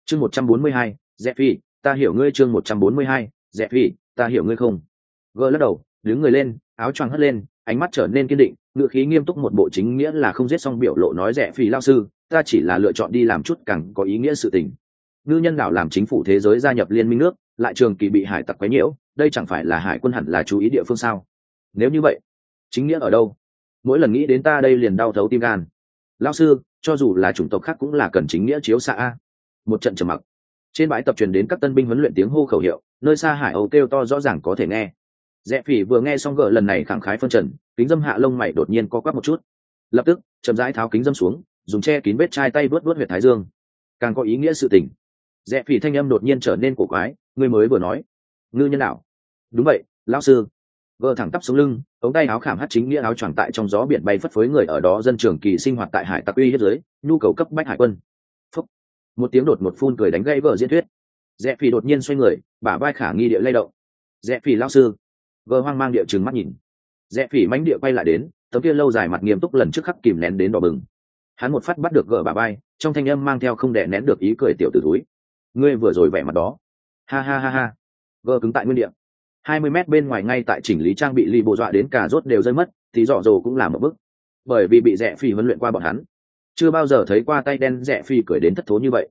Chương 142, Dẹp Phi, ta hiểu ngươi. Chương 142, Dẹp Phi, ta hiểu ngươi không. Gơ lắc đầu, đứng người lên, áo choàng hất lên, ánh mắt trở nên kiên định, ngữ khí nghiêm túc, một bộ chính nghĩa là không giết xong biểu lộ, nói: Dẹp Phi lão sư, ta chỉ là lựa chọn đi làm chút càng có ý nghĩa sự tình. Ngư nhân đảo làm chính phủ thế giới gia nhập liên minh nước, lại trường kỳ bị hải tặc quấy nhiễu, đây chẳng phải là hải quân hẳn là chú ý địa phương sao? Nếu như vậy, chính nghĩa ở đâu? Mỗi lần nghĩ đến ta đây liền đau thấu tim gan. Lão sư, cho dù là chủng tộc khác cũng là cần chính nghĩa chiếu xạ a. Một trận trầm mặc. Trên bãi tập truyền đến các tân binh huấn luyện tiếng hô khẩu hiệu, nơi xa hải âu kêu to rõ ràng có thể nghe. Dẹp Phỉ vừa nghe xong gỡ lần này khẳng khái phân trần, kính dâm hạ lông mày đột nhiên co quắp một chút, lập tức chậm rãi tháo kính dâm xuống, dùng che kín vết chai tay vớt vớt huyệt thái dương. Càng có ý nghĩa sự tình. Dẹp Phỉ thanh âm đột nhiên trở nên cổ quái, ngươi mới vừa nói ngư nhân đạo? Đúng vậy, lão sư. Gỡ thẳng tắp xuống lưng, ống tay áo khảm hát chính nghĩa áo choàng tại trong gió biển bay phất phới, người ở đó dân trường kỳ sinh hoạt tại hải tặc uy hiếp dưới, nhu cầu cấp bách hải quân. Phúc. Một tiếng đột ngột phun cười đánh gãy vợ diễn thuyết. Dẹp Phỉ đột nhiên xoay người, bả vai khả nghi địa lay động. Dẹp Phỉ lão sư. Vợ hoang mang địa trừng mắt nhìn. Dẹp Phỉ mánh địa quay lại đến, tấm kia lâu dài mặt nghiêm túc lần trước khắc kìm nén đến đỏ bừng. Hắn một phát bắt được gỡ bả vai, trong thanh âm mang theo không đè nén được ý cười, tiểu tử thúi, ngươi vừa rồi vẻ mặt đó. Ha ha ha ha. Gỡ cứng tại nguyên địa. 20 mét bên ngoài, ngay tại chỉnh lý trang bị, lì bộ dọa đến cả rốt đều rơi mất, thì dọ dồ cũng làm một bức. Bởi vì bị Dẹp Phỉ huấn luyện qua, bọn hắn chưa bao giờ thấy qua tay đen Dẹp Phỉ cười đến thất thố như vậy.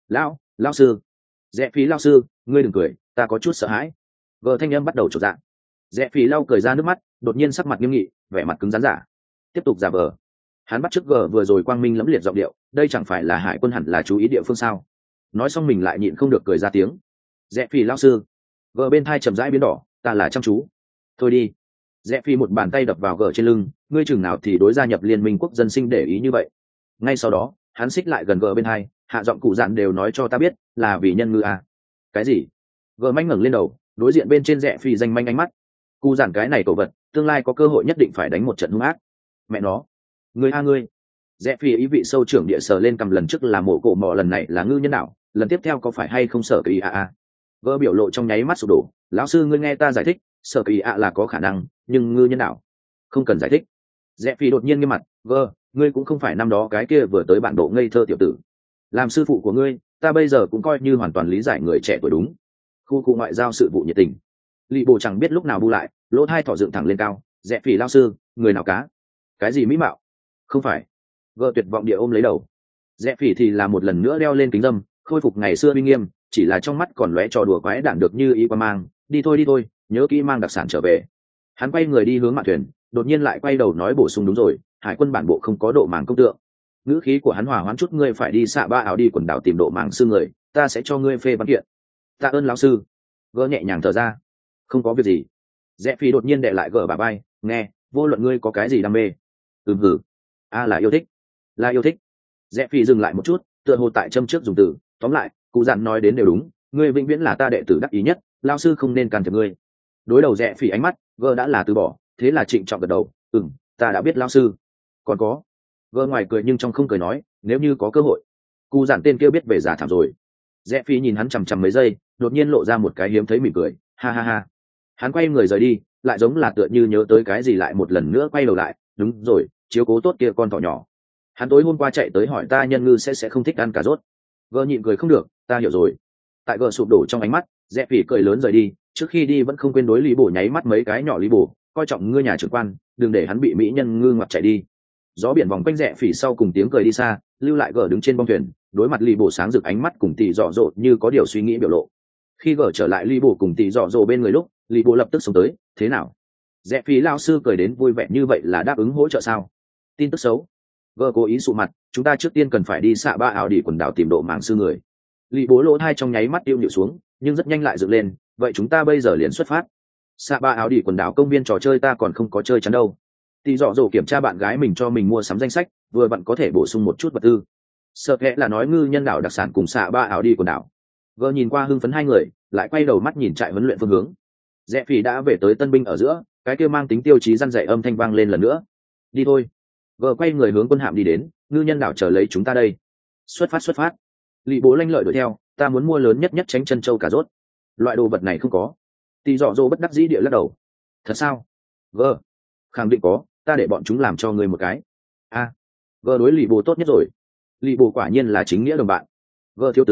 Lão sư. Dẹp Phỉ lão sư, ngươi đừng cười, ta có chút sợ hãi. Gỡ thanh âm bắt đầu trột dạ. Dẹp Phỉ lau cười ra nước mắt, đột nhiên sắc mặt nghiêm nghị, vẻ mặt cứng rắn giả. Tiếp tục giả vờ. Hắn bắt chước gỡ vừa rồi quang minh lẫm liệt giọng điệu, đây chẳng phải là hải quân hẳn là chú ý địa phương sao? Nói xong mình lại nhịn không được cười ra tiếng. Dẹp Phỉ lão sư. Gỡ bên thai chậm rãi biến đỏ, ta là chăm chú. Thôi đi. Dẹp Phỉ một bàn tay đập vào gỡ trên lưng, ngươi chừng nào thì đối gia nhập liên minh quốc dân sinh để ý như vậy? Ngay sau đó, hắn xích lại gần gỡ bên hai, hạ giọng cụ dạn đều nói cho ta biết, là vì nhân ngư à? Cái gì? Gỡ manh ngẩng lên đầu, đối diện bên trên Dẹp Phỉ danh manh ánh mắt. Cụ dạn cái này cậu vật, tương lai có cơ hội nhất định phải đánh một trận hung ác. Mẹ nó, ngươi a ngươi. Dẹp Phỉ ý vị sâu trưởng địa sờ lên cầm, lần trước là mổ cổ mỏ, lần này là ngư nhân đạo, lần tiếp theo có phải hay không sở kỳ a? Gỡ biểu lộ trong nháy mắt sụp đổ. Lão sư, ngươi nghe ta giải thích, sở kỳ ạ là có khả năng, nhưng ngư nhân đạo không cần giải thích. Dẹp Phỉ đột nhiên nghiêm mặt. Gỡ, ngươi cũng không phải năm đó cái kia vừa tới bản độ ngây thơ tiểu tử. Làm sư phụ của ngươi, ta bây giờ cũng coi như hoàn toàn lý giải người trẻ tuổi đúng. Khu ngoại giao sự vụ nhiệt tình. Lị Bồ chẳng biết lúc nào bu lại, lỗ thai thỏ dựng thẳng lên cao. Dẹp Phỉ lão sư, người nào cá? Cái gì mỹ mạo? Không phải. Gỡ tuyệt vọng địa ôm lấy đầu. Dẹp Phỉ thì là một lần nữa đeo lên kính dâm, khôi phục ngày xưa uy nghiêm, chỉ là trong mắt còn lóe trò đùa quái đản được như ý qua mang. Đi thôi, nhớ kỹ mang đặc sản trở về. Hắn quay người đi hướng mạn thuyền, đột nhiên lại quay đầu nói bổ sung, đúng rồi, hải quân bản bộ không có độ màng công tượng. Ngữ khí của hắn hòa hoãn chút, ngươi phải đi xạ ba áo đi quần đảo tìm độ màng sư người, ta sẽ cho ngươi phê văn kiện. Tạ ơn lão sư. Gỡ nhẹ nhàng thở ra. Không có việc gì. Dẹp Phỉ đột nhiên đệ lại gỡ bà bay, nghe, vô luận ngươi có cái gì đam mê. Hử. Là yêu thích. Là yêu thích. Dẹp Phỉ dừng lại một chút, tựa hồ tại châm trước dùng từ, tóm lại, cụ dặn nói đến đều đúng, ngươi vĩnh viễn là ta đệ tử đắc ý nhất, lão sư không nên can thiệp ngươi. Đối đầu Dẹp Phỉ ánh mắt, gỡ đã là từ bỏ, thế là trịnh trọng gật đầu, ta đã biết lão sư. Còn có. Gỡ ngoài cười nhưng trong không cười nói, nếu như có cơ hội. Cụ dặn tên kia biết về giả thảm rồi. Dẹp Phỉ nhìn hắn chằm chằm mấy giây, đột nhiên lộ ra một cái hiếm thấy mỉm cười, ha ha ha. Hắn quay người rời đi, lại giống là tựa như nhớ tới cái gì, lại một lần nữa quay đầu lại, đúng rồi, chiếu cố tốt kia con thỏ nhỏ. Hắn tối hôm qua chạy tới hỏi ta nhân ngư sẽ không thích ăn cà rốt. Gỡ nhịn cười không được, ta hiểu rồi. Tại gỡ sụp đổ trong ánh mắt, Dẹp Phỉ cười lớn rời đi, trước khi đi vẫn không quên đối Lý Bổ nháy mắt mấy cái nhỏ. Lý Bổ, coi trọng ngươi nhà trưởng quan, đừng để hắn bị mỹ nhân ngư ngoặt chạy đi. Gió biển vòng quanh Dẹp Phỉ sau cùng tiếng cười đi xa, lưu lại gỡ đứng trên bong thuyền, đối mặt Lý Bổ sáng rực ánh mắt cùng tỉ dọ dỗ như có điều suy nghĩ biểu lộ. Khi gỡ trở lại Lý Bổ cùng tỉ dọ dỗ bên người lúc, Lý Bổ lập tức sống tới, thế nào? Dẹp Phỉ lão sư cười đến vui vẻ như vậy là đáp ứng hỗ trợ sao? Tin tức xấu. Gỡ cố ý sụ mặt, chúng ta trước tiên cần phải đi xạ ba áo đi quần đảo tìm độ màng sư người. Lý Bố lỗ thai trong nháy mắt tiêu nhịu xuống, nhưng rất nhanh lại dựng lên, vậy chúng ta bây giờ liền xuất phát. Xạ ba áo đi quần đảo công viên trò chơi ta còn không có chơi chắn đâu. Tỷ dọ dỗ kiểm tra bạn gái mình cho mình mua sắm danh sách, vừa bạn có thể bổ sung một chút vật tư. Sợ kệ là nói ngư nhân đảo đặc sản cùng xạ ba áo đi quần đảo. Gỡ nhìn qua hưng phấn hai người, lại quay đầu mắt nhìn trại huấn luyện phương hướng. Dẹp Phỉ đã về tới tân binh ở giữa, cái kia mang tính tiêu chí răn dạy âm thanh vang lên lần nữa. Đi thôi. Gỡ quay người hướng quân hạm đi đến, ngư nhân đảo chờ lấy chúng ta đây. Xuất phát. Lý Bố lanh lợi đuổi theo, ta muốn mua lớn nhất tránh chân châu cà rốt. Loại đồ vật này không có. Tỷ dọ dỗ bất đắc dĩ địa lắc đầu. Thật sao? Gỡ. Khẳng định có, ta để bọn chúng làm cho ngươi một cái. Gỡ đối Lý Bố tốt nhất rồi. Lý Bố quả nhiên là chính nghĩa đồng bạn. Gỡ thiếu tướng,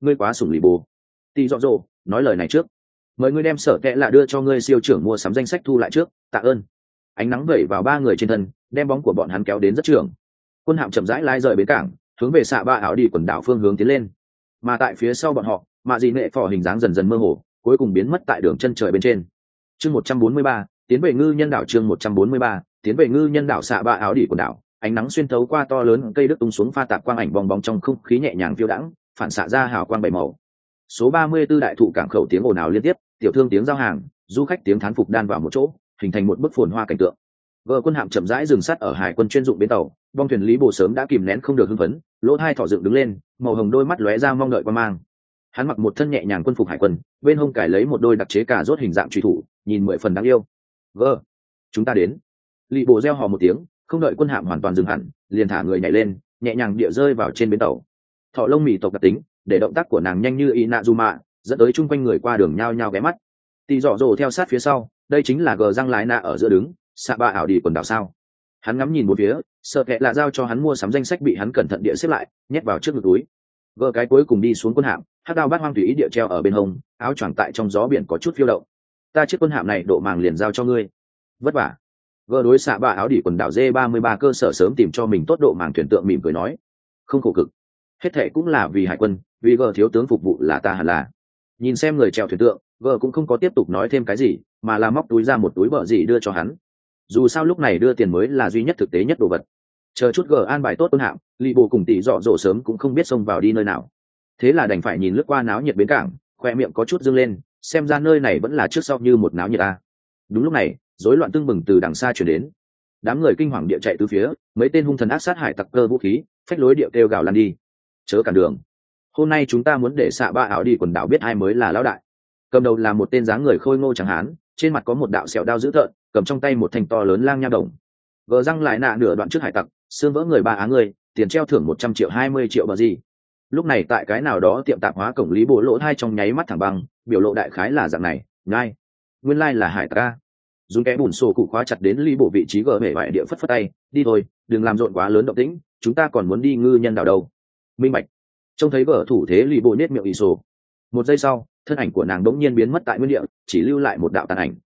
ngươi quá sủng lì bồ. Tỷ dọ dỗ nói lời này trước, mời ngươi đem sở kệ lạ đưa cho ngươi siêu trưởng mua sắm danh sách thu lại trước, tạ ơn. Ánh nắng vẩy vào ba người trên thân, đem bóng của bọn hắn kéo đến rất trường. Quân hạm chậm rãi lai rời bến cảng, hướng về xạ ba áo đi quần đảo phương hướng tiến lên. Mà tại phía sau bọn họ, mạ dị nệ phò hình dáng dần dần mơ hồ, cuối cùng biến mất tại đường chân trời bên trên. Chương 143, tiến về ngư nhân đảo. Chương 143, tiến về ngư nhân đảo. Xạ ba áo đi quần đảo, ánh nắng xuyên thấu qua to lớn cây đức tung xuống pha tạp quang ảnh bong bóng trong không khí nhẹ nhàng phiêu đãng, phản xạ ra hào quang bảy màu. Số 34 đại thụ cảng khẩu tiếng ồn ào liên tiếp, tiểu thương tiếng giao hàng, du khách tiếng thán phục đan vào một chỗ, hình thành một bức phồn hoa cảnh tượng. Vợ quân hạm chậm rãi dừng sát ở hải quân chuyên dụng bến tàu, bong thuyền lý bồ sớm đã kìm nén không được hưng phấn, lỗ hai thỏ dựng đứng lên, màu hồng đôi mắt lóe ra mong đợi quan mang. Hắn mặc một thân nhẹ nhàng quân phục hải quân, bên hông cài lấy một đôi đặc chế cà rốt hình dạng truy thủ, nhìn 10 phần đáng yêu. Vợ, chúng ta đến. Lý bồ reo hò một tiếng, không đợi quân hạm hoàn toàn dừng hẳn, liền thả người nhảy lên, nhẹ nhàng địa rơi vào trên bến tàu. Thỏ lông mì tộc đặc tính, để động tác của nàng nhanh như Inazuma, dẫn tới chung quanh người qua đường nhao nhao ghé mắt. Tỷ dọ dồ theo sát phía sau, đây chính là gờ răng lái nạ ở giữa đứng, xạ ba ảo đi quần đảo sao. Hắn ngắm nhìn một phía, sợ kệ là giao cho hắn mua sắm danh sách bị hắn cẩn thận địa xếp lại, nhét vào trước ngực túi. Gờ cái cuối cùng đi xuống quân hạm, hắc đao bát hoang tùy ý địa treo ở bên hông, áo choàng tại trong gió biển có chút phiêu động. Ta chiếc quân hạm này độ màng liền giao cho ngươi. Vất vả. Gờ đối xạ ba áo đi quần đảo D33 cơ sở sớm tìm cho mình tốt độ màng thuyền tượng mỉm cười nói, không khổ cực. Hết thệ cũng là vì hải quân, vì gờ thiếu tướng phục vụ là ta hẳn là. Nhìn xem người chèo thuyền tượng, gờ cũng không có tiếp tục nói thêm cái gì, mà là móc túi ra một túi bợ gì đưa cho hắn. Dù sao lúc này đưa tiền mới là duy nhất thực tế nhất đồ vật. Chờ chút gờ an bài tốt quân hạm, lì bồ cùng tỷ dọ dỗ sớm cũng không biết xông vào đi nơi nào. Thế là đành phải nhìn lướt qua náo nhiệt bến cảng, khoe miệng có chút dâng lên, xem ra nơi này vẫn là trước sau như một náo nhiệt ta. Đúng lúc này, rối loạn tưng bừng từ đằng xa chuyển đến. Đám người kinh hoàng địa chạy từ phía, mấy tên hung thần ác sát hải tặc cơ vũ khí, phách lối địa kêu gào lăn đi. Chớ cản đường. Hôm nay chúng ta muốn để xạ ba áo đi quần đảo biết ai mới là lão đại. Cầm đầu là một tên dáng người khôi ngô trắng hán, trên mặt có một đạo sẹo đao dữ tợn, cầm trong tay một thanh to lớn lang nha đồng. Gờ răng lại nạ nửa đoạn trước hải tặc, xương vỡ người ba á người, tiền treo thưởng 100 triệu 20 triệu bờ gì. Lúc này tại cái nào đó tiệm tạp hóa cổng lý bố lỗ hai trong nháy mắt thẳng băng, biểu lộ đại khái là dạng này, ngay. Nguyên lai là hải tặc a. Dùng cái bùn sổ cụ khóa chặt đến lý bộ vị trí gờ bể bại địa phất phất tay, đi thôi, đừng làm rộn quá lớn động tĩnh, chúng ta còn muốn đi ngư nhân đảo đâu. Minh bạch. Trông thấy vợ thủ thế lý bộ nết miệng ì sổ. Một giây sau, thân ảnh của nàng đống nhiên biến mất tại nguyên địa, chỉ lưu lại một đạo tàn ảnh.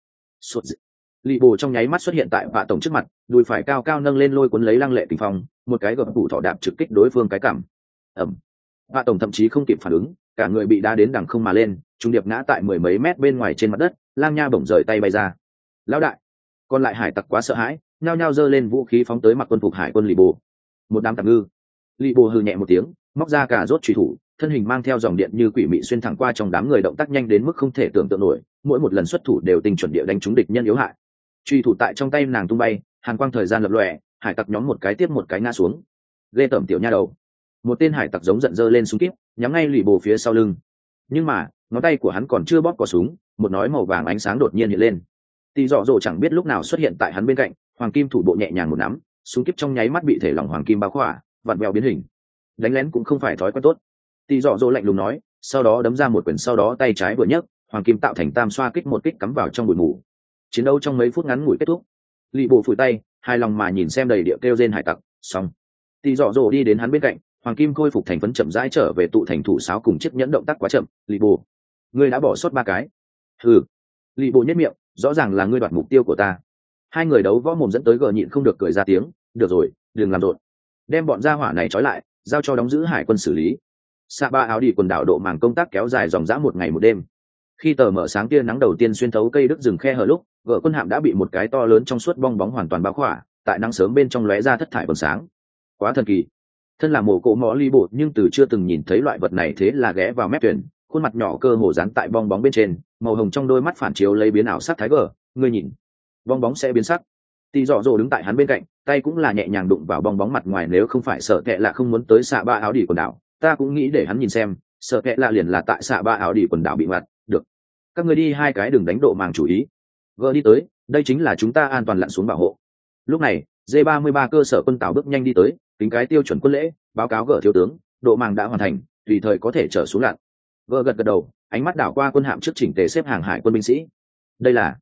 Lý bộ trong nháy mắt xuất hiện tại vạ tổng trước mặt, đùi phải cao cao nâng lên lôi cuốn lấy lăng lệ tình phong, một cái gập thủ thỏ đạp trực kích đối phương cái cảm. Ẩm. Vạ tổng thậm chí không kịp phản ứng, cả người bị đá đến đằng không mà lên, trung điệp ngã tại 10 mấy mét bên ngoài trên mặt đất, lang nha bổng rời tay bay ra. Lão đại. Còn lại hải tặc quá sợ hãi, nhao nhao giơ lên vũ khí phóng tới mặc quân phục hải quân Lý bộ. Một đám tạp ngư. Lý bộ hừ nhẹ một tiếng, móc ra cả rốt truy thủ, thân hình mang theo dòng điện như quỷ mị xuyên thẳng qua trong đám người, động tác nhanh đến mức không thể tưởng tượng nổi, mỗi một lần xuất thủ đều tinh chuẩn địa đánh trúng địch nhân yếu hại. Truy thủ tại trong tay nàng tung bay, hàn quang thời gian lập lòe, hải tặc nhóm một cái tiếp một cái ngã xuống. Ghê tởm tiểu nha đầu. Một tên hải tặc giống giận dơ lên súng kíp, nhắm ngay Lý Bồ phía sau lưng. Nhưng mà, ngón tay của hắn còn chưa bóp cò súng, một nói màu vàng ánh sáng đột nhiên hiện lên. Tỷ dọ dỗ chẳng biết lúc nào xuất hiện tại hắn bên cạnh, hoàng kim thủ bộ nhẹ nhàng một nắm, súng kíp trong nháy mắt bị thể lỏng hoàng kim bao khỏa, vặn vẹo biến hình. Đánh lén cũng không phải thói quen tốt. Tỷ dọ dỗ lạnh lùng nói, sau đó đấm ra một quyền, sau đó tay trái vừa nhấc, hoàng kim tạo thành tam xoa kích, một kích cắm vào trong bụi mù. Chiến đấu trong mấy phút ngắn ngủi kết thúc. Lý Bồ phủi tay, hài lòng mà nhìn xem đầy địa kêu rên hải tặc, xong. Tỷ dọ dỗ đi đến hắn bên cạnh, hoàng kim khôi phục thành phấn chậm rãi trở về tụ thành thủ sáo cùng chiếc nhẫn, động tác quá chậm. Lý Bồ, ngươi đã bỏ sót 3 cái. Hừ. Lý Bồ nhếch miệng, rõ ràng là ngươi đoạt mục tiêu của ta. Hai người đấu võ mồm dẫn tới gờ nhịn không được cười ra tiếng, được rồi, đừng làm rộn, đem bọn gia hỏa này trói lại, giao cho đóng giữ hải quân xử lý. Xạ ba áo đi quần đảo độ màng công tác kéo dài dòng dã một ngày một đêm. Khi tờ mở sáng tia nắng đầu tiên xuyên thấu cây đức rừng khe hở lúc, gờ quân hạm đã bị một cái to lớn trong suốt bong bóng hoàn toàn bao khỏa, tại nắng sớm bên trong lóe ra thất thải bừng sáng. Quá thần kỳ. Thân là mồ cộ mõ Lý Bồ nhưng từ chưa từng nhìn thấy loại vật này, thế là ghé vào mép thuyền, khuôn mặt nhỏ cơ hồ dán tại bong bóng bên trên, màu hồng trong đôi mắt phản chiếu lấy biến ảo sắc thái gờ, ngươi nhìn, bong bóng sẽ biến sắc. Tỷ dọ dỗ đứng tại hắn bên cạnh, tay cũng là nhẹ nhàng đụng vào bong bóng mặt ngoài, nếu không phải sợ kệ là không muốn tới xạ ba áo đi quần đảo, ta cũng nghĩ để hắn nhìn xem, sợ kệ là liền là tại xạ ba áo đi quần đảo bị mặt, được. Các ngươi đi 2 cái đừng đánh độ màng chủ ý. Gờ đi tới, đây chính là chúng ta an toàn lặn xuống bảo hộ. Lúc này, D33 cơ sở quân tàu bước nhanh đi tới, tính cái tiêu chuẩn quân lễ, báo cáo gờ thiếu tướng, độ màng đã hoàn thành, tùy thời có thể trở xuống lặn. Gờ gật gật đầu, ánh mắt đảo qua quân hạm trước chỉnh tề xếp hàng hải quân binh sĩ. Đây là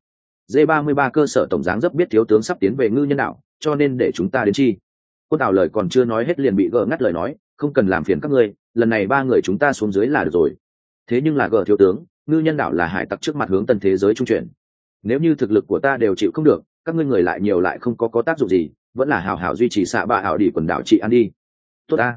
D33 cơ sở tổng giám dấp biết thiếu tướng sắp tiến về ngư nhân đảo, cho nên để chúng ta đến chi. Quân tàu lời còn chưa nói hết liền bị gờ ngắt lời nói, không cần làm phiền các ngươi, lần này ba người chúng ta xuống dưới là được rồi. Thế nhưng là G thiếu tướng, ngư nhân đảo là hải tặc trước mặt hướng tân thế giới trung chuyển, nếu như thực lực của ta đều chịu không được, các ngươi người lại nhiều lại không có tác dụng gì, vẫn là hào hào duy trì xạ bạ ảo đi quần đảo trị an đi. Tốt ta.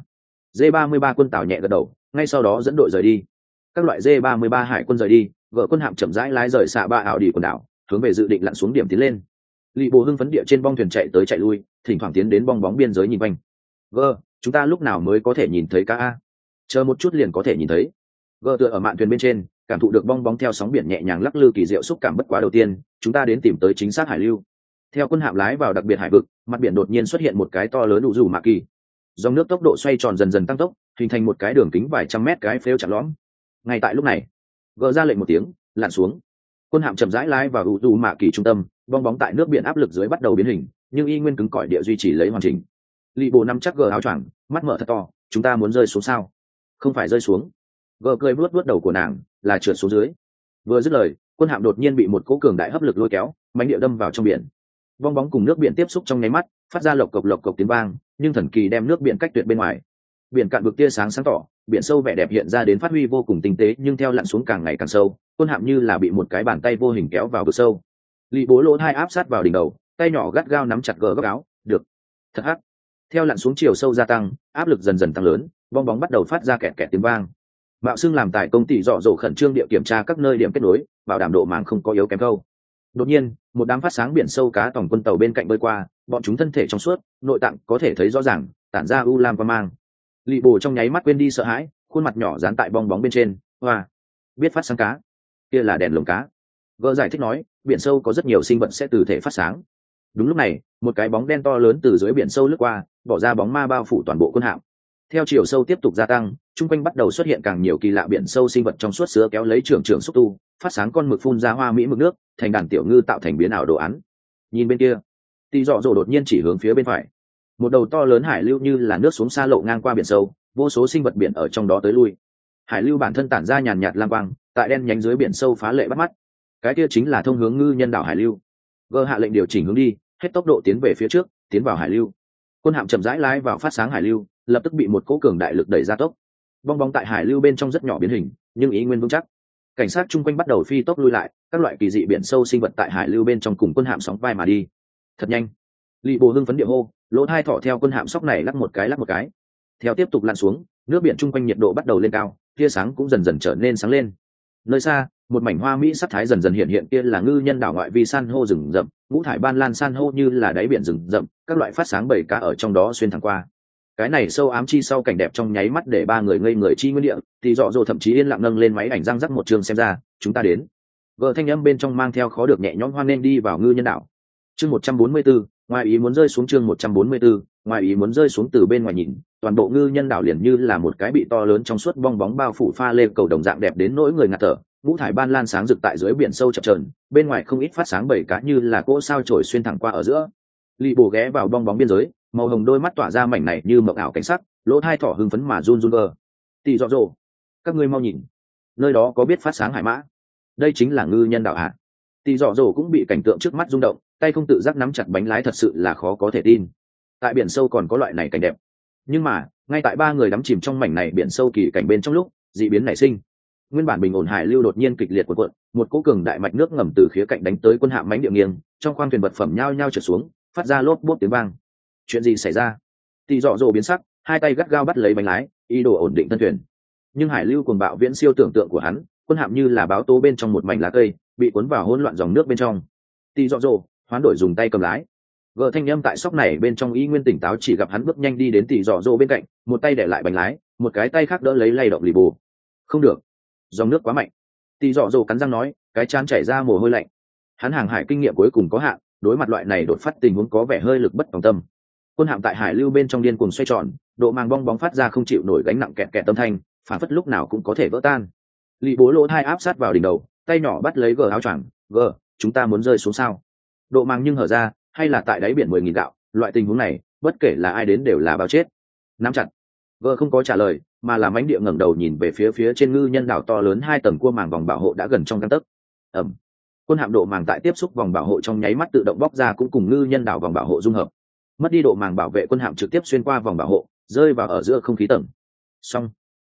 D33 quân tàu nhẹ gật đầu, ngay sau đó dẫn đội rời đi. Các loại D33 hải quân rời đi, vợ quân hạm chậm rãi lái rời xạ bạ ảo đi quần đảo, hướng về dự định lặn xuống điểm tiến lên. Lì Bồ hưng phấn địa trên bong thuyền chạy tới chạy lui, thỉnh thoảng tiến đến bong bóng biên giới nhìn quanh. Chúng ta lúc nào mới có thể nhìn thấy cá a? Chờ một chút liền có thể nhìn thấy. Tựa ở mạn thuyền bên trên, cảm thụ được bong bóng theo sóng biển nhẹ nhàng lắc lư kỳ diệu xúc cảm bất quá đầu tiên, chúng ta đến tìm tới chính xác hải lưu. Theo quân hạm lái vào đặc biệt hải vực, mặt biển đột nhiên xuất hiện một cái to lớn đủ dù mạ kỳ. Dòng nước tốc độ xoay tròn dần dần tăng tốc, hình thành một cái đường kính vài trăm mét cái phếu chặt lõm. Ngay tại lúc này, ra lệnh một tiếng, lặn xuống. Quân hạm chậm rãi lái vào đủ dù mạ kỳ trung tâm, bong bóng tại nước biển áp lực dưới bắt đầu biến hình, nhưng y nguyên cứng cỏi địa duy trì lấy hoàn chỉnh. Lì Bồ nắm chắc áo choàng, mắt mở thật to, chúng ta muốn rơi xuống sao? Không phải rơi xuống. Cười vuốt đầu của nàng, là trượt xuống dưới. Vừa dứt lời, quân hạm đột nhiên bị một cỗ cường đại hấp lực lôi kéo, mãnh địa đâm vào trong biển. Bong bóng cùng nước biển tiếp xúc trong nháy mắt, phát ra lộc cộc tiếng vang, nhưng thần kỳ đem nước biển cách tuyệt bên ngoài. Biển cạn vực tia sáng sáng tỏ, biển sâu vẻ đẹp hiện ra đến phát huy vô cùng tinh tế, nhưng theo lặn xuống càng ngày càng sâu, quân hạm như là bị một cái bàn tay vô hình kéo vào vực sâu. Lì Bố lỗ hai áp sát vào đỉnh đầu, tay nhỏ gắt gao nắm chặt góc áo, được. Thật hắc. Theo lặn xuống chiều sâu gia tăng, áp lực dần dần tăng lớn, bong bóng bắt đầu phát ra kẹt kẹt tiếng vang. Mạo xưng làm tại công ty dọ dỗ khẩn trương địa kiểm tra các nơi điểm kết nối, bảo đảm độ màng không có yếu kém câu. Đột nhiên, một đám phát sáng biển sâu cá tòng quân tàu bên cạnh bơi qua, bọn chúng thân thể trong suốt, nội tạng có thể thấy rõ ràng, tản ra u lam quang mang. Lì Bồ trong nháy mắt quên đi sợ hãi, khuôn mặt nhỏ dán tại bong bóng bên trên. Hoa, biết phát sáng cá, kia là đèn lồng cá. Giải thích nói, biển sâu có rất nhiều sinh vật sẽ từ thể phát sáng. Đúng lúc này, một cái bóng đen to lớn từ dưới biển sâu lướt qua, bỏ ra bóng ma bao phủ toàn bộ quân hạm. Theo chiều sâu tiếp tục gia tăng, chung quanh bắt đầu xuất hiện càng nhiều kỳ lạ biển sâu sinh vật trong suốt sứa kéo lấy trưởng xúc tu, phát sáng con mực phun ra hoa mỹ mực nước, thành đàn tiểu ngư tạo thành biến ảo đồ án. Nhìn bên kia, Tỷ Dọ Dỗ đột nhiên chỉ hướng phía bên phải. Một đầu to lớn hải lưu như là nước xuống xa lộ ngang qua biển sâu, vô số sinh vật biển ở trong đó tới lui. Hải lưu bản thân tản ra nhàn nhạt lam quang, tại đen nhánh dưới biển sâu phá lệ bắt mắt. Cái kia chính là thông hướng ngư nhân đảo hải lưu. Hạ lệnh điều chỉnh hướng đi, hết tốc độ tiến về phía trước, tiến vào hải lưu. Quân hạm chậm rãi lái vào phát sáng hải lưu, lập tức bị một cỗ cường đại lực đẩy ra tốc. Bong bóng tại hải lưu bên trong rất nhỏ biến hình, nhưng ý nguyên vững chắc. Cảnh sát chung quanh bắt đầu phi tốc lui lại, các loại kỳ dị biển sâu sinh vật tại hải lưu bên trong cùng quân hạm sóng vai mà đi. Thật nhanh. Lì Bồ hưng phấn địa hô, lỗ hai thỏ theo quân hạm sóc này lắc một cái. Theo tiếp tục lặn xuống, nước biển chung quanh nhiệt độ bắt đầu lên cao, tia sáng cũng dần dần trở nên sáng lên. Nơi xa, một mảnh hoa mỹ sắc thái dần dần hiện kia là ngư nhân đảo ngoại vi san hô rừng rậm, ngũ thải ban lan san hô như là đáy biển rừng rậm, các loại phát sáng bầy cá ở trong đó xuyên thẳng qua. Cái này sâu ám chi sau cảnh đẹp trong nháy mắt để ba người ngây người chi nguyên địa, thì Dọ Dỗ thậm chí yên lặng nâng lên máy ảnh răng rắc một trường xem ra, chúng ta đến. Thanh âm bên trong mang theo khó được nhẹ nhõm hoan nên đi vào ngư nhân đảo. Chương 144, ngoài ý muốn rơi xuống chương 144, ngoài ý muốn rơi xuống từ bên ngoài nhìn, toàn bộ ngư nhân đảo liền như là một cái bị to lớn trong suốt bong bóng bao phủ pha lê cầu đồng dạng đẹp đến nỗi người ngạt thở. Ngũ thải ban lan sáng rực tại dưới biển sâu chập chờn, bên ngoài không ít phát sáng bầy cá như là cỗ sao chổi xuyên thẳng qua ở giữa. Lì Bồ ghé vào bong bóng biên giới, màu hồng đôi mắt tỏa ra mảnh này như mộng ảo cảnh sắc, lỗ hai thỏ hưng phấn mà run run vờ. Tỷ Dọ Dỗ, các ngươi mau nhìn, nơi đó có biết phát sáng hải mã, đây chính là ngư nhân đảo hạ. Tỷ Dọ Dỗ cũng bị cảnh tượng trước mắt rung động, tay không tự giác nắm chặt bánh lái, thật sự là khó có thể tin. Tại biển sâu còn có loại này cảnh đẹp, nhưng mà ngay tại ba người đắm chìm trong mảnh này biển sâu kỳ cảnh bên trong lúc dị biến nảy sinh. Nguyên bản bình ổn hải lưu đột nhiên kịch liệt cuộn cuộn, một cỗ cường đại mạch nước ngầm từ khía cạnh đánh tới quân hạm mánh địa nghiêng, trong khoang thuyền vật phẩm nhao nhao trượt xuống, phát ra lốp bốp tiếng vang. Chuyện gì xảy ra? Tỷ Dọ Dỗ biến sắc, hai tay gắt gao bắt lấy bánh lái, ý đồ ổn định thân thuyền. Nhưng hải lưu cuồng bạo viễn siêu tưởng tượng của hắn, quân hạm như là báo tố bên trong một mảnh lá cây, bị cuốn vào hỗn loạn dòng nước bên trong. Tỷ Dọ Dỗ hoán đổi dùng tay cầm lái. Thanh âm tại sóc này bên trong ý nguyên tỉnh táo, chỉ gặp hắn bước nhanh đi đến Tỷ Dọ Dỗ bên cạnh, một tay để lại bánh lái, một cái tay khác đỡ lấy lay động Lì Bồ. Không được, dòng nước quá mạnh. Tỷ Dọ Dỗ cắn răng nói, cái trán chảy ra mồ hôi lạnh. Hắn hàng hải kinh nghiệm cuối cùng có hạn, đối mặt loại này đột phát tình huống có vẻ hơi lực bất tòng tâm. Quân hạm tại hải lưu bên trong điên cuồng xoay tròn, độ màng bong bóng phát ra không chịu nổi gánh nặng kẹt kẹt âm thanh, phản phất lúc nào cũng có thể vỡ tan. Lì Bố lỗ hai áp sát vào đỉnh đầu, tay nhỏ bắt lấy áo choàng. Chúng ta muốn rơi xuống sao? Độ màng nhưng hở ra, hay là tại đáy biển 10.000 gạo, loại tình huống này bất kể là ai đến đều là bao chết. Nắm chặt. Không có trả lời, mà là mánh địa ngẩng đầu nhìn về phía trên ngư nhân đảo to lớn 2 tầng cua màng vòng bảo hộ đã gần trong gang tấc. Ẩm. Quân hạm độ màng tại tiếp xúc vòng bảo hộ trong nháy mắt tự động bóc ra, cũng cùng ngư nhân đảo vòng bảo hộ dung hợp. Mất đi độ màng bảo vệ, quân hạm trực tiếp xuyên qua vòng bảo hộ, rơi vào ở giữa không khí tầng. Xong.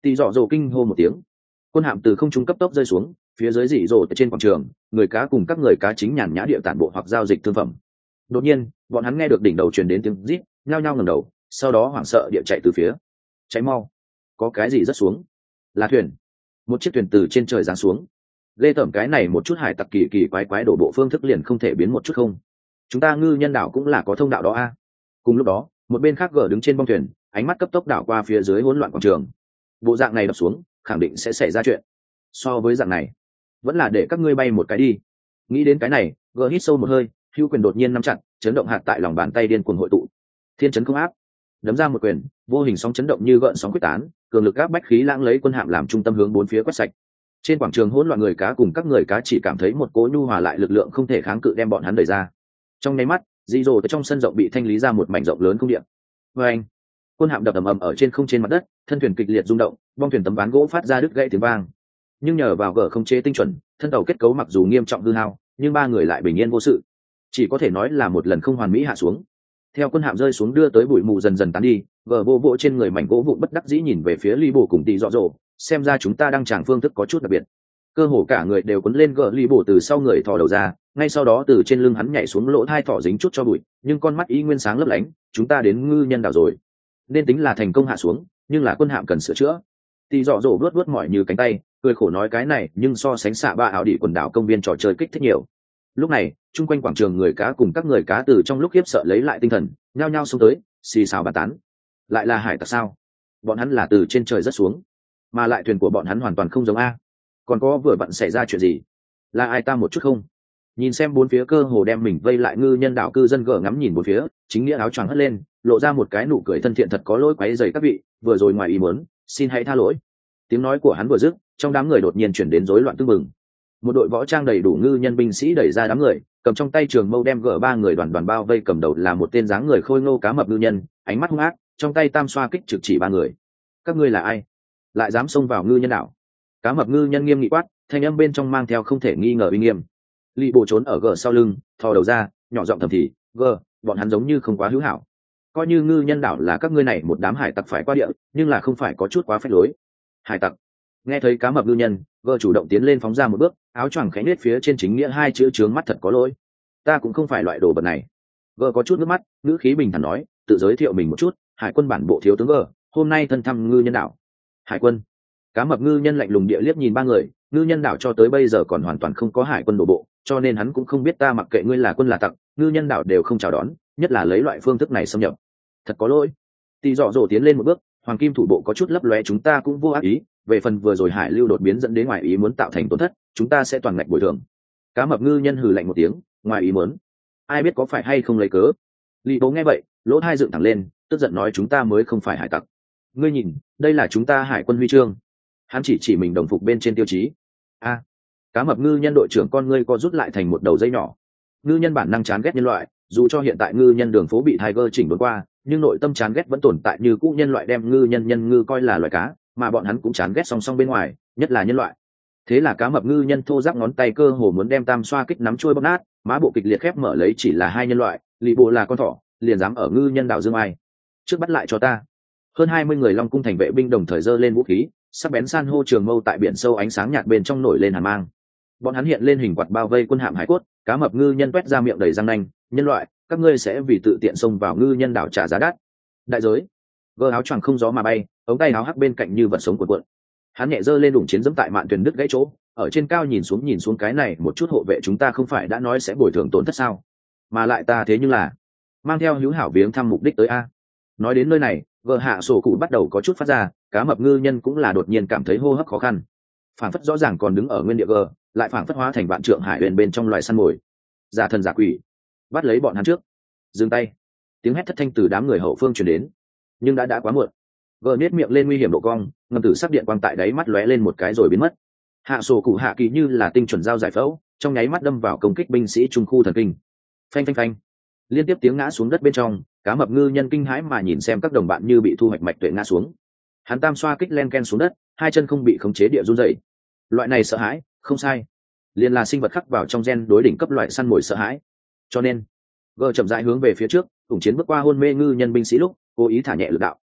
Tỷ dọ dồ kinh hô một tiếng, quân hạm từ không trung cấp tốc rơi xuống, phía dưới dị dồ trên quảng trường, người cá cùng các người cá chính nhàn nhã địa tản bộ hoặc giao dịch thương phẩm. Đột nhiên, bọn hắn nghe được đỉnh đầu truyền đến tiếng rít, nhao nhao ngẩng đầu, sau đó hoảng sợ địa chạy từ phía. Cháy mau, có cái gì rớt xuống? Là thuyền. Một chiếc thuyền từ trên trời giáng xuống. Ghê tởm, cái này một chút hải tặc kỳ kỳ quái quái đổ bộ phương thức liền không thể biến một chút không? Chúng ta ngư nhân đảo cũng là có thông đạo đó a. Cùng lúc đó, một bên khác gờ đứng trên bong thuyền, ánh mắt cấp tốc đảo qua phía dưới hỗn loạn quảng trường. Bộ dạng này đập xuống, khẳng định sẽ xảy ra chuyện. So với dạng này, vẫn là để các ngươi bay một cái đi. Nghĩ đến cái này, gờ hít sâu một hơi, hữu quyền đột nhiên nắm chặt, chấn động hạt tại lòng bàn tay điên cuồng hội tụ. Thiên chấn không áp, đấm ra một quyền, vô hình sóng chấn động như gợn sóng quyết tán, cường lực áp bách khí lãng lấy quân hạm làm trung tâm hướng bốn phía quét sạch. Trên quảng trường hỗn loạn người cá cùng các người cá chỉ cảm thấy một cỗ nhu hòa lại lực lượng không thể kháng cự đem bọn hắn đẩy ra. Trong nháy mắt, dị dồ trong sân rộng bị thanh lý ra một mảnh rộng lớn cung điện. Và anh, quân hạm đập ầm ầm ở trên không trên mặt đất, thân thuyền kịch liệt rung động, bong thuyền tấm ván gỗ phát ra đứt gãy tiếng vang. Nhưng nhờ vào gở không chế tinh chuẩn, thân tàu kết cấu mặc dù nghiêm trọng hư hao, nhưng ba người lại bình yên vô sự. Chỉ có thể nói là một lần không hoàn mỹ hạ xuống. Theo quân hạm rơi xuống đưa tới bụi mù dần dần tán đi, gở vô vỗ trên người mảnh gỗ vụn bất đắc dĩ nhìn về phía Ly Bồ cùng Tỷ Dọ Dồ, xem ra chúng ta đang tràng phương thức có chút đặc biệt. Cơ hồ cả người đều cuốn lên, gở Ly Bồ từ sau người thò đầu ra, ngay sau đó từ trên lưng hắn nhảy xuống, lỗ thai thỏ dính chút cho bụi, nhưng con mắt ý nguyên sáng lấp lánh. Chúng ta đến ngư nhân đảo rồi, nên tính là thành công hạ xuống, nhưng là quân hạm cần sửa chữa. Tỷ Dọ Dồ vuốt vuốt mỏi như cánh tay, cười khổ nói cái này nhưng so sánh xạ ba ảo đi quần đảo công viên trò chơi kích thích nhiều. Lúc này, chung quanh quảng trường người cá cùng các người cá từ trong lúc khiếp sợ lấy lại tinh thần, nhao nhao xông tới, xì xào bàn tán. Lại là hải tặc sao? Bọn hắn là từ trên trời rất xuống, mà lại thuyền của bọn hắn hoàn toàn không giống a. Còn có vừa vặn xảy ra chuyện gì? Là ai ta một chút không? Nhìn xem bốn phía cơ hồ đem mình vây lại ngư nhân đảo cư dân gở ngắm nhìn bốn phía, chính nghĩa áo choàng hất lên, lộ ra một cái nụ cười thân thiện, thật có lỗi quấy rầy các vị, vừa rồi ngoài ý muốn, xin hãy tha lỗi. Tiếng nói của hắn vừa dứt, trong đám người đột nhiên chuyển đến rối loạn tưng bừng. Một đội võ trang đầy đủ ngư nhân binh sĩ đẩy ra đám người, cầm trong tay trường mâu đem gở ba người đoàn đoàn bao vây, cầm đầu là một tên dáng người khôi ngô cá mập ngư nhân, ánh mắt hung ác, trong tay tam xoa kích trực chỉ ba người. Các ngươi là ai? Lại dám xông vào ngư nhân đảo? Cá mập ngư nhân nghiêm nghị quát, thanh âm bên trong mang theo không thể nghi ngờ uy nghiêm. Lì Bồ trốn ở gở sau lưng, thò đầu ra, nhỏ giọng thầm thì, gở, bọn hắn giống như không quá hữu hảo. Coi như ngư nhân đảo là các ngươi này một đám hải tặc phải qua địa, nhưng là không phải có chút quá phách lối. Hải tặc. Nghe thấy cá mập ngư nhân, gở chủ động tiến lên phóng ra một bước, áo choàng khẽ nết phía trên chính nghĩa hai chữ trướng mắt, thật có lỗi, ta cũng không phải loại đồ vật này. Gở có chút nước mắt, ngữ khí bình thản nói, tự giới thiệu mình một chút, hải quân bản bộ thiếu tướng gở, hôm nay thân thăm ngư nhân đảo. Hải quân? Cá mập ngư nhân lạnh lùng địa liếc nhìn ba người, ngư nhân đảo cho tới bây giờ còn hoàn toàn không có hải quân đổ bộ, cho nên hắn cũng không biết ta mặc kệ ngươi là quân là tặc, ngư nhân đảo đều không chào đón, nhất là lấy loại phương thức này xâm nhập. Thật có lỗi. Tỷ Dọ Dồ tiến lên một bước, hoàng kim thủ bộ có chút lấp lóe, chúng ta cũng vô ác ý, về phần vừa rồi hải lưu đột biến dẫn đến ngoài ý muốn tạo thành tổn thất, chúng ta sẽ toàn ngạch bồi thường. Cá mập ngư nhân hừ lạnh một tiếng, ngoài ý muốn, ai biết có phải hay không lấy cớ. Lý Bố nghe vậy, lỗ tai dựng thẳng lên, tức giận nói chúng ta mới không phải hải tặc. Ngươi nhìn, đây là chúng ta hải quân huy chương. Hắn chỉ mình đồng phục bên trên tiêu chí. A. Cá mập ngư nhân đội trưởng con ngươi co rút lại thành một đầu dây nhỏ. Ngư nhân bản năng chán ghét nhân loại, dù cho hiện tại ngư nhân đường phố bị Tiger chỉnh đốn qua, nhưng nội tâm chán ghét vẫn tồn tại như cũ. Nhân loại đem ngư nhân ngư coi là loài cá, mà bọn hắn cũng chán ghét song song bên ngoài, nhất là nhân loại. Thế là cá mập ngư nhân thô ráp ngón tay cơ hồ muốn đem tam xoa kích nắm trôi bóp nát, má bộ kịch liệt khép mở lấy, chỉ là hai nhân loại, Lì Bộ là con thỏ, liền dám ở ngư nhân đảo dương ai. Trước bắt lại cho ta. Hơn 20 người Long cung thành vệ binh đồng thời giơ lên vũ khí, sắc bén san hô trường mâu tại biển sâu ánh sáng nhạt bên trong nổi lên hàn mang. Bọn hắn hiện lên hình quạt bao vây quân hạm hải cốt, cá mập ngư nhân quét ra miệng đầy răng nanh, nhân loại, các ngươi sẽ vì tự tiện xông vào ngư nhân đảo trả giá đắt. Đại giới. Gơ áo choàng không gió mà bay, ống tay áo hắc bên cạnh như vật sống cuộn cuộn. Hắn nhẹ giơ lên đủng chiến dẫm tại mạn thuyền đứt gãy chỗ, ở trên cao nhìn xuống cái này một chút hộ vệ chúng ta không phải đã nói sẽ bồi thường tổn thất sao? Mà lại ta thế nhưng là mang theo hữu hảo viếng thăm mục đích tới a. Nói đến nơi này, gờ hạ sổ cụ bắt đầu có chút phát ra, cá mập ngư nhân cũng là đột nhiên cảm thấy hô hấp khó khăn. Phảng phất rõ ràng còn đứng ở nguyên địa gờ, lại phảng phất hóa thành vạn trượng hải huyền bên trong loài săn mồi. Giả thần giả quỷ, bắt lấy bọn hắn trước. Dừng tay. Tiếng hét thất thanh từ đám người hậu phương truyền đến, nhưng đã quá muộn. Gờ nết miệng lên nguy hiểm độ cong, ngầm tử sắc điện quang tại đáy mắt lóe lên một cái rồi biến mất. Hạ sổ cụ hạ kỳ như là tinh chuẩn dao giải phẫu, trong nháy mắt đâm vào công kích binh sĩ trung khu thần kinh. Phanh phanh phanh, liên tiếp tiếng ngã xuống đất bên trong, cá mập ngư nhân kinh hãi mà nhìn xem các đồng bạn như bị thu hoạch mạch tuệ ngã xuống. Hắn tam xoa kích len ken xuống đất, hai chân không bị khống chế địa run rẩy. Loại này sợ hãi, không sai, liền là sinh vật khắc vào trong gen đối đỉnh cấp loại săn mồi sợ hãi. Cho nên, gờ chậm rãi hướng về phía trước, ủng chiến bước qua hôn mê ngư nhân binh sĩ lúc cố ý thả nhẹ lực đạo.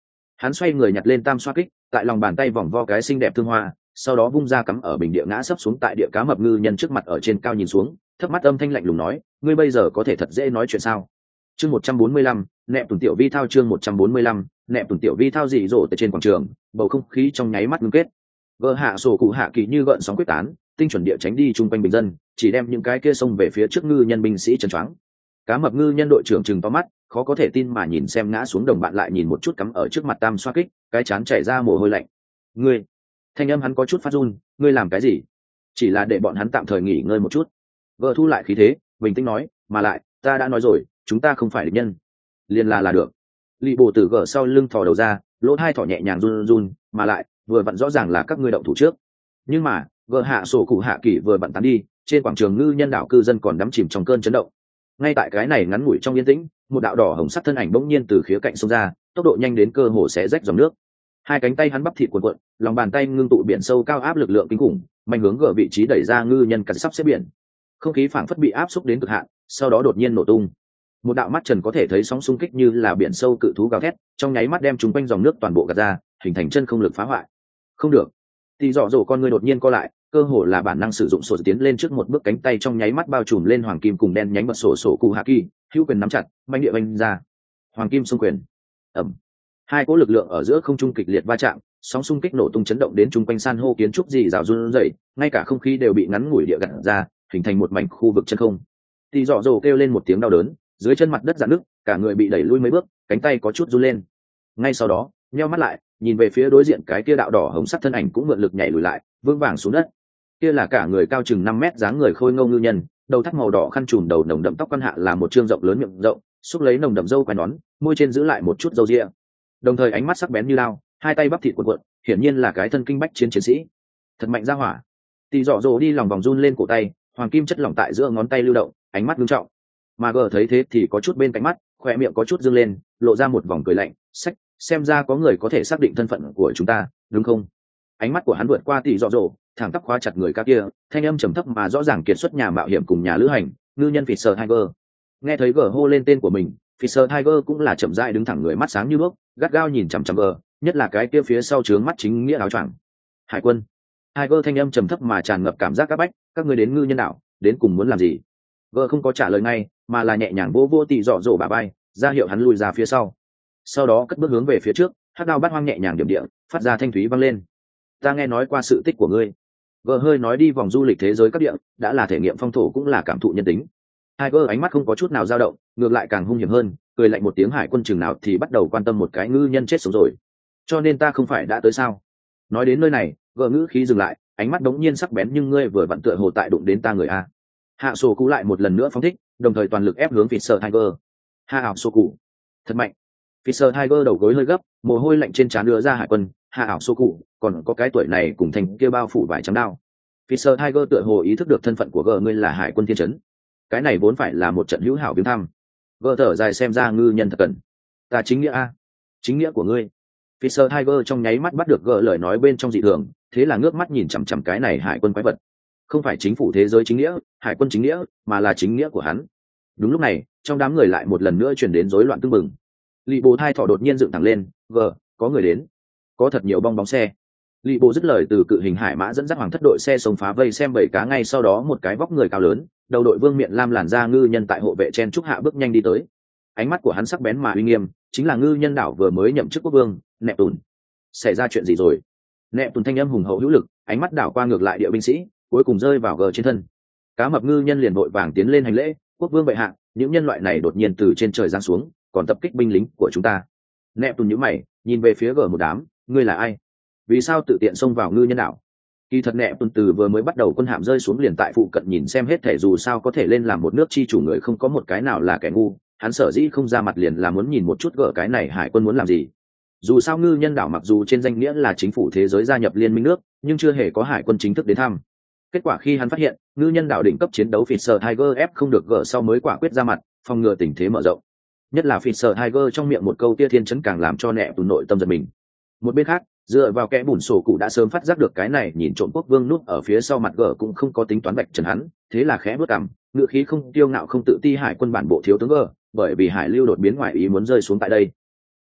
Hắn xoay người nhặt lên tam xoa kích, tại lòng bàn tay vòng vo cái xinh đẹp thương hoa, sau đó vung ra cắm ở bình địa ngã sấp xuống tại địa cá mập ngư nhân trước mặt ở trên cao nhìn xuống, thấp mắt âm thanh lạnh lùng nói, ngươi bây giờ có thể thật dễ nói chuyện sao? Chương 145, nẹp tuần tiểu vi thao chương 145, nẹp tuần tiểu vi thao dị dỗ tại trên quảng trường, bầu không khí trong nháy mắt ngưng kết. Gỡ hạ sổ cụ hạ kỳ như gợn sóng quyết tán, tinh chuẩn địa tránh đi chung quanh bình dân, chỉ đem những cái kia xông về phía trước ngư nhân binh sĩ trấn choáng. Cá mập ngư nhân đội trưởng trừng to mắt, khó có thể tin mà nhìn xem ngã xuống đồng bạn lại nhìn một chút cắm ở trước mặt tam xoa kích, cái chán chảy ra mồ hôi lạnh. Ngươi, thanh âm hắn có chút phát run, ngươi làm cái gì? Chỉ là để bọn hắn tạm thời nghỉ ngơi một chút. Vợ thu lại khí thế, bình tĩnh nói, mà lại, ta đã nói rồi, chúng ta không phải địch nhân. Liên là được. Lị Bồ từ gở sau lưng thò đầu ra, lỗ hai thỏ nhẹ nhàng run run, mà lại, vừa vặn rõ ràng là các ngươi động thủ trước. Nhưng mà, vợ hạ sổ cụ hạ kỳ vừa vặn tán đi, trên quảng trường ngư nhân đảo cư dân còn đắm chìm trong cơn chấn động. Ngay tại cái này ngắn ngủi trong yên tĩnh, một đạo đỏ hồng sắc thân ảnh bỗng nhiên từ khía cạnh xông ra, tốc độ nhanh đến cơ hồ sẽ rách dòng nước. Hai cánh tay hắn bắp thịt cuộn cuộn, lòng bàn tay ngưng tụ biển sâu cao áp lực lượng kinh khủng, mạnh hướng gỡ vị trí đẩy ra ngư nhân cắn sắp xếp biển. Không khí phảng phất bị áp xúc đến cực hạn, sau đó đột nhiên nổ tung. Một đạo mắt trần có thể thấy sóng xung kích như là biển sâu cự thú gào thét, trong nháy mắt đem chúng quanh dòng nước toàn bộ gạt ra, hình thành chân không lực phá hoại. Không được. Tỷ dọ dỗ con người đột nhiên co lại, cơ hồ là bản năng sử dụng sổ tiến lên trước một bước, cánh tay trong nháy mắt bao trùm lên hoàng kim cùng đen nhánh bật sổ cụ hạ kỳ, hữu quyền nắm chặt, mạnh địa vanh ra. Hoàng kim xung quyền. Ầm. Hai cỗ lực lượng ở giữa không trung kịch liệt va chạm, sóng xung kích nổ tung chấn động đến chung quanh san hô kiến trúc gì rào run rẩy, ngay cả không khí đều bị ngắn ngủi địa gạt ra, hình thành một mảnh khu vực chân không. Tỷ dọ dỗ kêu lên một tiếng đau đớn, dưới chân mặt đất rạn nứt, cả người bị đẩy lui mấy bước, cánh tay có chút run lên. Ngay sau đó, nheo mắt lại, nhìn về phía đối diện cái kia đạo đỏ hồng sắc thân ảnh cũng mượn lực nhảy lùi lại, vững vàng xuống đất. Kia là cả người cao chừng 5 mét, dáng người khôi ngô ngư nhân, đầu thắt màu đỏ khăn trùm đầu, nồng đậm tóc quan hạ là một trương rộng lớn miệng rộng, xúc lấy nồng đậm râu quai nón, môi trên giữ lại một chút râu ria. Đồng thời ánh mắt sắc bén như lao, hai tay bắp thịt cuộn cuộn, hiển nhiên là cái thân kinh bách chiến chiến sĩ. Thật mạnh ra hỏa. Tỷ dọ dỗ đi lòng vòng run lên cổ tay, hoàng kim chất lỏng tại giữa ngón tay lưu động, ánh mắt nghiêm trọng. Mà gờ thấy thế thì có chút bên cạnh mắt, khóe miệng có chút dương lên, lộ ra một vòng cười lạnh, sách, xem ra có người có thể xác định thân phận của chúng ta, đúng không? Ánh mắt của hắn vượt qua tỷ dọ dỗ, thẳng tắp khóa chặt người ca kia, thanh âm trầm thấp mà rõ ràng kiệt xuất nhà mạo hiểm cùng nhà lữ hành, ngư nhân Fisher Tiger. Nghe thấy gờ hô lên tên của mình, Fisher Tiger cũng là chậm rãi đứng thẳng, người mắt sáng như đuốc, gắt gao nhìn chằm chằm gờ, nhất là cái kia phía sau trướng mắt chính nghĩa áo choàng. Hải quân. Tiger thanh âm trầm thấp mà tràn ngập cảm giác áp bách, các ngươi đến ngư nhân đảo, đến cùng muốn làm gì? Gờ không có trả lời ngay, mà là nhẹ nhàng vô vô tỷ dọ dỗ bả vai, ra hiệu hắn lùi ra phía sau. Sau đó cất bước hướng về phía trước, hắc đao bát hoang nhẹ nhàng điểm địa, phát ra thanh thúy vang lên. Ta nghe nói qua sự tích của ngươi. Gờ hơi nói đi vòng du lịch thế giới các địa, đã là thể nghiệm phong thổ cũng là cảm thụ nhân tính. Tiger ánh mắt không có chút nào dao động, ngược lại càng hung hiểm hơn, cười lạnh một tiếng, hải quân chừng nào thì bắt đầu quan tâm một cái ngư nhân chết sống rồi. Cho nên ta không phải đã tới sao? Nói đến nơi này, gờ ngữ khí dừng lại, ánh mắt đống nhiên sắc bén, nhưng ngươi vừa vặn tựa hồ tại đụng đến ta người a. Hạ sổ cụ lại một lần nữa phóng thích, đồng thời toàn lực ép hướng Fisher Tiger. Hạ sổ cụ, thật mạnh. Fisher Tiger đầu gối hơi gấp, mồ hôi lạnh trên trán đưa ra. Hải quân, hạ sổ cụ, còn có cái tuổi này cùng thành kia bao phủ vài trăm đao. Fisher Tiger tựa hồ ý thức được thân phận của gờ, ngươi là hải quân thiên trấn. Cái này vốn phải là một trận hữu hảo viếng thăm. Gờ thở dài, xem ra ngư nhân thật cần. Ta chính nghĩa a. Chính nghĩa của ngươi. Fisher Tiger trong nháy mắt bắt được gờ lời nói bên trong dị thường, thế là ngước mắt nhìn chằm chằm cái này hải quân quái vật. Không phải chính phủ thế giới chính nghĩa, hải quân chính nghĩa, mà là chính nghĩa của hắn. Đúng lúc này, trong đám người lại một lần nữa truyền đến rối loạn tưng bừng. Lị Bồ thai thỏ đột nhiên dựng thẳng lên, gờ, có người đến. Có thật nhiều bong bóng xe. Lị Bồ dứt lời, từ cự hình hải mã dẫn dắt hoàng thất đội xe xông phá vây xem bảy cá, ngay sau đó một cái vóc người cao lớn, đầu đội vương miện lam làn da ngư nhân tại hộ vệ chen trúc hạ bước nhanh đi tới. Ánh mắt của hắn sắc bén mà uy nghiêm, chính là ngư nhân đảo vừa mới nhậm chức quốc vương, Nẹp Tùn. Xảy ra chuyện gì rồi? Nẹp Tùn thanh âm hùng hậu hữu lực, ánh mắt đảo qua ngược lại địa binh sĩ, cuối cùng rơi vào gờ trên thân. Cá mập ngư nhân liền vội vàng tiến lên hành lễ, quốc vương bệ hạ, những nhân loại này đột nhiên từ trên trời giáng xuống, còn tập kích binh lính của chúng ta. Nẹp Tùn nhíu mày, nhìn về phía gờ một đám, ngươi là ai? Vì sao tự tiện xông vào ngư nhân đảo? Kỳ thật Nẹp Tùn từ vừa mới bắt đầu quân hạm rơi xuống liền tại phụ cận nhìn xem hết thể, dù sao có thể lên làm một nước chi chủ người không có một cái nào là kẻ ngu, hắn sở dĩ không ra mặt liền là muốn nhìn một chút gỡ cái này hải quân muốn làm gì. Dù sao ngư nhân đảo mặc dù trên danh nghĩa là chính phủ thế giới gia nhập liên minh nước, nhưng chưa hề có hải quân chính thức đến thăm. Kết quả khi hắn phát hiện ngư nhân đảo đỉnh cấp chiến đấu Fisher Tiger ép không được gỡ sau mới quả quyết ra mặt phòng ngừa tình thế mở rộng. Nhất là Fisher Tiger trong miệng một câu tia thiên chấn càng làm cho Nẹp Tùn nội tâm giật mình. Một bên khác, dựa vào kẽ bùn sổ cụ đã sớm phát giác được cái này nhìn trộm quốc vương núp ở phía sau mặt gỡ cũng không có tính toán bạch trần hắn, thế là khẽ bước cằm, ngựa khí không tiêu ngạo không tự ti, hải quân bản bộ thiếu tướng gỡ, bởi vì hải lưu đột biến ngoài ý muốn rơi xuống tại đây.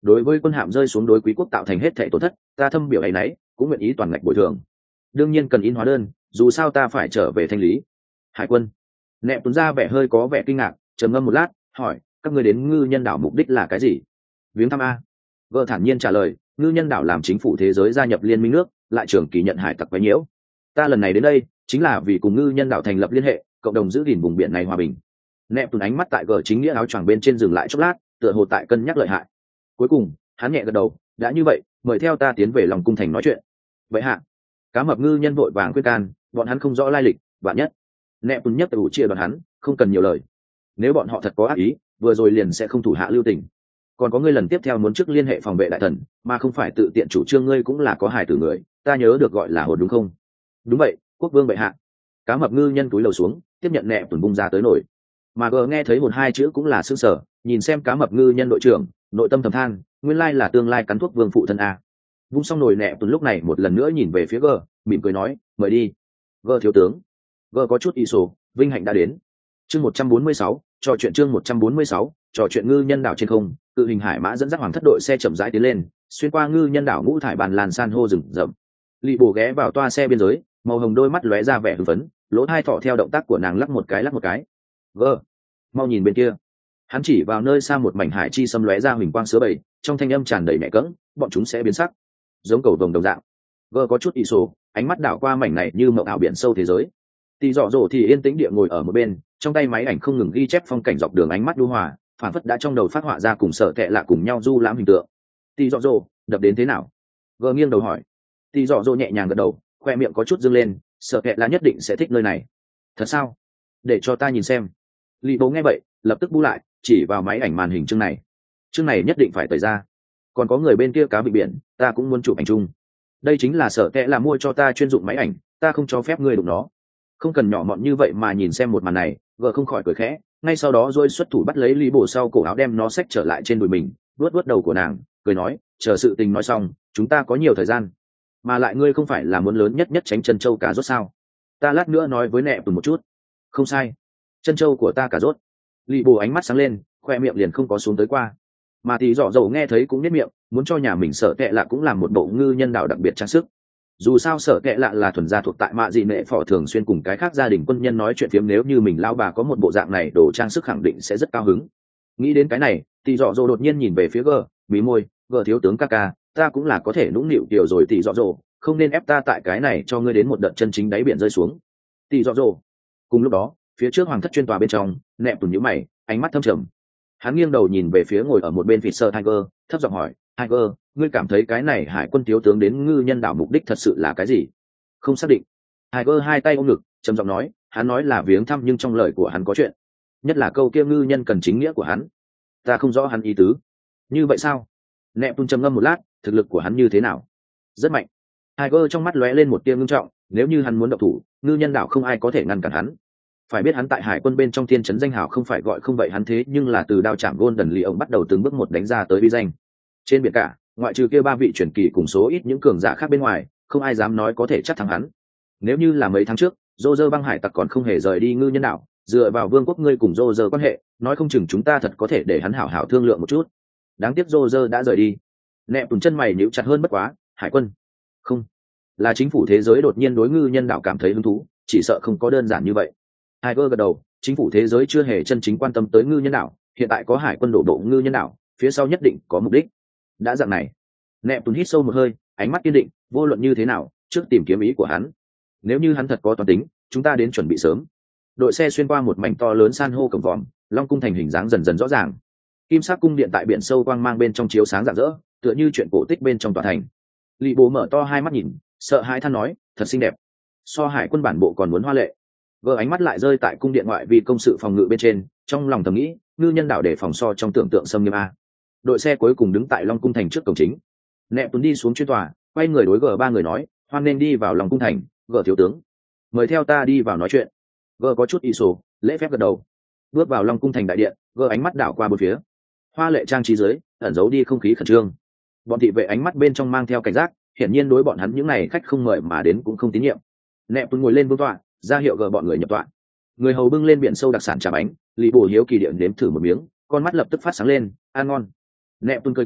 đối với quân hạm rơi xuống đối quý quốc tạo thành hết thảy tổn thất, ta thâm biểu ấy nấy cũng nguyện ý toàn ngạch bồi thường. Đương nhiên cần in hóa đơn, dù sao ta phải trở về thanh lý. Hải quân. Nẹp tuấn ra vẻ hơi có vẻ kinh ngạc, trầm ngâm một lát, hỏi, các người đến ngư nhân đảo mục đích là cái gì? Viếng thăm a. Vợ thản nhiên trả lời, ngư nhân đảo làm chính phủ thế giới gia nhập liên minh nước, lại trường kỳ nhận hải tặc quấy nhiễu. Ta lần này đến đây chính là vì cùng ngư nhân đảo thành lập liên hệ, cộng đồng giữ gìn vùng biển này hòa bình. Nẹp tuấn ánh mắt tại gờ chính nghĩa áo choàng bên trên dừng lại chốc lát, tựa hồ tại cân nhắc lợi hại. Cuối cùng hắn nhẹ gật đầu, đã như vậy, mời theo ta tiến về lòng cung thành nói chuyện. Vậy hạ. Cá mập ngư nhân vội vàng khuyên can, bọn hắn không rõ lai lịch, vạn nhất nẹp tuấn nhất ủ chia đoàn hắn, không cần nhiều lời. Nếu bọn họ thật có ác ý, vừa rồi liền sẽ không thủ hạ lưu tình. Còn có ngươi lần tiếp theo muốn trước liên hệ phòng vệ đại thần, mà không phải tự tiện chủ trương, ngươi cũng là có hài tử người, ta nhớ được gọi là hồn đúng không? Đúng vậy, quốc vương bệ hạ. Cá mập ngư nhân túi lầu xuống, tiếp nhận nẹp tuấn bung ra tới nổi. Mà gờ nghe thấy hồn hai chữ cũng là sương sở, nhìn xem cá mập ngư nhân đội trưởng, nội tâm thầm than, nguyên lai là tương lai cắn thuốc vương phụ thân a. Vung xong nồi nẹp tuấn lúc này một lần nữa nhìn về phía gờ, mỉm cười nói, mời đi. Gờ thiếu tướng. Gờ có chút y sổ, vinh hạnh đã đến. Chương 146, trò chuyện chương 146, trò chuyện ngư nhân đảo trên không, cự hình hải mã dẫn dắt hoàng thất đội xe chậm rãi tiến lên, xuyên qua ngư nhân đảo ngũ thải bàn làn san hô rừng rậm. Lị Bồ ghé vào toa xe biên giới, màu hồng đôi mắt lóe ra vẻ hưng phấn, lỗ hai thọ theo động tác của nàng lắc một cái. Gờ, mau nhìn bên kia. Hắn chỉ vào nơi xa một mảnh hải chi xâm lóe ra huỳnh quang sứa bầy, trong thanh âm tràn đầy mẹ cỡng, bọn chúng sẽ biến sắc, giống cầu vồng đồng dạng. Gờ có chút ỷ sổ, ánh mắt đảo qua mảnh này như mộng ảo biển sâu thế giới. Tỷ dọ dỗ thì yên tĩnh địa ngồi ở một bên, trong tay máy ảnh không ngừng ghi chép phong cảnh dọc đường, ánh mắt đu hòa, phản phất đã trong đầu phát họa ra cùng Sở Kệ lạ cùng nhau du lãm hình tượng. Tỷ dọ dỗ, đập đến thế nào? Gờ nghiêng đầu hỏi. Tỷ dọ dỗ nhẹ nhàng gật đầu, khoe miệng có chút dương lên, Sở Kệ lạ nhất định sẽ thích nơi này. Thật sao? Để cho ta nhìn xem. Lì Bố nghe vậy, lập tức bu lại, chỉ vào máy ảnh màn hình chương này nhất định phải tẩy ra. Còn có người bên kia cá vịnh biển, ta cũng muốn chụp ảnh chung. Đây chính là Sở Kệ là mua cho ta chuyên dụng máy ảnh, ta không cho phép ngươi đụng nó. Không cần nhỏ mọn như vậy mà nhìn xem một màn này, vợ không khỏi cười khẽ, ngay sau đó rồi xuất thủ bắt lấy Lý Bổ sau cổ áo, đem nó xách trở lại trên đùi mình, vuốt đầu của nàng, cười nói, chờ sự tình nói xong, chúng ta có nhiều thời gian. Mà lại ngươi không phải là muốn lớn nhất tránh chân châu cà rốt sao? Ta lát nữa nói với nẹ một chút. Không sai, chân châu của ta cà rốt. Lý Bổ ánh mắt sáng lên, khoe miệng liền không có xuống tới qua. Mà thì dọ dầu nghe thấy cũng nhếch miệng, muốn cho nhà mình Sở Kệ lạ cũng làm một bộ ngư nhân đạo đặc biệt trang sức. Dù sao Sở Kệ lạ là thuần gia thuộc tại Mạ Dị Nệ Phò, thường xuyên cùng cái khác gia đình quân nhân nói chuyện phiếm, nếu như mình lao bà có một bộ dạng này đồ trang sức khẳng định sẽ rất cao hứng. Nghĩ đến cái này, tỷ dọ dỗ đột nhiên nhìn về phía gờ, mí môi, gờ thiếu tướng ca ca, ta cũng là có thể nũng nịu điều rồi tỷ dọ dỗ, không nên ép ta tại cái này cho ngươi đến một đợt chân chính đáy biển rơi xuống. Tỷ dọ dỗ. Cùng lúc đó, phía trước hoàng thất chuyên tòa bên trong, nẹp tùn nhíu mày, ánh mắt thâm trầm. Hắn nghiêng đầu nhìn về phía ngồi ở một bên Fisher Tiger, thấp giọng hỏi, Tiger, ngươi cảm thấy cái này hải quân thiếu tướng đến ngư nhân đảo mục đích thật sự là cái gì? Không xác định. Tiger hai tay ôm ngực, trầm giọng nói, hắn nói là viếng thăm nhưng trong lời của hắn có chuyện. Nhất là câu kia ngư nhân cần chính nghĩa của hắn. Ta không rõ hắn ý tứ. Như vậy sao? Nẹp tuôn trầm ngâm một lát, thực lực của hắn như thế nào? Rất mạnh. Tiger trong mắt lóe lên một tia ngưng trọng, nếu như hắn muốn động thủ, ngư nhân đảo không ai có thể ngăn cản hắn. Phải biết hắn tại hải quân bên trong thiên trấn danh hào không phải gọi không vậy, hắn thế nhưng là từ đao chạm Golden Lee ông bắt đầu từng bước một đánh ra tới uy danh. Trên biển cả, ngoại trừ kia ba vị truyền kỳ cùng số ít những cường giả khác bên ngoài, không ai dám nói có thể chắc thắng hắn. Nếu như là mấy tháng trước, Roger băng hải tặc còn không hề rời đi ngư nhân đảo, dựa vào vương quốc ngươi cùng Roger quan hệ, nói không chừng chúng ta thật có thể để hắn hảo hảo thương lượng một chút. Đáng tiếc Roger đã rời đi. Nẹp tùn chân mày nhíu chặt hơn, bất quá, hải quân, không, là chính phủ thế giới đột nhiên đối ngư nhân đảo cảm thấy hứng thú, chỉ sợ không có đơn giản như vậy. Tiger gật đầu, chính phủ thế giới chưa hề chân chính quan tâm tới ngư nhân đảo, hiện tại có hải quân đổ bộ ngư nhân đảo, phía sau nhất định có mục đích. Đã dạng này, nẹp tùn hít sâu một hơi, ánh mắt kiên định, vô luận như thế nào, trước tìm kiếm ý của hắn. Nếu như hắn thật có toàn tính, chúng ta đến chuẩn bị sớm. Đội xe xuyên qua một mảnh to lớn san hô cổng vòm, long cung thành hình dáng dần dần rõ ràng. Kim sắc cung điện tại biển sâu quang mang bên trong chiếu sáng rạng rỡ, tựa như chuyện cổ tích bên trong tòa thành. Lị Bố mở to hai mắt nhìn, sợ hãi than nói, thật xinh đẹp, so hải quân bản bộ còn muốn hoa lệ. Vợ ánh mắt lại rơi tại cung điện ngoại vi công sự phòng ngự bên trên, trong lòng thầm nghĩ, ngư nhân đảo để phòng so trong tưởng tượng xâm nghiêm a. Đội xe cuối cùng đứng tại long cung thành trước cổng chính. Nẹp tuấn đi xuống chuyên tòa, quay người đối gờ ba người nói, hoan nên đi vào long cung thành, gờ thiếu tướng, mời theo ta đi vào nói chuyện. Gờ có chút y sổ, lễ phép gật đầu. Bước vào long cung thành đại điện, gờ ánh mắt đảo qua bốn phía, hoa lệ trang trí dưới ẩn giấu đi không khí khẩn trương. Bọn thị vệ ánh mắt bên trong mang theo cảnh giác, hiển nhiên đối bọn hắn những này khách không mời mà đến cũng không tín nhiệm. Nẹp tuấn ngồi lên vương tọa, ra hiệu gờ bọn người nhập tọa. Người hầu bưng lên biển sâu đặc sản trà bánh, Lý Bổ hiếu kỳ điện nếm thử một miếng, con mắt lập tức phát sáng lên, ăn ngon. Nẹp tuấn cười cười,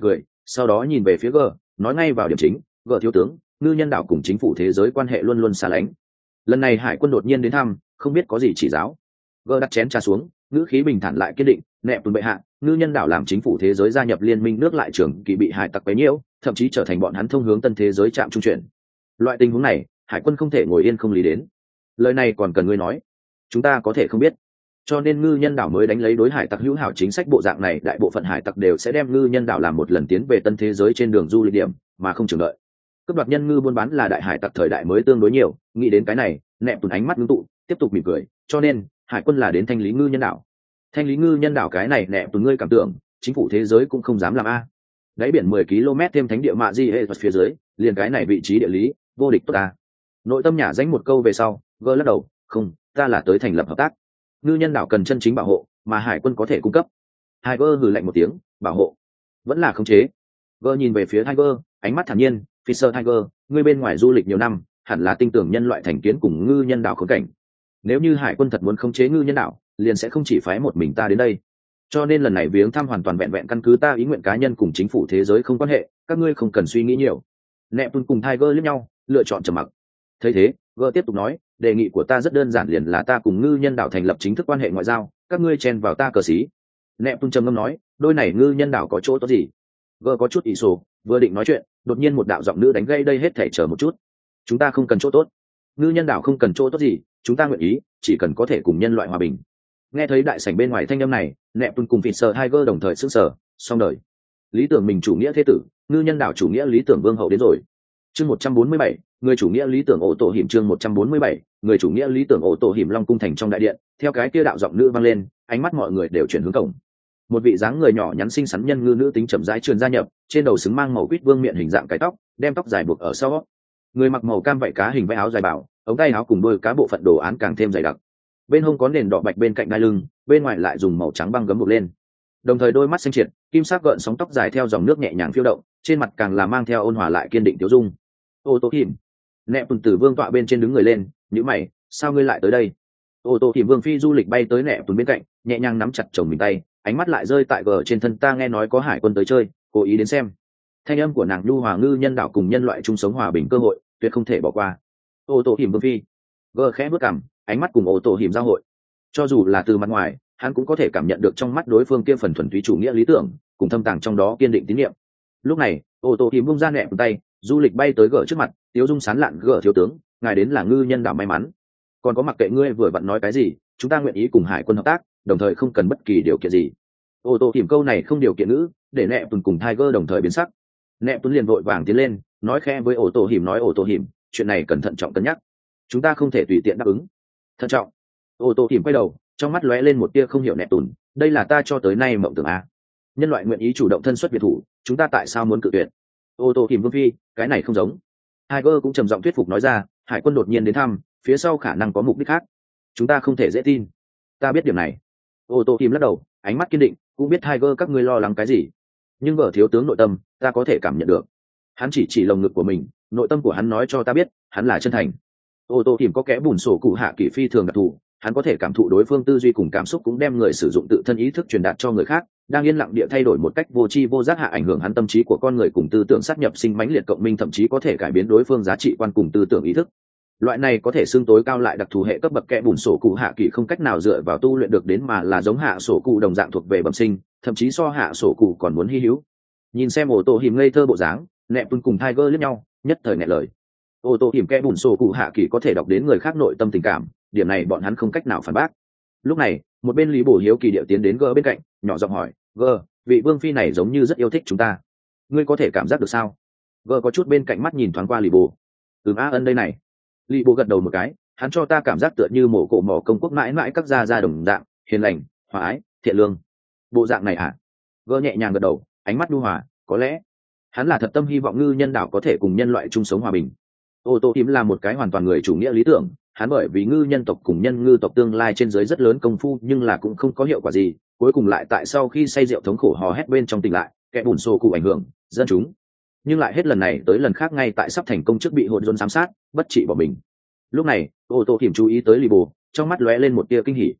sau đó nhìn về phía g, nói ngay vào điểm chính. G thiếu tướng, ngư nhân đảo cùng chính phủ thế giới quan hệ luôn luôn xa lánh, lần này hải quân đột nhiên đến thăm, không biết có gì chỉ giáo. G đặt chén trà xuống, ngữ khí bình thản lại kiên định. Nẹp tuần bệ hạ, ngư nhân đảo làm chính phủ thế giới gia nhập liên minh nước lại trưởng kỳ bị hải tặc quấy nhiễu, thậm chí trở thành bọn hắn thông hướng tân thế giới trạm trung chuyển. Loại tình huống này hải quân không thể ngồi yên không lý đến. Lời này còn cần ngươi nói, chúng ta có thể không biết. Cho nên ngư nhân đảo mới đánh lấy đối hải tặc hữu hảo chính sách bộ dạng này, đại bộ phận hải tặc đều sẽ đem ngư nhân đảo làm một lần tiến về tân thế giới trên đường du lịch điểm mà không chừng đợi. Cướp đoạt nhân ngư buôn bán là đại hải tặc thời đại mới tương đối nhiều, nghĩ đến cái này, Nẹp tuần ánh mắt ngưng tụ, tiếp tục mỉm cười. Cho nên hải quân là đến thanh lý ngư nhân đảo. Thanh lý ngư nhân đảo cái này Nẹp tuần ngươi cảm tưởng chính phủ thế giới cũng không dám làm a. Đáy biển 10 km thêm thánh địa mạ di hệ phía dưới, liền cái này vị trí địa lý vô địch tốt ta. Nội tâm nhả danh một câu về sau, gỡ lắc đầu, không, ta là tới thành lập hợp tác. Ngư nhân đảo cần chân chính bảo hộ, mà hải quân có thể cung cấp. Tiger hừ lạnh một tiếng, bảo hộ vẫn là khống chế. Gỡ nhìn về phía Tiger, ánh mắt thản nhiên. Fisher Tiger, ngươi bên ngoài du lịch nhiều năm, hẳn là tin tưởng nhân loại thành kiến cùng ngư nhân đảo khốn cảnh. Nếu như hải quân thật muốn khống chế ngư nhân đảo, liền sẽ không chỉ phái một mình ta đến đây. Cho nên lần này viếng thăm hoàn toàn vẹn vẹn căn cứ ta ý nguyện cá nhân, cùng chính phủ thế giới không quan hệ, các ngươi không cần suy nghĩ nhiều. Neptune cùng Tiger liếc nhau, lựa chọn trầm mặc. Thấy thế, Gỡ tiếp tục nói, đề nghị của ta rất đơn giản, liền là ta cùng ngư nhân đảo thành lập chính thức quan hệ ngoại giao, các ngươi chen vào ta cờ xí. Neptune trầm ngâm nói, đôi này ngư nhân đảo có chỗ tốt gì? Gỡ có chút ỷ sổ, vừa định nói chuyện, đột nhiên một đạo giọng nữ đánh gây đây hết thảy, chờ một chút. Chúng ta không cần chỗ tốt. Ngư nhân đảo không cần chỗ tốt gì, chúng ta nguyện ý, chỉ cần có thể cùng nhân loại hòa bình. Nghe thấy đại sảnh bên ngoài thanh âm này, Neptune cùng Fisher Tiger đồng thời sững sờ, xong đời. Lý tưởng mình chủ nghĩa thế tử, ngư nhân đảo chủ nghĩa lý tưởng vương hậu đến rồi. Chương 147, người chủ nghĩa lý tưởng ổ tổ hiểm. Chương 147, người chủ nghĩa lý tưởng ổ tổ hiểm. Long cung thành trong đại điện, theo cái kia đạo giọng nữ vang lên, ánh mắt mọi người đều chuyển hướng cổng. Một vị dáng người nhỏ nhắn xinh xắn nhân ngư nữ tính chậm rãi trườn gia nhập, trên đầu xứng mang màu quýt vương miện hình dạng cái tóc, đem tóc dài buộc ở sau. Người mặc màu cam vảy cá hình vẽ áo dài bảo, ống tay áo cùng đôi cá bộ phận đồ án càng thêm dày đặc. Bên hông có nền đỏ bạch bên cạnh đai lưng, bên ngoài lại dùng màu trắng băng gấm buộc lên. Đồng thời đôi mắt xanh triệt, kim sắc gợn sóng tóc dài theo dòng nước nhẹ nhàng phiêu động, trên mặt càng là mang theo ôn hòa lại kiên định tiêu dung. Ô tô hiểm. Nẹp tuần từ vương tọa bên trên đứng người lên, nhíu mày, sao ngươi lại tới đây? Ô tô hiểm vương phi du lịch bay tới Nẹp tuần bên cạnh, nhẹ nhàng nắm chặt chồng mình tay, ánh mắt lại rơi tại gờ trên thân. Ta nghe nói có hải quân tới chơi, cố ý đến xem. Thanh âm của nàng nhu hòa, ngư nhân đảo cùng nhân loại chung sống hòa bình cơ hội, tuyệt không thể bỏ qua. Ô tô hiểm vương phi. Gờ khẽ bước cằm, ánh mắt cùng ô tô hiểm giao hội. Cho dù là từ mặt ngoài, hắn cũng có thể cảm nhận được trong mắt đối phương kia phần thuần túy chủ nghĩa lý tưởng, cùng thâm tàng trong đó kiên định tín nhiệm. Lúc này, ô tô hiểm bung ra Nẹp tay, du lịch bay tới gờ trước mặt, tiếu dung sán lạn. Gờ thiếu tướng, ngài đến là ngư nhân đảo may mắn. Còn có mặc kệ ngươi vừa vặn nói cái gì, chúng ta nguyện ý cùng hải quân hợp tác, đồng thời không cần bất kỳ điều kiện gì. Ô tô hiểm câu này không điều kiện ngữ, để Nẹp tuần cùng Tiger đồng thời biến sắc. Nẹp tuần liền vội vàng tiến lên, nói khẽ với ô tô hiểm, nói ô tô hiểm, chuyện này cẩn thận trọng cân nhắc, chúng ta không thể tùy tiện đáp ứng. Thận trọng. Ô tô hiểm quay đầu, trong mắt lóe lên một tia không hiểu. Nẹp tuần, đây là ta cho tới nay mộng tưởng a. Nhân loại nguyện ý chủ động thân xuất biệt thủ, chúng ta tại sao muốn cự tuyệt? Ô tô hiểm vương phi, cái này không giống. Tiger cũng trầm giọng thuyết phục nói ra, hải quân đột nhiên đến thăm, phía sau khả năng có mục đích khác, chúng ta không thể dễ tin. Ta biết điểm này. Ô tô hiểm lắc đầu, ánh mắt kiên định, cũng biết Tiger các ngươi lo lắng cái gì, nhưng vợ thiếu tướng nội tâm ta có thể cảm nhận được. Hắn chỉ lồng ngực của mình, nội tâm của hắn nói cho ta biết hắn là chân thành. Ô tô hiểm có kẽ bùn sổ cụ hạ kỷ phi thường đặc thù, hắn có thể cảm thụ đối phương tư duy cùng cảm xúc, cũng đem người sử dụng tự thân ý thức truyền đạt cho người khác, đang yên lặng địa thay đổi một cách vô tri vô giác hạ ảnh hưởng hắn tâm trí của con người, cùng tư tưởng sát nhập sinh mãnh liệt cộng minh, thậm chí có thể cải biến đối phương giá trị quan cùng tư tưởng ý thức. Loại này có thể xưng tối cao lại đặc thù hệ cấp bậc kẽ bùn sổ cụ hạ kỳ không cách nào dựa vào tu luyện được đến, mà là giống hạ sổ cụ đồng dạng thuộc về bẩm sinh, thậm chí so hạ sổ cụ còn muốn hy hữu. Nhìn xem ô tô hiểm ngây thơ bộ dáng, Nẹp tuần cùng Tiger liếc nhau, nhất thời nghẹn lời. Ô tô hiểm kẽ bùn sổ cụ hạ kỳ có thể đọc đến người khác nội tâm tình cảm, điểm này bọn hắn không cách nào phản bác. Lúc này, một bên Lý Bổ hiếu kỳ điệu tiến đến G bên cạnh, nhỏ giọng hỏi, G, vị vương phi này giống như rất yêu thích chúng ta, ngươi có thể cảm giác được sao? G có chút bên cạnh mắt nhìn thoáng qua Lý Bổ. A ân đây này. Lý Bổ gật đầu một cái, hắn cho ta cảm giác tựa như mổ cổ mỏ công quốc mãi mãi các gia đồng dạng, hiền lành, hòa ái, thiện lương. Bộ dạng này à? G nhẹ nhàng gật đầu, ánh mắt nhu hòa, có lẽ hắn là thật tâm hy vọng ngư nhân đảo có thể cùng nhân loại chung sống hòa bình. Ô tô hiểm là một cái hoàn toàn người chủ nghĩa lý tưởng, hắn bởi vì ngư nhân tộc cùng nhân ngư tộc tương lai trên dưới rất lớn công phu, nhưng là cũng không có hiệu quả gì, cuối cùng lại tại sau khi say rượu thống khổ hò hét bên trong tỉnh lại, kẻ bùn xô cụ ảnh hưởng dân chúng, nhưng lại hết lần này tới lần khác ngay tại sắp thành công trước bị hồn dôn giám sát, bất trị bỏ mình. Lúc này ô tô hiểm chú ý tới Lì Bồ, trong mắt lóe lên một tia kinh hỉ.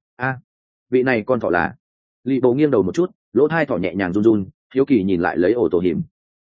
Vị này con thỏ là? Lì Bồ nghiêng đầu một chút, lỗ tai thỏ nhẹ nhàng run run, hiếu kỳ nhìn lại lấy ô tô hiểm.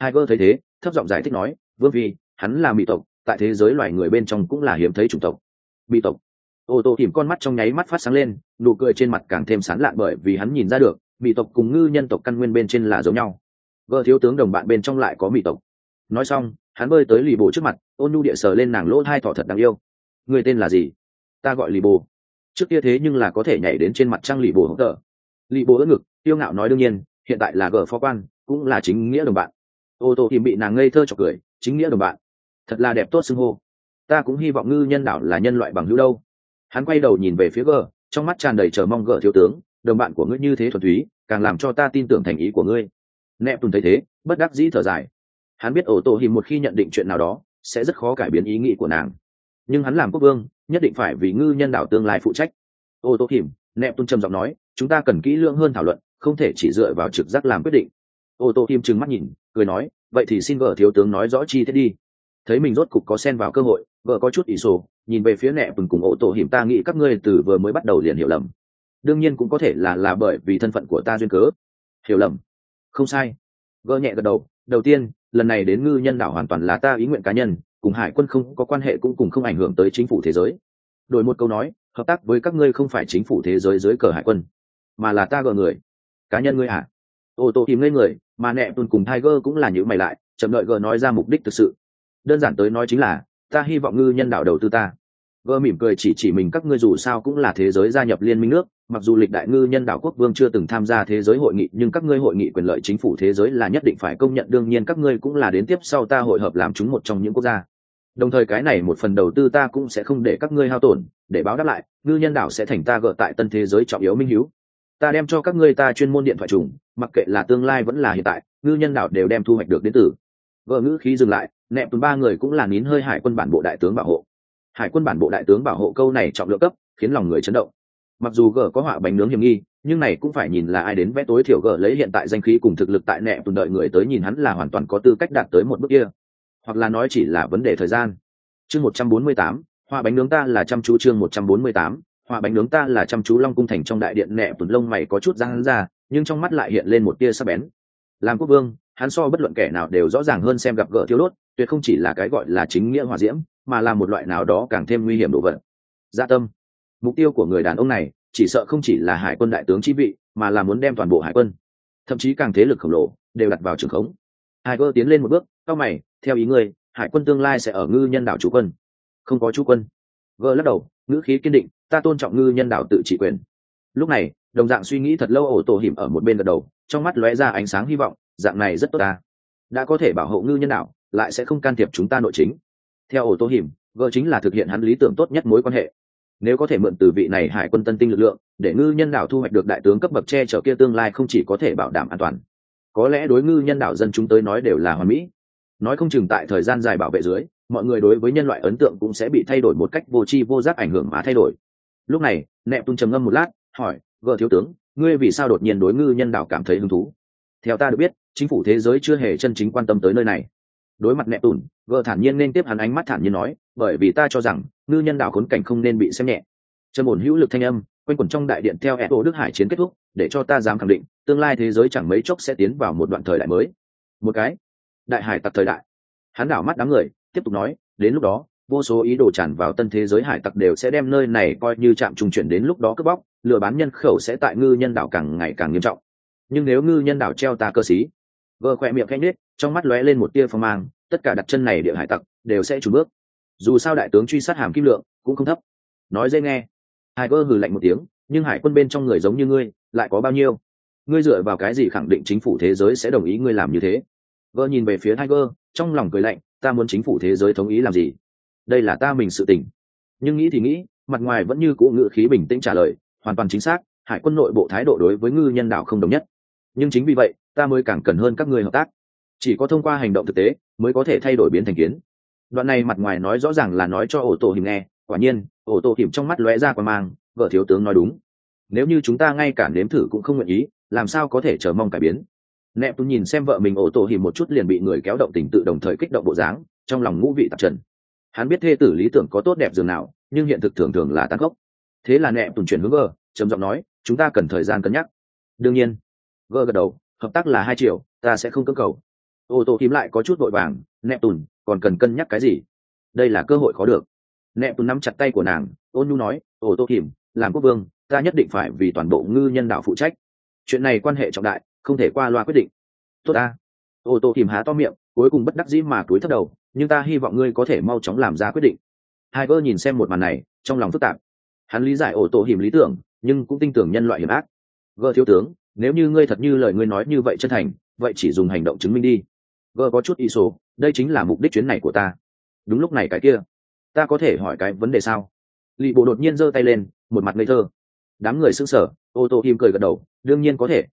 Tiger thấy thế thấp giọng giải thích nói, vương phi, hắn là mỹ tộc, tại thế giới loài người bên trong cũng là hiếm thấy chủng tộc. Mỹ tộc. Ô tô tìm con mắt trong nháy mắt phát sáng lên, nụ cười trên mặt càng thêm sán lạn bởi vì hắn nhìn ra được mỹ tộc cùng ngư nhân tộc căn nguyên bên trên là giống nhau. Vợ thiếu tướng đồng bạn bên trong lại có mỹ tộc. Nói xong hắn bơi tới lì bồ trước mặt, ôn nhu địa sờ lên nàng lỗ hai thỏ thật đáng yêu. Người tên là gì? Ta gọi lì bồ. Trước kia thế nhưng là có thể nhảy đến trên mặt trăng lì bồ hỗ trợ. Lì bồ đỡ ngực tiêu ngạo nói, đương nhiên hiện tại là gờ phó quan, cũng là chính nghĩa đồng bạn. Ô tô tìm bị nàng ngây thơ chọc cười, chính nghĩa đồng bạn, thật là đẹp tốt xưng hô. Ta cũng hy vọng ngư nhân đảo là nhân loại bằng hữu đâu. Hắn quay đầu nhìn về phía gờ, trong mắt tràn đầy chờ mong. Gờ thiếu tướng, đồng bạn của ngươi như thế thuần túy, càng làm cho ta tin tưởng thành ý của ngươi. Nẹp tùn thấy thế bất đắc dĩ thở dài. Hắn biết ổ tổ hìm một khi nhận định chuyện nào đó sẽ rất khó cải biến ý nghĩ của nàng, nhưng hắn làm quốc vương nhất định phải vì ngư nhân đảo tương lai phụ trách. Ổ tổ hìm, nẹp tùn trầm giọng nói, chúng ta cần kỹ lưỡng hơn thảo luận, không thể chỉ dựa vào trực giác làm quyết định. Ổ tổ hìm trừng mắt nhìn cười nói, vậy thì xin vợ thiếu tướng nói rõ chi tiết đi. Thấy mình rốt cục có xen vào cơ hội, vợ có chút ỷ sổ nhìn về phía nẹp tùn cùng ổ tổ hìm, ta nghĩ các ngươi từ vừa mới bắt đầu liền hiểu lầm. Đương nhiên cũng có thể là bởi vì thân phận của ta duyên cớ. Hiểu lầm? Không sai. Vợ nhẹ gật đầu, đầu tiên lần này đến ngư nhân đảo hoàn toàn là ta ý nguyện cá nhân, cùng hải quân không có quan hệ, cũng cùng không ảnh hưởng tới chính phủ thế giới. Đổi một câu nói, hợp tác với các ngươi không phải chính phủ thế giới dưới cờ hải quân, mà là ta gờ người. Cá nhân ngươi à? Ô tô tìm ngây người, mà nẹ tuần cùng Tiger cũng là những mày lại, chậm đợi gờ nói ra mục đích thực sự. Đơn giản tới nói chính là ta hy vọng ngư nhân đảo đầu tư ta. Gờ mỉm cười chỉ mình, các ngươi dù sao cũng là thế giới gia nhập liên minh nước, mặc dù lịch đại ngư nhân đảo quốc vương chưa từng tham gia thế giới hội nghị, nhưng các ngươi hội nghị quyền lợi chính phủ thế giới là nhất định phải công nhận, đương nhiên các ngươi cũng là đến tiếp sau ta hội hợp làm chúng một trong những quốc gia. Đồng thời cái này một phần đầu tư ta cũng sẽ không để các ngươi hao tổn, để báo đáp lại ngư nhân đảo sẽ thành ta gỡ tại tân thế giới trọng yếu minh hiếu. Ta đem cho các ngươi ta chuyên môn điện thoại trùng, mặc kệ là tương lai vẫn là hiện tại, ngư nhân đảo đều đem thu hoạch được đến từ. Vợ ngữ khí dừng lại, nẹp tuần ba người cũng là nín hơi. Hải quân bản bộ đại tướng bảo hộ. Hải quân bản bộ đại tướng bảo hộ, câu này trọng lượng cấp khiến lòng người chấn động. Mặc dù gờ có họa bánh nướng hiểm nghi, nhưng này cũng phải nhìn là ai đến vẽ. Tối thiểu gờ lấy hiện tại danh khí cùng thực lực tại nẹp tuần, đợi người tới nhìn hắn là hoàn toàn có tư cách đạt tới một bước kia, hoặc là nói chỉ là vấn đề thời gian. Chương 148, họa bánh nướng ta là chăm chú. Chương 148, họa bánh nướng ta là chăm chú. Long cung thành trong đại điện, nẹp tuần lông mày có chút răng ra, nhưng trong mắt lại hiện lên một tia sắc bén. Làm quốc vương, hắn so bất luận kẻ nào đều rõ ràng hơn xem gặp gỡ thiêu đốt tuyệt không chỉ là cái gọi là chính nghĩa hỏa diễm, mà là một loại nào đó càng thêm nguy hiểm đồ vật. Dạ tâm. Mục tiêu của người đàn ông này chỉ sợ không chỉ là hải quân đại tướng chi vị, mà là muốn đem toàn bộ hải quân, thậm chí càng thế lực khổng lồ đều đặt vào trường khống. Tiger tiến lên một bước, cao mày, theo ý ngươi, hải quân tương lai sẽ ở ngư nhân đảo trú quân? Không có trú quân. Gơ lắc đầu, ngữ khí kiên định, ta tôn trọng ngư nhân đảo tự trị quyền. Lúc này đồng dạng suy nghĩ thật lâu, ổ tổ hiểm ở một bên gật đầu, trong mắt lóe ra ánh sáng hy vọng, dạng này rất tốt ta. Đã có thể bảo hộ ngư nhân đảo, lại sẽ không can thiệp chúng ta nội chính. Theo ổ tổ hiểm, gơ chính là thực hiện hắn lý tưởng tốt nhất mối quan hệ. Nếu có thể mượn từ vị này hải quân tân tinh lực lượng, để ngư nhân đảo thu hoạch được đại tướng cấp bậc che chở kia, tương lai không chỉ có thể bảo đảm an toàn, có lẽ đối ngư nhân đảo dân chúng tới nói đều là hoàn mỹ. Nói không chừng tại thời gian dài bảo vệ dưới, mọi người đối với nhân loại ấn tượng cũng sẽ bị thay đổi một cách vô tri vô giác, ảnh hưởng mà thay đổi. Lúc này nẹp tung trầm ngâm một lát, hỏi, gờ thiếu tướng, ngươi vì sao đột nhiên đối ngư nhân đảo cảm thấy hứng thú? Theo ta được biết, chính phủ thế giới chưa hề chân chính quan tâm tới nơi này. Đối mặt nẹp tùn, gờ thản nhiên nên tiếp hắn, ánh mắt thản nhiên nói, bởi vì ta cho rằng ngư nhân đảo khốn cảnh không nên bị xem nhẹ. Trầm ổn hữu lực thanh âm quanh quẩn trong đại điện. Theo Edo Đức Hải chiến kết thúc, để cho ta dám khẳng định, tương lai thế giới chẳng mấy chốc sẽ tiến vào một đoạn thời đại mới, một cái đại hải tặc thời đại. Hắn đảo mắt đám người, tiếp tục nói, đến lúc đó vô số ý đồ tràn vào tân thế giới hải tặc đều sẽ đem nơi này coi như trạm trung chuyển, đến lúc đó cướp bóc lừa bán nhân khẩu sẽ tại ngư nhân đảo càng ngày càng nghiêm trọng. Nhưng nếu ngư nhân đảo treo ta cơ sĩ, vợ khỏe miệng khẽ nhếch, trong mắt lóe lên một tia phong mang, tất cả đặt chân này địa hải tặc đều sẽ chùn bước. Dù sao đại tướng truy sát hàm kim lượng cũng không thấp. Nói dễ nghe. Tiger hừ lạnh một tiếng, nhưng hải quân bên trong người giống như ngươi lại có bao nhiêu? Ngươi dựa vào cái gì khẳng định chính phủ thế giới sẽ đồng ý ngươi làm như thế? Vợ nhìn về phía Tiger, trong lòng cười lạnh, ta muốn chính phủ thế giới thống ý làm gì? Đây là ta mình sự tình. Nhưng nghĩ thì nghĩ, mặt ngoài vẫn như cũ ngữ khí bình tĩnh trả lời, hoàn toàn chính xác, hải quân nội bộ thái độ đối với ngư nhân đảo không đồng nhất. Nhưng chính vì vậy, ta mới càng cần hơn các ngươi hợp tác. Chỉ có thông qua hành động thực tế mới có thể thay đổi biến thành kiến. Đoạn này mặt ngoài nói rõ ràng là nói cho ổ tổ hiểm nghe, quả nhiên ổ tổ hiểm trong mắt lóe ra qua mang, vợ thiếu tướng nói đúng. Nếu như chúng ta ngay cả nếm thử cũng không nguyện ý, làm sao có thể chờ mong cải biến? Nẹp tôi nhìn xem vợ mình ổ tổ hiểm một chút liền bị người kéo động tình tự, đồng thời kích động bộ dáng, trong lòng ngũ vị tạp trần. Hắn biết thê tử lý tưởng có tốt đẹp dường nào, nhưng hiện thực thường thường là tàn khốc. Thế là nẹp tùng chuyển hướng vợ, trầm giọng nói, chúng ta cần thời gian cân nhắc. Đương nhiên. Vợ gật đầu, hợp tác là 2 triệu, ta sẽ không cưỡng cầu. Ô tô tím lại có chút vội vàng, nẹp tùn còn cần cân nhắc cái gì? Đây là cơ hội khó được. Nẹp tùn nắm chặt tay của nàng, ôn nhu nói, ô tô tím, làm quốc vương ta nhất định phải vì toàn bộ ngư nhân đảo phụ trách. Chuyện này quan hệ trọng đại, không thể qua loa quyết định. Tốt ta. Ô tô tìm há to miệng, cuối cùng bất đắc dĩ mà cúi thấp đầu, nhưng ta hy vọng ngươi có thể mau chóng làm ra quyết định. Tiger nhìn xem một màn này, trong lòng phức tạp. Hắn lý giải ô tô hiểm lý tưởng, nhưng cũng tin tưởng nhân loại hiểm ác. Gơ thiếu tướng, nếu như ngươi thật như lời ngươi nói như vậy chân thành, vậy chỉ dùng hành động chứng minh đi. Gơ có chút ý số, đây chính là mục đích chuyến này của ta. Đúng lúc này cái kia, ta có thể hỏi cái vấn đề sao? Lì bộ đột nhiên giơ tay lên, một mặt ngây thơ. Đám người sững sờ, ô tô hiểm cười gật đầu, đương nhiên có thể.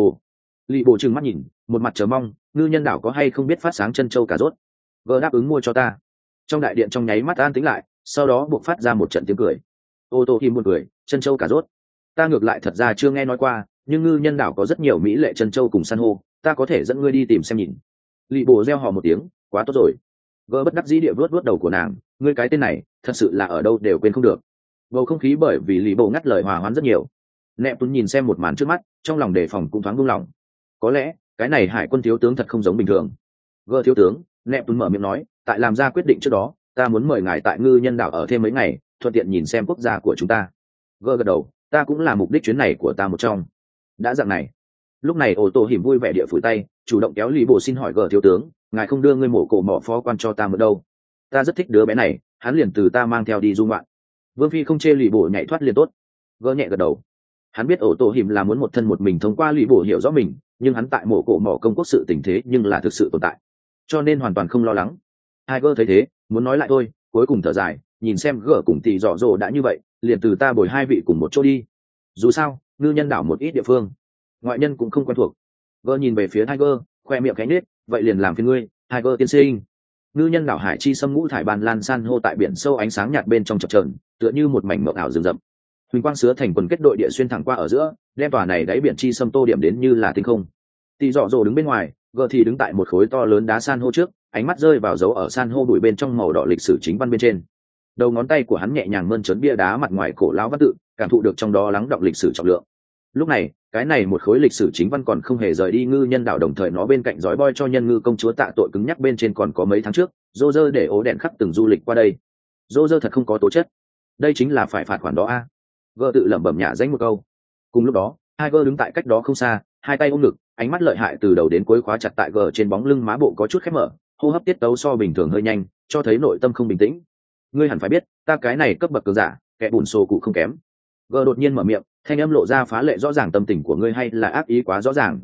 Lì bộ trừng mắt nhìn, một mặt chờ mong, ngư nhân đảo có hay không biết phát sáng chân châu cà rốt. Gơ đáp ứng mua cho ta. Trong đại điện trong nháy mắt an tĩnh lại, sau đó buộc phát ra một trận tiếng cười. Ô tô hiểm buồn cười, chân châu cà rốt, ta ngược lại thật ra chưa nghe nói qua, nhưng ngư nhân đảo có rất nhiều mỹ lệ chân châu cùng san hô, ta có thể dẫn ngươi đi tìm xem nhìn. Lì bộ reo hò một tiếng, quá tốt rồi. Gỡ bất đắc dĩ địa vuốt đầu của nàng, ngươi cái tên này thật sự là ở đâu đều quên không được. Bầu không khí bởi vì lì bộ ngắt lời hòa hoãn rất nhiều. Nẹp Tuấn nhìn xem một màn trước mắt, trong lòng đề phòng cũng thoáng buông lòng. Có lẽ cái này hải quân thiếu tướng thật không giống bình thường. Gỡ thiếu tướng, Nẹp Tuấn mở miệng nói, tại làm ra quyết định trước đó, ta muốn mời ngài tại ngư nhân đảo ở thêm mấy ngày, thuận tiện nhìn xem quốc gia của chúng ta. Gỡ gật đầu, ta cũng là mục đích chuyến này của ta một trong. Đã dạng này, lúc này ô tô hiểm vui vẻ địa phủi tay, chủ động kéo lì bộ xin hỏi Gỡ thiếu tướng, ngài không đưa ngươi mổ cổ mỏ phó quan cho ta một đâu? Ta rất thích đứa bé này, hắn liền từ ta mang theo đi du ngoạn. Vương phi không chê lì bộ nhảy thoát liền tốt. Gỡ nhẹ gật đầu. Hắn biết ô tô hiểm là muốn một thân một mình thông qua lì bộ hiểu rõ mình, nhưng hắn tại mổ cổ mỏ công quốc sự tình thế nhưng là thực sự tồn tại, cho nên hoàn toàn không lo lắng. Tiger thấy thế, muốn nói lại thôi, cuối cùng thở dài, nhìn xem Gỡ cùng tỷ dọ dỗ đã như vậy, liền từ ta bồi hai vị cùng một chỗ đi. Dù sao ngư nhân đảo một ít địa phương ngoại nhân cũng không quen thuộc. Gỡ nhìn về phía Tiger, khoe miệng cánh nết, vậy liền làm phiền ngươi, Tiger tiên sinh. Ngư nhân đảo hải chi sâm ngũ thải bàn lan san hô tại biển sâu ánh sáng nhạt bên trong chập chờn, tựa như một mảnh mộng ảo rừng rậm. Huỳnh quang sứa thành quần kết đội địa xuyên thẳng qua ở giữa, đem tòa này đáy biển chi sâm tô điểm đến như là tinh không. Tỷ dọ dỗ đứng bên ngoài, Gỡ thì đứng tại một khối to lớn đá san hô trước, ánh mắt rơi vào dấu ở san hô bụi bên trong màu đỏ lịch sử chính văn bên trên. Đầu ngón tay của hắn nhẹ nhàng mơn trớn bia đá mặt ngoài cổ lão văn tự, cảm thụ được trong đó lắng đọng lịch sử trọng lượng. Lúc này cái này một khối lịch sử chính văn còn không hề rời đi ngư nhân đảo, đồng thời nó bên cạnh dõi boi cho nhân ngư công chúa tạ tội cứng nhắc bên trên còn có mấy tháng trước dô dơ để ố đèn khắc từng du lịch qua đây. Dô dơ thật không có tố chất, đây chính là phải phạt khoản đó a. Gơ tự lẩm bẩm nhả danh một câu. Cùng lúc đó Tiger đứng tại cách đó không xa, hai tay ôm ngực, ánh mắt lợi hại từ đầu đến cuối khóa chặt tại Gờ trên bóng lưng má bộ có chút khép mở, hô hấp tiết tấu so bình thường hơi nhanh, cho thấy nội tâm không bình tĩnh. Ngươi hẳn phải biết, ta cái này cấp bậc cường giả, kẻ bùn xô cụ không kém. Gờ đột nhiên mở miệng, thanh âm lộ ra phá lệ rõ ràng tâm tình của ngươi hay là ác ý quá rõ ràng,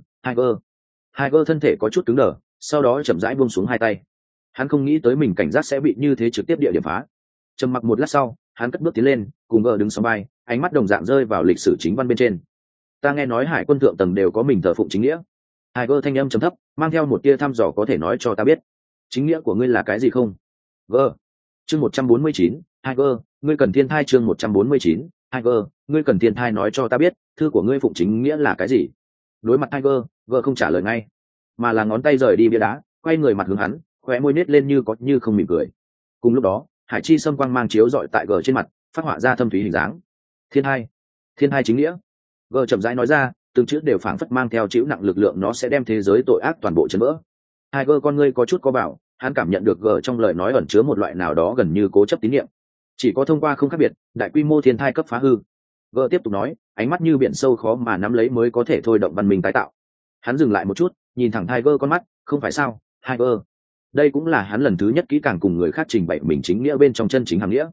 Tiger thân thể có chút cứng đờ, sau đó chậm rãi buông xuống hai tay. Hắn không nghĩ tới mình cảnh giác sẽ bị như thế trực tiếp địa điểm phá. Trầm mặc một lát sau, hắn cất bước tiến lên, cùng Gờ đứng sóng vai, ánh mắt đồng dạng rơi vào lịch sử chính văn bên trên. Ta nghe nói hải quân thượng tầng đều có mình thờ phụng chính nghĩa. Tiger thanh âm trầm thấp, mang theo một tia thăm dò, có thể nói cho ta biết chính nghĩa của ngươi là cái gì không? Gờ. Chương 149, Tiger, ngươi cần thiên thai. Chương 149, Tiger, ngươi cần thiên thai, nói cho ta biết thư của ngươi phụng chính nghĩa là cái gì? Đối mặt Tiger, Gờ không trả lời ngay, mà là ngón tay rời đi bia đá, quay người mặt hướng hắn, khóe môi nết lên như có như không mỉm cười. Cùng lúc đó hải chi sâm quang mang chiếu rọi tại Gờ trên mặt, phát họa ra thâm thúy hình dáng. Thiên thai chính nghĩa. Gờ chậm rãi nói ra, từng chữ đều phảng phất mang theo chịu nặng lực lượng, nó sẽ đem thế giới tội ác toàn bộ chấn vỡ. Tiger con ngươi có chút co vào, hắn cảm nhận được Gờ trong lời nói ẩn chứa một loại nào đó gần như cố chấp tín nhiệm. Chỉ có thông qua không khác biệt đại quy mô thiên thai cấp phá hư. Gờ tiếp tục nói, ánh mắt như biển sâu khó mà nắm lấy mới có thể thôi động văn minh tái tạo. Hắn dừng lại một chút, nhìn thẳng Tiger con mắt, không phải sao, Tiger. Đây cũng là hắn lần thứ nhất kỹ càng cùng người khác trình bày mình chính nghĩa bên trong chân chính hàng nghĩa.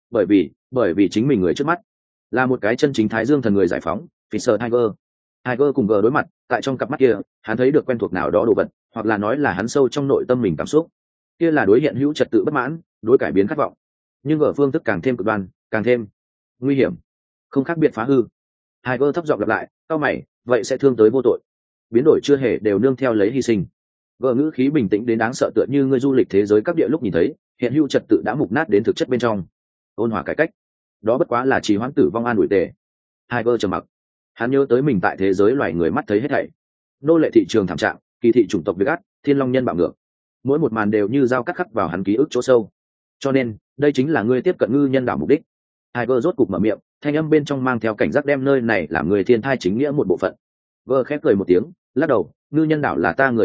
Bởi vì chính mình người trước mắt là một cái chân chính thái dương thần người giải phóng, Fisher Tiger cùng Gờ đối mặt, tại trong cặp mắt kia, hắn thấy được quen thuộc nào đó đồ vật, hoặc là nói là hắn sâu trong nội tâm mình cảm xúc. Kia là đối hiện hữu trật tự bất mãn, đối cải biến khát vọng. Nhưng Gờ phương thức càng thêm cực đoan, càng thêm nguy hiểm, không khác biệt phá hư. Tiger thấp giọng lặp lại, cau mày, vậy sẽ thương tới vô tội. Biến đổi chưa hề đều nương theo lấy hy sinh. Gờ ngữ khí bình tĩnh đến đáng sợ, tựa như người du lịch thế giới các địa lúc nhìn thấy, hiện hữu trật tự đã mục nát đến thực chất bên trong. Ôn hòa cải cách, đó bất quá là trì hoãn tử vong an ủi tề. Tiger trầm mặc. Hắn nhớ tới mình tại thế giới loài người mắt thấy hết thảy, nô lệ thị trường thảm trạng, kỳ thị chủng tộc việc ác, thiên long nhân bạo ngược, mỗi một màn đều như dao cắt khắc vào hắn ký ức chỗ sâu. Cho nên đây chính là ngươi tiếp cận ngư nhân đảo mục đích. Tiger rốt cục mở miệng, thanh âm bên trong mang theo cảnh giác, đem nơi này làm người thiên thai chính nghĩa một bộ phận. Gờ khép cười một tiếng, lắc đầu, ngư nhân đảo là ta người hợp tác,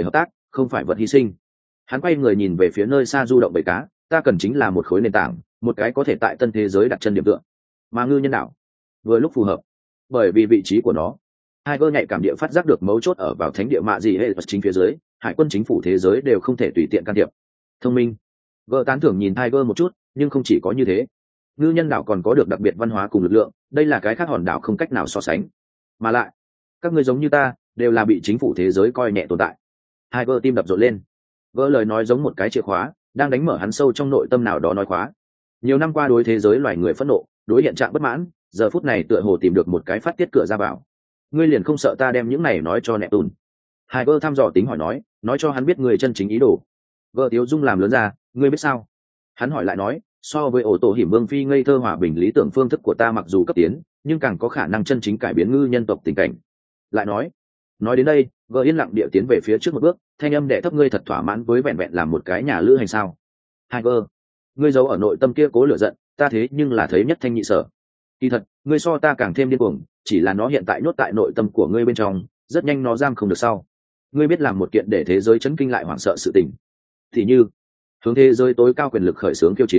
không phải vật hy sinh. Hắn quay người nhìn về phía nơi xa du động bầy cá, ta cần chính là một khối nền tảng, một cái có thể tại tân thế giới đặt chân điểm tựa. Mà ngư nhân đảo vừa lúc phù hợp, bởi vì vị trí của nó, Tiger nhạy cảm địa phát giác được mấu chốt ở vào thánh địa mạ gì hệ chính phía dưới, hải quân chính phủ thế giới đều không thể tùy tiện can thiệp. Thông minh. Vợ tán thưởng nhìn Tiger một chút, nhưng không chỉ có như thế. Ngư nhân đảo còn có được đặc biệt văn hóa cùng lực lượng, đây là cái khác hòn đảo không cách nào so sánh. Mà lại, các ngươi giống như ta, đều là bị chính phủ thế giới coi nhẹ tồn tại. Tiger tim đập rộn lên. Vợ lời nói giống một cái chìa khóa, đang đánh mở hắn sâu trong nội tâm nào đó nói khóa. Nhiều năm qua đối thế giới loài người phẫn nộ, đối hiện trạng bất mãn, giờ phút này tựa hồ tìm được một cái phát tiết cửa ra vào. Ngươi liền không sợ ta đem những này nói cho Neptune? Tiger thăm dò tính hỏi nói cho hắn biết người chân chính ý đồ. Vợ Tiếu Dung làm lớn ra, ngươi biết sao? Hắn hỏi lại nói, so với ổ tổ hiểm vương phi ngây thơ hòa bình lý tưởng phương thức của ta mặc dù cấp tiến, nhưng càng có khả năng chân chính cải biến ngư nhân tộc tình cảnh. Lại nói đến đây, vợ yên lặng địa tiến về phía trước một bước, thanh âm đệ thấp, ngươi thật thỏa mãn với vẹn vẹn làm một cái nhà lữ hành sao? Tiger, ngươi giấu ở nội tâm kia cố lửa giận, ta thế nhưng là thấy nhất thanh nhị sở. Kỳ thật, ngươi so ta càng thêm điên cuồng, chỉ là nó hiện tại nhốt tại nội tâm của ngươi bên trong, rất nhanh nó giam không được sau. Ngươi biết làm một kiện để thế giới chấn kinh lại hoảng sợ sự tình, thì như hướng thế giới tối cao quyền lực khởi xướng khiêu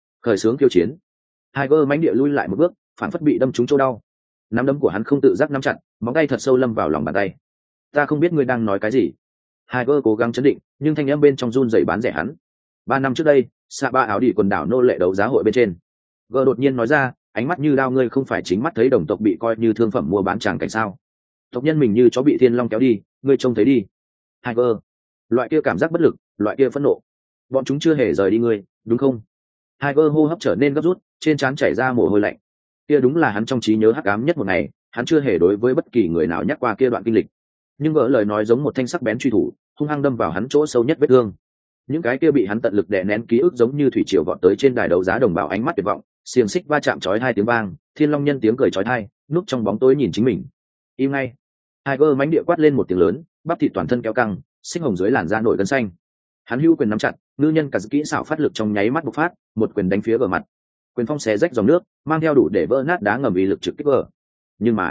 chiến. Tiger mãnh địa lui lại một bước, phản phất bị đâm trúng chỗ đau. Nắm đấm của hắn không tự giác nắm chặt, móng tay thật sâu lâm vào lòng bàn tay. Ta không biết ngươi đang nói cái gì. Tiger cố gắng chấn định, nhưng thanh âm bên trong run rẩy bán rẻ hắn. 3 năm trước đây, xạ ba áo đi quần đảo nô lệ đấu giá hội bên trên, gờ đột nhiên nói ra, ánh mắt như đao, ngươi không phải chính mắt thấy đồng tộc bị coi như thương phẩm mua bán tràng cảnh sao? Tộc nhân mình như chó bị thiên long kéo đi, ngươi trông thấy đi. Tiger, loại kia cảm giác bất lực, loại kia phẫn nộ, bọn chúng chưa hề rời đi ngươi, đúng không? Tiger hô hấp trở nên gấp rút, trên trán chảy ra mồ hôi lạnh. Kia đúng là hắn trong trí nhớ hắc ám nhất một ngày, hắn chưa hề đối với bất kỳ người nào nhắc qua kia đoạn kinh lịch. Nhưng gỡ lời nói giống một thanh sắc bén truy thủ, hung hăng đâm vào hắn chỗ sâu nhất vết thương. Những cái kia bị hắn tận lực đè nén ký ức giống như thủy triều vọt tới trên đài đấu giá đồng bào, ánh mắt tuyệt vọng, xiềng xích va chạm chói hai tiếng vang, thiên long nhân tiếng cười chói tai, núp trong bóng tối nhìn chính mình. Im ngay. Tiger mãnh địa quát lên một tiếng lớn, bắp thịt toàn thân kéo căng, xích hồng dưới làn da nổi gân xanh. Hắn hữu quyền nắm chặt, ngư nhân cả kỹ xảo phát lực trong nháy mắt bộc phát, một quyền đánh phía gờ mặt. Quyền phong xé rách dòng nước, mang theo đủ để vỡ nát đá ngầm, uy lực trực kích gờ. Nhưng mà,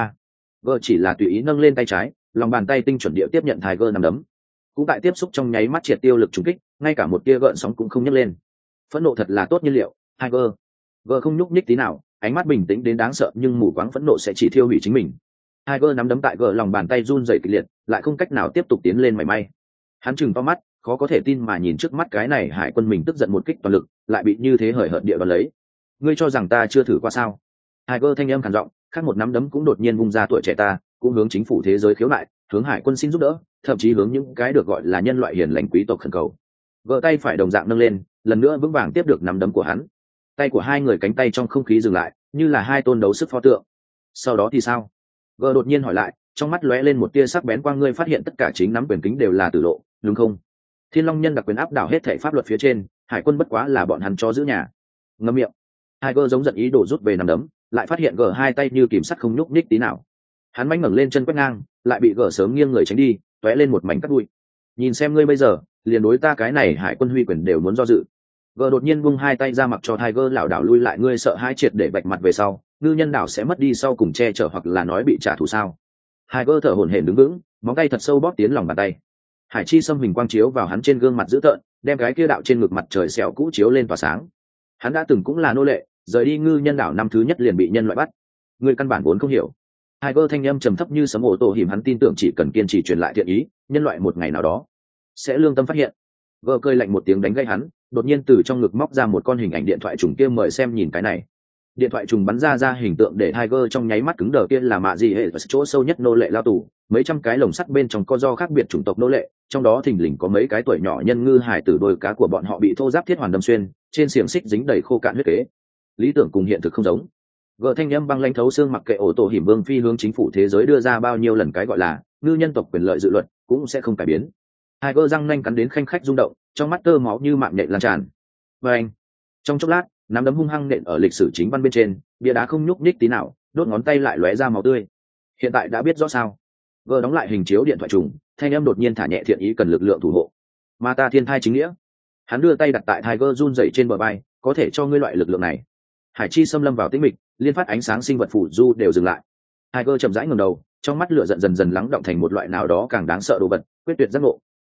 gờ chỉ là tùy ý nâng lên tay trái, lòng bàn tay tinh chuẩn địa tiếp nhận Tiger nắm đấm. Cũng tại tiếp xúc trong nháy mắt triệt tiêu lực trúng kích, ngay cả một tia gợn sóng cũng không nhấc lên. Phẫn nộ thật là tốt nhiên liệu, Tiger. Gờ không nhúc nhích tí nào, ánh mắt bình tĩnh đến đáng sợ, nhưng mù quáng phẫn nộ sẽ chỉ thiêu hủy chính mình. Tiger nắm đấm tại gờ lòng bàn tay run rẩy kịch liệt, lại không cách nào tiếp tục tiến lên mảy may. Hắn trừng to mắt, khó có thể tin mà nhìn trước mắt cái này hải quân mình tức giận một kích toàn lực, lại bị như thế hời hợt địa đón lấy. Ngươi cho rằng ta chưa thử qua sao? Tiger thanh âm khàn giọng, khác một nắm đấm cũng đột nhiên vung ra, tuổi trẻ ta cũng hướng chính phủ thế giới khiếu nại, hướng hải quân xin giúp đỡ, thậm chí hướng những cái được gọi là nhân loại hiền lành quý tộc khẩn cầu. Gỡ tay phải đồng dạng nâng lên, lần nữa vững vàng tiếp được nắm đấm của hắn. Tay của hai người cánh tay trong không khí dừng lại, như là hai tôn đấu sức pho tượng. Sau đó thì sao? Gỡ đột nhiên hỏi lại, trong mắt lóe lên một tia sắc bén quang, ngươi phát hiện tất cả chính nắm quyền kính đều là tử lộ, đúng không? Thiên long nhân đặc quyền áp đảo hết thảy pháp luật phía trên, hải quân bất quá là bọn hắn cho giữ nhà. Ngậm miệng. Tiger giống giận ý đổ rút về nắm đấm, lại phát hiện gỡ hai tay như kìm sắt không nhúc nhích tí nào. Hắn mánh ngẩng lên chân quét ngang, lại bị gỡ sớm nghiêng người tránh đi, tóe lên một mảnh cắt đuôi. Nhìn xem ngươi bây giờ, liền đối ta cái này hải quân huy quyền đều muốn do dự. Gỡ đột nhiên buông hai tay ra, mặc cho Tiger lảo đảo lui lại, ngươi sợ hai triệt để bạch mặt về sau, ngư nhân đảo sẽ mất đi sau cùng che chở, hoặc là nói bị trả thù sao? Tiger thở hổn hển đứng vững, móng tay thật sâu bóp tiến lòng bàn tay. Hải chi xâm hình quang chiếu vào hắn trên gương mặt dữ tợn, đem cái kia đạo trên ngực mặt trời sẹo cũ chiếu lên tỏa sáng. Hắn đã từng cũng là nô lệ, rời đi ngư nhân đảo năm thứ nhất liền bị nhân loại bắt. Ngươi căn bản vốn không hiểu. Tiger thanh âm trầm thấp như sấm ổ tổ hiểm, hắn tin tưởng chỉ cần kiên trì truyền lại thiện ý, nhân loại một ngày nào đó sẽ lương tâm phát hiện. Gờ cười lạnh một tiếng đánh gây hắn, đột nhiên từ trong ngực móc ra một con hình ảnh điện thoại trùng, kia mời xem, nhìn cái này. Điện thoại trùng bắn ra hình tượng để Tiger trong nháy mắt cứng đờ, kia là mạ gì hệ ở chỗ sâu nhất nô lệ lao tù, mấy trăm cái lồng sắt bên trong có do khác biệt chủng tộc nô lệ, trong đó thình lình có mấy cái tuổi nhỏ nhân ngư hải tử, đôi cá của bọn họ bị thô giáp thiết hoàn đâm xuyên, trên xiềng xích dính đầy khô cạn huyết kế. Lý tưởng cùng hiện thực không giống. Gờ thanh âm băng lãnh thấu xương, mặc kệ ổ tổ hiểm vương phi hướng chính phủ thế giới đưa ra bao nhiêu lần cái gọi là ngư nhân tộc quyền lợi dự luật, cũng sẽ không cải biến. Tiger răng nanh cắn đến khanh khách rung động, trong mắt tơ máu như mạng nhện lan tràn. Và anh, trong chốc lát, nắm đấm hung hăng nện ở lịch sử chính văn bên trên, bia đá không nhúc nhích tí nào, đốt ngón tay lại lóe ra máu tươi. Hiện tại đã biết rõ sao? Gờ đóng lại hình chiếu điện thoại trùng, thanh âm đột nhiên thả nhẹ, thiện ý cần lực lượng thủ hộ. Mà ta thiên thai chính nghĩa. Hắn đưa tay đặt tại Tiger run rẩy trên bờ vai, có thể cho ngươi loại lực lượng này. Hải chi xâm lâm vào tĩnh mịch, liên phát ánh sáng sinh vật phù du đều dừng lại. Tiger chậm rãi ngẩng đầu, trong mắt lửa giận dần dần lắng động thành một loại nào đó càng đáng sợ đồ vật, quyết tuyệt giác ngộ.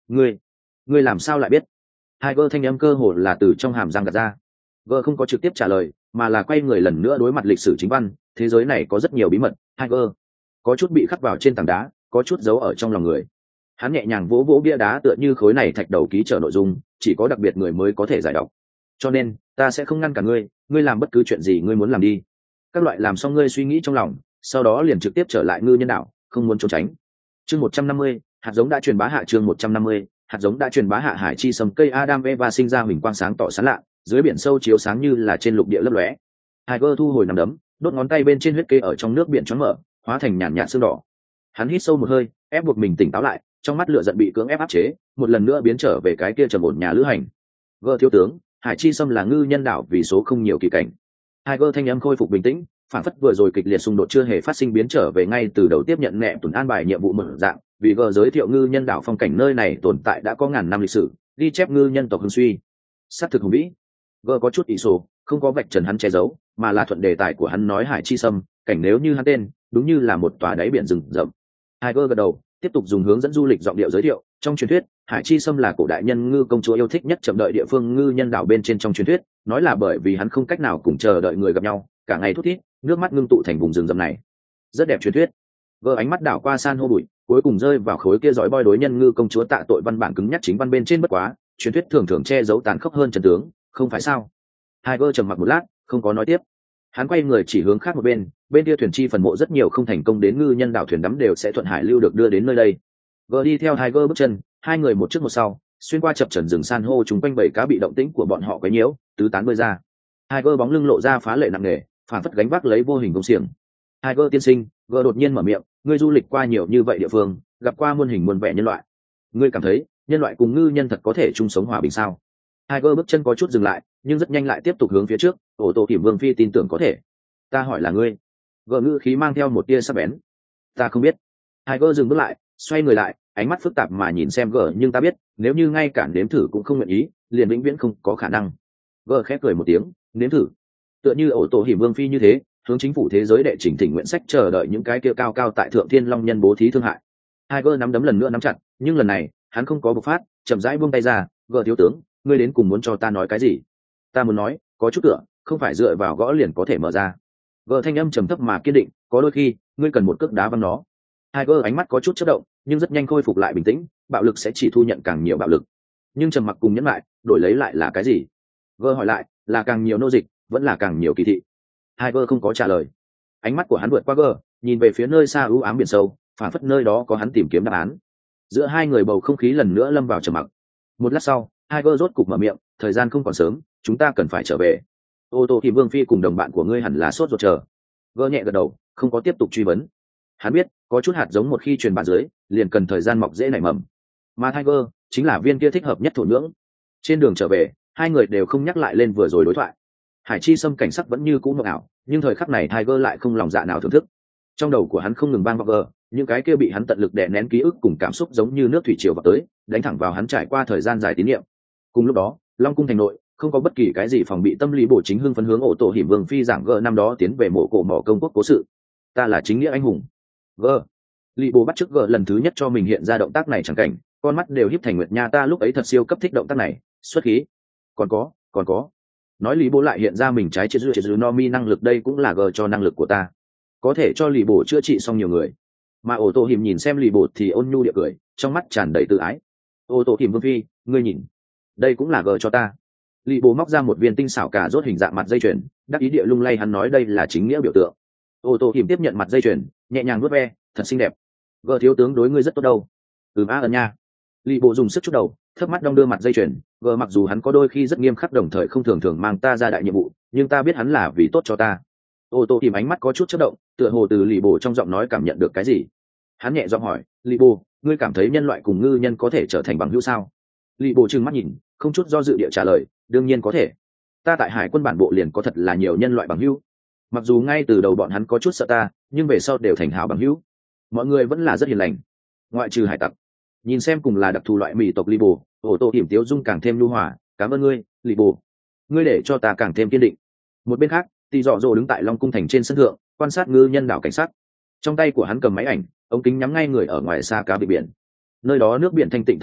Ngươi làm sao lại biết? Tiger thanh âm cơ hồ là từ trong hàm răng gạt ra. Gờ không có trực tiếp trả lời, mà là quay người lần nữa đối mặt lịch sử chính văn. Thế giới này có rất nhiều bí mật, Tiger. Có chút bị khắc vào trên tảng đá, có chút giấu ở trong lòng người. Hắn nhẹ nhàng vỗ vỗ bia đá tựa như khối này thạch đầu ký trở nội dung, chỉ có đặc biệt người mới có thể giải đọc. Cho nên, ta sẽ không ngăn cả ngươi làm bất cứ chuyện gì ngươi muốn làm đi. Các loại làm xong ngươi suy nghĩ trong lòng, sau đó liền trực tiếp trở lại ngư nhân đảo, không muốn trốn tránh. Chương 150, hạt giống đã truyền bá hạ. Chương 150, hạt giống đã truyền bá hạ. Hải chi sầm cây Adam Eva sinh ra huỳnh quang sáng tỏ sáng lạ, dưới biển sâu chiếu sáng như là trên lục địa lấp lóe. Tiger thu hồi nắm đấm, đốt ngón tay bên trên huyết kê ở trong nước biển choáng mở, hóa thành nhàn nhạt sương đỏ. Hắn hít sâu một hơi, ép buộc mình tỉnh táo lại, trong mắt lửa giận bị cưỡng ép áp chế, một lần nữa biến trở về cái kia trầm ổn nhà lữ hành. Gơ thiếu tướng, Hải chi sâm là ngư nhân đảo vì số không nhiều kỳ cảnh. Tiger thanh âm khôi phục bình tĩnh, phản phất vừa rồi kịch liệt xung đột chưa hề phát sinh, biến trở về ngay từ đầu tiếp nhận nệm tuần an bài nhiệm vụ mở dạng. Vì gờ giới thiệu ngư nhân đảo phong cảnh nơi này tồn tại đã có ngàn năm lịch sử, ghi chép ngư nhân tộc hưng suy, sát thực hùng vĩ. Gờ có chút ỷ sổ, không có vạch trần hắn che giấu, mà là thuận đề tài của hắn nói hải chi sâm, cảnh nếu như hắn tên, đúng như là một tòa đáy biển rừng rậm. Tiger gật đầu, tiếp tục dùng hướng dẫn du lịch giọng điệu giới thiệu. Trong truyền thuyết, hải chi sâm là cổ đại nhân ngư công chúa yêu thích nhất chậm đợi địa phương ngư nhân đảo bên trên. Trong truyền thuyết, nói là bởi vì hắn không cách nào cùng chờ đợi người gặp nhau, cả ngày thút thít, nước mắt ngưng tụ thành vùng rừng rậm này. Rất đẹp truyền thuyết. Vợ ánh mắt đảo qua san hô bụi, cuối cùng rơi vào khối kia dõi boi đối nhân ngư công chúa tạ tội văn bản cứng nhắc chính văn bên trên. Bất quá, truyền thuyết thường thường che giấu tàn khốc hơn chân tướng, không phải sao? Tiger trầm mặc một lát, không có nói tiếp. Hắn quay người chỉ hướng khác một bên, bên kia thuyền chi phần mộ rất nhiều không thành công đến ngư nhân đảo thuyền đắm đều sẽ thuận hải lưu được đưa đến nơi đây. Vợ đi theo Tiger bước chân, hai người một trước một sau, xuyên qua chập chờn rừng san hô chúng quanh bảy cá bị động tĩnh của bọn họ quấy nhiễu, tứ tán bơi ra. Tiger bóng lưng lộ ra phá lệ nặng nề, phản phất gánh vác lấy vô hình công xiềng. Tiger tiên sinh, vợ đột nhiên mở miệng, ngươi du lịch qua nhiều như vậy địa phương, gặp qua muôn hình muôn vẻ nhân loại, ngươi cảm thấy nhân loại cùng ngư nhân thật có thể chung sống hòa bình sao? Tiger bước chân có chút dừng lại, nhưng rất nhanh lại tiếp tục hướng phía trước. Ổ tổ kiểm vương phi tin tưởng có thể. Ta hỏi là ngươi. Vợ ngữ khí mang theo một tia sắc bén. Ta không biết. Tiger dừng bước lại, xoay người lại, ánh mắt phức tạp mà nhìn xem gờ, nhưng ta biết, nếu như ngay cả nếm thử cũng không nguyện ý, liền vĩnh viễn không có khả năng. Gờ khép cười một tiếng, nếm thử. Tựa như ổ tổ hiểm vương phi như thế, hướng chính phủ thế giới đệ trình thỉnh nguyện sách chờ đợi những cái kia cao cao tại thượng thiên long nhân bố thí thương hại. Tiger nắm đấm lần nữa nắm chặt, nhưng lần này hắn không có bộc phát, chậm rãi buông tay ra. Gờ thiếu tướng, ngươi đến cùng muốn cho ta nói cái gì? Ta muốn nói, có chút tựa, không phải dựa vào gõ liền có thể mở ra. Gờ thanh âm trầm thấp mà kiên định, có đôi khi ngươi cần một cước đá văng nó. Tiger ánh mắt có chút chớp động, nhưng rất nhanh khôi phục lại bình tĩnh. Bạo lực sẽ chỉ thu nhận càng nhiều bạo lực, nhưng trầm mặc cùng nhẫn lại, đổi lấy lại là cái gì? Gờ hỏi lại, là càng nhiều nô dịch, vẫn là càng nhiều kỳ thị? Tiger không có trả lời. Ánh mắt của hắn vượt qua Gờ, nhìn về phía nơi xa u ám biển sâu, phản phất nơi đó có hắn tìm kiếm đáp án. Giữa hai người bầu không khí lần nữa lâm vào trầm mặc. Một lát sau, Tiger rốt cục mở miệng, thời gian không còn sớm, chúng ta cần phải trở về. Ô tô thì vương phi cùng đồng bạn của ngươi hẳn là sốt ruột chờ. Gờ nhẹ gật đầu, không có tiếp tục truy vấn. Hắn biết, có chút hạt giống một khi truyền bá dưới, liền cần thời gian mọc dễ nảy mầm. Mà Tiger chính là viên kia thích hợp nhất thổ nhưỡng. Trên đường trở về, hai người đều không nhắc lại lên vừa rồi đối thoại. Hải chi sâm cảnh sắc vẫn như cũ mộng ảo, nhưng thời khắc này Tiger lại không lòng dạ nào thưởng thức. Trong đầu của hắn không ngừng vang vọng gờ, những cái kia bị hắn tận lực đè nén ký ức cùng cảm xúc giống như nước thủy triều vào tới, đánh thẳng vào hắn trải qua thời gian dài tín nhiệm. Cùng lúc đó, Long cung thành nội không có bất kỳ cái gì phòng bị, tâm lý bổ chính hưng phấn hướng ổ tổ hiểm vương phi giảng gờ năm đó tiến về mộ cổ mỏ công quốc cố sự. Ta là chính nghĩa anh hùng. Gờ. Lý bố bắt chước gờ lần thứ nhất cho mình hiện ra động tác này chẳng cảnh, con mắt đều híp thành nguyệt nha, ta lúc ấy thật siêu cấp thích động tác này, xuất khí. Còn có. Nói Lý bố lại hiện ra mình trái chết dư no mi năng lực, đây cũng là gờ cho năng lực của ta, có thể cho Lý bố chữa trị xong nhiều người. Mà ổ tổ hiểm nhìn xem Lý bố thì ôn nhu địa cười, trong mắt tràn đầy tự ái. Ổ tổ hiểm vương phi, ngươi nhìn, đây cũng là gờ cho ta. Lý bố móc ra một viên tinh xảo cà rốt hình dạng mặt dây chuyền, đắc ý địa lung lay, hắn nói đây là chính nghĩa biểu tượng. Ô tô hiểm tiếp nhận mặt dây chuyền, nhẹ nhàng vuốt ve, thật xinh đẹp. Gờ thiếu tướng đối ngươi rất tốt đâu. Ân nha. Lý bộ dùng sức chút đầu, thấp mắt đong đưa mặt dây chuyền. Gờ mặc dù hắn có đôi khi rất nghiêm khắc, đồng thời không thường thường mang ta ra đại nhiệm vụ, nhưng ta biết hắn là vì tốt cho ta. Ô tô hiểm ánh mắt có chút chớp động, tựa hồ từ Lý bộ trong giọng nói cảm nhận được cái gì. Hắn nhẹ giọng hỏi, Lý bộ, ngươi cảm thấy nhân loại cùng ngư nhân có thể trở thành bằng hữu sao? Lý bộ trừng mắt nhìn, không chút do dự địa trả lời, đương nhiên có thể. Ta tại hải quân bản bộ liền có thật là nhiều nhân loại bằng hữu. Mặc dù ngay từ đầu bọn hắn có chút sợ ta, nhưng về sau đều thành hảo bằng hữu. Mọi người vẫn là rất hiền lành, ngoại trừ hải tặc. Nhìn xem cùng là đặc thù loại mỹ tộc Lý bồ, ổ tô hiểm tiếu dung càng thêm nhu hòa. Cảm ơn ngươi, Lý bồ, ngươi để cho ta càng thêm kiên định. Một bên khác, Tỳ Dọ Dỗ đứng tại Long cung thành trên sân thượng, quan sát ngư nhân đảo cảnh sắc. Trong tay của hắn cầm máy ảnh, ống kính nhắm ngay người ở ngoài xa cá bị biển. Nơi đó nước biển thanh tịnh thấy đáy,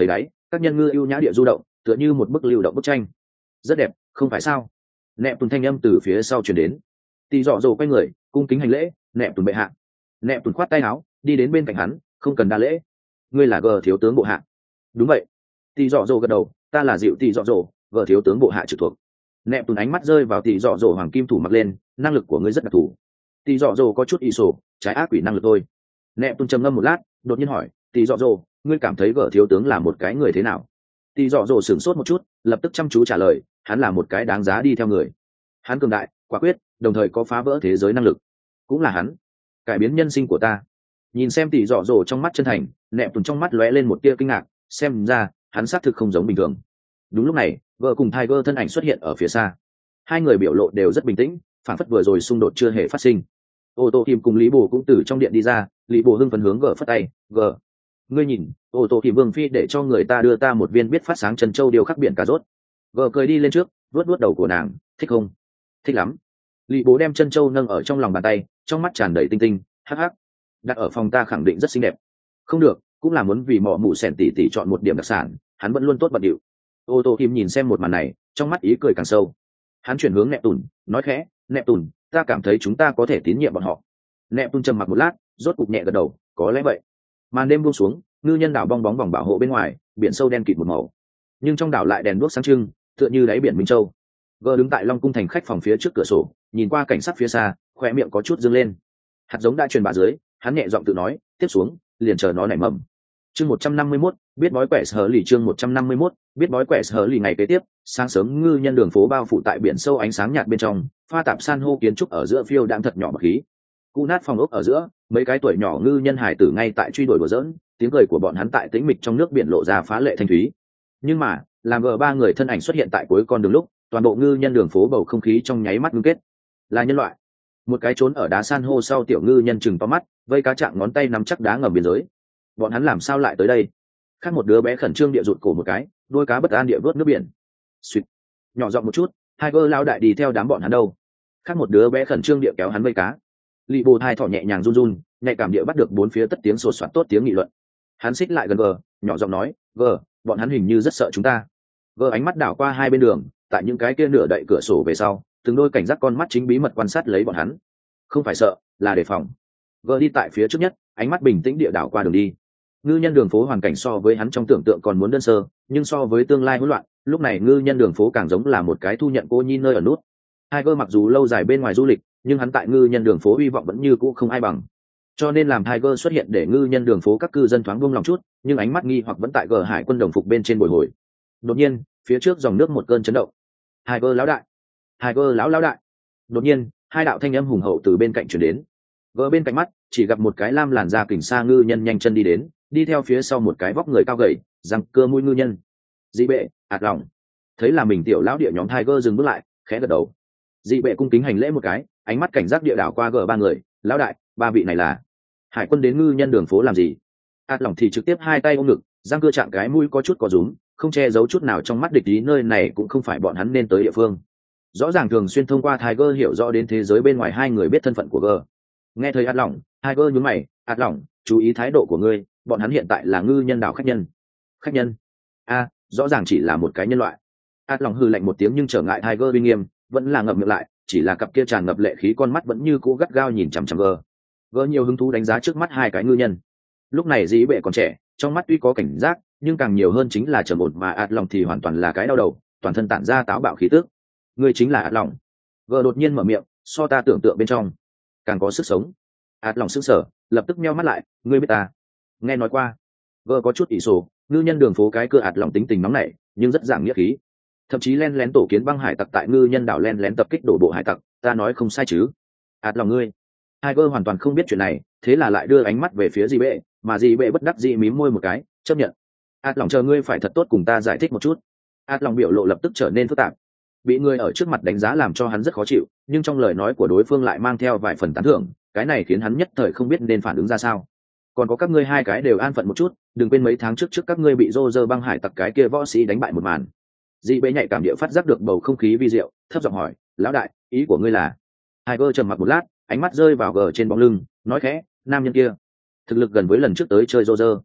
các nhân ngư ưu nhã địa du động, tựa như một bức lưu động bức tranh. Rất đẹp, không phải sao? Nẹp Tùn thanh âm từ phía sau truyền đến. Tỷ Dọ Dồ quay người, cung kính hành lễ, Nẹp Tùn bệ hạ. Nẹp Tùn khoát tay áo, đi đến bên cạnh hắn, không cần đa lễ. Ngươi là Gờ thiếu tướng bộ hạ. Đúng vậy. Tỷ Dọ Dồ gật đầu, ta là Dịu Tỷ Dọ Dồ, Gờ thiếu tướng bộ hạ trực thuộc. Nẹp Tùn ánh mắt rơi vào Tỷ Dọ Dồ hoàng kim thủ mặc lên, năng lực của ngươi rất đặc thù. Tỷ Dọ Dồ có chút ỷ sổ, trái ác quỷ năng lực thôi. Nẹp Tùn trầm ngâm một lát, đột nhiên hỏi, Tỷ Dọ Dồ, ngươi cảm thấy Gờ thiếu tướng là một cái người thế nào? Tỷ Dọ Dồ sửng sốt một chút, lập tức chăm chú trả lời, hắn là một cái đáng giá đi theo người. Hắn cường đại, quả quyết, đồng thời có phá vỡ thế giới năng lực. Cũng là hắn cải biến nhân sinh của ta. Nhìn xem Tỷ Dọ Dồ trong mắt chân thành, Nẹp Tùn trong mắt lóe lên một tia kinh ngạc, xem ra hắn xác thực không giống bình thường. Đúng lúc này, vợ cùng Tiger thân ảnh xuất hiện ở phía xa. Hai người biểu lộ đều rất bình tĩnh, phản phất vừa rồi xung đột chưa hề phát sinh. Ô tô Kim cùng Lý Bồ cũng từ trong điện đi ra, Lý Bồ hưng phấn hướng gờ phất tay, gờ, ngươi nhìn, ô tô Kim Vương phi để cho người ta đưa ta một viên biết phát sáng chân châu điều khắc biển cà rốt. Gờ cười đi lên trước, vuốt vuốt đầu của nàng, thích không? Thích lắm. Lý Bố đem chân châu nâng ở trong lòng bàn tay, trong mắt tràn đầy tinh tinh, hắc hắc. Đặt ở phòng ta khẳng định rất xinh đẹp. Không được, cũng là muốn vì mọ mụ sẻn tỉ tỉ chọn một điểm đặc sản, hắn vẫn luôn tốt bận điệu. Ô tô Kim nhìn xem một màn này, trong mắt ý cười càng sâu. Hắn chuyển hướng Nẹp Tùn, nói khẽ, Nẹp Tùn, ta cảm thấy chúng ta có thể tín nhiệm bọn họ. Nẹp Tùn trầm mặc một lát, rốt cục nhẹ gật đầu, có lẽ vậy. Màn đêm buông xuống, ngư nhân đảo bong bóng vòng bảo hộ bên ngoài, biển sâu đen kịt một màu. Nhưng trong đảo lại đèn đuốc sáng trưng, tựa như đáy biển Minh Châu. Gờ đứng tại Long cung thành khách phòng phía trước cửa sổ, nhìn qua cảnh sắc phía xa, khoe miệng có chút dương lên. Hạt giống đã truyền bá dưới, hắn nhẹ giọng tự nói, tiếp xuống, liền chờ nó nảy mầm. Chương 151, biết bói quẻ sở lì chương 151, biết bói quẻ sở lì ngày kế tiếp, sáng sớm ngư nhân đường phố bao phủ tại biển sâu ánh sáng nhạt bên trong, pha tạp san hô kiến trúc ở giữa phiêu đãng thật nhỏ bậc khí. Cụ nát phòng ốc ở giữa, mấy cái tuổi nhỏ ngư nhân hải tử ngay tại truy đuổi đùa giỡn, tiếng cười của bọn hắn tại tĩnh mịch trong nước biển lộ ra phá lệ thanh thúy. Nhưng mà, làm gờ ba người thân ảnh xuất hiện tại cuối con đường lúc, toàn bộ ngư nhân đường phố bầu không khí trong nháy mắt ngưng kết. Là nhân loại. Một cái trốn ở đá san hô sau tiểu ngư nhân chừng to mắt, vây cá trạng ngón tay nắm chắc đá ngầm biên giới. Bọn hắn làm sao lại tới đây? Khác một đứa bé khẩn trương địa rụt cổ một cái, đuôi cá bất an địa vớt nước biển. Xuyệt. Nhỏ giọng một chút, Tiger lao đại đi theo đám bọn hắn đâu. Khác một đứa bé khẩn trương địa kéo hắn vây cá. Lì bồ thai thỏ nhẹ nhàng run run, nhạy cảm địa bắt được bốn phía tất tiếng sột soạt tốt tiếng nghị luận. Hắn xích lại gần gờ, nhỏ giọng nói, gờ, bọn hắn hình như rất sợ chúng ta. Gờ ánh mắt đảo qua hai bên đường, tại những cái kia nửa đậy cửa sổ về sau, từng đôi cảnh giác con mắt chính bí mật quan sát lấy bọn hắn. Không phải sợ, là đề phòng. Gờ đi tại phía trước nhất, ánh mắt bình tĩnh địa đảo qua đường đi. Ngư nhân đường phố hoàn cảnh so với hắn trong tưởng tượng còn muốn đơn sơ, nhưng so với tương lai hỗn loạn, lúc này ngư nhân đường phố càng giống là một cái thu nhận cô nhi nơi ở nút. Tiger mặc dù lâu dài bên ngoài du lịch, nhưng hắn tại ngư nhân đường phố hy vọng vẫn như cũ không ai bằng. Cho nên làm Tiger xuất hiện để ngư nhân đường phố các cư dân thoáng buông lòng chút, nhưng ánh mắt nghi hoặc vẫn tại gờ hải quân đồng phục bên trên bồi hồi. Đột nhiên, phía trước dòng nước một cơn chấn động. Tiger lão đại, Tiger lão đại. Đột nhiên, hai đạo thanh âm hùng hậu từ bên cạnh truyền đến. Gờ bên cạnh mắt, chỉ gặp một cái lam làn da kình sa ngư nhân nhanh chân đi đến, đi theo phía sau một cái vóc người cao gầy, răng cưa mũi ngư nhân. Dị bệ, ạt lòng. Thấy là mình tiểu lão địa nhóm Tiger dừng bước lại, khẽ gật đầu. Dị bệ cung kính hành lễ một cái, ánh mắt cảnh giác địa đảo qua gờ ba người, lão đại, ba vị này là hải quân đến ngư nhân đường phố làm gì? Ạt lòng thì trực tiếp hai tay ôm ngực, răng cưa chạm cái mũi có chút có rúm, không che giấu chút nào trong mắt địch ý, nơi này cũng không phải bọn hắn nên tới địa phương. Rõ ràng thường xuyên thông qua Tiger hiểu rõ đến thế giới bên ngoài hai người biết thân phận của G. Nghe thấy ạt lòng, Tiger nhướng mày, ạt lòng, chú ý thái độ của ngươi, bọn hắn hiện tại là ngư nhân đảo khách nhân. Khách nhân? A, rõ ràng chỉ là một cái nhân loại. Ạt lòng hừ lạnh một tiếng nhưng trở ngại Tiger uy nghiêm, vẫn là ngậm miệng lại, chỉ là cặp kia tràn ngập lệ khí con mắt vẫn như cũ gắt gao nhìn chằm chằm G. G nhiều hứng thú đánh giá trước mắt hai cái ngư nhân. Lúc này dĩ bệ còn trẻ, trong mắt tuy có cảnh giác, nhưng càng nhiều hơn chính là trầm ổn, mà ạt lòng thì hoàn toàn là cái đau đầu, toàn thân tản ra táo bạo khí tức. Ngươi chính là ạt lòng. G đột nhiên mở miệng, so ta tưởng tượng bên trong càng có sức sống. Ạt lòng sững sờ, lập tức meo mắt lại, ngươi biết ta? Nghe nói qua. G có chút ỷ sổ, ngư nhân đường phố cái cửa ạt lòng tính tình nóng nảy, nhưng rất giảng nghĩa khí. Thậm chí len lén tổ kiến băng hải tặc tại ngư nhân đảo len lén tập kích đổ bộ hải tặc, ta nói không sai chứ? Ạt lòng ngươi. Tiger hoàn toàn không biết chuyện này, thế là lại đưa ánh mắt về phía dì bệ, mà dì bệ bất đắc dĩ mím môi một cái, chấp nhận. Ạt lòng chờ ngươi phải thật tốt cùng ta giải thích một chút. Ạt lòng biểu lộ lập tức trở nên phức tạp. Bị người ở trước mặt đánh giá làm cho hắn rất khó chịu, nhưng trong lời nói của đối phương lại mang theo vài phần tán thưởng, cái này khiến hắn nhất thời không biết nên phản ứng ra sao. Còn có các ngươi hai cái đều an phận một chút, đừng quên mấy tháng trước các ngươi bị Roger băng hải tặc cái kia võ sĩ đánh bại một màn. Dì bệ nhạy cảm địa phát giác được bầu không khí vi diệu, thấp giọng hỏi, lão đại, ý của ngươi là? Tiger trầm mặc một lát, ánh mắt rơi vào gờ trên bóng lưng, nói khẽ, nam nhân kia thực lực gần với lần trước tới chơi Roger.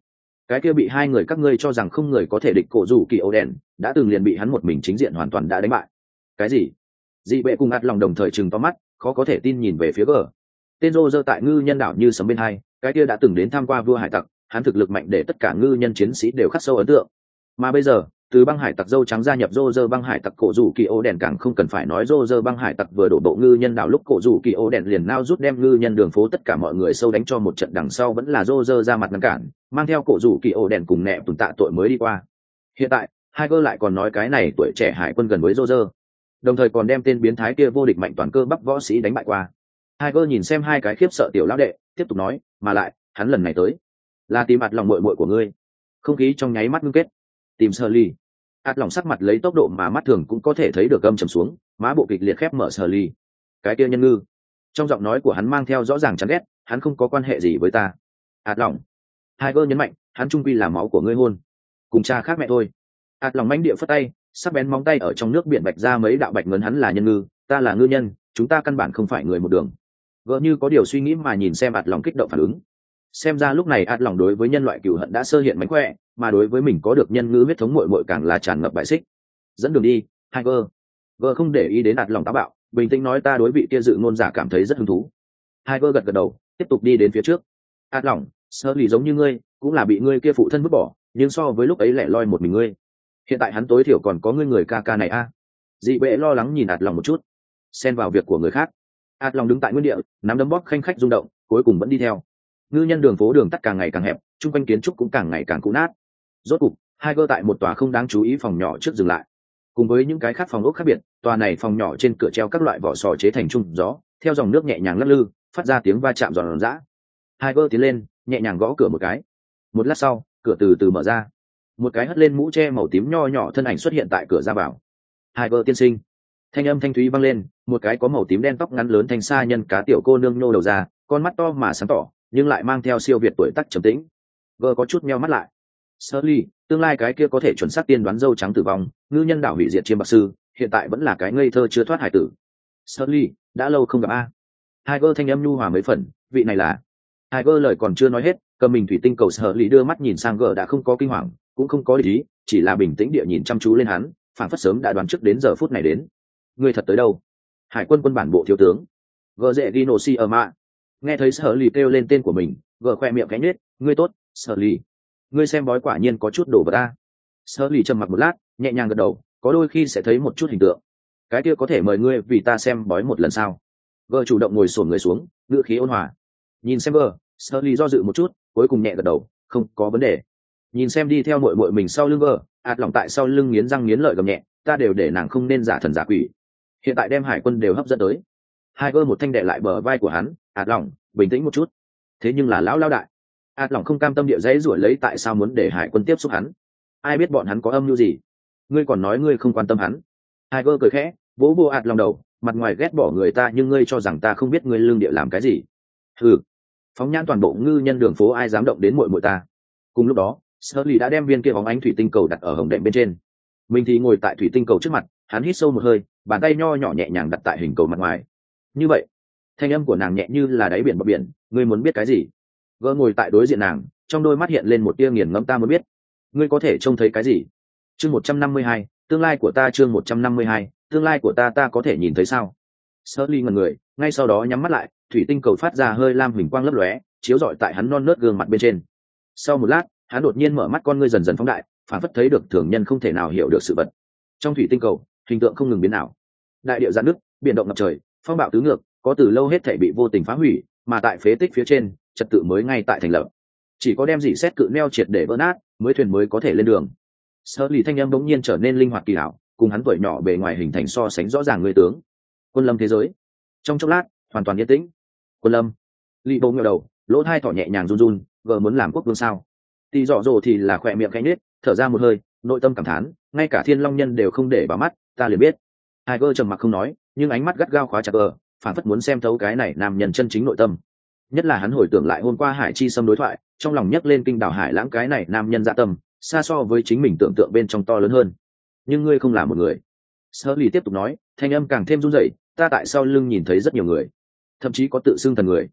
cái kia bị hai người các ngươi cho rằng không người có thể địch cổ rủ kỳ ổ đèn đã từng liền bị hắn một mình chính diện hoàn toàn đã đánh bại. Cái gì? Dị bệ cùng ạt lòng đồng thời chừng to mắt, khó có thể tin nhìn về phía gờ. Tên rô rơ tại ngư nhân đảo như sấm bên hai, cái kia đã từng đến tham qua vua hải tặc, hắn thực lực mạnh để tất cả ngư nhân chiến sĩ đều khắc sâu ấn tượng. Mà bây giờ, từ băng hải tặc dâu trắng gia nhập rô rơ băng hải tặc cổ rủ kỳ ô đèn càng không cần phải nói rô rơ băng hải tặc vừa đổ bộ ngư nhân đảo lúc cổ rủ kỳ ô đèn liền nao rút đem ngư nhân đường phố tất cả mọi người sâu đánh cho một trận, đằng sau vẫn là rô rơ ra mặt ngăn cản, mang theo cổ rủ kỳ ô đèn cùng nẹ tùn tạ tội mới đi qua. Hiện tại Tiger lại còn nói cái này tuổi trẻ hải quân gần với rô rơ, đồng thời còn đem tên biến thái kia vô địch mạnh toàn cơ bắp võ sĩ đánh bại qua. Tiger nhìn xem hai cái khiếp sợ tiểu lão đệ, tiếp tục nói, mà lại hắn lần này tới là tìm ạt lòng muội muội của ngươi. Không khí trong nháy mắt ngưng kết. Tìm Shirley. Ạt lòng sắc mặt lấy tốc độ mà mắt thường cũng có thể thấy được gầm trầm xuống, má bộ kịch liệt khép mở Shirley. Cái kia nhân ngư. Trong giọng nói của hắn mang theo rõ ràng chán ghét, hắn không có quan hệ gì với ta. Ạt lòng. Tiger nhấn mạnh, hắn trung quy là máu của ngươi hôn. Cùng cha khác mẹ thôi. Ạt lòng manh địa phất tay, sắc bén móng tay ở trong nước biển bạch ra mấy đạo bạch ngấn, hắn là nhân ngư, ta là ngư nhân, chúng ta căn bản không phải người một đường. Gỡ như có điều suy nghĩ mà nhìn xem ạt lòng kích động phản ứng. Xem ra lúc này ạt lòng đối với nhân loại cừu hận đã sơ hiện mánh khỏe, mà đối với mình có được nhân ngữ huyết thống muội muội càng là tràn ngập bại xích. Dẫn đường đi, Tiger. Gỡ không để ý đến ạt lòng táo bạo, bình tĩnh nói, ta đối vị kia dự ngôn giả cảm thấy rất hứng thú. Tiger gật gật đầu, tiếp tục đi đến phía trước. Ạt lòng, Shirley giống như ngươi, cũng là bị ngươi kia phụ thân vứt bỏ, nhưng so với lúc ấy lẻ loi một mình ngươi, hiện tại hắn tối thiểu còn có ngươi người ca ca này a. Dị bệ lo lắng nhìn ạt lòng một chút, xen vào việc của người khác. ạt lòng đứng tại nguyên địa, nắm đấm bóp khanh khách rung động, cuối cùng vẫn đi theo. Ngư nhân đường phố đường tắt càng ngày càng hẹp, chung quanh kiến trúc cũng càng ngày càng cũ nát. Rốt cục Tiger tại một tòa không đáng chú ý phòng nhỏ trước dừng lại. Cùng với những cái khác phòng ốc khác biệt, tòa này phòng nhỏ trên cửa treo các loại vỏ sò chế thành chung gió, theo dòng nước nhẹ nhàng lắc lư, phát ra tiếng va chạm giòn giã. Tiger tiến lên, nhẹ nhàng gõ cửa một cái. Một lát sau, cửa từ từ mở ra. Một cái hất lên mũ che màu tím nho nhỏ thân ảnh xuất hiện tại cửa ra vào. Tiger tiên sinh. Thanh âm thanh thúy vang lên, một cái có màu tím đen tóc ngắn lớn thanh xa nhân cá tiểu cô nương nhô đầu ra, con mắt to mà sáng tỏ, nhưng lại mang theo siêu việt tuổi tác trầm tĩnh. Vợ có chút meo mắt lại. Shirley, tương lai cái kia có thể chuẩn xác tiên đoán dâu trắng tử vong, ngư nhân đảo hủy diệt chiêm bạc sư, hiện tại vẫn là cái ngây thơ chưa thoát hải tử. Shirley, đã lâu không gặp a. Tiger thanh âm nhu hòa mấy phần, vị này là. Tiger lời còn chưa nói hết, cầm mình thủy tinh cầu Shirley đưa mắt nhìn sang gờ, đã không có kinh hoàng, cũng không có ý, chỉ là bình tĩnh địa nhìn chăm chú lên hắn, phản phất sớm đã đoán trước đến giờ phút này đến. Ngươi thật tới đâu? Hải quân quân bản bộ thiếu tướng gờ dễ Gino Si ở mạ. Nghe thấy Shirley kêu lên tên của mình, gờ khoe miệng cánh nết, ngươi tốt, Shirley. Ngươi xem bói quả nhiên có chút đổ vào ta. Shirley trầm mặc một lát, nhẹ nhàng gật đầu, có đôi khi sẽ thấy một chút hình tượng. Cái kia có thể mời ngươi vì ta xem bói một lần sao? Gờ chủ động ngồi xổm người xuống, ngữ khí ôn hòa. Nhìn xem gờ, Shirley do dự một chút, cuối cùng nhẹ gật đầu, không có vấn đề. Nhìn xem đi theo muội muội mình sau lưng gờ, ạt lòng tại sau lưng nghiến răng nghiến lợi gầm nhẹ, ta đều để nàng không nên giả thần giả quỷ. Hiện tại đem hải quân đều hấp dẫn tới. Tiger một thanh đè lại bờ vai của hắn, ạt lòng, bình tĩnh một chút. Thế nhưng là lão lao đại. Ạt lòng không cam tâm địa giấy rủi lấy tại sao muốn để hải quân tiếp xúc hắn. Ai biết bọn hắn có âm mưu gì? Ngươi còn nói ngươi không quan tâm hắn. Tiger cười khẽ, vỗ vỗ ạt lòng đầu, mặt ngoài ghét bỏ người ta nhưng ngươi cho rằng ta không biết ngươi lương địa làm cái gì. Hừ. Phóng nhãn toàn bộ ngư nhân đường phố ai dám động đến muội muội ta. Cùng lúc đó, Shirley đã đem viên kia bóng ánh thủy tinh cầu đặt ở hồng đệm bên trên. Mình thì ngồi tại thủy tinh cầu trước mặt, hắn hít sâu một hơi, bàn tay nho nhỏ nhẹ nhàng đặt tại hình cầu mặt ngoài. Như vậy, thanh âm của nàng nhẹ như là đáy biển bờ biển, ngươi muốn biết cái gì? Gỡ ngồi tại đối diện nàng, trong đôi mắt hiện lên một tia nghiền ngẫm, ta muốn biết. Ngươi có thể trông thấy cái gì? Chương 152, tương lai của ta, chương 152, tương lai của ta có thể nhìn thấy sao? Shirley ngẩn người, ngay sau đó nhắm mắt lại, thủy tinh cầu phát ra hơi lam huỳnh quang lấp lóe, chiếu rọi tại hắn non nớt gương mặt bên trên. Sau một lát, hắn đột nhiên mở mắt, con ngươi dần dần phóng đại, phản phất thấy được thường nhân không thể nào hiểu được sự vật. Trong thủy tinh cầu, hình tượng không ngừng biến ảo. Đại địa giãn nứt, biển động ngập trời, phong bạo tứ ngược, có từ lâu hết thảy bị vô tình phá hủy, mà tại phế tích phía trên, trật tự mới ngay tại thành lập. Chỉ có đem dị xét cự neo triệt để vỡ nát, mới thuyền mới có thể lên đường. Shirley thanh âm bỗng nhiên trở nên linh hoạt kỳ ảo, cùng hắn tuổi nhỏ bề ngoài hình thành so sánh rõ ràng người tướng. Quân lâm thế giới. Trong chốc lát, hoàn toàn yên tĩnh. Quân lâm. Lý Bố ngẩng đầu, lỗ tai thỏ nhẹ nhàng run run, vợ muốn làm quốc vương sao? Tỷ dọ dồ thì là khỏe miệng khẽ nhếch, thở ra một hơi, nội tâm cảm thán, ngay cả Thiên Long Nhân đều không để vào mắt, ta liền biết. Tiger trầm mặc không nói, nhưng ánh mắt gắt gao khóa chặt gờ, phản phất muốn xem thấu cái này nam nhân chân chính nội tâm. Nhất là hắn hồi tưởng lại hôm qua Hải Chi Sâm đối thoại, trong lòng nhấc lên kinh đảo hải lãng, cái này nam nhân dạ tâm, xa so với chính mình tưởng tượng bên trong to lớn hơn. Nhưng ngươi không là một người. Shirley tiếp tục nói, thanh âm càng thêm run rẩy, ta tại sau lưng nhìn thấy rất nhiều người, thậm chí có tự xưng thần người.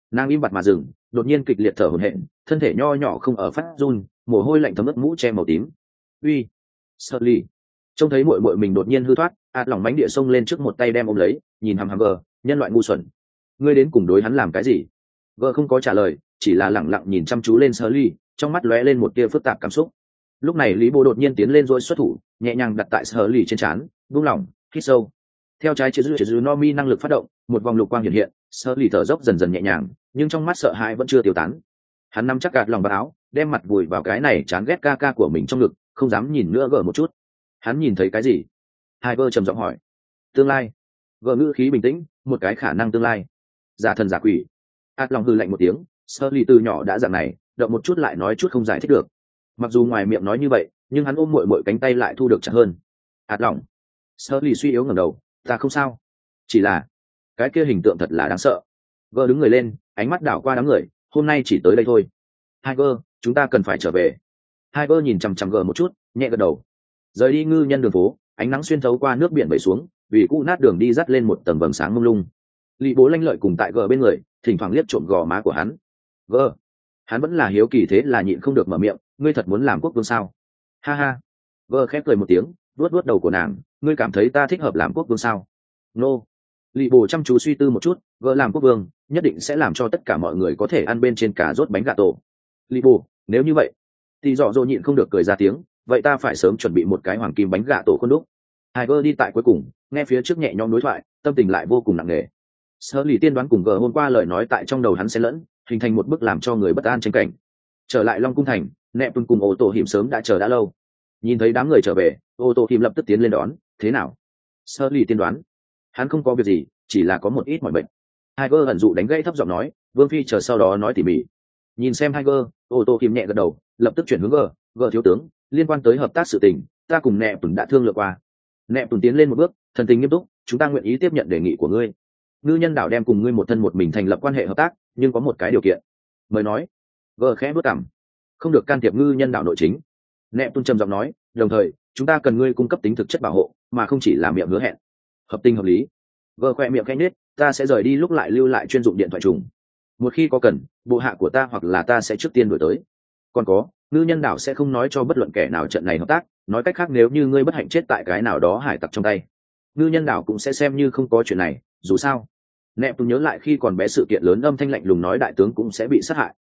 Nàng im bặt mà dừng, đột nhiên kịch liệt thở hổn hển, thân thể nho nhỏ không ở phát run, mồ hôi lạnh thấm ướt mũ che màu tím. Uy, Sully, trông thấy muội muội mình đột nhiên hư thoát, ạt lỏng mánh địa xông lên trước một tay đem ôm lấy, nhìn hằm hằm gờ, nhân loại ngu xuẩn, ngươi đến cùng đối hắn làm cái gì? Gờ không có trả lời, chỉ là lẳng lặng nhìn chăm chú lên Sully, trong mắt lóe lên một tia phức tạp cảm xúc. Lúc này Lý Bố đột nhiên tiến lên rồi xuất thủ, nhẹ nhàng đặt tại Sully trên trán, buông lỏng, hít sâu. Theo trái chiều Nomi năng lực phát động, một vòng lục quang hiện hiện, Sully thở dốc dần dần nhẹ nhàng, nhưng trong mắt sợ hãi vẫn chưa tiêu tán. Hắn nắm chắc gạt lòng vào áo, đem mặt vùi vào cái này chán ghét ca ca của mình trong ngực, không dám nhìn nữa gờ một chút. Hắn nhìn thấy cái gì? Tiger trầm giọng hỏi. Tương lai. Gờ ngữ khí bình tĩnh, một cái khả năng tương lai. Giả thần giả quỷ. Át lòng hư lạnh một tiếng, Sully từ nhỏ đã dạng này, động một chút lại nói chút không giải thích được. Mặc dù ngoài miệng nói như vậy, nhưng hắn ôm muội muội cánh tay lại thu được chặt hơn. Át lòng. Sully suy yếu ngẩng đầu, ta không sao. Chỉ là, cái kia hình tượng thật là đáng sợ. Gờ đứng người lên, ánh mắt đảo qua đám người, hôm nay chỉ tới đây thôi. Tiger, chúng ta cần phải trở về. Tiger nhìn chằm chằm gờ một chút, nhẹ gật đầu. Rời đi ngư nhân đường phố, ánh nắng xuyên thấu qua nước biển vẩy xuống, vì cũ nát đường đi dắt lên một tầng vầng sáng mông lung. Lý Bố lanh lợi cùng tại gờ bên người, thỉnh thoảng liếc trộm gò má của hắn. Gờ, hắn vẫn là hiếu kỳ thế là nhịn không được mở miệng, ngươi thật muốn làm quốc vương sao? Ha ha. Gờ khép cười một tiếng, vuốt vuốt đầu của nàng, ngươi cảm thấy ta thích hợp làm quốc vương sao? Nô. Lý Bố chăm chú suy tư một chút, gờ làm quốc vương, nhất định sẽ làm cho tất cả mọi người có thể ăn bên trên cà rốt bánh gà tổ. Lý Bố, nếu như vậy, thì dọ dỗ nhịn không được cười ra tiếng, vậy ta phải sớm chuẩn bị một cái hoàng kim bánh gà tổ khuôn đúc. Tiger đi tại cuối cùng, nghe phía trước nhẹ nhõm đối thoại, tâm tình lại vô cùng nặng nề. Sully tiên đoán cùng gờ hôm qua lời nói tại trong đầu hắn xen lẫn, hình thành một bức làm cho người bất an tranh cảnh. Trở lại Long Cung thành, Neptune cùng ô tô hiểm sớm đã chờ đã lâu. Nhìn thấy đám người trở về, ô tô hiểm lập tức tiến lên đón. Thế nào? Sully tiên đoán, hắn không có việc gì, chỉ là có một ít mỏi bệnh. Tiger ẩn dụ đánh gãy thấp giọng nói, Vương phi chờ sau đó nói tỉ mỉ. Nhìn xem Tiger, ô tô hiểm nhẹ gật đầu, lập tức chuyển hướng gờ thiếu tướng, liên quan tới hợp tác sự tình, ta cùng Neptune đã thương lượng qua. Neptune tiến lên một bước, thần tình nghiêm túc, chúng ta nguyện ý tiếp nhận đề nghị của ngươi. Ngư nhân đảo đem cùng ngươi một thân một mình thành lập quan hệ hợp tác, nhưng có một cái điều kiện. Mời nói. Gờ khẽ bước cằm, không được can thiệp ngư nhân đảo nội chính. Neptune trầm giọng nói, đồng thời chúng ta cần ngươi cung cấp tính thực chất bảo hộ, mà không chỉ là miệng hứa hẹn. Hợp tình hợp lý. Gờ khoe miệng khẽ nhếch, ta sẽ rời đi lúc lại lưu lại chuyên dụng điện thoại trùng. Một khi có cần, bộ hạ của ta hoặc là ta sẽ trước tiên đuổi tới. Còn có, ngư nhân đảo sẽ không nói cho bất luận kẻ nào trận này hợp tác, nói cách khác nếu như ngươi bất hạnh chết tại cái nào đó hải tặc trong tay, ngư nhân đảo cũng sẽ xem như không có chuyện này. Dù sao, Nẹp nhớ lại khi còn bé sự kiện lớn, âm thanh lạnh lùng nói đại tướng cũng sẽ bị sát hại.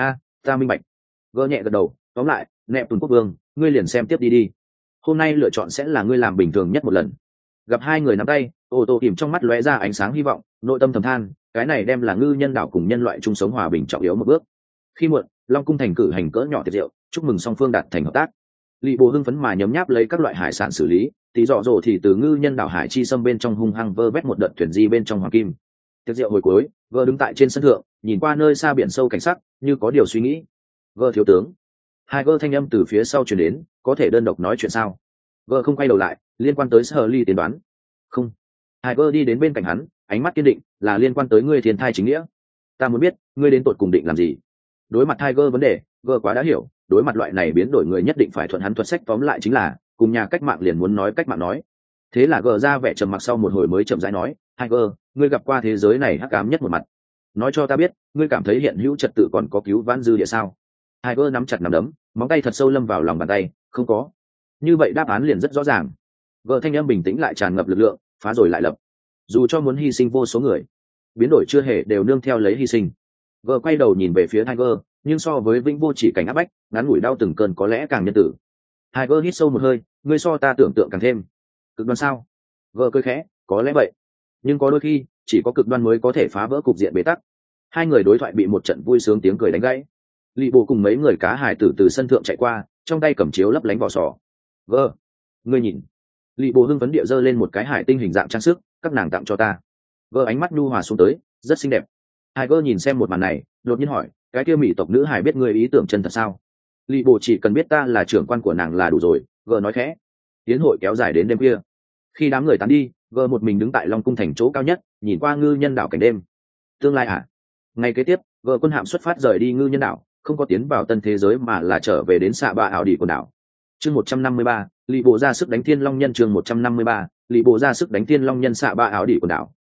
Ta minh bạch. Gỡ nhẹ gật đầu, tóm lại, Nẹp quốc vương, ngươi liền xem tiếp đi. Hôm nay lựa chọn sẽ là ngươi làm bình thường nhất một lần. Gặp hai người nắm tay, ô tô tìm trong mắt lóe ra ánh sáng hy vọng, nội tâm thầm than, cái này đem là ngư nhân đảo cùng nhân loại chung sống hòa bình trọng yếu một bước. Khi muộn, Long Cung thành cử hành cỡ nhỏ tiệc rượu, chúc mừng song phương đạt thành hợp tác. Lý Bố hưng phấn mà nhấm nháp lấy các loại hải sản xử lý, tí dọ dỗ thì từ ngư nhân đảo hải chi xâm bên trong hung hăng vơ vét một đợt thuyền di bên trong hoàng kim. Tiệc rượu hồi cuối, vợ đứng tại trên sân thượng, nhìn qua nơi xa biển sâu cảnh sắc, như có điều suy nghĩ. Vợ thiếu tướng. Hai gơ thanh âm từ phía sau truyền đến, có thể đơn độc nói chuyện sao? Vợ không quay đầu lại, liên quan tới Sully tiên đoán. Không. Hai gơ đi đến bên cạnh hắn, ánh mắt kiên định, là liên quan tới ngươi thiên thai chính nghĩa. Ta muốn biết, ngươi đến tột cùng định làm gì? Đối mặt Tiger vấn đề, gơ quá đã hiểu, đối mặt loại này biến đổi người nhất định phải thuận hắn thuật sách, tóm lại chính là cùng nhà cách mạng liền muốn nói cách mạng nói. Thế là gờ ra vẻ trầm mặc, sau một hồi mới chậm rãi nói, Tiger, ngươi gặp qua thế giới này hắc ám nhất một mặt, nói cho ta biết, ngươi cảm thấy hiện hữu trật tự còn có cứu vãn dư địa sao? Tiger nắm chặt nắm đấm, móng tay thật sâu lâm vào lòng bàn tay, không có. Như vậy đáp án liền rất rõ ràng. Gờ thanh âm bình tĩnh lại tràn ngập lực lượng, phá rồi lại lập. Dù cho muốn hy sinh vô số người, biến đổi chưa hề đều nương theo lấy hy sinh. Gờ quay đầu nhìn về phía Tiger, nhưng so với vĩnh vô chỉ cảnh áp bách, ngắn ngủi đau từng cơn có lẽ càng nhân tử. Tiger hít sâu một hơi, ngươi so ta tưởng tượng càng thêm cực đoan sao? Gờ cười khẽ, có lẽ vậy, nhưng có đôi khi chỉ có cực đoan mới có thể phá vỡ cục diện bế tắc. Hai người đối thoại bị một trận vui sướng tiếng cười đánh gãy. Lị Bộ cùng mấy người cá hải tử từ sân thượng chạy qua, trong tay cầm chiếu lấp lánh vỏ sò. Gờ, ngươi nhìn. Lị Bộ hưng phấn địa giơ lên một cái hải tinh hình dạng trang sức, các nàng tặng cho ta. Gờ ánh mắt nhu hòa xuống tới, rất xinh đẹp. Tiger nhìn xem một màn này, đột nhiên hỏi, cái kia mỹ tộc nữ hải biết ngươi ý tưởng chân thật sao? Lị Bộ chỉ cần biết ta là trưởng quan của nàng là đủ rồi. Gờ nói khẽ. Tiến hội kéo dài đến đêm khuya. Khi đám người tán đi, Gờ một mình đứng tại Long Cung thành chỗ cao nhất, nhìn qua ngư nhân đảo cảnh đêm. Tương lai à? Ngày kế tiếp, Gờ quân hạm xuất phát rời đi ngư nhân đảo, không có tiến vào tân thế giới mà là trở về đến xạ bạ ảo đỉ quần đảo. Chương 153, Lị Bộ ra sức đánh Thiên Long nhân. Chương 153, Lị Bộ ra sức đánh Thiên Long nhân xạ bạ ảo đỉ quần đảo.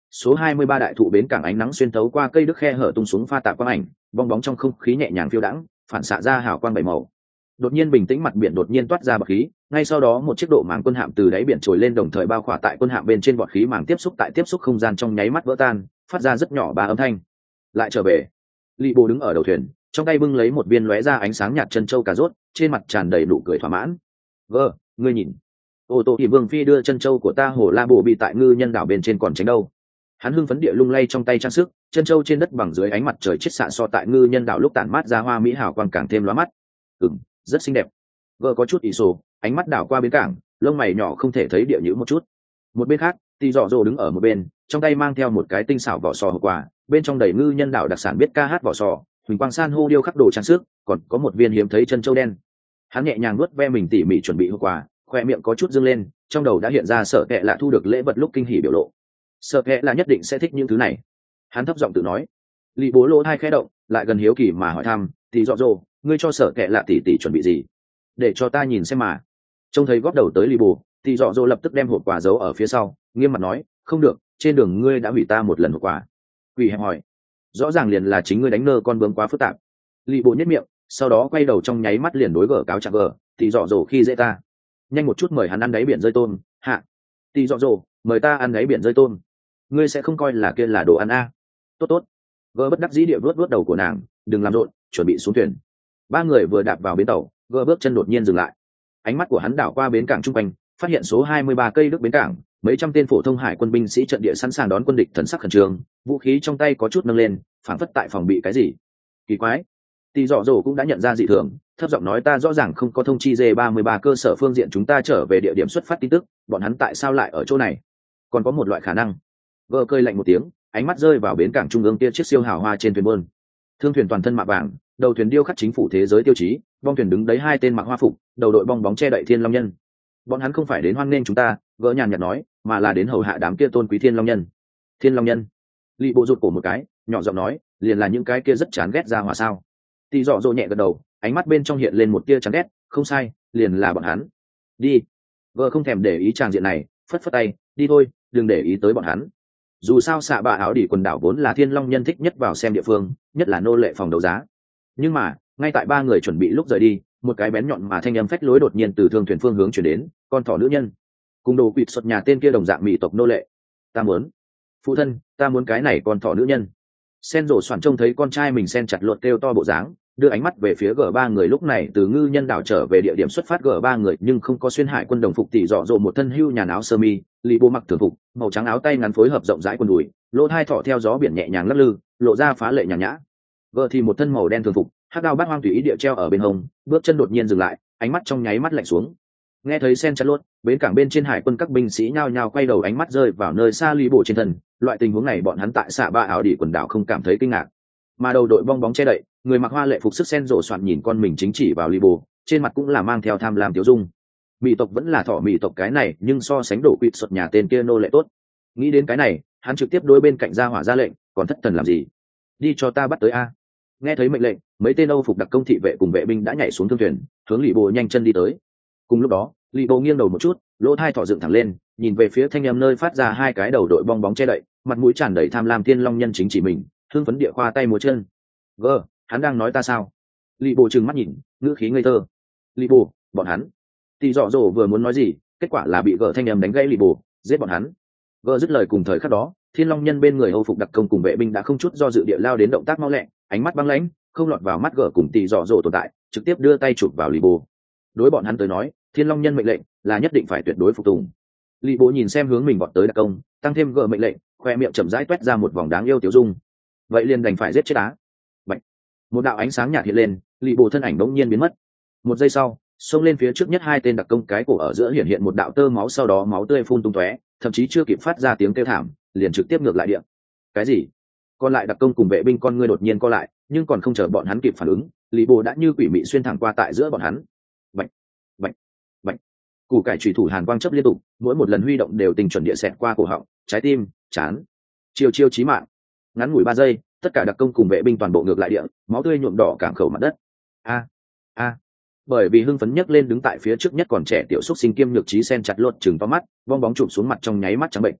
số 23 đại thụ bến cảng ánh nắng xuyên thấu qua cây đức khe hở tung xuống pha tạp quang ảnh, bong bóng trong không khí nhẹ nhàng phiêu đãng, phản xạ ra hào quang bảy màu. Đột nhiên bình tĩnh mặt biển đột nhiên toát ra bọt khí, ngay sau đó một chiếc độ mảng quân hạm từ đáy biển trồi lên đồng thời bao khỏa tại quân hạm bên trên, bọt khí mảng tiếp xúc không gian trong nháy mắt vỡ tan, phát ra rất nhỏ ba âm thanh. Lại trở về. Lý Bồ đứng ở đầu thuyền, trong tay bưng lấy một viên lóe ra ánh sáng nhạt chân châu cà rốt, trên mặt tràn đầy nụ cười thỏa mãn. Vâng, ngươi nhìn. Ô tô thì Vương Phi đưa chân châu của ta Hồ La Bồ bị tại ngư nhân đảo bên trên còn tránh đâu. Hắn hưng phấn địa lung lay trong tay trang sức, chân châu trên đất bằng dưới ánh mặt trời chiết xạ so tại ngư nhân đảo lúc tản mát ra hoa mỹ hào quang càng thêm lóa mắt. Rất xinh đẹp. Vợ có chút ỷ sổ, ánh mắt đảo qua bến cảng, lông mày nhỏ không thể thấy địa nhữ một chút. Một bên khác, Tỷ Dọ Dồ đứng ở một bên, trong tay mang theo một cái tinh xảo vỏ sò hộp quà, bên trong đầy ngư nhân đảo đặc sản biết ca hát vỏ sò, huỳnh quang san hô điêu khắc đồ trang sức, còn có một viên hiếm thấy chân châu đen. Hắn nhẹ nhàng nuốt ve mình tỉ mỉ chuẩn bị hộp quà, khoe miệng có chút dương lên, trong đầu đã hiện ra Sở Kệ là thu được lễ vật lúc kinh hỉ biểu lộ. Sở Kệ là nhất định sẽ thích những thứ này. Hắn thấp giọng tự nói. Lý Bố lỗ hai khẽ động, lại gần hiếu kỳ mà hỏi thăm, Tỷ Dọ Dồ, ngươi cho Sở Kệ là tỷ tỷ chuẩn bị gì? Để cho ta nhìn xem mà. Trông thấy góp đầu tới Lý Bố, Tỷ Dọ Dồ lập tức đem hộp quà giấu ở phía sau, nghiêm mặt nói, không được, trên đường ngươi đã hủy ta một lần hộp quà. Quỷ hẹp hỏi, rõ ràng liền là chính ngươi đánh nơ con bướm quá phức tạp. Lý Bố nhếch miệng, sau đó quay đầu trong nháy mắt liền đối gở cáo trạng gở, Tỷ Dọ Dồ khi dễ ta, nhanh một chút mời hắn ăn đáy biển rơi tôm. Hạ, Tỷ Dọ Dồ, mời ta ăn đáy biển rơi tôm, ngươi sẽ không coi là kia là đồ ăn a? Tốt tốt. Gở bất đắc dĩ địa vuốt đầu của nàng, đừng làm rộn, chuẩn bị xuống thuyền. Ba người vừa đạp vào bến tàu, gỡ bước chân đột nhiên dừng lại. Ánh mắt của hắn đảo qua bến cảng trung quanh, phát hiện số 23 cây đức bến cảng, mấy trăm tên phổ thông hải quân binh sĩ trận địa sẵn sàng đón quân địch, thần sắc khẩn trương, vũ khí trong tay có chút nâng lên, phảng phất tại phòng bị cái gì. Kỳ quái. Tỷ Dọ Dồ cũng đã nhận ra dị thường, thấp giọng nói, ta rõ ràng không có thông chi J33 cơ sở phương diện chúng ta trở về địa điểm xuất phát tin tức, bọn hắn tại sao lại ở chỗ này? Còn có một loại khả năng. Vợ cười lạnh một tiếng, ánh mắt rơi vào bến cảng trung ương kia chiếc siêu hào hoa trên thuyền buôn. Thương thuyền toàn thân mạ vàng, đầu thuyền điêu khắc chính phủ thế giới tiêu chí, bong thuyền đứng đấy hai tên mặc hoa phục, đầu đội bong bóng che đậy thiên long nhân. Bọn hắn không phải đến hoan nghênh chúng ta, vợ nhàn nhạt nói, mà là đến hầu hạ đám kia tôn quý thiên long nhân. Thiên long nhân. Lý Bộ rụt cổ một cái, nhỏ giọng nói, liền là những cái kia rất chán ghét ra hỏa sao? Tỷ Dọ Dồ nhẹ gật đầu, ánh mắt bên trong hiện lên một tia chán ghét, không sai, liền là bọn hắn. Đi. Vợ không thèm để ý tràng diện này, phất phất tay, đi thôi, đừng để ý tới bọn hắn. Dù sao xạ bạ áo đỉ quần đảo vốn là thiên long nhân thích nhất vào xem địa phương, nhất là nô lệ phòng đấu giá. Nhưng mà ngay tại ba người chuẩn bị lúc rời đi, một cái bén nhọn mà thanh âm phách lối đột nhiên từ thương thuyền phương hướng chuyển đến, con thỏ nữ nhân cùng đồ quỵt xuất nhà tên kia đồng dạng mỹ tộc nô lệ. Ta muốn. Phụ thân, ta muốn cái này con thỏ nữ nhân. Sen rổ soạn trông thấy con trai mình sen chặt luật kêu to bộ dáng, đưa ánh mắt về phía G3 người. Lúc này từ ngư nhân đảo trở về địa điểm xuất phát G3 người nhưng không có xuyên hải quân đồng phục. Tỷ Dọ Dồ một thân hưu nhàn áo sơ mi, Lý Bố mặc thường phục màu trắng, áo tay ngắn phối hợp rộng rãi quần đùi, lỗ hai thỏ theo gió biển nhẹ nhàng lắc lư, lộ ra phá lệ nhàn nhã. Vợ thì một thân màu đen thường phục, hắc đao bát hoang tùy ý địa treo ở bên hông, bước chân đột nhiên dừng lại, ánh mắt trong nháy mắt lạnh xuống. Nghe thấy sen chặt lốt, bến cảng bên trên hải quân các binh sĩ nhao nhao quay đầu, ánh mắt rơi vào nơi xa Lý Bố trên thân. Loại tình huống này bọn hắn tại xạ ba áo đỉ quần đảo không cảm thấy kinh ngạc, mà đầu đội bong bóng che đậy, người mặc hoa lệ phục sức sen rộ soạn nhìn con mình chính chỉ vào Lý Bố, trên mặt cũng là mang theo tham lam tiêu dung. Mỹ tộc vẫn là thỏ mỹ tộc cái này, nhưng so sánh đổ quỵt xuất nhà tên kia nô lệ tốt. Nghĩ đến cái này, hắn trực tiếp đối bên cạnh ra hỏa ra lệnh, còn thất thần làm gì? Đi cho ta bắt tới a! Nghe thấy mệnh lệnh, mấy tên Âu phục đặc công thị vệ cùng vệ binh đã nhảy xuống thương thuyền, hướng Lý Bố nhanh chân đi tới. Cùng lúc đó, Lý Bố nghiêng đầu một chút, lỗ tai thỏ dựng thẳng lên, nhìn về phía thanh âm nơi phát ra hai cái đầu đội bong bóng che đậy, mặt mũi tràn đầy tham lam thiên long nhân chính chỉ mình, hưng phấn địa khoa tay múa chân. Gơ, hắn đang nói ta sao? Lý Bố trừng mắt nhìn, ngữ khí ngây thơ. Lý Bố, bọn hắn. Tỷ Dọ Dồ vừa muốn nói gì, kết quả là bị gờ thanh âm đánh gãy. Lý Bố, giết bọn hắn. Gờ dứt lời cùng thời khắc đó, thiên long nhân bên người Âu phục đặc công cùng vệ binh đã không chút do dự địa lao đến, động tác mau lẹ, ánh mắt băng lãnh, không lọt vào mắt gờ cùng Tỷ Dọ Dồ tồn tại, trực tiếp đưa tay chụp vào Lý Bố. Đối bọn hắn tới nói, thiên long nhân mệnh lệnh là nhất định phải tuyệt đối phục tùng. Lý Bố nhìn xem hướng mình vọt tới đặc công, tăng thêm gờ mệnh lệnh, khoe miệng chậm rãi toét ra một vòng đáng yêu tiểu dung. Vậy liền đành phải giết chết á. Bạch. Một đạo ánh sáng nhạt hiện lên, Lý Bố thân ảnh bỗng nhiên biến mất. Một giây sau, xông lên phía trước nhất hai tên đặc công, cái cổ ở giữa hiện một đạo tơ máu, sau đó máu tươi phun tung tóe, thậm chí chưa kịp phát ra tiếng kêu thảm, liền trực tiếp ngược lại địa. Cái gì? Còn lại đặc công cùng vệ binh con ngươi đột nhiên co lại, nhưng còn không chờ bọn hắn kịp phản ứng, Lý Bố đã như quỷ mị xuyên thẳng qua tại giữa bọn hắn. Bạch, bạch, bạch. Củ cải chủy thủ hàn quang chớp liên tục, mỗi một lần huy động đều tình chuẩn địa xẹt qua cổ họng, trái tim, trán. Chiêu chiêu chí mạng. Ngắn ngủi 3 giây, tất cả đặc công cùng vệ binh toàn bộ ngược lại địa, máu tươi nhuộm đỏ cảng khẩu mặt đất. A. Bởi vì hưng phấn nhấc lên, đứng tại phía trước nhất còn trẻ tiểu xúc sinh kiêm nhược trí sen chặt lột chừng to mắt, bong bóng chụp xuống mặt trong nháy mắt trắng bệnh.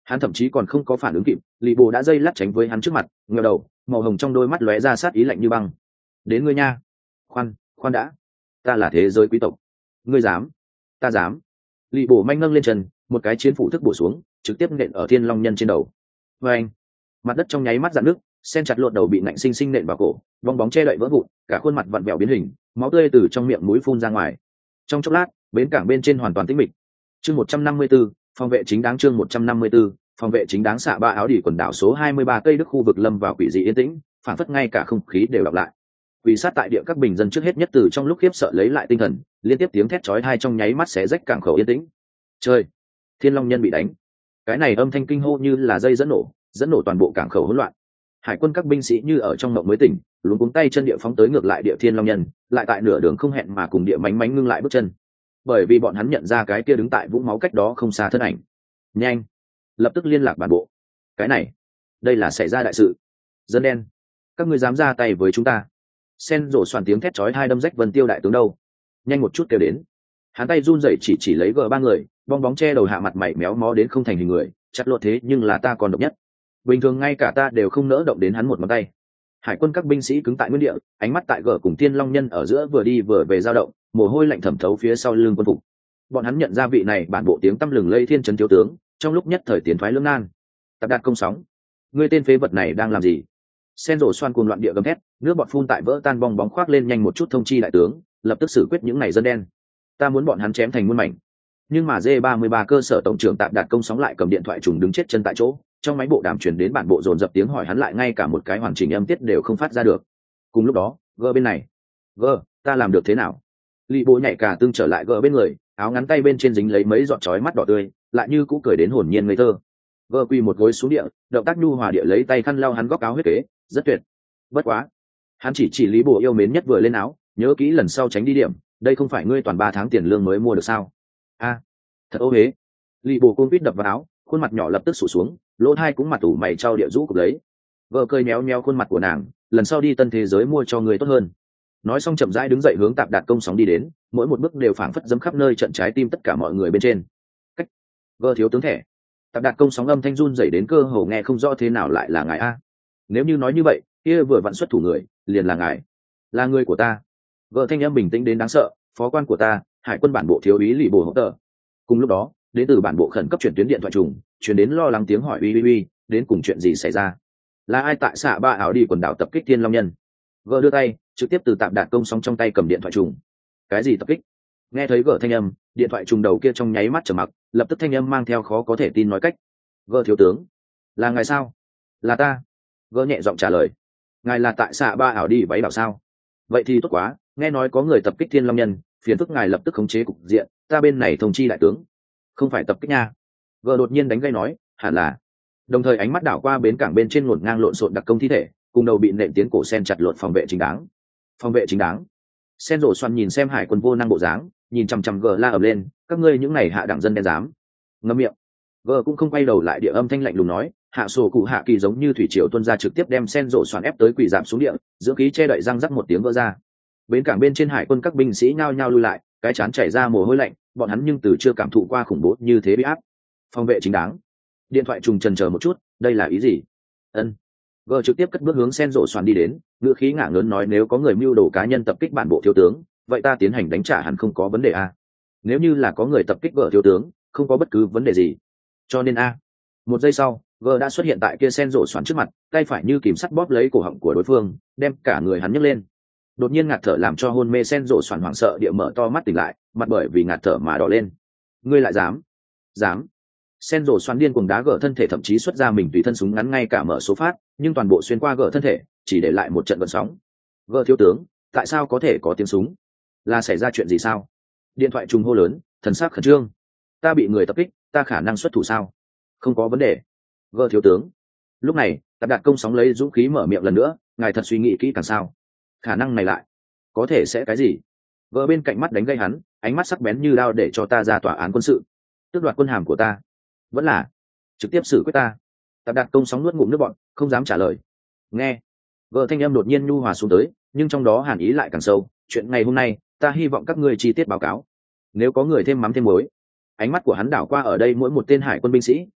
Hắn thậm chí còn không có phản ứng kịp, lì bồ đã dây lát tránh với hắn trước mặt, ngẩng đầu, màu hồng trong đôi mắt lóe ra sát ý lạnh như băng. Đến ngươi nha. Khoan đã, ta là thế giới quý tộc. Ngươi dám? Ta dám. Lì bồ manh nâng lên chân, một cái chiến phủ thức bổ xuống, trực tiếp nện ở thiên long nhân trên đầu. Và anh, mặt đất trong nháy mắt dạn nước, sen chặt lột đầu bị nạnh sinh sinh nện vào cổ, bong bóng che đậy vỡ vụn, cả khuôn mặt vặn vẹo biến hình, máu tươi từ trong miệng mũi phun ra ngoài. Trong chốc lát, bến cảng bên trên hoàn toàn tĩnh mịch. Chương 154, phòng vệ chính đáng. Chương 154, phòng vệ chính đáng. Xạ ba áo đỉ quần đảo số 23 cây đức khu vực lâm vào quỷ dị yên tĩnh, phản phất ngay cả không khí đều đọc lại. Quỷ sát tại địa các bình dân trước hết nhất từ trong lúc khiếp sợ lấy lại tinh thần, liên tiếp tiếng thét chói tai trong nháy mắt xé rách cảng khẩu yên tĩnh. Trời, thiên long nhân bị đánh. Cái này âm thanh kinh hô như là dây dẫn nổ toàn bộ cảng khẩu hỗn loạn. Hải quân các binh sĩ như ở trong mộng mới tỉnh, luống cuống tay chân địa phóng tới ngược lại địa thiên long nhân, lại tại nửa đường không hẹn mà cùng địa mánh ngưng lại bước chân, bởi vì bọn hắn nhận ra cái kia đứng tại vũng máu cách đó không xa thân ảnh. Nhanh, lập tức liên lạc bản bộ. Cái này, đây là xảy ra đại sự. Dân đen, các ngươi dám ra tay với chúng ta? Sen rổ soàn tiếng thét chói tai đâm rách vân tiêu đại tướng đâu. Nhanh một chút kêu đến. Hắn tay run rẩy chỉ lấy G3 người, bong bóng che đầu hạ mặt mày méo mó đến không thành hình người, chặt lột thế nhưng là ta còn độc nhất. Bình thường ngay cả ta đều không nỡ động đến hắn một ngón tay. Hải quân các binh sĩ cứng tại nguyên địa, ánh mắt tại G cùng Thiên Long nhân ở giữa vừa đi vừa về dao động, mồ hôi lạnh thẩm thấu phía sau lưng quân phục. Bọn hắn nhận ra vị này bản bộ tiếng tăm lừng lây thiên trấn thiếu tướng, trong lúc nhất thời tiến thoái lưỡng nan. Tập đạt công sóng, ngươi tên phế vật này đang làm gì? Sen rổ xoan cuồng loạn địa gầm thét, nước bọt phun tại vỡ tan bong bóng khoác lên nhanh một chút thông chi đại tướng, lập tức xử quyết những này dân đen. Ta muốn bọn hắn chém thành muôn mảnh. Nhưng mà G33 cơ sở tổng trưởng Tạm Đạt công sóng lại cầm điện thoại trùng đứng chết chân tại chỗ, trong máy bộ đàm truyền đến bản bộ dồn dập tiếng hỏi hắn lại ngay cả một cái hoàn chỉnh âm tiết đều không phát ra được. Cùng lúc đó, G bên này, G, ta làm được thế nào? Lì bố nhảy cả tương trở lại G bên người, áo ngắn tay bên trên dính lấy mấy giọt chói mắt đỏ tươi, lại như cũ cười đến hồn nhiên ngây thơ. G quỳ một gối xuống địa, động tác nhu hòa địa lấy tay khăn lau hắn góc áo huyết kế, rất tuyệt. Bất quá, hắn chỉ Lý Bổ yêu mến nhất vừa lên áo, nhớ kỹ lần sau tránh đi điểm, đây không phải ngươi toàn 3 tháng tiền lương mới mua được sao? A, thật ô hế. Lý Bổ cung quýt đập vào áo, khuôn mặt nhỏ lập tức sụt xuống, lỗ hai cũng mặt ủ mày trao địa rũ cục lấy. Vợ cười méo méo khuôn mặt của nàng, lần sau đi tân thế giới mua cho người tốt hơn. Nói xong chậm rãi đứng dậy hướng Tạp Đạt công sóng đi đến, mỗi một bước đều phảng phất dẫm khắp nơi trận trái tim tất cả mọi người bên trên. Cách, vợ thiếu tướng thẻ. Tạp Đạt công sóng âm thanh run dậy đến cơ hồ nghe không rõ thế nào lại là ngài a. Nếu như nói như vậy, kia vừa vặn xuất thủ người, liền là ngài, là người của ta. Vợ thanh âm bình tĩnh đến đáng sợ, phó quan của ta, hải quân bản bộ thiếu úy Lỷ Bồ Hỗ Tờ. Cùng lúc đó, đến từ bản bộ khẩn cấp chuyển tuyến điện thoại trùng, chuyển đến lo lắng tiếng hỏi uy, đến cùng chuyện gì xảy ra? Là ai tại xạ ba ảo đi quần đảo tập kích Thiên Long nhân? Vợ đưa tay, trực tiếp từ Tạp Đạt công sóng trong tay cầm điện thoại trùng. Cái gì tập kích? Nghe thấy vợ thanh âm, điện thoại trùng đầu kia trong nháy mắt trầm mặc, lập tức thanh âm mang theo khó có thể tin nói cách. Vợ thiếu tướng, là ngài sao? Là ta. Vợ nhẹ giọng trả lời. Ngài là tại xạ ba ảo đi váy đảo sao? Vậy thì tốt quá, nghe nói có người tập kích Thiên Long nhân, phiền phức ngài lập tức khống chế cục diện, ta bên này thông chi đại tướng. Không phải tập kích nha. Vợ đột nhiên đánh gây nói, hẳn là. Đồng thời ánh mắt đảo qua bến cảng bên trên ngổn ngang lộn xộn đặc công thi thể, cùng đầu bị nện tiến cổ sen chặt lột phòng vệ chính đáng. Phòng vệ chính đáng. Sen rổ xoăn nhìn xem hải quân vô năng bộ dáng, nhìn chằm chằm gờ la ầm lên, các ngươi những này hạ đẳng dân đen dám. Ngậm miệng. Gờ cũng không quay đầu lại, địa âm thanh lạnh lùng nói, hạ sổ cụ hạ kỳ giống như thủy triều tuôn ra trực tiếp đem sen rổ xoăn ép tới quỳ giảm xuống địa, giữa khí che đậy răng rắc một tiếng vỡ ra. Bến cảng bên trên hải quân các binh sĩ nhao nhao lui lại, cái chán chảy ra mồ hôi lạnh, bọn hắn nhưng từ chưa cảm thụ qua khủng bố như thế bị áp. Phòng vệ chính đáng. Điện thoại trùng chần chờ một chút, đây là ý gì? Ân. Gờ trực tiếp cất bước hướng sen rổ xoắn đi đến, ngữ khí ngả ngớn nói, nếu có người mưu đồ cá nhân tập kích bản bộ thiếu tướng, vậy ta tiến hành đánh trả hẳn không có vấn đề a. Nếu như là có người tập kích vợ thiếu tướng, không có bất cứ vấn đề gì. Cho nên a. Một giây sau, Gờ đã xuất hiện tại kia sen rổ xoắn trước mặt, tay phải như kìm sắt bóp lấy cổ họng của đối phương, đem cả người hắn nhấc lên. Đột nhiên ngạt thở làm cho hôn mê sen rổ xoắn hoảng sợ địa mở to mắt tỉnh lại, mặt bởi vì ngạt thở mà đỏ lên. Ngươi lại dám? Dám? Sen rổ xoắn điên cuồng đá Gờ thân thể, thậm chí xuất ra mình tùy thân súng ngắn ngay cả mở số phát, nhưng toàn bộ xuyên qua Gờ thân thể, chỉ để lại một trận gợn sóng. Gờ thiếu tướng, tại sao có thể có tiếng súng? Là xảy ra chuyện gì sao? Điện thoại trùng hô lớn, thần sắc khẩn trương. Ta bị người tập kích, ta khả năng xuất thủ sao? Không có vấn đề. Gờ thiếu tướng. Lúc này, Tạp Đạt công sóng lấy dũng khí mở miệng lần nữa, ngài thật suy nghĩ kỹ càng sao? Khả năng này lại có thể sẽ cái gì? Gờ bên cạnh mắt đánh gây hắn, ánh mắt sắc bén như đao, để cho ta ra tòa án quân sự, tước đoạt quân hàm của ta, vẫn là trực tiếp xử quyết ta? Tạp Đạt công sóng nuốt ngụm nước bọn, không dám trả lời. Nghe, vợ thanh âm đột nhiên nhu hòa xuống tới, nhưng trong đó hàn ý lại càng sâu. Chuyện ngày hôm nay, ta hy vọng các ngươi chi tiết báo cáo. Nếu có người thêm mắm thêm muối. Ánh mắt của hắn đảo qua ở đây mỗi một tên hải quân binh sĩ,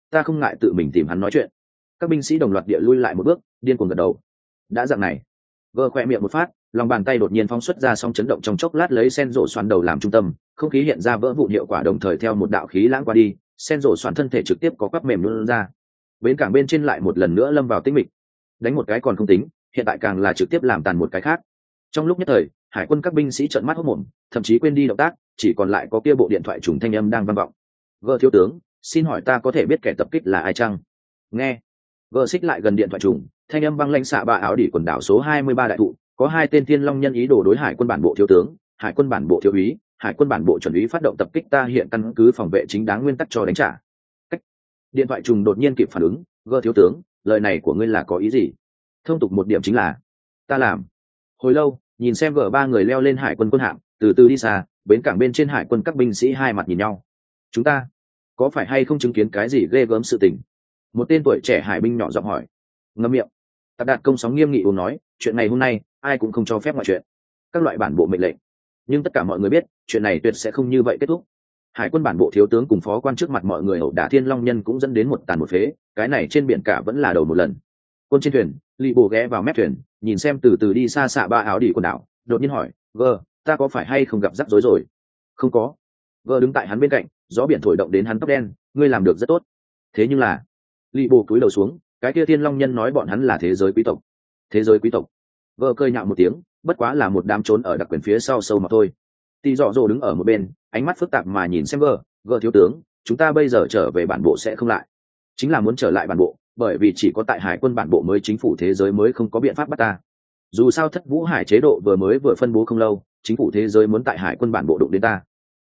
ta không ngại tự mình tìm hắn nói chuyện. Các binh sĩ đồng loạt địa lui lại một bước, điên cuồng gật đầu. Đã dạng này, vợ khỏe miệng một phát, lòng bàn tay đột nhiên phóng xuất ra sóng chấn động trong chốc lát, lấy sen rổ xoắn đầu làm trung tâm, không khí hiện ra vỡ vụn hiệu quả, đồng thời theo một đạo khí lãng qua đi, sen rổ xoắn thân thể trực tiếp có quắp mềm luôn ra. Bến cảng bên trên lại một lần nữa lâm vào tĩnh mịch. Đánh một cái còn không tính, hiện tại càng là trực tiếp làm tàn một cái khác. Trong lúc nhất thời, hải quân các binh sĩ trợn mắt hốt mồm, thậm chí quên đi động tác, chỉ còn lại có kia bộ điện thoại trùng thanh âm đang vang vọng. Vợ thiếu tướng, xin hỏi ta có thể biết kẻ tập kích là ai chăng? Nghe. Vợ xích lại gần điện thoại trùng, thanh âm băng lãnh xạ bạ áo đỉ quần đảo số 23 đại thụ, có 2 tên thiên long nhân ý đồ đối hải quân bản bộ thiếu tướng, hải quân bản bộ thiếu úy, hải quân bản bộ chuẩn úy phát động tập kích, ta hiện căn cứ phòng vệ chính đáng nguyên tắc cho đánh trả. Cách. Điện thoại trùng đột nhiên kịp phản ứng, vợ thiếu tướng, lời này của ngươi là có ý gì? Thông tục một điểm chính là ta làm. Hồi lâu, nhìn xem ba người leo lên hải quân quân hạm, từ từ đi xa, bến cảng bên trên hải quân các binh sĩ hai mặt nhìn nhau. Chúng ta có phải hay không chứng kiến cái gì ghê gớm sự tình? Một tên tuổi trẻ hải binh nhỏ giọng hỏi. Ngậm miệng. Tạp Đạt Công sóng nghiêm nghị uống nói, chuyện này hôm nay ai cũng không cho phép ngoại chuyện, các loại bản bộ mệnh lệnh. Nhưng tất cả mọi người biết, chuyện này tuyệt sẽ không như vậy kết thúc. Hải quân bản bộ thiếu tướng cùng phó quan trước mặt mọi người ẩu đả thiên long nhân cũng dẫn đến một tàn một phế, cái này trên biển cả vẫn là đầu một lần. Quân trên thuyền, Lý Bồ ghé vào mép thuyền, nhìn xem từ từ đi xa xạ ba áo đỉ quần đảo, đột nhiên hỏi, ta có phải hay không gặp rắc rối rồi? Không có. Đứng tại hắn bên cạnh, gió biển thổi động đến hắn tóc đen, ngươi làm được rất tốt. Thế nhưng là, Lý Bồ cúi đầu xuống, cái kia thiên long nhân nói bọn hắn là thế giới quý tộc. Thế giới quý tộc? Cười nhạo một tiếng, bất quá là một đám trốn ở đặc quyền phía sau sâu mà thôi. Tỷ Dọ Dồ đứng ở một bên, ánh mắt phức tạp mà nhìn xem thiếu tướng, chúng ta bây giờ trở về bản bộ sẽ không lại. Chính là muốn trở lại bản bộ, bởi vì chỉ có tại hải quân bản bộ mới chính phủ thế giới mới không có biện pháp bắt ta. Dù sao Thất Vũ Hải chế độ vừa phân bố không lâu, chính phủ thế giới muốn tại hải quân bản bộ đụng đến ta.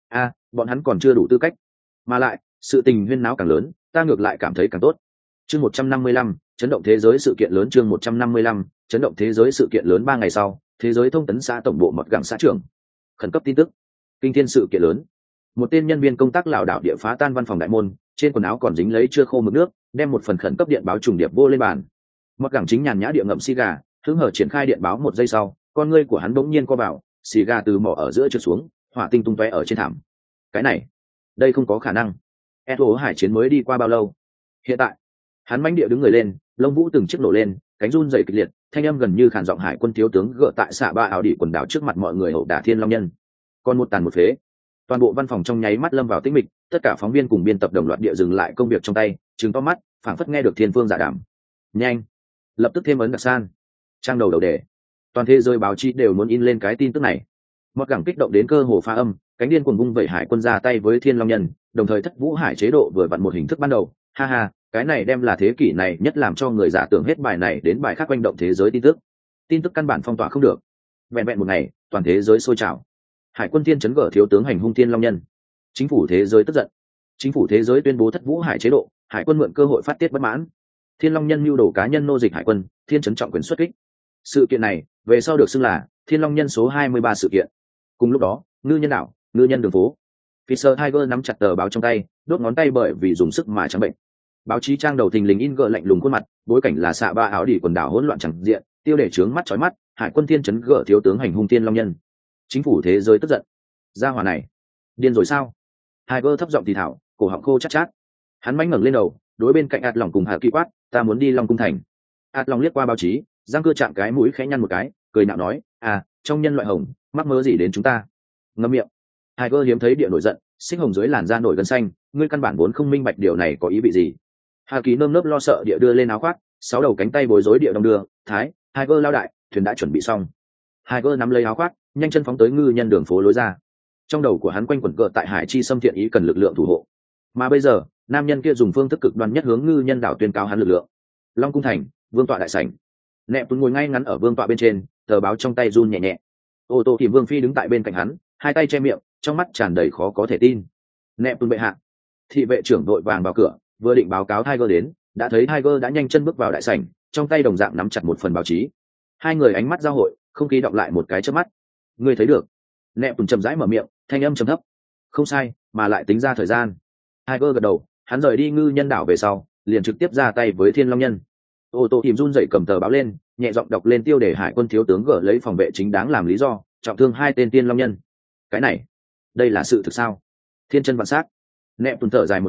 Bọn hắn còn chưa đủ tư cách. Mà lại, sự tình huyên náo càng lớn, ta ngược lại cảm thấy càng tốt. Chương 155, chấn động thế giới sự kiện lớn. Chương 155, chấn động thế giới sự kiện lớn. 3 ngày sau, thế giới thông tấn xã tổng bộ mật gẳng xã trưởng. Khẩn cấp tin tức. Kinh thiên sự kiện lớn. Một tên nhân viên công tác lảo đảo địa phá tan văn phòng đại môn, trên quần áo còn dính lấy chưa khô mực nước, đem một phần khẩn cấp điện báo trùng điệp vô lên bàn. Mật gẳng chính nhàn nhã địa ngậm xì gà, hứng hở triển khai điện báo. 1 giây sau, con ngươi của hắn bỗng nhiên co vào, xì gà từ mỏ ở giữa trượt xuống, hỏa tinh tung tóe ở trên thảm. Cái này, đây không có khả năng. Eto hải chiến mới đi qua bao lâu? Hiện tại, hắn mãnh địa đứng người lên, lông vũ từng chiếc nổ lên, cánh run rẩy kịch liệt, thanh âm gần như khàn giọng hải quân thiếu tướng gỡ tại xạ ba áo đỉ quần đảo trước mặt mọi người ẩu đả thiên long nhân. Còn một tàn một phế. Toàn bộ văn phòng trong nháy mắt lâm vào tĩnh mịch, tất cả phóng viên cùng biên tập đồng loạt địa dừng lại công việc trong tay, trừng to mắt, phảng phất nghe được thiên phương giả đảm. Nhanh, lập tức thêm ấn đặc san, trang đầu đề. Toàn thế giới báo chí đều muốn in lên cái tin tức này. Mọt gẳng kích động đến cơ hồ pha âm, cánh điên cuồng vung vẩy hải quân ra tay với thiên long nhân, đồng thời Thất Vũ Hải chế độ vừa vặn một hình thức ban đầu. Ha ha, cái này đem là thế kỷ này nhất làm cho người giả tưởng hết bài này đến bài khác quanh động thế giới tin tức căn bản phong tỏa không được. Vẹn vẹn một ngày, toàn thế giới sôi trào. Hải quân thiên chấn gở thiếu tướng hành hung thiên long nhân. Chính phủ thế giới tức giận. Chính phủ thế giới tuyên bố Thất Vũ Hải chế độ, hải quân mượn cơ hội phát tiết bất mãn. Thiên long nhân mưu đồ cá nhân nô dịch hải quân, thiên chấn trọng quyền xuất kích. Sự kiện này về sau được xưng là thiên long nhân số 23 sự kiện. Cùng lúc đó, ngư nhân đảo, ngư nhân đường phố. Fisher Tiger nắm chặt tờ báo trong tay, đốt ngón tay bởi vì dùng sức mà trắng bệnh. Báo chí trang đầu thình lình in gỡ lạnh lùng khuôn mặt, bối cảnh là xạ ba áo đỉ quần đảo hỗn loạn chẳng diện, tiêu đề trướng mắt chói mắt, hải quân thiên chấn gỡ thiếu tướng hành hung thiên long nhân. Chính phủ thế giới tức giận. Gia hỏa này, điên rồi sao? Tiger thấp giọng thì thảo, cổ họng khô chát chát. Hắn mánh ngẩng lên đầu, đối bên cạnh ạt lòng cùng hạ kỳ quát, ta muốn đi Long cung thành. Ạt lòng liếc qua báo chí, giang cưa chạm cái mũi khẽ nhăn một cái, cười nạo nói, trong nhân loại hồng, mắc mơ gì đến chúng ta? Ngậm miệng. Tiger hiếm thấy địa nổi giận, xích hồng dưới làn da nổi gân xanh, ngươi căn bản vốn không minh bạch điều này có ý vị gì. Hà Kỳ nơm nớp lo sợ địa đưa lên áo khoác, 6 đầu cánh tay bối rối địa đong đưa, Tiger lao đại, thuyền đã chuẩn bị xong. Tiger nắm lấy áo khoác, nhanh chân phóng tới ngư nhân đường phố lối ra. Trong đầu của hắn quanh quẩn cờ tại hải chi xâm thiện ý cần lực lượng thủ hộ. Mà bây giờ, nam nhân kia dùng phương thức cực đoan nhất hướng ngư nhân đảo tuyên cáo hắn lực lượng. Long cung thành, vương tọa đại sảnh. Nẹp Tuấn ngồi ngay ngắn ở vương tọa bên trên, tờ báo trong tay run nhẹ nhẹ. Ô tô thì Vương Phi đứng tại bên cạnh hắn, hai tay che miệng, trong mắt tràn đầy khó có thể tin. Nẹp Tuấn bệ hạ. Thị vệ trưởng đội vàng vào cửa, vừa định báo cáo Tiger đến, đã thấy Tiger đã nhanh chân bước vào đại sảnh, trong tay đồng dạng nắm chặt một phần báo chí. Hai người ánh mắt giao hội, không khí đọng lại một cái chớp mắt. Ngươi thấy được? Nẹp Tuấn chậm rãi mở miệng, thanh âm trầm thấp. Không sai, mà lại tính ra thời gian. Tiger gật đầu, hắn rời đi ngư nhân đảo về sau, liền trực tiếp ra tay với Thiên Long Nhân. Ô tô tìm run dậy cầm tờ báo lên, nhẹ giọng đọc lên tiêu đề hải quân thiếu tướng gỡ lấy phòng vệ chính đáng làm lý do, trọng thương 2 tên Thiên Long Nhân. Cái này, đây là sự thực sao? Thiên chân vạn sát. Nẹp Tuấn thở dài một tiếng,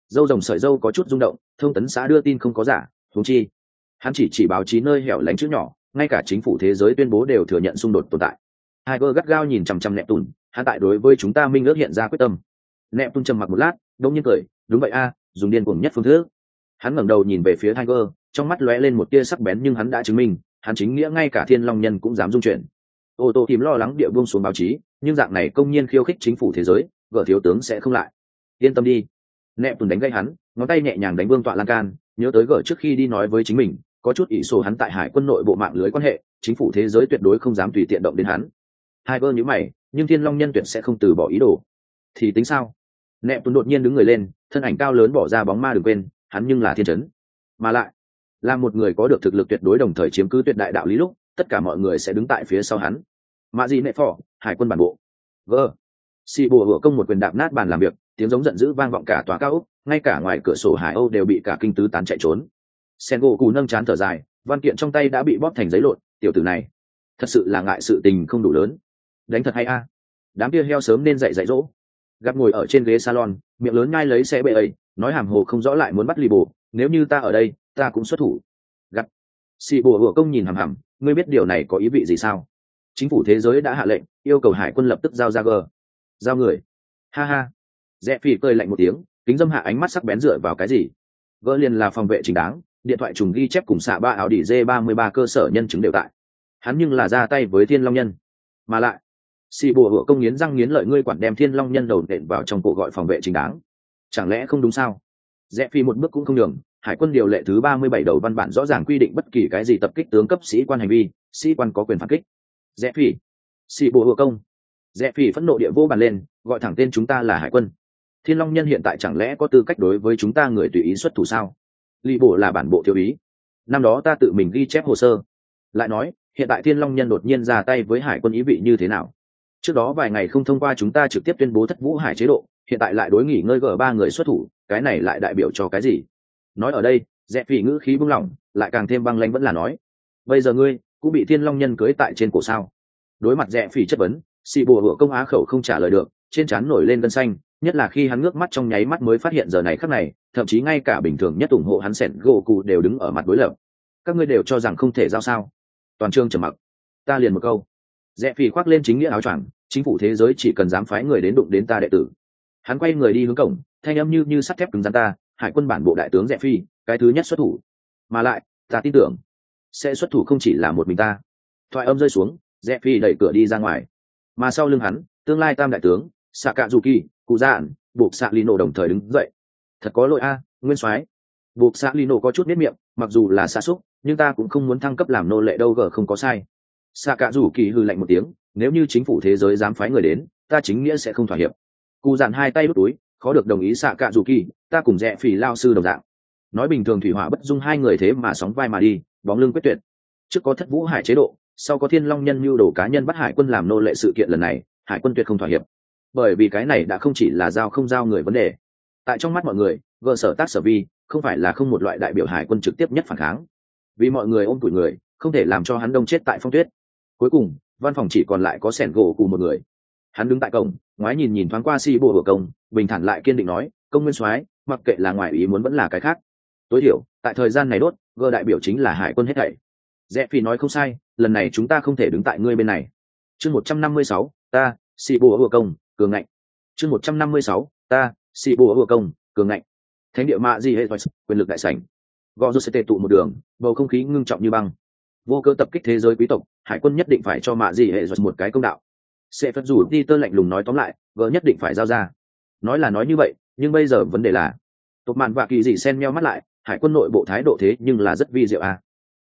Dâu rồng sợi dâu có chút rung động, thông tấn xã đưa tin không có giả, huống chi hắn chỉ báo chí nơi hẻo lánh chữ nhỏ, ngay cả chính phủ thế giới tuyên bố đều thừa nhận xung đột tồn tại. Tiger gắt gao nhìn chằm chằm Nẹp Tùn, hắn tại đối với chúng ta minh ước hiện ra quyết tâm. Nẹp Tùn trầm mặc một lát, đông nhiên cười, đúng vậy a, dùng điên cuồng nhất phương thức. Hắn ngẩng đầu nhìn về phía Tiger, trong mắt lóe lên một tia sắc bén, nhưng hắn đã chứng minh, hắn chính nghĩa ngay cả Thiên Long Nhân cũng dám dung chuyện. Ô tô tìm lo lắng địa buông xuống báo chí, nhưng dạng này công nhiên khiêu khích chính phủ thế giới, vợ thiếu tướng sẽ không lại. Yên tâm đi. Nẹp Tùn đánh gây hắn, ngón tay nhẹ nhàng đánh vương tọa lan can, nhớ tới gỡ trước khi đi nói với chính mình, có chút ỷ sổ hắn tại hải quân nội bộ mạng lưới quan hệ, chính phủ thế giới tuyệt đối không dám tùy tiện động đến hắn. Tiger nhíu mày, nhưng Thiên Long Nhân tuyệt sẽ không từ bỏ ý đồ. Thì tính sao? Nẹp Tùn đột nhiên đứng người lên, thân ảnh cao lớn bỏ ra bóng ma, đừng quên, hắn nhưng là thiên trấn, mà lại là một người có được thực lực tuyệt đối, đồng thời chiếm cứ tuyệt đại đạo lý lúc, tất cả mọi người sẽ đứng tại phía sau hắn. Mạ gì nệ phò, hải quân bản bộ. Vâng. Xì bùa hựa công một quyền đạp nát bàn làm việc, tiếng giống giận dữ vang vọng cả tòa cao ốc, ngay cả ngoài cửa sổ Hải Âu đều bị cả kinh tứ tán chạy trốn. Sengoku nâng chán thở dài, văn kiện trong tay đã bị bóp thành giấy lộn, tiểu tử này thật sự là ngại sự tình không đủ lớn. Đánh thật hay a. Đám kia heo sớm nên dạy dỗ. Gặp ngồi ở trên ghế salon, miệng lớn nhai lấy xe bệ ấy, nói hàm hồ không rõ lại muốn bắt lì bồ, nếu như ta ở đây, ta cũng xuất thủ. Gắt. Xì bùa hựa công nhìn hằm hằm, ngươi biết điều này có ý vị gì sao? Chính phủ thế giới đã hạ lệnh, yêu cầu hải quân lập tức giao ra giao người. Ha ha. Rẽ Phi cười lạnh một tiếng, kính dâm hạ ánh mắt sắc bén dựa vào cái gì? Gỡ liền là phòng vệ chính đáng, điện thoại trùng ghi chép cùng xạ ba áo đỉ D33 cơ sở nhân chứng đều tại. Hắn nhưng là ra tay với Thiên Long Nhân, mà lại xì bùa hựa công nghiến răng nghiến lợi, ngươi quản đem Thiên Long Nhân đầu đệm vào trong cuộc gọi phòng vệ chính đáng, chẳng lẽ không đúng sao? Rẽ Phi một bước cũng không nhường, hải quân điều lệ thứ 37 đầu văn bản rõ ràng quy định bất kỳ cái gì tập kích tướng cấp sĩ quan hành vi, sĩ quan có quyền phản kích. Rẽ Phi, xì bùa hựa công. Rẽ Phi phẫn nộ địa vô bàn lên, gọi thẳng tên chúng ta là hải quân. Thiên Long Nhân hiện tại chẳng lẽ có tư cách đối với chúng ta người tùy ý xuất thủ sao? Lý bộ là bản bộ thiếu ý, năm đó ta tự mình ghi chép hồ sơ. Lại nói, hiện tại Thiên Long Nhân đột nhiên ra tay với hải quân, ý vị như thế nào? Trước đó vài ngày không thông qua chúng ta trực tiếp tuyên bố thất vũ hải chế độ, hiện tại lại đối nghỉ ngơi G3 người xuất thủ, cái này lại đại biểu cho cái gì? Nói ở đây, Rẽ Phi ngữ khí bung lỏng, lại càng thêm băng lãnh, vẫn là nói, bây giờ ngươi cũng bị Thiên Long Nhân cưới tại trên cổ sao? Đối mặt Rẽ Phi chất vấn, xì bùa hựa công á khẩu không trả lời được, trên trán nổi lên gân xanh, nhất là khi hắn ngước mắt trong nháy mắt mới phát hiện giờ này khắc này, thậm chí ngay cả bình thường nhất ủng hộ hắn sẻn gỗ cụ đều đứng ở mặt đối lập. Các ngươi đều cho rằng không thể giao sao? Toàn trường trầm mặc. Ta liền một câu. Rẽ Phi khoác lên chính nghĩa áo choàng, chính phủ thế giới chỉ cần dám phái người đến đụng đến ta đệ tử. Hắn quay người đi hướng cổng, thanh âm như sắt thép cứng rắn, ta, hải quân bản bộ đại tướng Rẽ Phi, cái thứ nhất xuất thủ. Mà lại, ta tin tưởng sẽ xuất thủ không chỉ là một mình ta. Thoại âm rơi xuống, Rẽ Phi đẩy cửa đi ra ngoài, mà sau lưng hắn, tương lai tam đại tướng Sakazuki, cụ dạn, buộc xạ lino đồng thời đứng dậy. Thật có lỗi a, nguyên soái. Buộc xạ lino có chút nếp miệng, mặc dù là xa xúc, nhưng ta cũng không muốn thăng cấp làm nô lệ đâu, gờ không có sai. Sakazuki hừ lạnh một tiếng, nếu như chính phủ thế giới dám phái người đến, ta chính nghĩa sẽ không thỏa hiệp. Cụ dạn hai tay đút túi, khó được đồng ý Sakazuki, ta cùng Rẽ Phi lao sư đồng dạng. Nói bình thường thủy hỏa bất dung, hai người thế mà sóng vai mà đi, bóng lưng quyết tuyệt. Trước có thất vũ hải chế độ, sau có Thiên Long Nhân mưu đồ cá nhân bắt hải quân làm nô lệ, sự kiện lần này hải quân tuyệt không thỏa hiệp, bởi vì cái này đã không chỉ là giao không giao người vấn đề. Tại trong mắt mọi người, gờ sở tác sở vi không phải là không một loại đại biểu hải quân trực tiếp nhất phản kháng, vì mọi người ôm tuổi người không thể làm cho hắn đông chết tại phong tuyết. Cuối cùng văn phòng chỉ còn lại có sẻn gỗ cùng một người. Hắn đứng tại cổng, ngoái nhìn thoáng qua si bộ hửa công, bình thản lại kiên định nói, công nguyên soái, mặc kệ là ngoài ý muốn vẫn là cái khác, tối thiểu tại thời gian này đốt gờ đại biểu chính là hải quân hết thảy. Rẽ Phi nói không sai, lần này chúng ta không thể đứng tại ngươi bên này. Chương 156, ta, si bộ hửa công, cường ngạnh. Chương 156, ta, si bộ hửa công, cường ngạnh. Thánh địa mạ gì hệ quyền lực đại sảnh. Gò rô sẽ tụ một đường, bầu không khí ngưng trọng như băng. Vô cơ tập kích thế giới quý tộc, hải quân nhất định phải cho mạ gì hệ một cái công đạo. Sẽ phật rủ đi tơ lạnh lùng nói tóm lại, gỡ nhất định phải giao ra. Nói là nói như vậy, nhưng bây giờ vấn đề là tộc mạn và kỳ dị sen meo mắt lại, hải quân nội bộ thái độ thế nhưng là rất vi diệu à.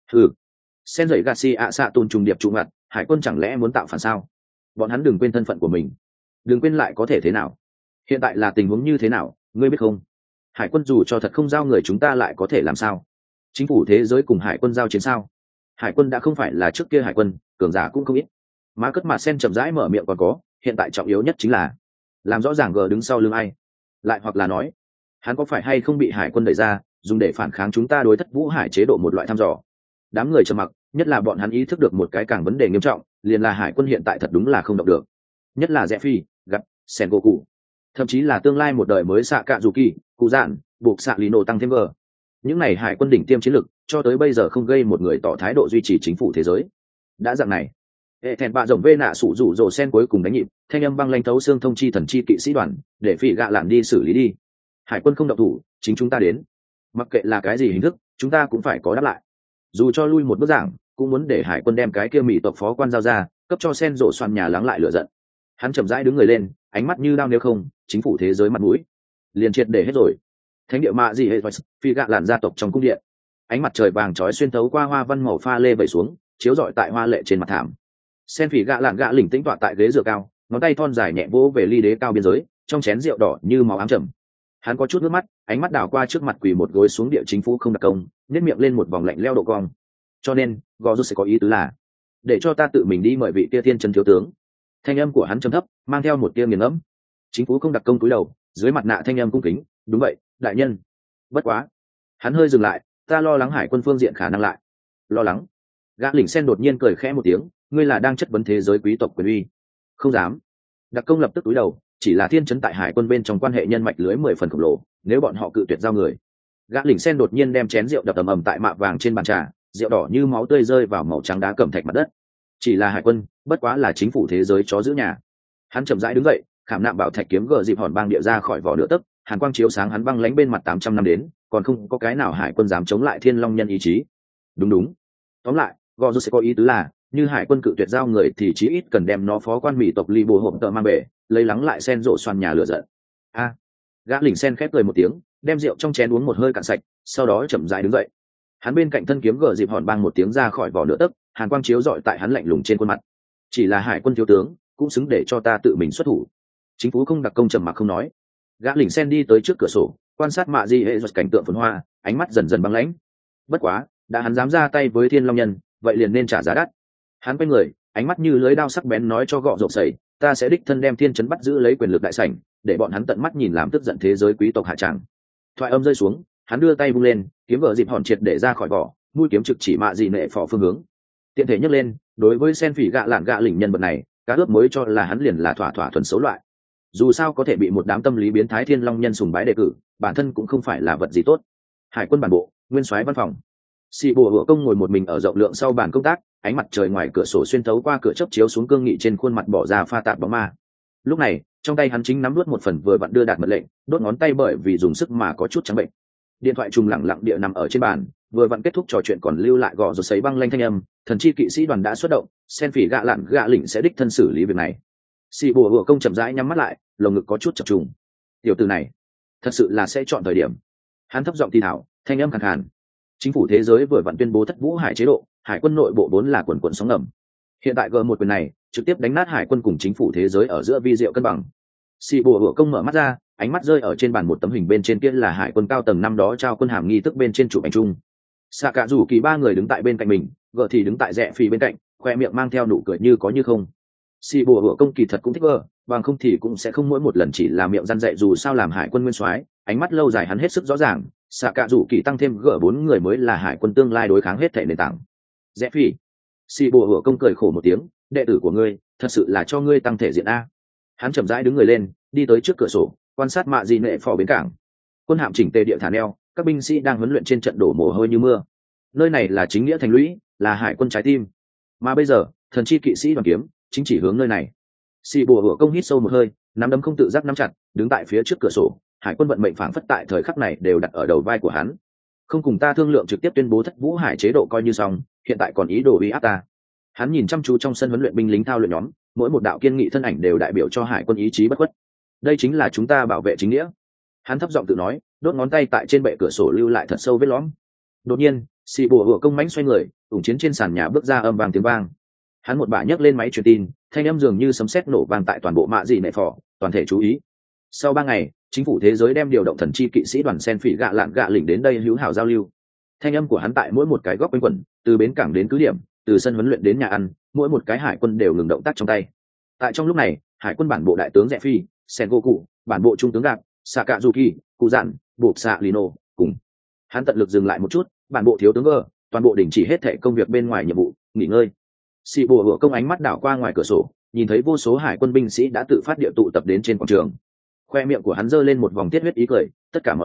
Sen dậy Garcia xạ tôn trùng điệp trụ ngặt, hải quân chẳng lẽ muốn tạo phản sao? Bọn hắn đừng quên thân phận của mình, đừng quên lại có thể thế nào. Hiện tại là tình huống như thế nào, ngươi biết không? Hải quân dù cho thật không giao người, chúng ta lại có thể làm sao? Chính phủ thế giới cùng hải quân giao chiến sao? Hải quân đã không phải là trước kia hải quân, cường giả cũng không ít. Má cất mà sen chậm rãi mở miệng, còn có, hiện tại trọng yếu nhất chính là làm rõ ràng gờ đứng sau lưng ai, lại hoặc là nói hắn có phải hay không bị hải quân đẩy ra, dùng để phản kháng chúng ta đối thất vũ hải chế độ một loại thăm dò. Đám người trầm mặc, nhất là bọn hắn ý thức được một cái càng vấn đề nghiêm trọng, liền là hải quân hiện tại thật đúng là không động được. Nhất là Rẽ Phi, gặp Sengoku, thậm chí là tương lai một đời mới Sakazuki, cụ dạn, buộc xạ lino tăng thêm g. Những này hải quân đỉnh tiêm chiến lực cho tới bây giờ không gây một người tỏ thái độ duy trì chính phủ thế giới. Đã dạng này, hệ thẹn bạ rồng vê nạ sủ rủ rồ sen cuối cùng đánh nhịp, thanh âm băng lanh thấu xương thông chi thần chi kỵ sĩ đoàn, để phỉ gạ lạn đi xử lý đi. Hải quân không động thủ, chính chúng ta đến. Mặc kệ là cái gì hình thức, chúng ta cũng phải có đáp lại. Dù cho lui một bước giảng, cũng muốn để hải quân đem cái kia mỹ tộc phó quan giao ra, cấp cho sen rộ xoan nhà lắng lại lửa giận. Hắn chậm rãi đứng người lên, ánh mắt như đao, nếu không chính phủ thế giới mặt mũi liền triệt để hết rồi. Thánh địa mạ gì hệ phi gạ lạn gia tộc trong cung điện, ánh mặt trời vàng chói xuyên thấu qua hoa văn màu pha lê vẩy xuống, chiếu rọi tại hoa lệ trên mặt thảm. Sen phỉ gạ lạn gạ lỉnh tĩnh tọa tại ghế dựa cao, ngón tay thon dài nhẹ vỗ về ly đế cao biên giới, trong chén rượu đỏ như máu ám trầm. Hắn có chút nước mắt, ánh mắt đảo qua trước mặt quỳ một gối xuống địa chính phủ không đặc công, nếp miệng lên một vòng lạnh leo độ cong. Cho nên gò rút sẽ có ý tứ là để cho ta tự mình đi mời vị tia thiên chân thiếu tướng. Thanh âm của hắn trầm thấp, mang theo một tia nghiền ngẫm. Chính phủ không đặc công cúi đầu, dưới mặt nạ thanh âm cung kính, đúng vậy đại nhân. Bất quá, hắn hơi dừng lại, ta lo lắng hải quân phương diện khả năng lại lo lắng. Gã lỉnh sen đột nhiên cười khẽ một tiếng, ngươi là đang chất vấn thế giới quý tộc quyền uy? Không dám. Đặc công lập tức cúi đầu, chỉ là thiên chấn tại hải quân bên trong quan hệ nhân mạch lưới 10 phần khổng lồ, nếu bọn họ cự tuyệt giao người. Gã lỉnh sen đột nhiên đem chén rượu đập ầm ầm tại mạ vàng trên bàn trà, rượu đỏ như máu tươi rơi vào màu trắng đá cẩm thạch mặt đất. Chỉ là hải quân, bất quá là chính phủ thế giới chó giữ nhà. Hắn chậm rãi đứng dậy, khảm nạm bảo thạch kiếm gờ dịp hòn băng địa ra khỏi vỏ nửa tấc, hàn quang chiếu sáng hắn băng lánh bên mặt 800 năm đến, còn không có cái nào hải quân dám chống lại thiên long nhân ý chí. Đúng. Tóm lại, gò rút sẽ có ý tứ là, như hải quân cự tuyệt giao người thì chí ít cần đem nó phó quan mỹ tộc ly bồ hộp tợ mang bể, lấy lắng lại sen rộ xoan nhà lửa giận. Gã lỉnh sen khép cười một tiếng, đem rượu trong chén uống một hơi cạn sạch, sau đó chậm rãi đứng dậy. Hắn bên cạnh thân kiếm gờ dịp hòn băng một tiếng ra khỏi vỏ nửa tấc, hàn quang chiếu rọi tại hắn lạnh lùng trên khuôn mặt. Chỉ là hải quân thiếu tướng, cũng xứng để cho ta tự mình xuất thủ. Chính phủ không đặc công trầm mặc không nói. Gã lỉnh sen đi tới trước cửa sổ, quan sát mạ di hệ giật cảnh tượng phồn hoa, ánh mắt dần dần băng lãnh. Bất quá, đã hắn dám ra tay với thiên long nhân, vậy liền nên trả giá đắt. Hắn quay người, ánh mắt như lưới đao sắc bén nói cho gọ rộp sẩy, ta sẽ đích thân đem thiên trấn bắt giữ lấy quyền lực đại sảnh, để bọn hắn tận mắt nhìn làm tức giận thế giới quý tộc hạ tràng. Thoại âm rơi xuống, hắn đưa tay vung lên, kiếm vợ dịp hòn triệt để ra khỏi vỏ, mũi kiếm trực chỉ mạ dị nệ phò phương hướng. Tiện thể nhấc lên, đối với sen phỉ gạ lạn gạ lỉnh nhân vật này, cá ướp mới cho là hắn liền là thỏa thuần xấu loại. Dù sao có thể bị một đám tâm lý biến thái thiên long nhân sùng bái đề cử, bản thân cũng không phải là vật gì tốt. Hải quân bản bộ, nguyên soái văn phòng. Sĩ bùa hựa công ngồi một mình ở rộng lượng sau bàn công tác, ánh mặt trời ngoài cửa sổ xuyên thấu qua cửa chớp chiếu xuống cương nghị trên khuôn mặt bỏ ra pha tạp bóng ma. Lúc này, trong tay hắn chính nắm nuốt một phần vừa vặn đưa đạt mật lệnh, đốt ngón tay bởi vì dùng sức mà có chút trắng bệnh. Điện thoại trùng lặng lặng địa nằm ở trên bàn, vừa vặn kết thúc trò chuyện còn lưu lại gò rồi sấy băng lanh thanh âm, thần chi kỵ sĩ đoàn đã xuất động, sen phỉ gạ lạn gạ lỉnh sẽ đích thân xử lý việc này. Sĩ bùa hựa công chậm rãi nhắm mắt lại, lồng ngực có chút chập trùng. Tiểu tử này, thật sự là sẽ chọn thời điểm. Hắn thấp giọng thì thảo, thanh âm khàn khàn. Chính phủ thế giới vừa vặn tuyên bố thất vũ hải chế độ, hải quân nội bộ vốn là quần quần sóng ngầm. Hiện tại G1 quyền này trực tiếp đánh nát hải quân cùng chính phủ thế giới ở giữa vi diệu cân bằng. Sĩ bùa hựa công mở mắt ra, ánh mắt rơi ở trên bàn một tấm hình bên trên kia là hải quân cao tầng năm đó trao quân hàm nghi thức bên trên chụp ảnh chung. Xạ cả rủ kỳ ba người đứng tại bên cạnh mình, G thì đứng tại rẽ phi bên cạnh, khoe miệng mang theo nụ cười như có như không. Sĩ bùa hựa công kỳ thật cũng thích G, bằng không thì cũng sẽ không mỗi một lần chỉ là miệng răn dạy, dù sao làm hải quân nguyên soái, ánh mắt lâu dài hắn hết sức rõ ràng, xạ cả rủ kỳ tăng thêm G4 người mới là hải quân tương lai đối kháng hết thể nền tảng. Rẽ phi. Sĩ bùa hựa công cười khổ một tiếng, đệ tử của ngươi, thật sự là cho ngươi tăng thể diện a. Hắn chậm rãi đứng người lên, đi tới trước cửa sổ, quan sát mạ di nệ phò bến cảng. Quân hạm chỉnh tề địa thả neo, các binh sĩ đang huấn luyện trên trận đổ mồ hôi như mưa. Nơi này là chính nghĩa thành lũy, là hải quân trái tim. Mà bây giờ, thần chi kỵ sĩ đoàn kiếm chính chỉ hướng nơi này. Sĩ bùa hựa công hít sâu một hơi, nắm đấm không tự giác nắm chặt, đứng tại phía trước cửa sổ. Hải quân vận mệnh phảng phất tại thời khắc này đều đặt ở đầu vai của hắn. Không cùng ta thương lượng trực tiếp tuyên bố thất vũ hải chế độ coi như xong, hiện tại còn ý đồ uy áp ta. Hắn nhìn chăm chú trong sân huấn luyện binh lính thao luyện nhóm, mỗi một đạo kiên nghị thân ảnh đều đại biểu cho hải quân ý chí bất khuất. Đây chính là chúng ta bảo vệ chính nghĩa. Hắn thấp giọng tự nói, đốt ngón tay tại trên bệ cửa sổ lưu lại thật sâu vết lõm. Đột nhiên, xì bùa hựa công mãnh xoay người, ủng chiến trên sàn nhà bước ra âm vang tiếng vang. Hắn một bả nhấc lên máy truyền tin, thanh âm dường như sấm sét nổ vang tại toàn bộ mạ dị nệ phò, toàn thể chú ý. Sau 3 ngày, chính phủ thế giới đem điều động thần chi kỵ sĩ đoàn sen phỉ gạ lạn gạ lỉnh đến đây hữu hảo giao lưu. Thanh âm của hắn tại mỗi một cái góc quanh quẩn, từ bến cảng đến cứ điểm, từ sân huấn luyện đến nhà ăn, mỗi một cái hải quân đều ngừng động tác trong tay. Tại trong lúc này, hải quân bản bộ đại tướng Rẽ Phi, Sengoku, bản bộ trung tướng Gạp, Sakazuki, Cụ Dạn, buộc xạ Lino, cùng. Hắn tận lực dừng lại một chút, bản bộ thiếu tướng Gơ, toàn bộ đình chỉ hết thảy công việc bên ngoài nhiệm vụ, nghỉ ngơi. Sĩ bùa hựa công ánh mắt đảo qua ngoài cửa sổ, nhìn thấy vô số hải quân binh sĩ đã tự phát địa tụ tập đến trên quảng trường. Khoe miệng của hắn giơ lên một vòng tiết huyết ý cười, tất cả mọi người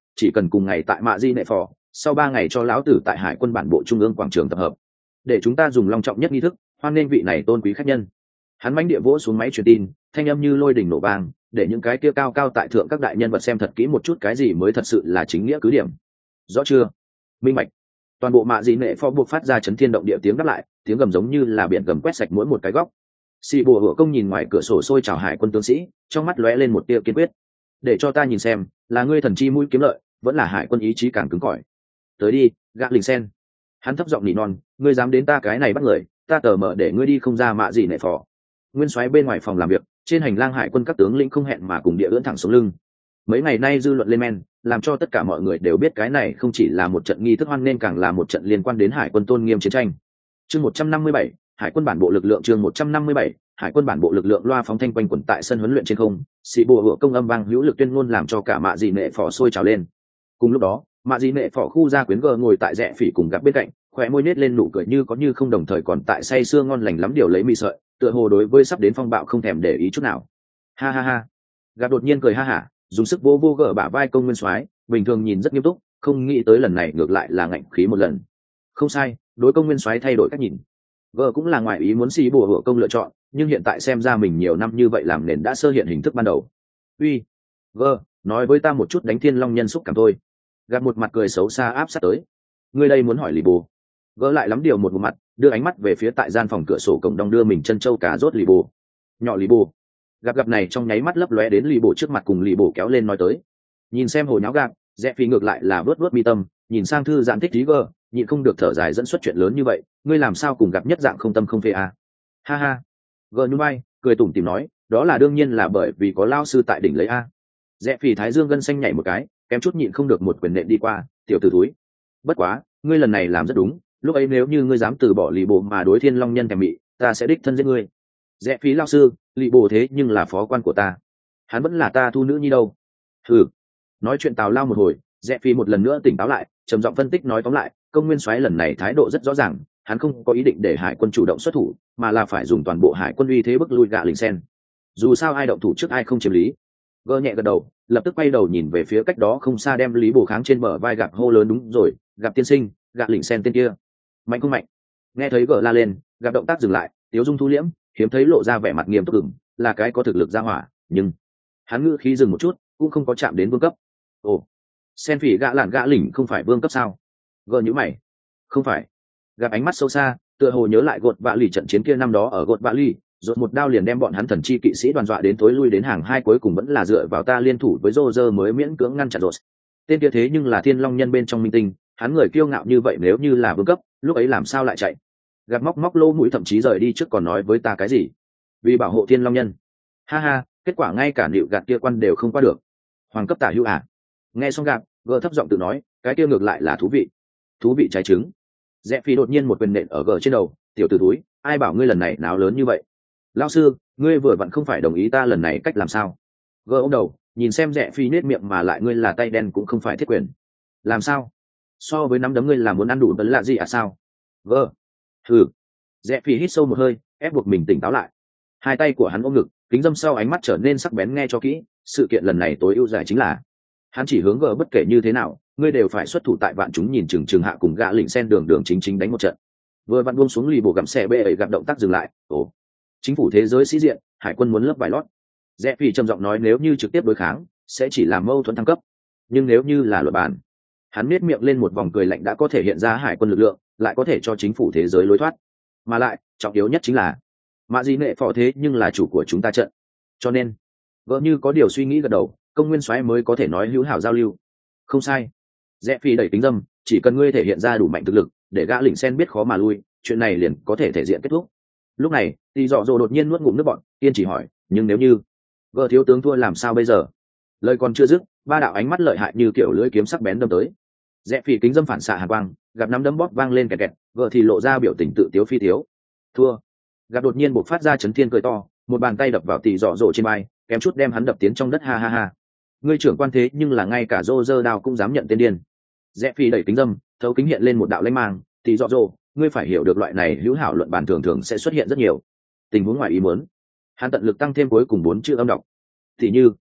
chỉ cần cùng ngày tại mạ di nệ phò, sau 3 ngày cho lão tử tại hải quân bản bộ trung ương quảng trường tập hợp, để chúng ta dùng long trọng nhất nghi thức hoan nghênh vị này tôn quý khách nhân. Hắn mãnh địa vỗ xuống máy truyền tin, thanh âm như lôi đình nổ vang, để những cái kia cao cao tại thượng các đại nhân vật xem thật kỹ một chút cái gì mới thật sự là chính nghĩa cứ điểm. Rõ chưa? Minh bạch. Toàn bộ mạ dị nệ phò buộc phát ra chấn thiên động địa tiếng đáp lại, tiếng gầm giống như là biển gầm quét sạch mỗi một cái góc. Sĩ bùa hựa công nhìn ngoài cửa sổ sôi trào hải quân tướng sĩ, trong mắt lóe lên một tia kiên quyết. Để cho ta nhìn xem, là ngươi thần chi mũi kiếm lợi, vẫn là hải quân ý chí càng cứng cỏi. Tới đi, gã lình sen. Hắn thấp giọng nỉ non, ngươi dám đến ta cái này bắt người, ta tờ mở để ngươi đi không ra mạ dị nệ phò. Nguyên soái bên ngoài phòng làm việc, trên hành lang hải quân các tướng lĩnh không hẹn mà cùng địa ưỡn thẳng xuống lưng. Mấy ngày nay dư luận lên men, làm cho tất cả mọi người đều biết cái này không chỉ là một trận nghi thức hoan nên càng là một trận liên quan đến hải quân tôn nghiêm chiến tranh. Chương 157, hải quân bản bộ lực lượng. Chương 157, hải quân bản bộ lực lượng. Loa phóng thanh quanh quẩn tại sân huấn luyện trên không, sĩ bùa hựa công âm vang hữu lực tuyên ngôn làm cho cả mạ dị nệ phò sôi trào lên. Cùng lúc đó, mạ dị nệ phò khu gia quyến gờ ngồi tại rẽ phỉ cùng gặp bên cạnh, khóe môi nết lên nụ cười như có như không, đồng thời còn tại say sưa ngon lành lắm điều lấy mì sợi, tựa hồ đối với sắp đến phong bạo không thèm để ý chút nào. Ha ha ha. Gặp đột nhiên cười ha hả, dùng sức vô vô gỡ bả vai công nguyên soái, bình thường nhìn rất nghiêm túc, không nghĩ tới lần này ngược lại là ngạnh khí một lần. Không sai, đối công nguyên soái thay đổi cách nhìn. Gỡ cũng là ngoài ý muốn xì bùa hựa công lựa chọn, nhưng hiện tại xem ra mình nhiều năm như vậy làm nền đã sơ hiện hình thức ban đầu. Uy, gỡ, nói với ta một chút đánh thiên long nhân xúc cảm thôi. Gặp một mặt cười xấu xa áp sát tới. Ngươi đây muốn hỏi lì bù? Gỡ lại lắm điều một mặt, đưa ánh mắt về phía tại gian phòng cửa sổ cổng đong đưa mình chân châu cá rốt lì bù. Nhỏ lì bù. Gặp này trong nháy mắt lấp lóe đến lì bù trước mặt, cùng lì bù kéo lên nói tới. Nhìn xem hồi nháo gặp, rẽ phi ngược lại là vớt vớt mi tâm, nhìn sang thư giãn thích tí gờ, nhịn không được thở dài dẫn xuất chuyện lớn như vậy, ngươi làm sao cùng gặp nhất dạng không tâm không phê à? Ha ha. Gờ nhún vai, cười tủm tỉm nói, đó là đương nhiên là bởi vì có lao sư tại đỉnh lấy a. Rẽ phi thái dương gân xanh nhảy một cái, kém chút nhịn không được một quyền nện đi qua, tiểu tử túi. Bất quá, ngươi lần này làm rất đúng, lúc ấy nếu như ngươi dám từ bỏ lì bồ mà đối thiên long nhân thèm mị, ta sẽ đích thân giết ngươi. Rẽ phí lao sư, lì bồ thế nhưng là phó quan của ta, hắn vẫn là ta thu nữ nhi đâu. Ừ. Nói chuyện tào lao một hồi, rẽ phí một lần nữa tỉnh táo lại, trầm giọng phân tích nói tóm lại, công nguyên soái lần này thái độ rất rõ ràng, hắn không có ý định để hải quân chủ động xuất thủ, mà là phải dùng toàn bộ hải quân uy thế bức lui gạ lình sen. Dù sao ai động thủ trước ai không chiếm lý. Gơ nhẹ gật đầu, lập tức quay đầu nhìn về phía cách đó không xa, đem lý bồ kháng trên bờ vai gặp hô lớn, đúng rồi, gặp tiên sinh, gạ lình sen tên kia mạnh không mạnh? Nghe thấy gờ la lên, gặp động tác dừng lại, tiếu dung thu liễm, hiếm thấy lộ ra vẻ mặt nghiêm túc, là cái có thực lực ra hỏa, nhưng hắn ngữ khí dừng một chút, cũng không có chạm đến vương cấp. Ồ, sen phỉ gạ lạn gạ lỉnh không phải vương cấp sao? Gờ nhữ mày. Không phải. Gặp ánh mắt sâu xa, tựa hồ nhớ lại gột bạ lì trận chiến kia năm đó ở gột bạ lì, rột một đao liền đem bọn hắn thần chi kỵ sĩ đoàn dọa đến tối lui đến hàng hai, cuối cùng vẫn là dựa vào ta liên thủ với Roger mới miễn cưỡng ngăn chặn rột. Tên kia thế nhưng là thiên long nhân bên trong minh tinh, hắn người kiêu ngạo như vậy, nếu như là vương cấp, lúc ấy làm sao lại chạy? Gặp móc lô mũi, thậm chí rời đi trước còn nói với ta cái gì? Vì bảo hộ thiên long nhân. Ha ha, kết quả ngay cả nịu gạt kia quan đều không qua được. Hoàng cấp tả hữu à? Nghe xong gạt, gờ thấp giọng tự nói, cái kia ngược lại là thú vị trái trứng. Rẽ phi đột nhiên một quyền nện ở gờ trên đầu, tiểu tử túi, ai bảo ngươi lần này náo lớn như vậy? Lao sư, ngươi vừa vặn không phải đồng ý ta lần này cách làm sao? Gờ ôm đầu, nhìn xem Rẽ phi nết miệng, mà lại ngươi là tay đen cũng không phải thiết quyền. Làm sao? So với nắm đấm ngươi là muốn ăn đủ tấn lạ gì à sao? Gờ. Hừ. Rẽ phi hít sâu một hơi, ép buộc mình tỉnh táo lại. Hai tay của hắn ôm ngực, kính dâm sau ánh mắt trở nên sắc bén. Nghe cho kỹ, sự kiện lần này tối ưu giải chính là hắn chỉ hướng gờ, bất kể như thế nào ngươi đều phải xuất thủ tại vạn chúng nhìn chừng hạ cùng gã lỉnh sen đường chính đánh một trận. Vừa vặn buông xuống lì bổ gặm xe bê ấy, gặp động tác dừng lại. Ồ, chính phủ thế giới sĩ diện, hải quân muốn lớp vải lót. Rẽ phi trầm giọng nói, nếu như trực tiếp đối kháng sẽ chỉ làm mâu thuẫn thăng cấp, nhưng nếu như là luật bản. Hắn nết miệng lên một vòng cười lạnh, đã có thể hiện ra hải quân lực lượng, lại có thể cho chính phủ thế giới lối thoát, mà lại trọng yếu nhất chính là mạ gì nệ phò thế nhưng là chủ của chúng ta trận. Cho nên vợ như có điều suy nghĩ gật đầu, công nguyên soái mới có thể nói hữu hảo giao lưu. Không sai. Rẽ phi đẩy kính dâm, chỉ cần ngươi thể hiện ra đủ mạnh thực lực để gã lỉnh sen biết khó mà lui, chuyện này liền có thể thể diện kết thúc. Lúc này thì dọ dồ đột nhiên nuốt ngụm nước bọt, kiên chỉ hỏi, nhưng nếu như vợ thiếu tướng thua làm sao bây giờ? Lời còn chưa dứt, ba đạo ánh mắt lợi hại như kiểu lưỡi kiếm sắc bén đâm tới. Rẽ phi kính dâm phản xạ hàn quang, gặp nắm đấm bóp vang lên kẹt kẹt, vợ thì lộ ra biểu tình tự tiếu phi tiếu. Thua. Gặp đột nhiên bộc phát ra chấn thiên cười to, một bàn tay đập vào tỷ dọ dồ trên vai, kém chút đem hắn đập tiến trong đất. Ha ha ha, ngươi trưởng quan thế nhưng là ngay cả rô rơ đao cũng dám nhận tên điên. Rẽ phi đẩy kính dâm, thấu kính hiện lên một đạo lanh mang, tỷ dọ dồ, ngươi phải hiểu được loại này hữu hảo luận bàn thường thường sẽ xuất hiện rất nhiều tình huống ngoài ý muốn. Hắn tận lực tăng thêm cuối cùng 4 chữ âm đọc. Thì như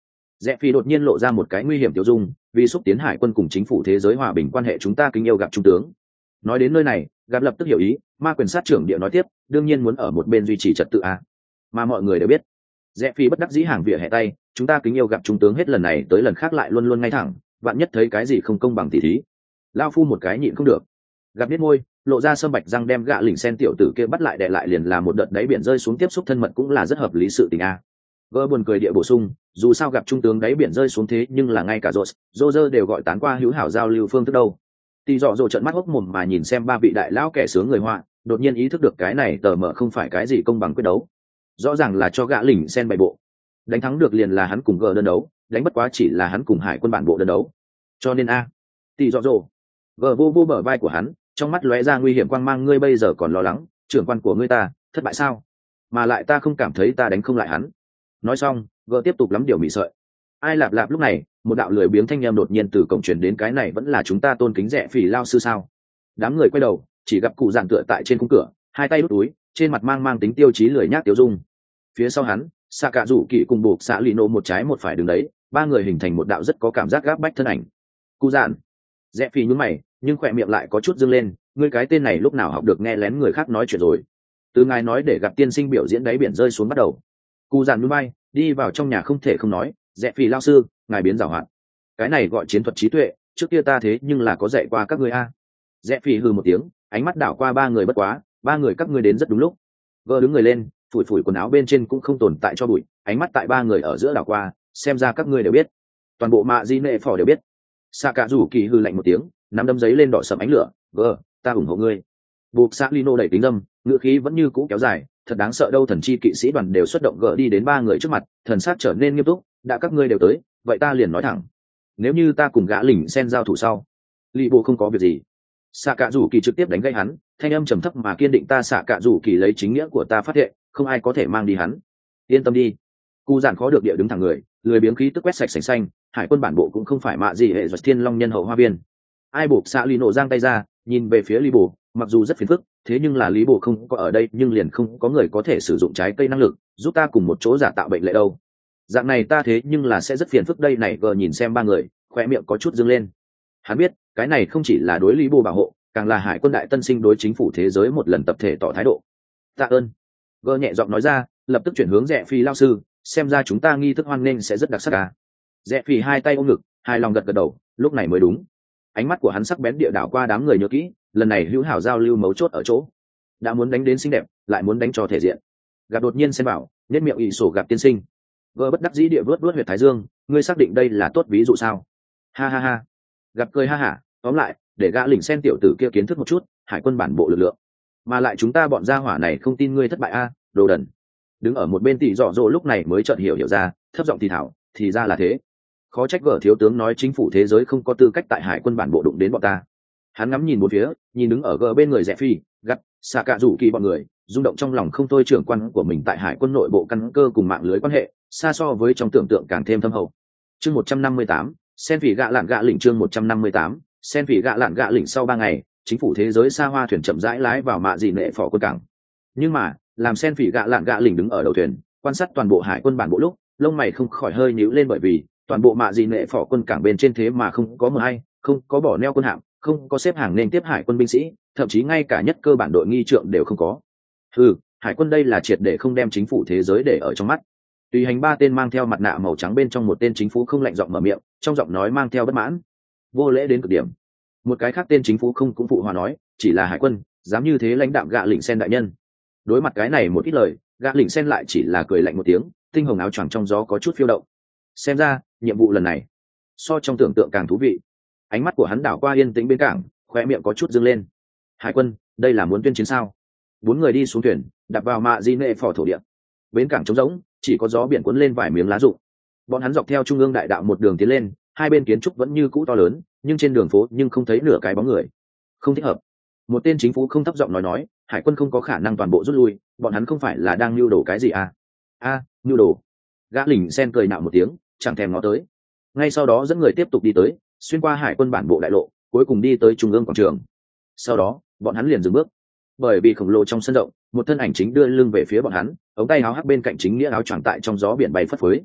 Rẽ phi đột nhiên lộ ra một cái nguy hiểm tiêu dung, vì xúc tiến hải quân cùng chính phủ thế giới hòa bình quan hệ chúng ta kính yêu gặp trung tướng. Nói đến nơi này, gặp lập tức hiểu ý, ma quyền sát trưởng địa nói tiếp, đương nhiên muốn ở một bên duy trì trật tự a. Mà mọi người đều biết, Rẽ phi bất đắc dĩ hàng vỉa hè tay, chúng ta kính yêu gặp trung tướng hết lần này tới lần khác lại luôn luôn ngay thẳng, bạn nhất thấy cái gì không công bằng tỉ thí. Lao phu một cái nhịn không được. Gặp biết môi, lộ ra sâm bạch răng đem gạ lỉnh sen tiểu tử kia bắt lại đè lại liền là một đợt đáy biển rơi xuống tiếp xúc thân mật cũng là rất hợp lý sự tình a. Vỡ buồn cười địa bổ sung, dù sao gặp trung tướng đáy biển rơi xuống thế nhưng là ngay cả Roger đều gọi tán qua hữu hảo giao lưu phương thức đâu. Tỷ dọ dỗ trợn mắt hốc mồm mà nhìn xem ba vị đại lão kẻ sướng người Hoa, đột nhiên ý thức được cái này tờ mờ không phải cái gì công bằng quyết đấu. Rõ ràng là cho gã lỉnh sen bày bộ. Đánh thắng được liền là hắn cùng G đơn đấu, đánh bất quá chỉ là hắn cùng hải quân bản bộ đơn đấu. Cho nên tỷ dọ dỗ. G vô bờ vai của hắn, trong mắt lóe ra nguy hiểm quang mang, ngươi bây giờ còn lo lắng, trưởng quan của ngươi ta, thất bại sao? Mà lại ta không cảm thấy ta đánh không lại hắn. Nói xong, G tiếp tục lắm điều mị sợi. Ai lạp lạp lúc này, một đạo lười biếng thanh em đột nhiên từ cổng truyền đến, cái này vẫn là chúng ta tôn kính Rẽ Phỉ lao sư sao? Đám người quay đầu, chỉ gặp cụ dạn tựa tại trên khung cửa, hai tay đút túi, trên mặt mang tính tiêu chí lười nhác tiêu dung. Phía sau hắn, xạ cạ rủ kỵ cùng buộc xạ lì nổ một trái một phải đứng đấy, ba người hình thành một đạo rất có cảm giác gáp bách thân ảnh. Cụ dạn, Rẽ Phỉ nhún mày, nhưng khỏe miệng lại có chút dương lên, ngươi cái tên này lúc nào học được nghe lén người khác nói chuyện rồi? Từ ngài nói để gặp tiên sinh biểu diễn đáy biển rơi xuống bắt đầu. Cụ dạn núi bay, đi vào trong nhà không thể không nói, Rẽ Phỉ lao sư, ngài biến giàu hoạt. Cái này gọi chiến thuật trí tuệ, trước kia ta thế nhưng là có dạy qua các ngươi a. Rẽ Phỉ hừ một tiếng, ánh mắt đảo qua ba người, bất quá, ba người các ngươi đến rất đúng lúc. Vợ đứng người lên, phủi quần áo bên trên cũng không tồn tại cho bụi, ánh mắt tại ba người ở giữa đảo qua, xem ra các ngươi đều biết. Toàn bộ mạ di nệ phò đều biết. Xạ Cạ rủ kỳ hừ lạnh một tiếng, nắm đấm giấy lên đỏ sầm ánh lửa, vợ, ta ủng hộ ngươi. Buộc Xã Lino đẩy tính dâm, ngựa khí vẫn như cũ kéo dài, thật đáng sợ đâu. Thần chi kỵ sĩ đoàn đều xuất động, gỡ đi đến ba người trước mặt, thần sắc trở nên nghiêm túc, đã các ngươi đều tới, vậy ta liền nói thẳng, nếu như ta cùng gã lỉnh sen giao thủ sau, Lý Bộ không có việc gì. Xạ Cạ rủ kỳ trực tiếp đánh gây hắn, thanh âm trầm thấp mà kiên định, ta Xạ Cạ rủ kỳ lấy chính nghĩa của ta phát hiện, không ai có thể mang đi hắn. Yên tâm đi. Cụ giản khó được địa đứng thẳng người, lười biếng khí tức quét sạch sành xanh, hải quân bản bộ cũng không phải mạ gì hệ giật thiên long nhân hậu hoa viên. Ai buộc Xã Lino giang tay ra, nhìn về phía Lý Bộ, mặc dù rất phiền phức, thế nhưng là Lý Bộ không có ở đây, nhưng liền không có người có thể sử dụng trái cây năng lực giúp ta cùng một chỗ giả tạo bệnh lệ đâu. Dạng này ta thế nhưng là sẽ rất phiền phức đây này. Gờ nhìn xem ba người, khoe miệng có chút dâng lên. Hắn biết cái này không chỉ là đối Lý Bộ bảo hộ, càng là hải quân đại tân sinh đối chính phủ thế giới một lần tập thể tỏ thái độ. Tạ ơn. Gờ nhẹ giọng nói ra, lập tức chuyển hướng Rẽ Phi lao sư, xem ra chúng ta nghi thức hoan nghênh sẽ rất đặc sắc à. Rẽ Phi hai tay ôm ngực, hài lòng gật đầu, lúc này mới đúng. Ánh mắt của hắn sắc bén địa đảo qua đám người, nhớ kỹ, lần này hữu hảo giao lưu mấu chốt ở chỗ, đã muốn đánh đến xinh đẹp, lại muốn đánh cho thể diện. Gặp đột nhiên xen bảo, nhếch miệng ỷ sổ gặp tiên sinh. Vợ bất đắc dĩ địa vớt huyệt thái dương, ngươi xác định đây là tốt ví dụ sao? Ha ha ha. Gặp cười ha hả, tóm lại, để gã lỉnh sen tiểu tử kia kiến thức một chút hải quân bản bộ lực lượng, mà lại chúng ta bọn gia hỏa này không tin ngươi thất bại a, đồ đần. Đứng ở một bên tỷ dọ dỗ lúc này mới chợt hiểu ra, thấp giọng thì thảo, thì ra là thế. Khó trách Gở thiếu tướng nói chính phủ thế giới không có tư cách tại hải quân bản bộ đụng đến bọn ta. Hắn ngắm nhìn một phía, nhìn đứng ở Gở bên người Rẽ Phi, gắt, xạ cạ rủ kỳ bọn người, rung động trong lòng không thôi. Trưởng quan của mình tại hải quân nội bộ căn cơ cùng mạng lưới quan hệ xa so với trong tưởng tượng càng thêm thâm hậu. Chương 158, sen phỉ gạ lạn gạ lỉnh. Chương 158, sen phỉ gạ lạn gạ lỉnh. Sau 3 ngày, chính phủ thế giới xa hoa thuyền chậm rãi lái vào mạ dị nệ phò quân cảng. Nhưng mà, làm sen phỉ gạ lạn gạ lỉnh đứng ở đầu thuyền, quan sát toàn bộ hải quân bản bộ lúc, lông mày không khỏi hơi nhíu lên, bởi vì toàn bộ mạ dị nệ phò quân cảng bên trên thế mà không có không có bỏ neo quân hạm, không có xếp hàng nên tiếp hải quân binh sĩ, thậm chí ngay cả nhất cơ bản đội nghi trượng đều không có. Hải quân đây là triệt để không đem chính phủ thế giới để ở trong mắt. Tùy hành 3 tên mang theo mặt nạ màu trắng bên trong một tên chính phủ không lạnh giọng mở miệng, trong giọng nói mang theo bất mãn, vô lễ đến cực điểm. Một cái khác tên chính phủ không cũng phụ hòa nói, chỉ là hải quân, dám như thế lãnh đạm gạ lỉnh sen đại nhân. Đối mặt cái này một ít lời, gạ lỉnh sen lại chỉ là cười lạnh một tiếng, tinh hồng áo choàng trong gió có chút phiêu động. Xem ra, nhiệm vụ lần này so trong tưởng tượng càng thú vị. Ánh mắt của hắn đảo qua yên tĩnh bên cảng, khoe miệng có chút dương lên. Hải quân, đây là muốn tuyên chiến sao? 4 người đi xuống thuyền, đạp vào mạ di nệ phò thổ địa. Bến cảng trống rỗng, chỉ có gió biển cuốn lên vài miếng lá rụng. Bọn hắn dọc theo trung ương đại đạo một đường tiến lên, hai bên kiến trúc vẫn như cũ to lớn, nhưng trên đường phố nhưng không thấy nửa cái bóng người. Không thích hợp. Một tên chính phủ không thấp giọng nói, hải quân không có khả năng toàn bộ rút lui, bọn hắn không phải là đang mưu đồ cái gì à? Mưu đồ. Gã lỉnh sen cười nạo một tiếng, chẳng thèm ngó tới. Ngay sau đó dẫn người tiếp tục đi tới, xuyên qua hải quân bản bộ đại lộ, cuối cùng đi tới trung ương quảng trường. Sau đó, bọn hắn liền dừng bước, bởi vì khổng lồ trong sân rộng, một thân ảnh chính đưa lưng về phía bọn hắn, ống tay áo hắc bên cạnh chính nghĩa áo choàng tại trong gió biển bay phất phới.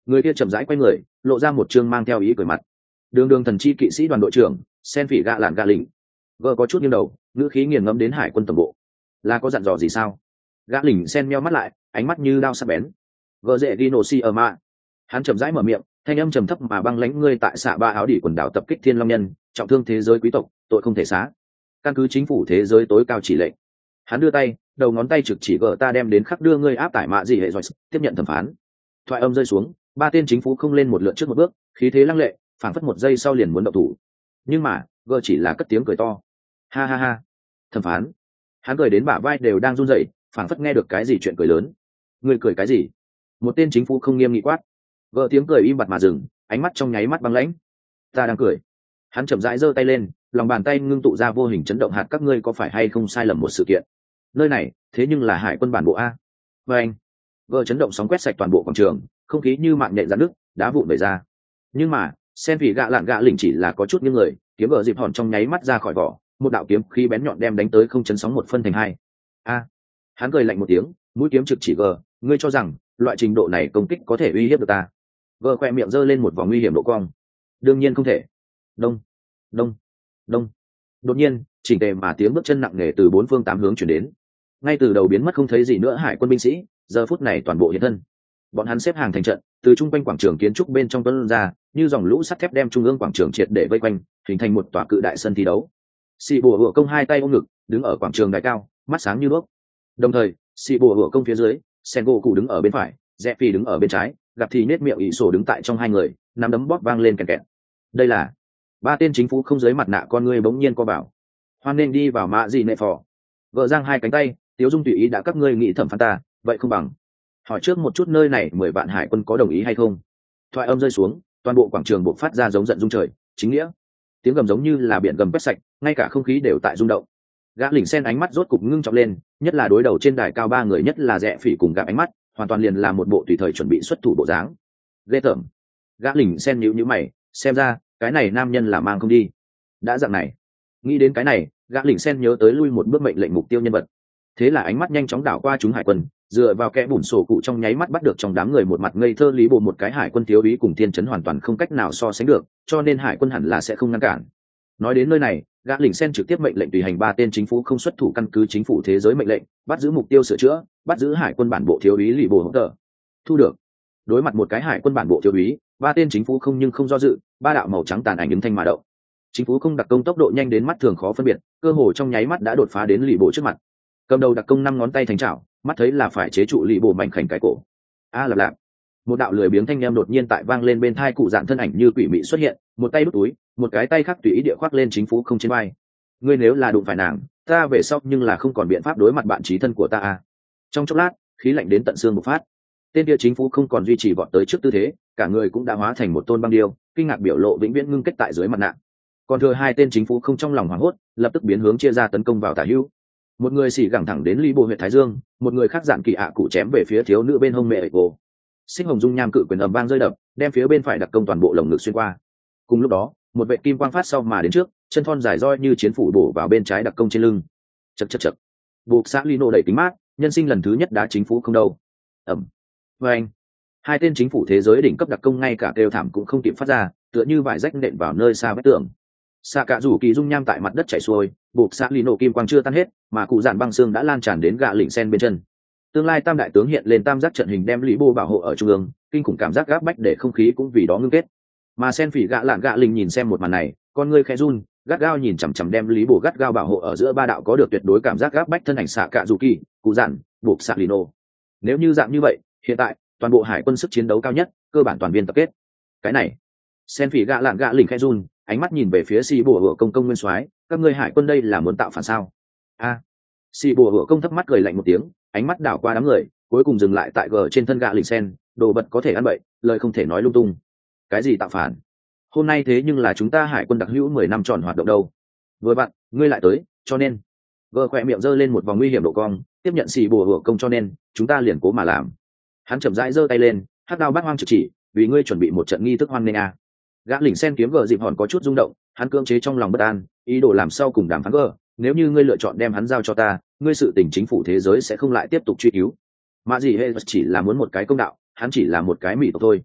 Người kia chậm rãi quay người, lộ ra một trương mang theo ý cười mặt. Đường đường thần chi kỵ sĩ đoàn đội trưởng, sen phỉ gạ lạn gạ lỉnh. Gờ có chút nghiêng đầu, ngữ khí nghiền ngẫm đến hải quân tổng bộ. Là có dặn dò gì sao? Gã lỉnh sen meo mắt lại, ánh mắt như đao sắc bén. Gờ dễ đi nổ si ở mạ. Hắn chậm rãi mở miệng, thanh âm trầm thấp mà băng lãnh, ngươi tại xạ ba áo đỉ quần đảo tập kích thiên long nhân, trọng thương thế giới quý tộc, tội không thể xá. Căn cứ chính phủ thế giới tối cao chỉ lệnh. Hắn đưa tay, đầu ngón tay trực chỉ gờ, ta đem đến khắc đưa ngươi áp tải mạ gì hệ rồi, tiếp nhận thẩm phán. Thoại âm rơi xuống, ba tên chính phủ không lên một lượt trước một bước, khí thế lăng lệ, phảng phất một giây sau liền muốn động thủ. Nhưng mà gờ chỉ là cất tiếng cười to, ha ha ha. Thẩm phán. Hắn cười đến bả vai đều đang run rẩy, phảng phất nghe được cái gì chuyện cười lớn. Ngươi cười cái gì? Một tên chính phủ không nghiêm nghị quát. Gờ tiếng cười im bặt mà dừng, ánh mắt trong nháy mắt băng lãnh. Ta đang cười. Hắn chậm rãi giơ tay lên, lòng bàn tay ngưng tụ ra vô hình chấn động hạt, các ngươi có phải hay không sai lầm một sự kiện? Nơi này thế nhưng là hải quân bản bộ a. Và anh. Gờ chấn động sóng quét sạch toàn bộ quảng trường, không khí như mạng nhện rắn nước, đá vụn bể ra. Nhưng mà sen vì gạ lạn gạ lỉnh chỉ là có chút những người, kiếm gờ dịp hòn trong nháy mắt ra khỏi vỏ, một đạo kiếm khí bén nhọn đem đánh tới, không chấn sóng một phân thành hai. A. Hắn cười lạnh một tiếng, mũi kiếm trực chỉ gờ, ngươi cho rằng loại trình độ này công kích có thể uy hiếp được ta? Gờ khoe miệng giơ lên một vòng nguy hiểm độ cong. Đương nhiên không thể. Đông, đông, đông. Đột nhiên chỉnh tề mà tiếng bước chân nặng nề từ bốn phương tám hướng chuyển đến. Ngay từ đầu biến mất không thấy gì nữa hải quân binh sĩ giờ phút này toàn bộ hiện thân. Bọn hắn xếp hàng thành trận, từ trung quanh quảng trường kiến trúc bên trong tuấn ra, như dòng lũ sắt thép đem trung ương quảng trường triệt để vây quanh, hình thành một tòa cự đại sân thi đấu. Sĩ bùa hựa công hai tay ôm ngực, đứng ở quảng trường đại cao, mắt sáng như đuốc. Đồng thời sĩ bùa hựa công phía dưới, sen gỗ cụ đứng ở bên phải, rẽ phi đứng ở bên trái, gặp thì nết miệng ỷ sổ đứng tại trong hai người, nắm đấm bóp vang lên kèn kẹt. Đây là ba tên chính phủ không dưới mặt nạ, con ngươi bỗng nhiên co bảo. Hoan nên đi vào mạ gì nệ phò. Vợ giang hai cánh tay, tiếu dung tùy ý, đã các ngươi nghĩ thẩm phán ta, vậy không bằng hỏi trước một chút nơi này 10 vạn hải quân có đồng ý hay không? Thoại âm rơi xuống, toàn bộ quảng trường bộc phát ra giống giận rung trời, chính nghĩa. Tiếng gầm giống như là biển gầm quét sạch, ngay cả không khí đều tại rung động. Gã lỉnh sen ánh mắt rốt cục ngưng trọng lên, nhất là đối đầu trên đài cao ba người, nhất là rẽ phỉ cùng gặp ánh mắt, hoàn toàn liền là một bộ tùy thời chuẩn bị xuất thủ bộ dáng. Ghê tởm. Gã lỉnh sen nhíu mày, xem ra cái này nam nhân là mang không đi. Đã dạng này, nghĩ đến cái này, gã lỉnh sen nhớ tới lui một bước mệnh lệnh mục tiêu nhân vật. Thế là ánh mắt nhanh chóng đảo qua chúng hải quân, dựa vào kẽ bùn sổ cụ trong nháy mắt bắt được trong đám người một mặt ngây thơ lý bộ, một cái hải quân thiếu úy cùng thiên chấn hoàn toàn không cách nào so sánh được, cho nên hải quân hẳn là sẽ không ngăn cản. Nói đến nơi này, gã lỉnh sen trực tiếp mệnh lệnh tùy hành ba tên chính phủ không xuất thủ, căn cứ chính phủ thế giới mệnh lệnh, bắt giữ mục tiêu sửa chữa, bắt giữ hải quân bản bộ thiếu úy lý bộ hỗ trợ. Thu được. Đối mặt một cái hải quân bản bộ thiếu úy, ba tên chính phủ không nhưng không do dự, ba đạo màu trắng tàn ảnh ứng thanh mà động. Chính phủ không đặc công tốc độ nhanh đến mắt thường khó phân biệt, cơ hồ trong nháy mắt đã đột phá đến lý bộ trước mặt. Cầm đầu đặc công 5 ngón tay thành chảo, mắt thấy là phải chế trụ lý bộ mảnh khảnh cái cổ. A lạp lạp. Một đạo lười biếng thanh em đột nhiên tại vang lên bên tai, cụ dạn thân ảnh như quỷ mị xuất hiện, một tay đút túi, một cái tay khác tùy ý địa khoác lên chính phủ không trên vai. Ngươi nếu là đụng phải nàng, ta về sau nhưng là không còn biện pháp đối mặt bạn chí thân của ta a. Trong chốc lát, khí lạnh đến tận xương bộc phát. Tên kia chính phủ không còn duy trì vọt tới trước tư thế, cả người cũng đã hóa thành một tôn băng điêu, kinh ngạc biểu lộ vĩnh viễn ngưng kết tại dưới mặt nạ. Còn thừa hai tên chính phủ không trong lòng hoảng hốt, lập tức biến hướng chia ra tấn công vào tả hữu. Một người xỉ gẳng thẳng đến lý bộ huyện thái dương, một người khác dạn kỳ ạ cụ chém về phía thiếu nữ bên hông mẹ ego. Xích hồng dung nham cự quyền ầm vang rơi đập, đem phía bên phải đặc công toàn bộ lồng ngực xuyên qua. Cùng lúc đó, một vệ kim quang phát sau mà đến trước, chân thon dài roi như chiến phủ bổ vào bên trái đặc công trên lưng. Chậc chậc chậc. Buộc xã Lino đẩy kính mát, nhân sinh lần thứ nhất đá chính phủ không đâu. Ẩm. Và anh. Hai tên chính phủ thế giới đỉnh cấp đặc công ngay cả kêu thảm cũng không kịp phát ra, tựa như vải rách nện vào nơi xa vách tường. Xạ cả rủ kỳ dung nham tại mặt đất chảy xuôi, buộc xã Lino kim quang chưa tan hết, mà cụ dạn băng xương đã lan tràn đến gạ lỉnh sen bên chân. Tương lai tam đại tướng hiện lên tam giác trận hình, đem lý bô bảo hộ ở trung ương, kinh khủng cảm giác gáp bách để không khí cũng vì đó ngưng kết. Mà sen phỉ gạ lạn gạ lỉnh nhìn xem một màn này, con ngươi khẽ run, gắt gao nhìn chằm chằm đem lý bô gắt gao bảo hộ ở giữa ba đạo có được tuyệt đối cảm giác gáp bách thân ảnh xạ cả rủ kỳ, cụ dạn, buộc xã Lino. Nếu như dạng như vậy, hiện tại toàn bộ hải quân sức chiến đấu cao nhất, cơ bản toàn viên tập kết. Cái này, sen phỉ gạ lạn gạ lỉnh khẽ run, ánh mắt nhìn về phía xì bùa hựa công công nguyên soái, các ngươi hải quân đây là muốn tạo phản sao? A. Xì bùa hựa công thấp mắt cười lạnh một tiếng, ánh mắt đảo qua đám người, cuối cùng dừng lại tại gờ trên thân gạ lỉnh sen, đồ vật có thể ăn bậy, lời không thể nói lung tung. Cái gì tạo phản? Hôm nay thế nhưng là chúng ta hải quân đặc hữu 10 năm tròn hoạt động đâu. Vừa bạn, ngươi lại tới, cho nên gờ khỏe miệng giơ lên một vòng nguy hiểm độ cong, tiếp nhận xì bùa hựa công, cho nên chúng ta liền cố mà làm. Hắn chậm rãi giơ tay lên, hắc đao bát hoang trực chỉ, vì ngươi chuẩn bị một trận nghi thức hoan nghênh a. Gã lỉnh sen kiếm gờ dịp hòn có chút rung động, hắn cưỡng chế trong lòng bất an, ý đồ làm sau cùng đàm phán gờ, nếu như ngươi lựa chọn đem hắn giao cho ta, ngươi sự tình chính phủ thế giới sẽ không lại tiếp tục truy cứu. Mà gì hệ chỉ là muốn một cái công đạo, hắn chỉ là một cái mỉ tộc thôi.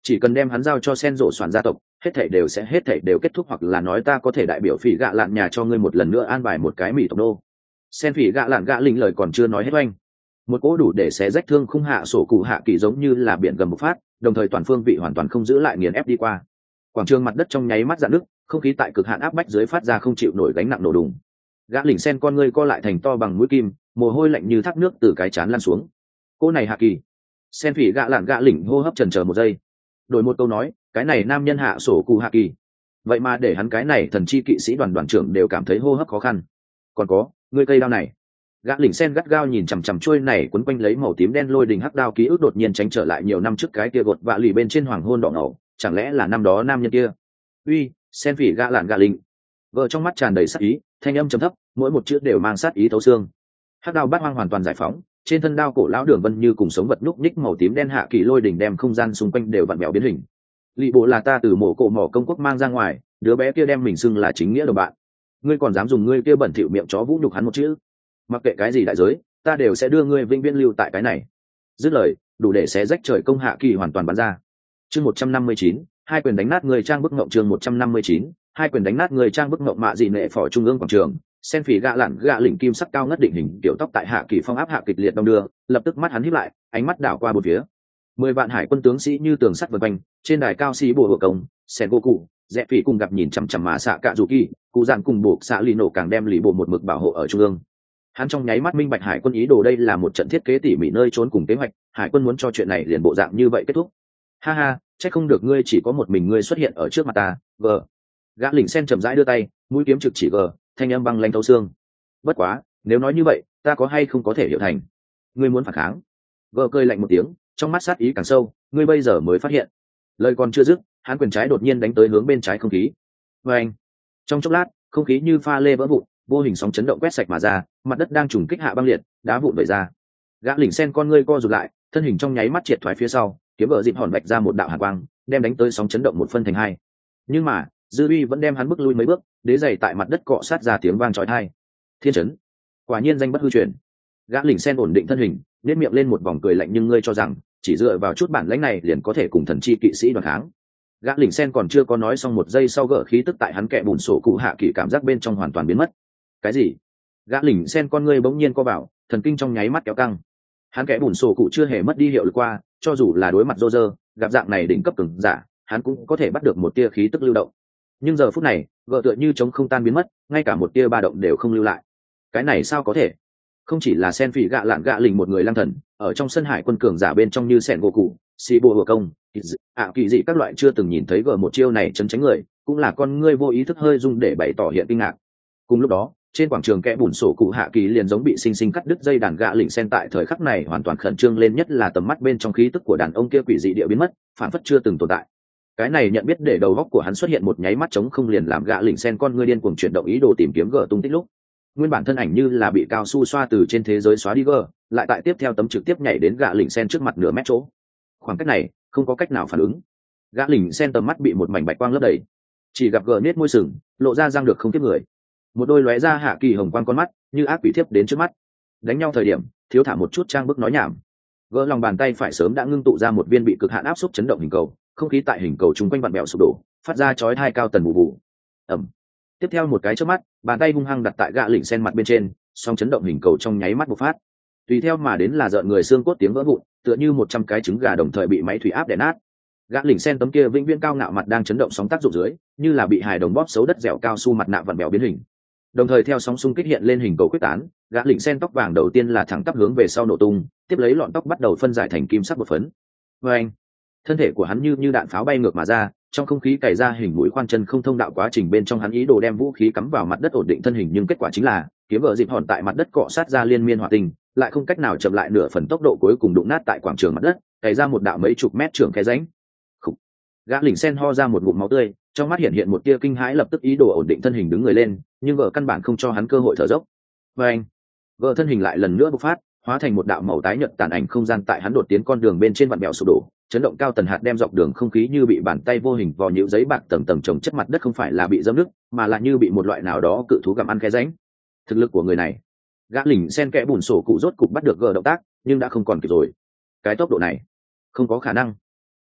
chỉ cần đem hắn giao cho sen rộ soạn gia tộc, hết thảy đều kết thúc, hoặc là nói ta có thể đại biểu phỉ gạ lạn nhà cho ngươi một lần nữa an bài một cái mỹ tộc đô. Sen phỉ gạ lạn gạ lình lời còn chưa nói hết oanh, một cỗ đủ để xé rách thương khung hạ sổ cụ hạ kỳ giống như là biển gầm bộc phát, đồng thời toàn phương vị hoàn toàn không giữ lại, nghiền ép đi qua. Quảng trường mặt đất trong nháy mắt rạn nứt, không khí tại cực hạn áp bách dưới phát ra không chịu nổi gánh nặng nổ đùng. Gã lỉnh sen con ngươi co lại thành to bằng mũi kim, mồ hôi lạnh như thác nước từ cái trán lan xuống. Cô này hạ kỳ. Sen phỉ gã lạn gã lỉnh hô hấp chần chờ một giây, đổi một câu nói, cái này nam nhân hạ sổ cụ hạ kỳ, vậy mà để hắn cái này thần chi kỵ sĩ đoàn trưởng đều cảm thấy hô hấp khó khăn. Còn có ngươi cây đao này. Gã lỉnh sen gắt gao nhìn chằm chằm chuôi này quấn quanh lấy màu tím đen lôi đình hắc đao, ký ức đột nhiên tránh trở lại nhiều năm trước cái kia gột vạ lì bên trên hoàng hôn đỏ ngầu, chẳng lẽ là năm đó nam nhân kia? Uy, sen phỉ gã lạn gã lỉnh. Vợ trong mắt tràn đầy sát ý, thanh âm trầm thấp, mỗi một chữ đều mang sát ý thấu xương. Hắc đao bát hoang hoàn toàn giải phóng, trên thân đao cổ lão đường vân như cùng sống vật nhúc nhích màu tím đen hạ kỳ lôi đỉnh đem không gian xung quanh đều vặn vẹo biến hình. Lị bộ là ta từ mộ cổ mỏ công quốc mang ra ngoài, đứa bé kia đem mình xưng là chính nghĩa đồng bạn. Ngươi còn dám dùng ngươi kia bẩn thỉu miệng chó vũ nhục hắn một chữ? Mặc kệ cái gì đại giới, ta đều sẽ đưa ngươi vĩnh viễn lưu tại cái này. Dứt lời, đủ để xé rách trời công hạ kỳ hoàn toàn bắn ra. Chương 159, hai quyền đánh nát người trang bức ngộng. Chương 159, hai quyền đánh nát người trang bức ngộng. Mạ dị nệ phỏ trung ương quảng trường, sen phỉ gạ lặn gạ lỉnh kim sắc cao ngất định hình, tiểu tóc tại hạ kỳ phong áp hạ kịch liệt đông đưa, lập tức mắt hắn híp lại, ánh mắt đảo qua bốn phía. 10 vạn hải quân tướng sĩ như tường sắt vần quanh, trên đài cao sĩ bùa hộ công, sen vô cụ, dẹp phỉ cùng gặp nhìn chằm chằm mà xạ cạ dù kỳ, cụ dàn cùng buộc xạ lì nổ càng đem lì bộ một mực bảo hộ ở trung ương. Hắn trong nháy mắt minh bạch hải quân ý đồ, đây là một trận thiết kế tỉ mỉ nơi trốn cùng kế hoạch, hải quân muốn cho chuyện này liền bộ dạng như vậy kết thúc. Ha ha, chắc không được ngươi chỉ có một mình ngươi xuất hiện ở trước mặt ta. Vờ. Gã lỉnh sen chậm rãi đưa tay, mũi kiếm trực chỉ gờ, thanh âm băng lanh thấu xương. Bất quá, nếu nói như vậy, ta có hay không có thể hiểu thành ngươi muốn phản kháng? Gờ cười lạnh một tiếng, trong mắt sát ý càng sâu. Ngươi bây giờ mới phát hiện? Lời còn chưa dứt, hắn quyền trái đột nhiên đánh tới hướng bên trái không khí. Vâng. Trong chốc lát, không khí như pha lê vỡ vụn, vô hình sóng chấn động quét sạch mà ra, mặt đất đang trùng kích hạ băng liệt, đá vụn vẩy ra. Gã lỉnh sen con ngươi co rụt lại, thân hình trong nháy mắt triệt thoái phía sau, kiếm vợ dịp hòn vạch ra một đạo hàn quang, đem đánh tới sóng chấn động một phân thành hai. Nhưng mà dư uy vẫn đem hắn bước lui mấy bước, đế giày tại mặt đất cọ sát ra tiếng vang chói tai. Thiên chấn, quả nhiên danh bất hư truyền. Gã lỉnh sen ổn định thân hình, nét miệng lên một vòng cười lạnh, nhưng ngươi cho rằng chỉ dựa vào chút bản lãnh này liền có thể cùng thần chi kỵ sĩ đoạt kháng? Gã lỉnh sen còn chưa có nói xong, một giây sau gỡ khí tức tại hắn kẹ bùn sổ cụ hạ kỳ cảm giác bên trong hoàn toàn biến mất. Cái gì? Gã lỉnh sen con ngươi bỗng nhiên co vào, thần kinh trong nháy mắt kéo căng. Hắn kẽ bùn sổ cụ chưa hề mất đi hiệu lực qua, cho dù là đối mặt Roger, gặp dạng này đỉnh cấp cường giả, hắn cũng có thể bắt được một tia khí tức lưu động. Nhưng giờ phút này, gợ tựa như chống không tan biến mất, ngay cả một tia ba động đều không lưu lại. Cái này sao có thể? Không chỉ là sen phỉ gạ lạn gạ lình một người lang thần, ở trong sân hải quân cường giả bên trong như sẹn gỗ cụ, xì bùa hùa công, kỳ dị các loại chưa từng nhìn thấy gợ một chiêu này chấn tránh người, cũng là con ngươi vô ý thức hơi rung để bày tỏ hiện kinh ngạc. Cùng lúc đó, trên quảng trường kẽ bùn sổ cụ hạ kỳ liền giống bị sinh sinh cắt đứt dây đàn. Gạ lỉnh sen tại thời khắc này hoàn toàn khẩn trương lên, nhất là tầm mắt bên trong khí tức của đàn ông kia quỷ dị địa biến mất, phản phất chưa từng tồn tại. Cái này nhận biết để đầu góc của hắn xuất hiện một nháy mắt trống không, liền làm gạ lỉnh sen con ngươi điên cuồng chuyển động, ý đồ tìm kiếm gờ tung tích. Lúc nguyên bản thân ảnh như là bị cao su xoa từ trên thế giới xóa đi, gờ lại tại tiếp theo tấm trực tiếp nhảy đến gạ lỉnh sen trước mặt nửa mét chỗ. Khoảng cách này không có cách nào phản ứng. Gạ lỉnh sen tầm mắt bị một mảnh bạch quang lấp đầy, chỉ gặp gờ nết môi sừng, lộ ra răng được không tiếp người, một đôi lóe ra hạ kỳ hồng quang con mắt như ác quỷ thiếp đến trước mắt. Đánh nhau thời điểm thiếu thả một chút trang bức nói nhảm. Gỡ lòng bàn tay phải sớm đã ngưng tụ ra một viên bị cực hạn áp xúc chấn động hình cầu, không khí tại hình cầu chung quanh vặn mèo sụp đổ, phát ra chói tai cao tần bù bù. Ẩm. Tiếp theo một cái chớp mắt, bàn tay hung hăng đặt tại gạ lỉnh sen mặt bên trên, song chấn động hình cầu trong nháy mắt bộc phát. Tùy theo mà đến là rợn người xương cốt tiếng vỡ vụn, tựa như 100 cái trứng gà đồng thời bị máy thủy áp đè nát. Gã lỉnh sen tấm kia vĩnh viễn cao ngạo mặt đang chấn động sóng tác dụng dưới, như là bị hài đồng bóp xấu đất dẻo cao su mặt nạ vặn vẹo biến hình. Đồng thời theo sóng xung kích hiện lên hình cầu quyết tán, gã lỉnh sen tóc vàng đầu tiên là thẳng tắp hướng về sau nổ tung, tiếp lấy lọn tóc bắt đầu phân giải thành kim sắc bột phấn. Anh, thân thể của hắn như đạn pháo bay ngược mà ra, trong không khí cày ra hình mũi khoan chân không thông đạo, quá trình bên trong hắn ý đồ đem vũ khí cắm vào mặt đất ổn định thân hình, nhưng kết quả chính là kiếm vợ dịp hòn tại mặt đất cọ sát ra liên miên hỏa tinh, lại không cách nào chậm lại nửa phần tốc độ, cuối cùng đụng nát tại quảng trường mặt đất, cày ra một đạo mấy chục mét trưởng khe rãnh. Gã lỉnh sen ho ra một ngụm máu tươi, trong mắt hiện một tia kinh hãi, lập tức ý đồ ổn định thân hình đứng người lên, nhưng vợ căn bản không cho hắn cơ hội thở dốc. Và anh, vợ thân hình lại lần nữa bộc phát, hóa thành một đạo màu tái nhợt tàn ảnh không gian tại hắn đột tiến con đường bên trên vặn bèo sụp đổ, chấn động cao tần hạt đem dọc đường không khí như bị bàn tay vô hình vò nhũ giấy bạc tầng tầng chồng chất, mặt đất không phải là bị dẫm nứt, mà là như bị một loại nào đó cự thú gặm ăn khe rãnh. Thực lực của người này, gã lỉnh sen kẽ bùn sổ cụ rốt cục bắt được gờ động tác, nhưng đã không còn kịp rồi. Cái tốc độ này, không có khả năng.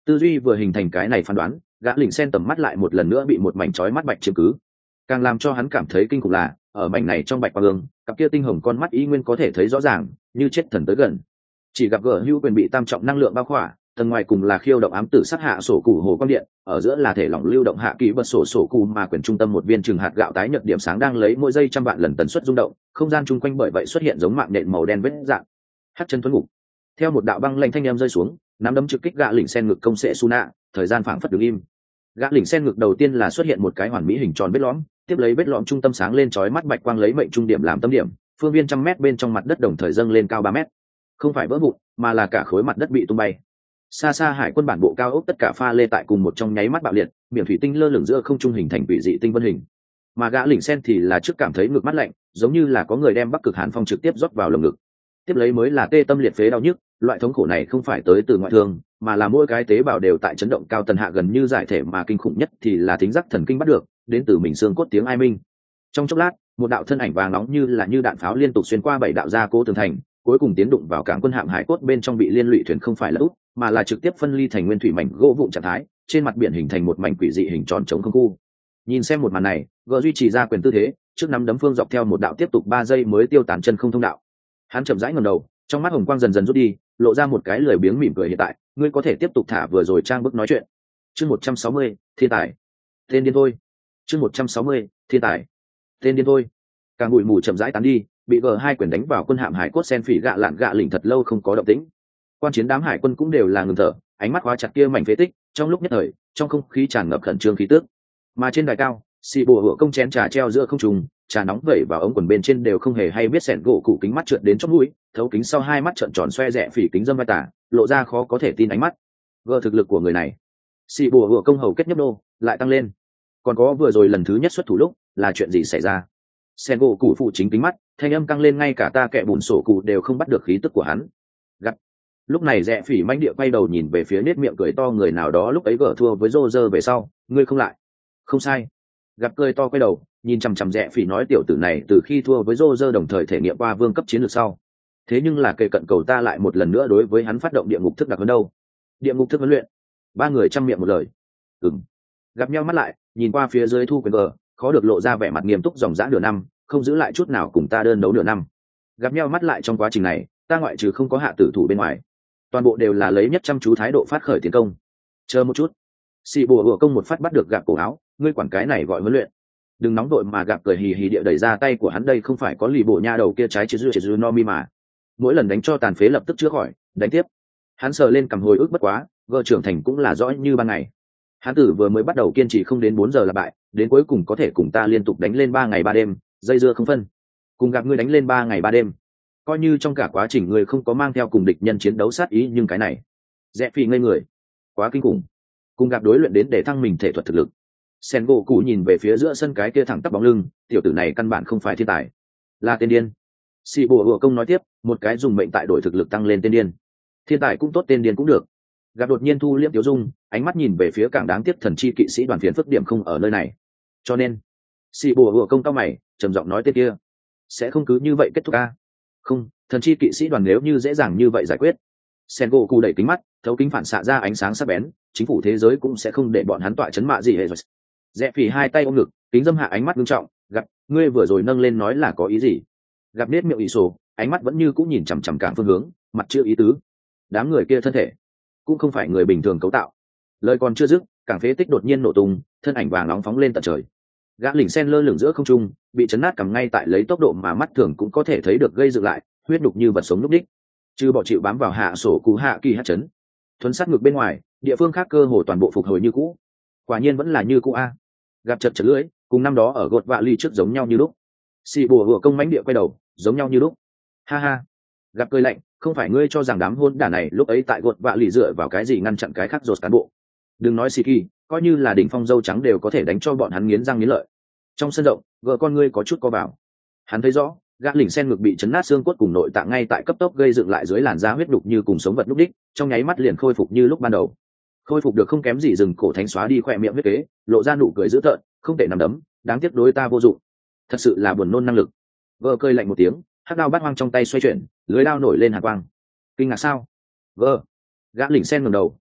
Tư duy vừa hình thành cái này phán đoán, gã lỉnh sen tầm mắt lại một lần nữa bị một mảnh chói mắt bạch chiếm cứ. Càng làm cho hắn cảm thấy kinh khủng là ở mảnh này trong bạch quang ương, cặp kia tinh hồng con mắt y nguyên có thể thấy rõ ràng, như chết thần tới gần. Chỉ gặp gở hữu quyền bị tam trọng năng lượng bao khỏa, tầng ngoài cùng là khiêu động ám tử sát hạ sổ cụ hồ quang điện, ở giữa là thể lỏng lưu động hạ kỳ bật sổ cụ mà quyển trung tâm một viên trường hạt gạo tái nhợt điểm sáng đang lấy mỗi giây trăm vạn lần tần suất rung động, không gian chung quanh bởi vậy xuất hiện giống mạng nện màu đen vết dạng. Hắc chân tuấn ngục. Theo một đạo băng lạnh thanh âm rơi xuống, nắm đấm trực kích gã lỉnh sen ngực công sệ Suna, thời gian phảng phất đứng im. Gã lỉnh sen ngực đầu tiên là xuất hiện một cái hoàn mỹ hình tròn vết lõm, tiếp lấy vết lõm trung tâm sáng lên chói mắt bạch quang lấy mệnh trung điểm làm tâm điểm, phương viên 100 mét bên trong mặt đất đồng thời dâng lên cao 3 mét. Không phải vỡ vụn, mà là cả khối mặt đất bị tung bay. Xa xa hải quân bản bộ cao ốc tất cả pha lê tại cùng một trong nháy mắt bạo liệt, biển thủy tinh lơ lửng giữa không trung hình thành quỷ dị tinh vân hình. Mà gã lỉnh sen thì là trước cảm thấy ngực mắt lạnh, giống như là có người đem bắc cực hàn phong trực tiếp rót vào lồng ngực. Tiếp lấy mới là tê tâm liệt phế đau nhức, loại thống khổ này không phải tới từ ngoại thương, mà là mỗi cái tế bào đều tại chấn động cao tần hạ gần như giải thể, mà kinh khủng nhất thì là thính giác thần kinh bắt được, đến từ mình xương cốt tiếng ai minh. Trong chốc lát, một đạo thân ảnh vàng nóng như đạn pháo liên tục xuyên qua 7 đạo gia cố tường thành, cuối cùng tiến đụng vào cảng quân hạm hải cốt bên trong, bị liên lụy thuyền không phải là út, mà là trực tiếp phân ly thành nguyên thủy mảnh gỗ vụn trạng thái, trên mặt biển hình thành một mảnh quỷ dị hình tròn trống không khu. Nhìn xem một màn này, gỡ duy trì ra quyền tư thế, trước nắm đấm phương dọc theo một đạo tiếp tục 3 giây mới tiêu tán chân không thông đạo. Hắn chậm rãi ngẩng đầu, trong mắt hồng quang dần dần rút đi, lộ ra một cái lười biếng mỉm cười. Hiện tại ngươi có thể tiếp tục thả vừa rồi trang bức nói chuyện. Chương 160, thiên tài. Tên điên thôi. Chương 160, thiên tài. Tên điên thôi. Càng bụi mù chậm rãi tán đi, bị G2 quyền đánh vào quân hạm hải cốt sen phỉ gạ lạn gạ lỉnh thật lâu không có động tĩnh. Quan chiến đám hải quân cũng đều là ngừng thở, ánh mắt khóa chặt kia mảnh phế tích, trong lúc nhất thời, trong không khí tràn ngập khẩn trương khí tức. Mà trên đài cao, xì bùa hựa công chén trà treo giữa không trung, trà nóng vẩy vào ống quần bên trên đều không hề hay biết sẹn gỗ cụ kính mắt trượt đến chóp mũi, thấu kính sau hai mắt trợn tròn xoe rẽ phỉ kính dâm vai tả, lộ ra khó có thể tin ánh mắt. Gờ thực lực của người này, xì bùa hựa công hầu kết nhấp đô lại tăng lên. Còn có vừa rồi lần thứ nhất xuất thủ lúc là chuyện gì xảy ra? Sẹn gỗ cụ phụ chính kính mắt, thanh âm căng lên, ngay cả ta kẻ bùn sổ cụ đều không bắt được khí tức của hắn. Gắt. Lúc này rẽ phỉ manh địa quay đầu nhìn về phía nết miệng cười to người nào đó, lúc ấy gỡ thua với Roger về sau, ngươi không lại. Không sai. Gặp cười to quay đầu, nhìn chằm chằm rẽ phỉ nói, tiểu tử này từ khi thua với Roger đồng thời thể nghiệm qua vương cấp chiến lược sau. Thế nhưng là kề cận cầu ta lại một lần nữa đối với hắn phát động địa ngục thức đặc hơn đâu. Địa ngục thức huấn luyện. Ba người chăm miệng một lời. Gặp nhau mắt lại, nhìn qua phía dưới thu quyền gờ, khó được lộ ra vẻ mặt nghiêm túc dòng dã nửa năm, không giữ lại chút nào cùng ta đơn đấu nửa năm. Gặp nhau mắt lại, trong quá trình này, ta ngoại trừ không có hạ tử thủ bên ngoài, toàn bộ đều là lấy nhất chăm chú thái độ phát khởi tiến công. Chờ một chút. Xì bùa hựa công một phát bắt được Gặp cổ áo, ngươi quản cái này gọi huấn luyện? Đừng nóng đội mà. Gặp cười hì hì địa đẩy ra tay của hắn, đây không phải có lì bộ nha đầu kia trái chứ Nomi mà. Mỗi lần đánh cho tàn phế lập tức chữa khỏi, đánh tiếp. Hắn sờ lên cầm hồi ức, bất quá vợ trưởng thành cũng là rõ như ban ngày. Hắn tử vừa mới bắt đầu kiên trì không đến 4 giờ là bại, đến cuối cùng có thể cùng ta liên tục đánh lên 3 ngày 3 đêm, dây dưa không phân. Cùng Gặp ngươi đánh lên 3 ngày 3 đêm, coi như trong cả quá trình ngươi không có mang theo cùng địch nhân chiến đấu sát ý, nhưng cái này rẽ phi ngây người, quá kinh khủng. Cùng Gặp đối luyện đến để thăng mình thể thuật thực lực. Sen gỗ cụ nhìn về phía giữa sân cái kia thẳng tắp bóng lưng, tiểu tử này căn bản không phải thiên tài, là tên điên. Sĩ bùa hựa công nói tiếp, một cái dùng mệnh tại đổi thực lực tăng lên tên điên. Thiên tài cũng tốt, tên điên cũng được. Gặp đột nhiên thu liễm tiêu dung, ánh mắt nhìn về phía càng đáng tiếc thần chi kỵ sĩ đoàn, phiến phức điểm không ở nơi này. Cho nên sĩ bùa hựa công cao mày, trầm giọng nói, tên kia sẽ không cứ như vậy kết thúc a? Không, thần chi kỵ sĩ đoàn nếu như dễ dàng như vậy giải quyết. Sen gỗ cụ đẩy kính mắt, thấu kính phản xạ ra ánh sáng sắc bén, chính phủ thế giới cũng sẽ không để bọn hắn tọa chấn mạ gì hệ rồi. Rẽ phỉ hai tay ôm ngực, kính dâm hạ ánh mắt nghiêm trọng. Gặp ngươi vừa rồi nâng lên nói là có ý gì? Gặp nết miệng ỷ sổ, ánh mắt vẫn như cũng nhìn chằm chằm cảng phương hướng, mặt chưa ý tứ. Đám người kia thân thể cũng không phải người bình thường cấu tạo. Lời còn chưa dứt, cảng phế tích đột nhiên nổ tung, thân ảnh vàng nóng phóng lên tận trời. Gã lỉnh sen lơ lửng giữa không trung, bị chấn nát cầm ngay tại lấy tốc độ mà mắt thường cũng có thể thấy được gây dựng lại, huyết đục như vật sống lúc đích. Chứ bỏ chịu bám vào hạ sổ cú hạ kỳ hát chấn, thuấn sát ngược bên ngoài, địa phương khác cơ hồ toàn bộ phục hồi như cũ. Quả nhiên vẫn là như cũ a. Gặp chật chật lưỡi, cùng năm đó ở gột vạ ly trước giống nhau như lúc. Xì bùa hựa công mãnh địa quay đầu, giống nhau như lúc. Ha ha. Gặp cười lạnh, không phải ngươi cho rằng đám hôn đả này lúc ấy tại gột vạ ly dựa vào cái gì ngăn chặn cái khác rột cán bộ? Đừng nói xì kỳ, coi như là đỉnh phong dâu trắng đều có thể đánh cho bọn hắn nghiến răng nghiến lợi. Trong sân rộng, vợ con ngươi có chút co bảo. Hắn thấy rõ, gã lỉnh sen ngực bị chấn nát, xương cốt cùng nội tạng ngay tại cấp tốc gây dựng lại dưới làn da huyết đục như cùng sống vật lúc đích, trong nháy mắt liền khôi phục như lúc ban đầu. Khôi phục được không kém gì rừng cổ thánh xóa đi khỏe miệng huyết kế, lộ ra nụ cười dữ tợn, không thể nằm đấm, đáng tiếc đối ta vô dụng. Thật sự là buồn nôn năng lực. Vợ cười lạnh một tiếng, hắc đao bát hoang trong tay xoay chuyển, lưới đao nổi lên hàn quang. Kinh ngạc sao? Vợ. Gã lỉnh sen ngẩng đầu,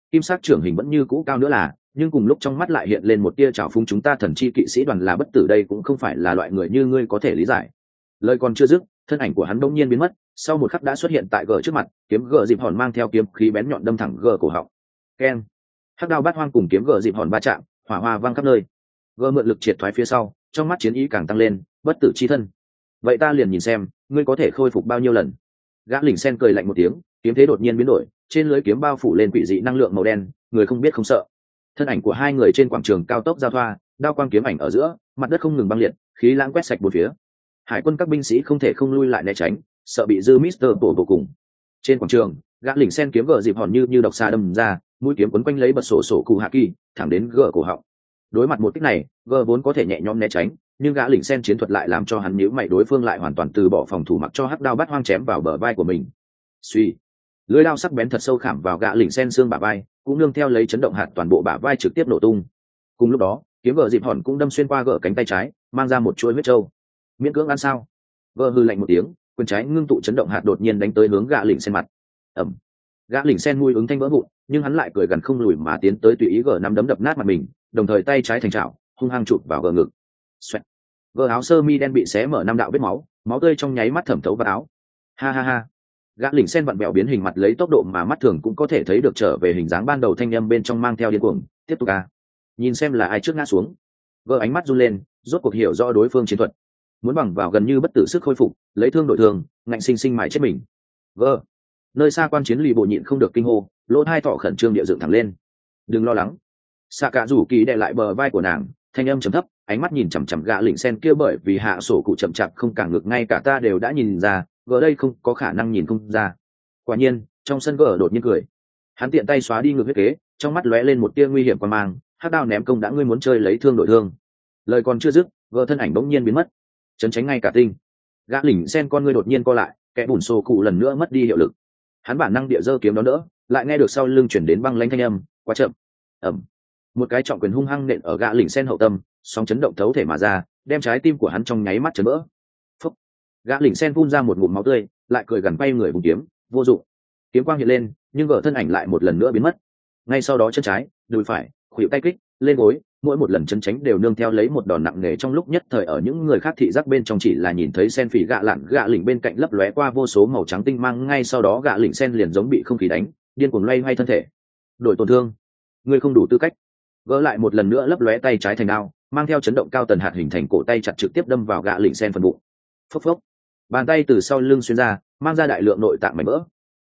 kim sắc trưởng hình vẫn như cũ cao nữa là, nhưng cùng lúc trong mắt lại hiện lên một tia trào phúng, chúng ta thần chi kỵ sĩ đoàn là bất tử đây cũng không phải là loại người như ngươi có thể lý giải. Lời còn chưa dứt, thân ảnh của hắn bỗng nhiên biến mất, sau một khắc đã xuất hiện tại gờ trước mặt, kiếm gờ dịp hòn mang theo kiếm khí bén nhọn đâm thẳng gờ cổ họng. Keng! Hắc đao bát hoang cùng kiếm gờ dịp hòn va chạm, hỏa hoa vang khắp nơi. Gờ mượn lực triệt thoái phía sau, trong mắt chiến ý càng tăng lên, bất tử chi thân. Vậy ta liền nhìn xem, ngươi có thể khôi phục bao nhiêu lần. Gã lỉnh sen cười lạnh một tiếng, kiếm thế đột nhiên biến đổi, trên lưới kiếm bao phủ lên quỷ dị năng lượng màu đen, người không biết không sợ. Thân ảnh của hai người trên quảng trường cao tốc giao thoa, đao quang kiếm ảnh ở giữa, mặt đất không ngừng băng liệt, khí lãng quét sạch bốn phía. Hải quân các binh sĩ không thể không lui lại né tránh, sợ bị dư Mister tổ vô cùng. Trên quảng trường, gã lỉnh sen kiếm gờ dịp hòn như độc xà đâm ra, mũi kiếm quấn quanh lấy bật sổ cụ hạ kỳ, thẳng đến gờ cổ họng. Đối mặt một kích này, gờ vốn có thể nhẹ nhõm né tránh, nhưng gã lỉnh sen chiến thuật lại làm cho hắn nhíu mày, đối phương lại hoàn toàn từ bỏ phòng thủ, mặc cho hắc đao bắt hoang chém vào bờ vai của mình. Suy, lưỡi đao sắc bén thật sâu khảm vào gã lỉnh sen xương bả vai, cũng nương theo lấy chấn động hạt toàn bộ bả vai trực tiếp nổ tung. Cùng lúc đó, kiếm gờ dịp hòn cũng đâm xuyên qua gờ cánh tay trái, mang ra một chuỗi huyết trâu. Miễn cưỡng ăn sao? Gờ hư lạnh một tiếng, quyền trái ngưng tụ chấn động hạt đột nhiên đánh tới hướng gã lỉnh sen mặt. Ẩm. Gã lỉnh sen mũi ứng thanh vỡ vụn, nhưng hắn lại cười gần không lùi mà tiến tới tùy ý gờ nắm đấm đập nát mặt mình, đồng thời tay trái thành chảo, hung hăng chụp vào gờ ngực. Xoẹt. Gờ áo sơ mi đen bị xé mở 5 đạo vết máu, máu tươi trong nháy mắt thẩm thấu vào áo. Ha ha ha. Gã lỉnh sen vặn bẹo biến hình mặt lấy tốc độ mà mắt thường cũng có thể thấy được trở về hình dáng ban đầu, thanh âm bên trong mang theo điên cuồng, tiếp tục a. Nhìn xem là ai trước ngã xuống. Gờ ánh mắt run lên, rốt cuộc hiểu rõ đối phương chiến thuật. Muốn bằng vào gần như bất tử sức khôi phục, lấy thương đổi thương, ngạnh sinh sinh mài chết mình. Gờ. Nơi xa quan chiến lì bộ nhịn không được kinh hô, lỗ hai thọ khẩn trương địa dựng thẳng lên. Đừng lo lắng. Xạ cả rủ kỳ đè lại bờ vai của nàng, thanh âm trầm thấp, ánh mắt nhìn chằm chằm gã lỉnh sen kia, bởi vì hạ sổ cụ chậm chạp không càng ngực, ngay cả ta đều đã nhìn ra, gờ đây không có khả năng nhìn không ra. Quả nhiên, trong sân gờ đột nhiên cười. Hắn tiện tay xóa đi ngực huyết kế, trong mắt lóe lên một tia nguy hiểm quan mang, hắc đao ném công đã, ngươi muốn chơi lấy thương đổi thương. Lời còn chưa dứt, gờ thân ảnh bỗng nhiên biến mất, chấn tránh ngay cả tinh. Gã lỉnh sen con ngươi đột nhiên co lại, kẻ bùn sổ cụ lần nữa mất đi hiệu lực. Hắn bản năng địa giơ kiếm đón đỡ, lại nghe được sau lưng chuyển đến băng lãnh thanh âm, quá chậm. Ẩm. Một cái trọng quyền hung hăng nện ở gã lỉnh sen hậu tâm, sóng chấn động thấu thể mà ra, đem trái tim của hắn trong nháy mắt chấn vỡ. Phúc. Gã lỉnh sen phun ra một ngụm máu tươi, lại cười gần bay người vùng kiếm, vô dụng. Kiếm quang hiện lên, nhưng vợ thân ảnh lại một lần nữa biến mất. Ngay sau đó chân trái, đùi phải, khuỷu tay kích, lên gối, mỗi một lần chân tránh đều nương theo lấy một đòn nặng nề. Trong lúc nhất thời ở những người khác thị giác bên trong chỉ là nhìn thấy sen phỉ gạ lạn gạ lỉnh bên cạnh lấp lóe qua vô số màu trắng tinh mang, ngay sau đó gạ lỉnh sen liền giống bị không khí đánh, điên cuồng loay hoay thân thể. Đổi tổn thương, ngươi không đủ tư cách. Gỡ lại một lần nữa lấp lóe tay trái thành đao, mang theo chấn động cao tần hạt hình thành cổ tay chặt trực tiếp đâm vào gạ lỉnh sen phần bụng. Phốc phốc. Bàn tay từ sau lưng xuyên ra, mang ra đại lượng nội tạng mảnh vỡ.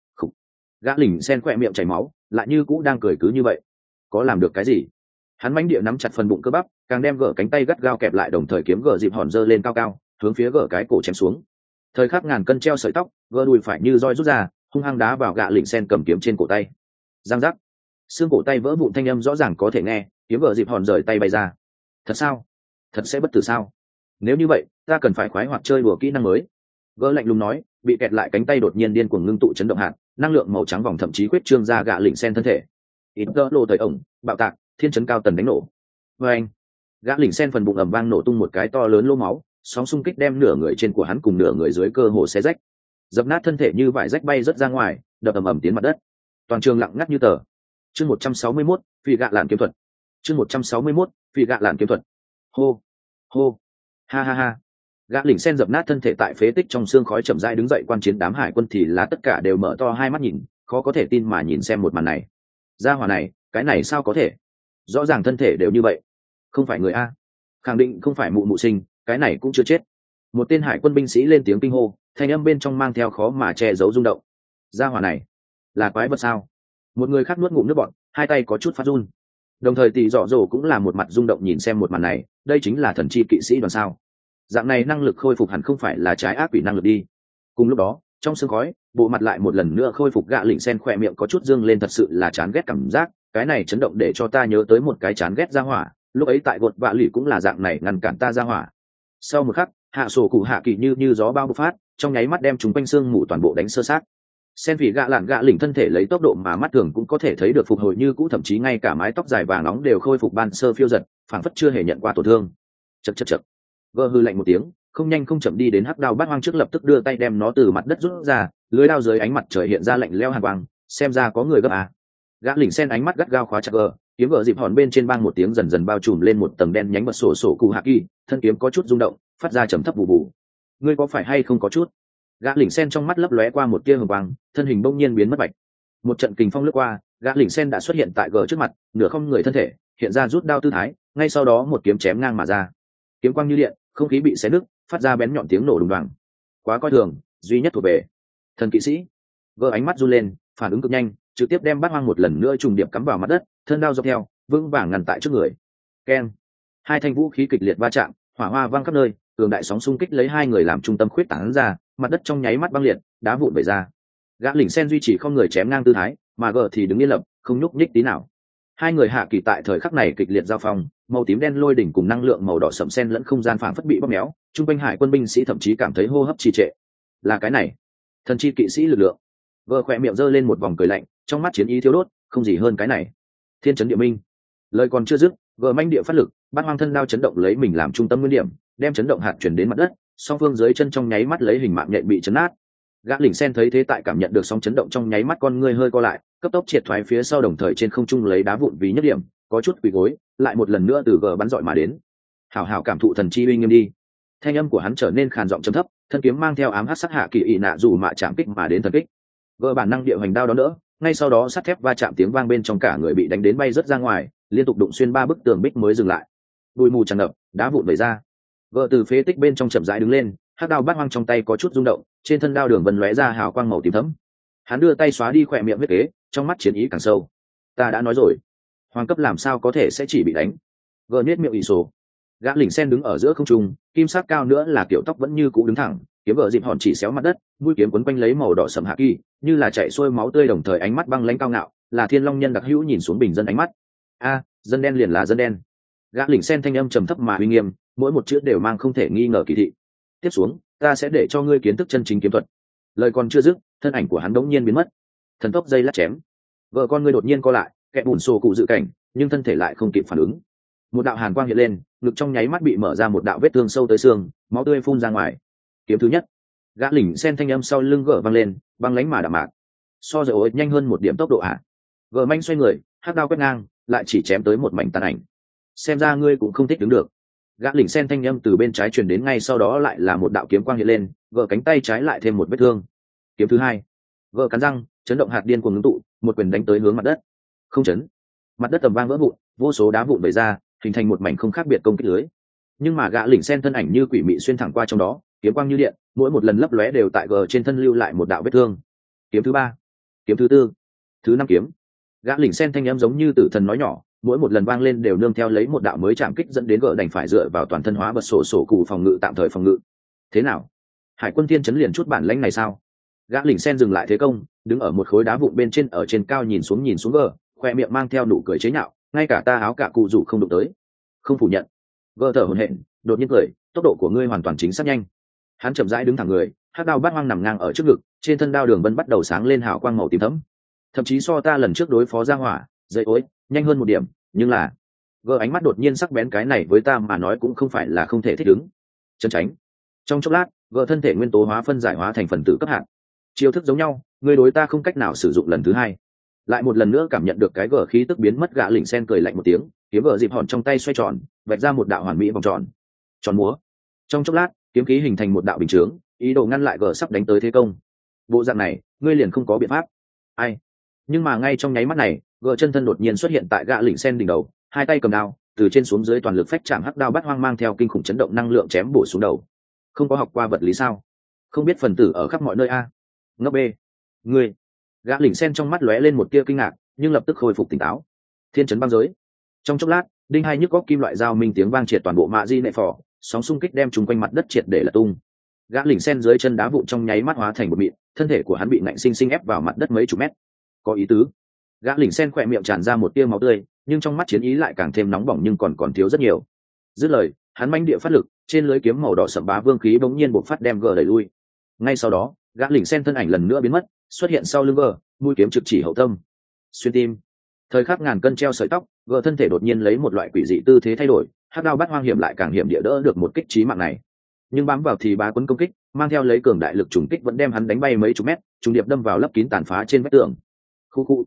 Gã lỉnh sen khỏe miệng chảy máu, lại như cũ đang cười cứ như vậy. Có làm được cái gì? Hắn mãnh địa nắm chặt phần bụng cơ bắp, càng đem gỡ cánh tay gắt gao kẹp lại, đồng thời kiếm gỡ dịp hòn giơ lên cao cao, hướng phía gỡ cái cổ chém xuống. Thời khắc ngàn cân treo sợi tóc, gỡ đùi phải như roi rút ra, hung hăng đá vào gã lỉnh sen cầm kiếm trên cổ tay. Giang giác. Xương cổ tay vỡ vụn, thanh âm rõ ràng có thể nghe, kiếm gỡ dịp hòn rời tay bay ra. Thật sao? Thật sẽ bất tử sao? Nếu như vậy, ta cần phải khoái hoạt chơi đùa kỹ năng mới. Gỡ lạnh lùng nói, bị kẹt lại cánh tay đột nhiên điên cuồng ngưng tụ chấn động hạt, năng lượng màu trắng vòng thậm chí quyết trương ra gạ lỉnh sen thân thể. Ít đỡ lô thời ổng, bạo tạc, thiên chấn cao tần đánh nổ. Và anh, gã lỉnh sen phần bụng ầm vang nổ tung một cái to lớn lô máu, sóng xung kích đem nửa người trên của hắn cùng nửa người dưới cơ hồ xé rách, dập nát thân thể như vải rách bay rất ra ngoài, đập ầm ầm tiến mặt đất. Toàn trường lặng ngắt như tờ. Chương 161, phi gạ lạn kiếm thuật. Chương 161, phi gạ lạn kiếm thuật. Hô, hô, ha ha ha. Gã lỉnh sen dập nát thân thể tại phế tích trong xương khói chậm rãi đứng dậy, quan chiến đám hải quân thì là tất cả đều mở to hai mắt nhìn, khó có thể tin mà nhìn xem một màn này. Gia hỏa này, cái này sao có thể? Rõ ràng thân thể đều như vậy, không phải người a, khẳng định không phải mụ mụ sinh, cái này cũng chưa chết. Một tên hải quân binh sĩ lên tiếng kinh hô, thanh âm bên trong mang theo khó mà che giấu rung động. Gia hỏa này là quái vật sao? Một người khác nuốt ngụm nước bọt, hai tay có chút phát run. Đồng thời tỷ dọ dỗ cũng là một mặt rung động nhìn xem một màn này, đây chính là thần chi kỵ sĩ đoàn sao? Dạng này năng lực khôi phục hẳn không phải là trái ác quỷ năng lực đi. Cùng lúc đó, trong sương khói, bộ mặt lại một lần nữa khôi phục, gạ lỉnh sen khỏe miệng có chút dương lên, thật sự là chán ghét cảm giác, cái này chấn động để cho ta nhớ tới một cái chán ghét ra hỏa, lúc ấy tại gột vạ lì cũng là dạng này ngăn cản ta ra hỏa. Sau một khắc, hạ sổ cụ hạ kỳ như gió bao bộc phát, trong nháy mắt đem chúng quanh xương mù toàn bộ đánh sơ sát. Sen vì gạ lạn gạ lỉnh thân thể lấy tốc độ mà mắt thường cũng có thể thấy được phục hồi như cũ, thậm chí ngay cả mái tóc dài vàng nóng đều khôi phục ban sơ phiêu giật, phảng phất chưa hề nhận qua tổn thương. Chậc chậc chậc. Gơ hư lạnh một tiếng, không nhanh không chậm đi đến hắc đao bát hoang trước, lập tức đưa tay đem nó từ mặt đất rút ra, lưới đao dưới ánh mặt trời hiện ra lạnh lẽo hàn quang, xem ra có người gấp à. Gã lỉnh sen ánh mắt gắt gao khóa chặt gờ, kiếm vợ dịp hòn bên trên bang một tiếng dần dần bao trùm lên một tầng đen nhánh bật sổ sổ cụ hạ kỳ, thân kiếm có chút rung động, phát ra trầm thấp bù bù. Ngươi có phải hay không có chút? Gã lỉnh sen trong mắt lấp lóe qua một tia hừng quang, thân hình bỗng nhiên biến mất bạch. Một trận kình phong lướt qua, gã lỉnh sen đã xuất hiện tại gờ trước mặt, nửa không người thân thể, hiện ra rút đao tư thái, ngay sau đó một kiếm chém ngang mà ra. Kiếm quang như điện, không khí bị xé nứt, phát ra bén nhọn tiếng nổ đùng đoàng. Quá coi thường, duy nhất thuộc về thần kỵ sĩ. Gờ ánh mắt run lên, phản ứng cực nhanh, trực tiếp đem bát hoang một lần nữa trùng điệp cắm vào mặt đất, thân đao dọc theo, vững vàng ngăn tại trước người. Keng! Hai thanh vũ khí kịch liệt va chạm, hỏa hoa vang khắp nơi, cường đại sóng xung kích lấy hai người làm trung tâm khuyết tán ra, mặt đất trong nháy mắt băng liệt, đá vụn vẩy ra. Gã lỉnh sen duy trì không người chém ngang tư thái, mà gờ thì đứng yên lập, không nhúc nhích tí nào. Hai người hạ kỳ tại thời khắc này kịch liệt giao phong, màu tím đen lôi đỉnh cùng năng lượng màu đỏ sẫm sen lẫn không gian phảng phất bị bóp méo, trung quanh hải quân binh sĩ thậm chí cảm thấy hô hấp trì trệ. Là cái này, thần chi kỵ sĩ lực lượng. Gờ khỏe miệng giơ lên một vòng cười lạnh, trong mắt chiến ý thiếu đốt, không gì hơn cái này. Thiên chấn địa minh. Lời còn chưa dứt, gờ manh địa phát lực, bát hoang thân đao chấn động lấy mình làm trung tâm nguyên điểm, đem chấn động hạt chuyển đến mặt đất, song phương dưới chân trong nháy mắt lấy hình mạng nhện bị chấn nát. Gã lỉnh sen thấy thế tại cảm nhận được sóng chấn động trong nháy mắt con ngươi hơi co lại, cấp tốc triệt thoái phía sau, đồng thời trên không trung lấy đá vụn vì nhất điểm, có chút quỳ gối, lại một lần nữa từ gờ bắn dọi mà đến. Hảo hảo cảm thụ thần chi uy nghiêm đi. Thanh âm của hắn trở nên khàn giọng trầm thấp, thân kiếm mang theo ám hắc sắc hạ kỳ ị nạ dù mạ chạm kích mà đến thần kích. Gờ bản năng địa hành đao đó đỡ, ngay sau đó sắt thép va chạm tiếng vang bên trong, cả người bị đánh đến bay rớt ra ngoài, liên tục đụng xuyên 3 bức tường bích mới dừng lại. Bụi mù tràn ngập, đá vụn vẩy ra. Gờ từ phế tích bên trong chậm rãi đứng lên, hắc đao bát hoang trong tay có chút rung động, trên thân đao đường vân lóe ra hào quang màu tím thẫm. Hắn đưa tay xóa đi khỏe miệng vết kế, trong mắt chiến ý càng sâu. Ta đã nói rồi, hoàng cấp làm sao có thể sẽ chỉ bị đánh. Gờ nết miệng ỷ sổ. Gã lỉnh sen đứng ở giữa không trung, kim sắc cao nữa là kiểu tóc vẫn như cũ đứng thẳng, kiếm vợ dịp hòn chỉ xéo mặt đất, mũi kiếm quấn quanh lấy màu đỏ sẫm hạ kỳ, như là chạy xuôi máu tươi, đồng thời ánh mắt băng lãnh cao ngạo, là thiên long nhân đặc hữu nhìn xuống bình dân ánh mắt. A, dân đen liền là dân đen. Gã lỉnh sen thanh âm trầm thấp mà uy nghiêm, mỗi một chữ đều mang không thể nghi ngờ kỳ thị. Tiếp xuống, ta sẽ để cho ngươi kiến thức chân chính kiếm thuật. Lời còn chưa dứt, thân ảnh của hắn đống nhiên biến mất. Thần tốc dây lát chém. Vợ con ngươi đột nhiên co lại, kẻ bùn xô cụ dự cảnh, nhưng thân thể lại không kịp phản ứng. Một đạo hàn quang hiện lên, ngực trong nháy mắt bị mở ra một đạo vết thương sâu tới xương, máu tươi phun ra ngoài. Kiếm thứ nhất. Gã lỉnh sen thanh âm sau lưng gỡ vang lên, băng lãnh mà đạm mạc. So rồi nhanh hơn một điểm tốc độ ạ. Gỡ manh xoay người, hắc đao quét ngang, lại chỉ chém tới một mảnh tàn ảnh. Xem ra ngươi cũng không thích đứng được. Gã lỉnh sen thanh âm từ bên trái truyền đến, ngay sau đó lại là một đạo kiếm quang hiện lên, gỡ cánh tay trái lại thêm một vết thương. Kiếm thứ hai. Gỡ cắn răng, chấn động hạt điên cuồng ngưng tụ, một quyền đánh tới hướng mặt đất. Không chấn. Mặt đất tầm vang vỡ vụn, vô số đá vụn vẩy ra, hình thành một mảnh không khác biệt công kích lưới. Nhưng mà gã lỉnh sen thân ảnh như quỷ mị xuyên thẳng qua trong đó, kiếm quang như điện, mỗi một lần lấp lóe đều tại gờ trên thân lưu lại một đạo vết thương. Kiếm thứ ba. Kiếm thứ tư. Thứ năm kiếm. Gã lỉnh sen thanh âm giống như tử thần nói nhỏ, mỗi một lần vang lên đều nương theo lấy một đạo mới chạm kích, dẫn đến gờ đành phải dựa vào toàn thân hóa bật sổ sổ cụ phòng ngự, tạm thời phòng ngự. Thế nào, hải quân thiên chấn liền chút bản lãnh này sao? Gã lỉnh sen dừng lại thế công, đứng ở một khối đá vụn bên trên, ở trên cao nhìn xuống gờ, khoe miệng mang theo nụ cười chế nhạo, ngay cả ta áo cả cụ rủ không đụng tới. Không phủ nhận. Gờ thở hổn hển, đột nhiên cười, tốc độ của ngươi hoàn toàn chính xác nhanh. Hắn chậm rãi đứng thẳng người, hắc đao bát hoang nằm ngang ở trước ngực, trên thân đao đường vân bắt đầu sáng lên hào quang màu tím thẫm, thậm chí so ta lần trước đối phó ra hỏa dây ối nhanh hơn một điểm, nhưng là gờ ánh mắt đột nhiên sắc bén, cái này với ta mà nói cũng không phải là không thể thích ứng. Chân tránh. Trong chốc lát, gờ thân thể nguyên tố hóa phân giải hóa thành phần tử cấp hạn, chiêu thức giống nhau, ngươi đối ta không cách nào sử dụng lần thứ hai. Lại một lần nữa cảm nhận được cái gờ khí tức biến mất, gã lỉnh sen cười lạnh một tiếng, kiếm vợ dịp hòn trong tay xoay tròn, vạch ra một đạo hoàn mỹ vòng tròn. Tròn múa. Trong chốc lát, kiếm khí hình thành một đạo bình chướng, ý đồ ngăn lại gờ sắp đánh tới thế công. Bộ dạng này, ngươi liền không có biện pháp. Ai? Nhưng mà ngay trong nháy mắt này, gờ chân thân đột nhiên xuất hiện tại gã lỉnh sen đỉnh đầu, hai tay cầm đao, từ trên xuống dưới toàn lực phách chạm hắc đao bắt hoang, mang theo kinh khủng chấn động năng lượng chém bổ xuống đầu. Không có học qua vật lý sao? Không biết phần tử ở khắp mọi nơi a? Ngốc bê. Ngươi. Gã lỉnh sen trong mắt lóe lên một tia kinh ngạc, nhưng lập tức khôi phục tỉnh táo. Thiên chấn băng giới. Trong chốc lát, đinh hai nhức góc kim loại dao minh tiếng vang triệt toàn bộ mạ di nệ phò, sóng xung kích đem chúng quanh mặt đất triệt để là tung. Gã lỉnh sen dưới chân đá vụn trong nháy mắt hóa thành một mịn, thân thể của hắn bị nạnh sinh sinh ép vào mặt đất mấy chục mét. Có ý tứ. Gã lỉnh sen khỏe miệng tràn ra một tia máu tươi, nhưng trong mắt chiến ý lại càng thêm nóng bỏng, nhưng còn thiếu rất nhiều. Dứt lời, hắn manh địa phát lực, trên lưới kiếm màu đỏ sậm bá vương khí bỗng nhiên bộc phát, đem gờ đẩy lui. Ngay sau đó, gã lỉnh sen thân ảnh lần nữa biến mất, xuất hiện sau lưng gờ, mũi kiếm trực chỉ hậu tâm, xuyên tim. Thời khắc ngàn cân treo sợi tóc, gờ thân thể đột nhiên lấy một loại quỷ dị tư thế thay đổi, hắc đao bắt hoang hiểm lại càng hiểm địa đỡ được một kích chí mạng này. Nhưng bám vào thì bá quấn công kích, mang theo lấy cường đại lực trùng kích vẫn đem hắn đánh bay mấy chục mét, trùng điệp đâm vào lấp kín tàn phá trên vách tường. Khu khu.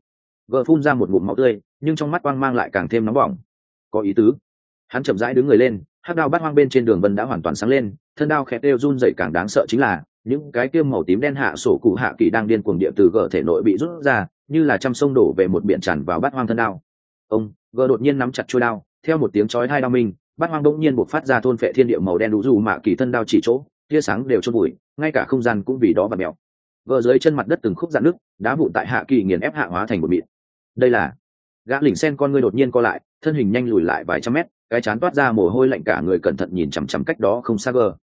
Gờ phun ra một ngụm máu tươi, nhưng trong mắt quang mang lại càng thêm nóng bỏng. Có ý tứ. Hắn chậm rãi đứng người lên, hắc đao bát hoang bên trên đường vân đã hoàn toàn sáng lên, thân đao khẽ kêu run dậy, càng đáng sợ chính là những cái kia màu tím đen hạ sổ cụ hạ kỳ đang điên cuồng địa từ gờ thể nội bị rút ra, như là trăm sông đổ về một biển tràn vào bát hoang thân đao. Ông gờ đột nhiên nắm chặt chuôi đao, theo một tiếng chói tai đao minh, bát hoang bỗng nhiên bộc phát ra thôn phệ thiên địa màu đen đủ dù mạ kỳ thân đao chỉ chỗ, tia sáng đều chôn bụi, ngay cả không gian cũng vì đó và mèo. Gờ dưới chân mặt đất từng khúc dạn nước, đá vụn tại hạ kỳ nghiền ép hạ hóa thành một mịn. Đây là gã lỉnh sen con ngươi đột nhiên co lại, thân hình nhanh lùi lại vài trăm mét, cái chán toát ra mồ hôi lạnh, cả người cẩn thận nhìn chằm chằm cách đó không xa gờ.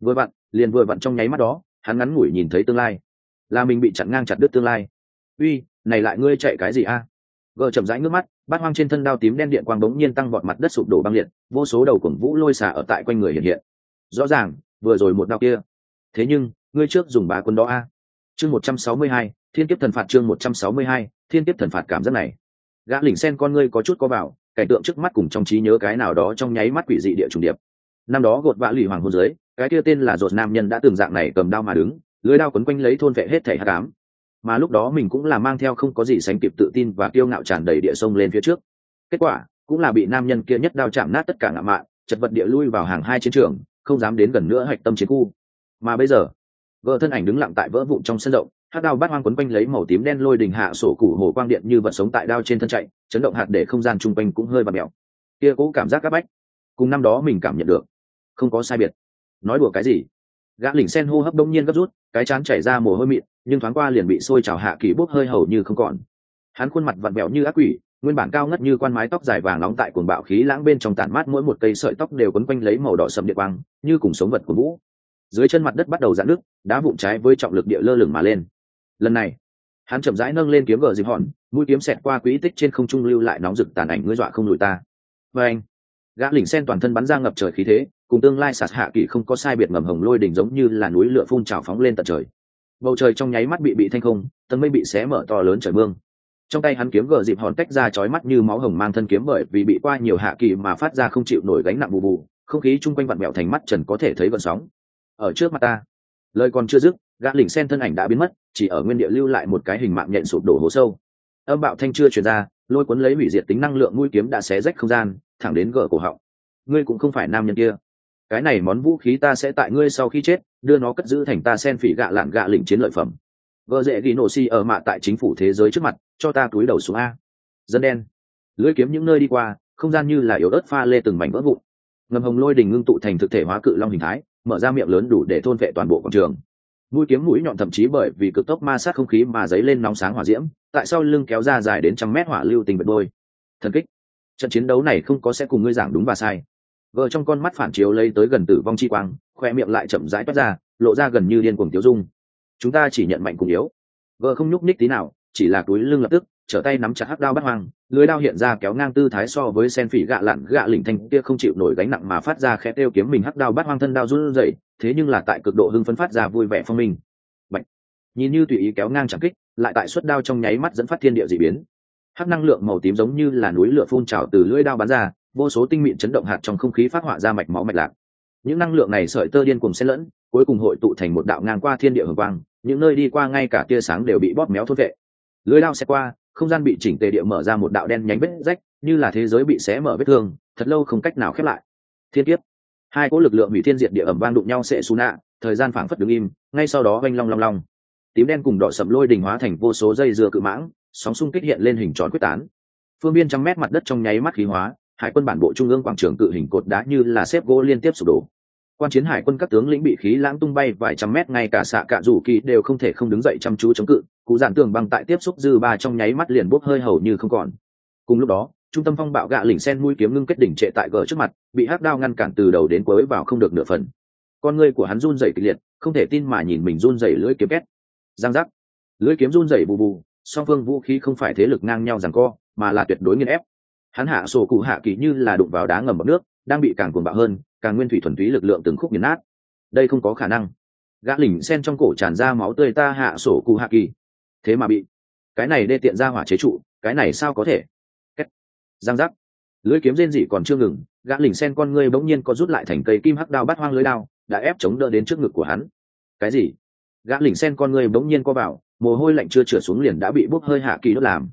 Vừa vặn trong nháy mắt đó, hắn ngắn ngủi nhìn thấy tương lai, là mình bị chặn ngang chặt đứt tương lai. Uy, này lại ngươi chạy cái gì a? Gờ chậm rãi ngước mắt, bát hoang trên thân đao tím đen điện quang bỗng nhiên tăng vọt, mặt đất sụp đổ băng liệt, vô số đầu cuồng vũ lôi xả ở tại quanh người hiện hiện. Rõ ràng, vừa rồi một đao kia. Thế nhưng, ngươi trước dùng bá quân đó a. Chương 162, Thiên kiếp thần phạt. Chương 162, Thiên kiếp thần phạt. Cảm giác này, gã lỉnh sen con ngươi có chút có vào, cảnh tượng trước mắt cùng trong trí nhớ cái nào đó trong nháy mắt quỷ dị địa trùng điệp. Năm đó gột vã lì hoàng hôn dưới, cái kia tên là Rột nam nhân đã từng dạng này cầm đao mà đứng, lưỡi đao quấn quanh lấy thôn vệ hết thảy hắc ám. Mà lúc đó mình cũng là mang theo không có gì sánh kịp tự tin và kiêu ngạo tràn đầy địa sông lên phía trước. Kết quả cũng là bị nam nhân kia nhất đao chạm nát tất cả ngạo mạn, chật vật địa lui vào hàng hai chiến trường, không dám đến gần nữa hạch tâm chiến khu. Mà bây giờ, vợ thân ảnh đứng lặng tại vỡ vụn trong sân rộng, hắc đao bát hoang quấn quanh lấy màu tím đen lôi đình hạ sổ cụ hồ quang điện như vật sống tại đao trên thân chạy, chấn động hạt để không gian chung quanh cũng hơi bạt mèo. Kia cố cảm giác áp bách, cùng năm đó mình cảm nhận được, không có sai biệt. Nói đùa cái gì? Gã lỉnh sen hô hấp đông nhiên gấp rút, cái chán chảy ra mồ hôi mịn, nhưng thoáng qua liền bị sôi trào hạ kỳ bốc hơi hầu như không còn. Hắn khuôn mặt vặn vẹo như ác quỷ, nguyên bản cao ngất như quan mái tóc dài vàng nóng tại cuồng bạo khí lãng bên trong tản mát, mỗi một cây sợi tóc đều quấn quanh lấy màu đỏ sẫm điện quang, như cùng sống vật của vũ. Dưới chân mặt đất bắt đầu giãn nước, đá vụn trái với trọng lực địa lơ lửng mà lên. Lần này, hắn chậm rãi nâng lên kiếm gờ dịp hòn, mũi kiếm xẹt qua quỹ tích trên không trung lưu lại nóng rực tàn ảnh, ngươi dọa không lùi ta. Và anh, gã lỉnh sen toàn thân bắn ra ngập trời khí thế, cùng tương lai sạt hạ kỳ không có sai biệt, ngầm hồng lôi đỉnh giống như là núi lửa phun trào phóng lên tận trời. Bầu trời trong nháy mắt bị thanh không, tầng mây bị xé mở to lớn trời mương. Trong tay hắn kiếm gờ dịp hòn tách ra chói mắt như máu hồng mang thân kiếm, bởi vì bị qua nhiều hạ kỳ mà phát ra không chịu nổi gánh nặng bù bù, không khí chung quanh vặn mèo thành mắt trần có thể thấy gợn sóng. Ở trước mặt ta, lời còn chưa dứt, gã lỉnh sen thân ảnh đã biến mất, chỉ ở nguyên địa lưu lại một cái hình mạng nhện sụp đổ hố sâu. Âm bạo thanh chưa truyền ra, lôi cuốn lấy hủy diệt tính năng lượng mũi kiếm đã xé rách không gian, thẳng đến gờ cổ họng. Ngươi cũng không phải nam nhân kia, cái này món vũ khí ta sẽ tại ngươi sau khi chết đưa nó cất giữ thành ta sen phỉ gạ lạn gạ lỉnh chiến lợi phẩm. Vợ dễ ghi nổ xi ở mạ tại chính phủ thế giới trước mặt, cho ta túi đầu xuống a. Dân đen, lưỡi kiếm những nơi đi qua, không gian như là yếu ớt pha lê từng mảnh vỡ vụn. Ngầm hồng lôi đình ngưng tụ thành thực thể hóa cự long hình thái, mở ra miệng lớn đủ để thôn vệ toàn bộ quảng trường. Mũi kiếm mũi nhọn thậm chí bởi vì cực tốc ma sát không khí mà dấy lên nóng sáng hỏa diễm, tại sau lưng kéo ra dài đến trăm mét hỏa lưu tình bật đôi. Thần kích, trận chiến đấu này không có sẽ cùng ngươi giảng đúng và sai. Vợ trong con mắt phản chiếu lấy tới gần tử vong chi quang, khoe miệng lại chậm rãi toát ra, lộ ra gần như điên cuồng tiêu dung. Chúng ta chỉ nhận mạnh cùng yếu. Vợ không nhúc nhích tí nào, chỉ là túi lưng lập tức trở tay nắm chặt hắc đao bắt hoang, lưới đao hiện ra kéo ngang tư thái, so với sen phỉ gạ lặn gạ lỉnh thanh kia không chịu nổi gánh nặng mà phát ra khẽ kêu kiếm mình hắc đao bắt hoang thân đao run rẩy, thế nhưng là tại cực độ hưng phấn phát ra vui vẻ phong minh. Bạch, nhìn như tùy ý kéo ngang chẳng kích, lại tại suất đao trong nháy mắt dẫn phát thiên địa dị biến. Hắc năng lượng màu tím giống như là núi lửa phun trào từ lưỡi đao bắn ra, vô số tinh mịn chấn động hạt trong không khí phát họa ra mạch máu mạch lạc. Những năng lượng này sợi tơ điên cùng xen lẫn, cuối cùng hội tụ thành một đạo ngang qua thiên địa hồng quang, những nơi đi qua ngay cả tia sáng đều bị bóp méo thôn vệ. Lưỡi đao xẹt qua, không gian bị chỉnh tề địa mở ra một đạo đen nhánh vết rách, như là thế giới bị xé mở vết thương, thật lâu không cách nào khép lại. Thiên kiếp, hai cỗ lực lượng hủy thiên diệt địa ầm vang đụng nhau sệ nạ, thời gian phảng phất đứng im, ngay sau đó oanh long long long, tím đen cùng đỏ sẫm lôi đình hóa thành vô số dây dưa cự mãng, sóng xung kích hiện lên hình tròn quyết tán. Phương biên trăm mét mặt đất trong nháy mắt khí hóa, hải quân bản bộ trung ương quảng trường cự hình cột đá như là xếp gỗ liên tiếp sụp đổ. Quan chiến hải quân các tướng lĩnh bị khí lãng tung bay vài trăm mét, ngay cả xạ cạ rủ kỳ đều không thể không đứng dậy chăm chú chống cự, cụ giản tường băng tại tiếp xúc dư ba trong nháy mắt liền bốc hơi hầu như không còn. Cùng lúc đó, trung tâm phong bạo gạ lỉnh sen mũi kiếm ngưng kết đỉnh trệ tại gờ trước mặt, bị hắc đao ngăn cản từ đầu đến cuối vào không được nửa phần. Con ngươi của hắn run rẩy kịch liệt, không thể tin mà nhìn mình run rẩy lưỡi kiếm két. Giang giác, lưỡi kiếm run rẩy bù bù, song phương vũ khí không phải thế lực ngang nhau giằng co, mà là tuyệt đối nghiền ép. Hắn hạ sổ cụ hạ kỳ như là đụng vào đá ngầm bọt nước, đang bị càng cuồng bạo hơn, càng nguyên thủy thuần túy lực lượng từng khúc nghiền nát. Đây không có khả năng. Gã lỉnh sen trong cổ tràn ra máu tươi, ta hạ sổ cụ hạ kỳ thế mà bị cái này đê tiện ra hỏa chế trụ, cái này sao có thể? Két. Giang giác, lưỡi kiếm rên rỉ còn chưa ngừng, gã lỉnh sen con ngươi bỗng nhiên có rút lại thành cây kim hắc đao bắt hoang lưới đao đã ép chống đỡ đến trước ngực của hắn. Cái gì? Gã lỉnh sen con ngươi bỗng nhiên co vào, mồ hôi lạnh chưa trượt xuống liền đã bị bốc hơi hạ kỳ đốt làm.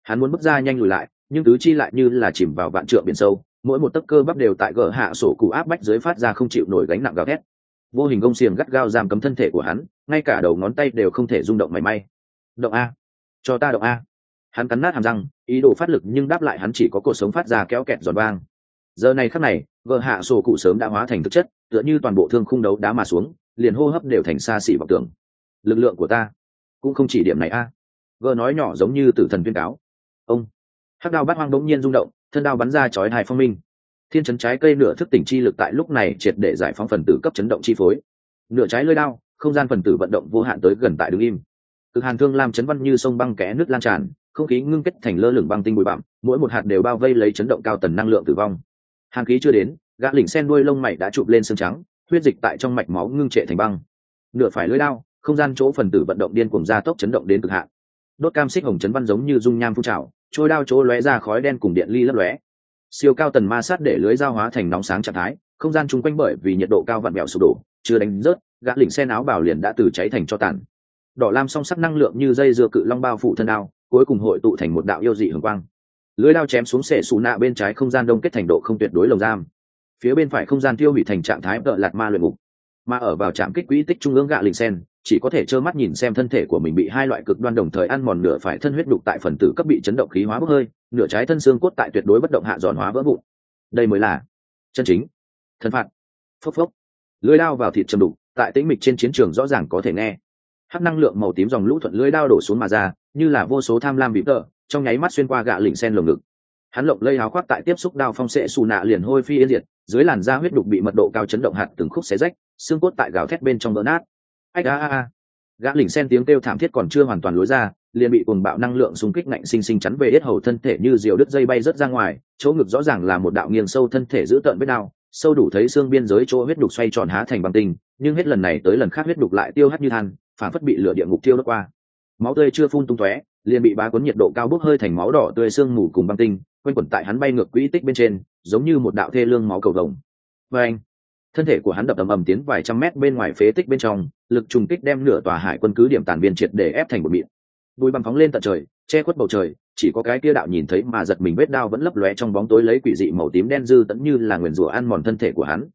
Hắn muốn bước ra nhanh lùi lại, nhưng tứ chi lại như là chìm vào vạn trượng biển sâu, mỗi một tấc cơ bắp đều tại gờ hạ sổ cụ áp bách dưới phát ra không chịu nổi gánh nặng gào thét. Vô hình gông xiềng gắt gao giam cấm thân thể của hắn, ngay cả đầu ngón tay đều không thể rung động mảy may. Động a, cho ta động a. Hắn cắn nát hàm răng, ý đồ phát lực nhưng đáp lại hắn chỉ có cột sống phát ra kéo kẹt giòn vang. Giờ này khắc này, gờ hạ sổ cụ sớm đã hóa thành thực chất, tựa như toàn bộ thương khung đấu đá mà xuống, liền hô hấp đều thành xa xỉ vọng tưởng. Lực lượng của ta cũng không chỉ điểm này a. Gờ nói nhỏ giống như tử thần tuyên cáo. Ông hắc đao bát hoang đống nhiên rung động, thân đao bắn ra chói hai phong minh. Thiên chấn trái cây nửa thức tỉnh chi lực tại lúc này triệt để giải phóng phần tử cấp chấn động chi phối. Nửa trái lưỡi đao, không gian phần tử vận động vô hạn tới gần tại đứng im. Cực hàn thương làm chấn văn như sông băng kẽ nước lan tràn, không khí ngưng kết thành lơ lửng băng tinh bụi bặm, mỗi một hạt đều bao vây lấy chấn động cao tần năng lượng tử vong. Hàn khí chưa đến, gã lỉnh sen đuôi lông mày đã chụp lên xương trắng, huyết dịch tại trong mạch máu ngưng trệ thành băng. Nửa phải lưỡi đao, không gian chỗ phần tử vận động điên cuồng gia tốc chấn động đến cực hạn. Đốt cam xích hồng chấn văn giống như dung nham phun trào, trôi đao chỗ lóe ra khói đen cùng điện ly lấp lóe. Siêu cao tần ma sát để lưới dao hóa thành nóng sáng trạng thái, không gian chung quanh bởi vì nhiệt độ cao vặn vẹo sụp đổ, chưa đánh rớt, gã lỉnh sen áo bào liền đã từ cháy thành tro tàn. Đỏ lam song sắc năng lượng như dây dưa cự long bao phủ thân đao, cuối cùng hội tụ thành một đạo yêu dị hường quang. Lưới đao chém xuống sệ xù nạ bên trái không gian đông kết thành độ không tuyệt đối lồng giam, phía bên phải không gian tiêu hủy thành trạng thái đợ lạt ma luyện ngục. Mà ở vào trạm kích quỹ tích trung ương gã lỉnh sen chỉ có thể trơ mắt nhìn xem thân thể của mình bị hai loại cực đoan đồng thời ăn mòn, nửa phải thân huyết đục tại phần tử cấp bị chấn động khí hóa bốc hơi, nửa trái thân xương cốt tại tuyệt đối bất động hạ giòn hóa vỡ vụn. Đây mới là chân chính thân phạt. Phốc phốc, lưỡi đao vào thịt trầm đục, tại tĩnh mịch trên chiến trường rõ ràng có thể nghe hắc năng lượng màu tím dòng lũ thuận lưỡi đao đổ xuống mà ra, như là vô số tham lam bị tợ trong nháy mắt xuyên qua gã lỉnh sen lồng ngực. Hắn lộng lây áo khoác tại tiếp xúc đao phong sệ xù nạ liền hôi phi yên diệt, dưới làn da huyết đục bị mật độ cao chấn động hạt từng khúc xé rách, xương cốt tại gào thét bên trong vỡ nát. Ách a a a, gã lỉnh sen tiếng kêu thảm thiết còn chưa hoàn toàn lối ra, liền bị cuồng bạo năng lượng xung kích ngạnh sinh sinh chắn về yết hầu, thân thể như diều đứt dây bay rớt ra ngoài, chỗ ngực rõ ràng là một đạo nghiêng sâu, thân thể giữ tợn vết đao sâu đủ thấy xương biên giới chỗ huyết đục xoay tròn há thành băng tinh, nhưng hết lần này tới lần khác huyết đục lại tiêu hắt như than, phản phất bị lửa địa ngục tiêu đốt qua. Máu tươi chưa phun tung tóe, liền bị bá cuốn nhiệt độ cao bốc hơi thành máu đỏ tươi xương mù cùng băng tinh, quanh quẩn tại hắn bay ngược quỹ tích bên trên, giống như một đạo thê lương máu cầu vồng. Và anh, thân thể của hắn đập ầm ầm tiến vài trăm mét bên ngoài phế tích bên trong, lực trùng kích đem nửa tòa hải quân cứ điểm tàn viên triệt để ép thành một mịn. Bụi băng phóng lên tận trời, che khuất bầu trời, chỉ có cái kia đạo nhìn thấy mà giật mình vết đao vẫn lấp lóe trong bóng tối lấy quỷ dị màu tím đen dư tẫn như là nguyền rủa ăn mòn thân thể của hắn.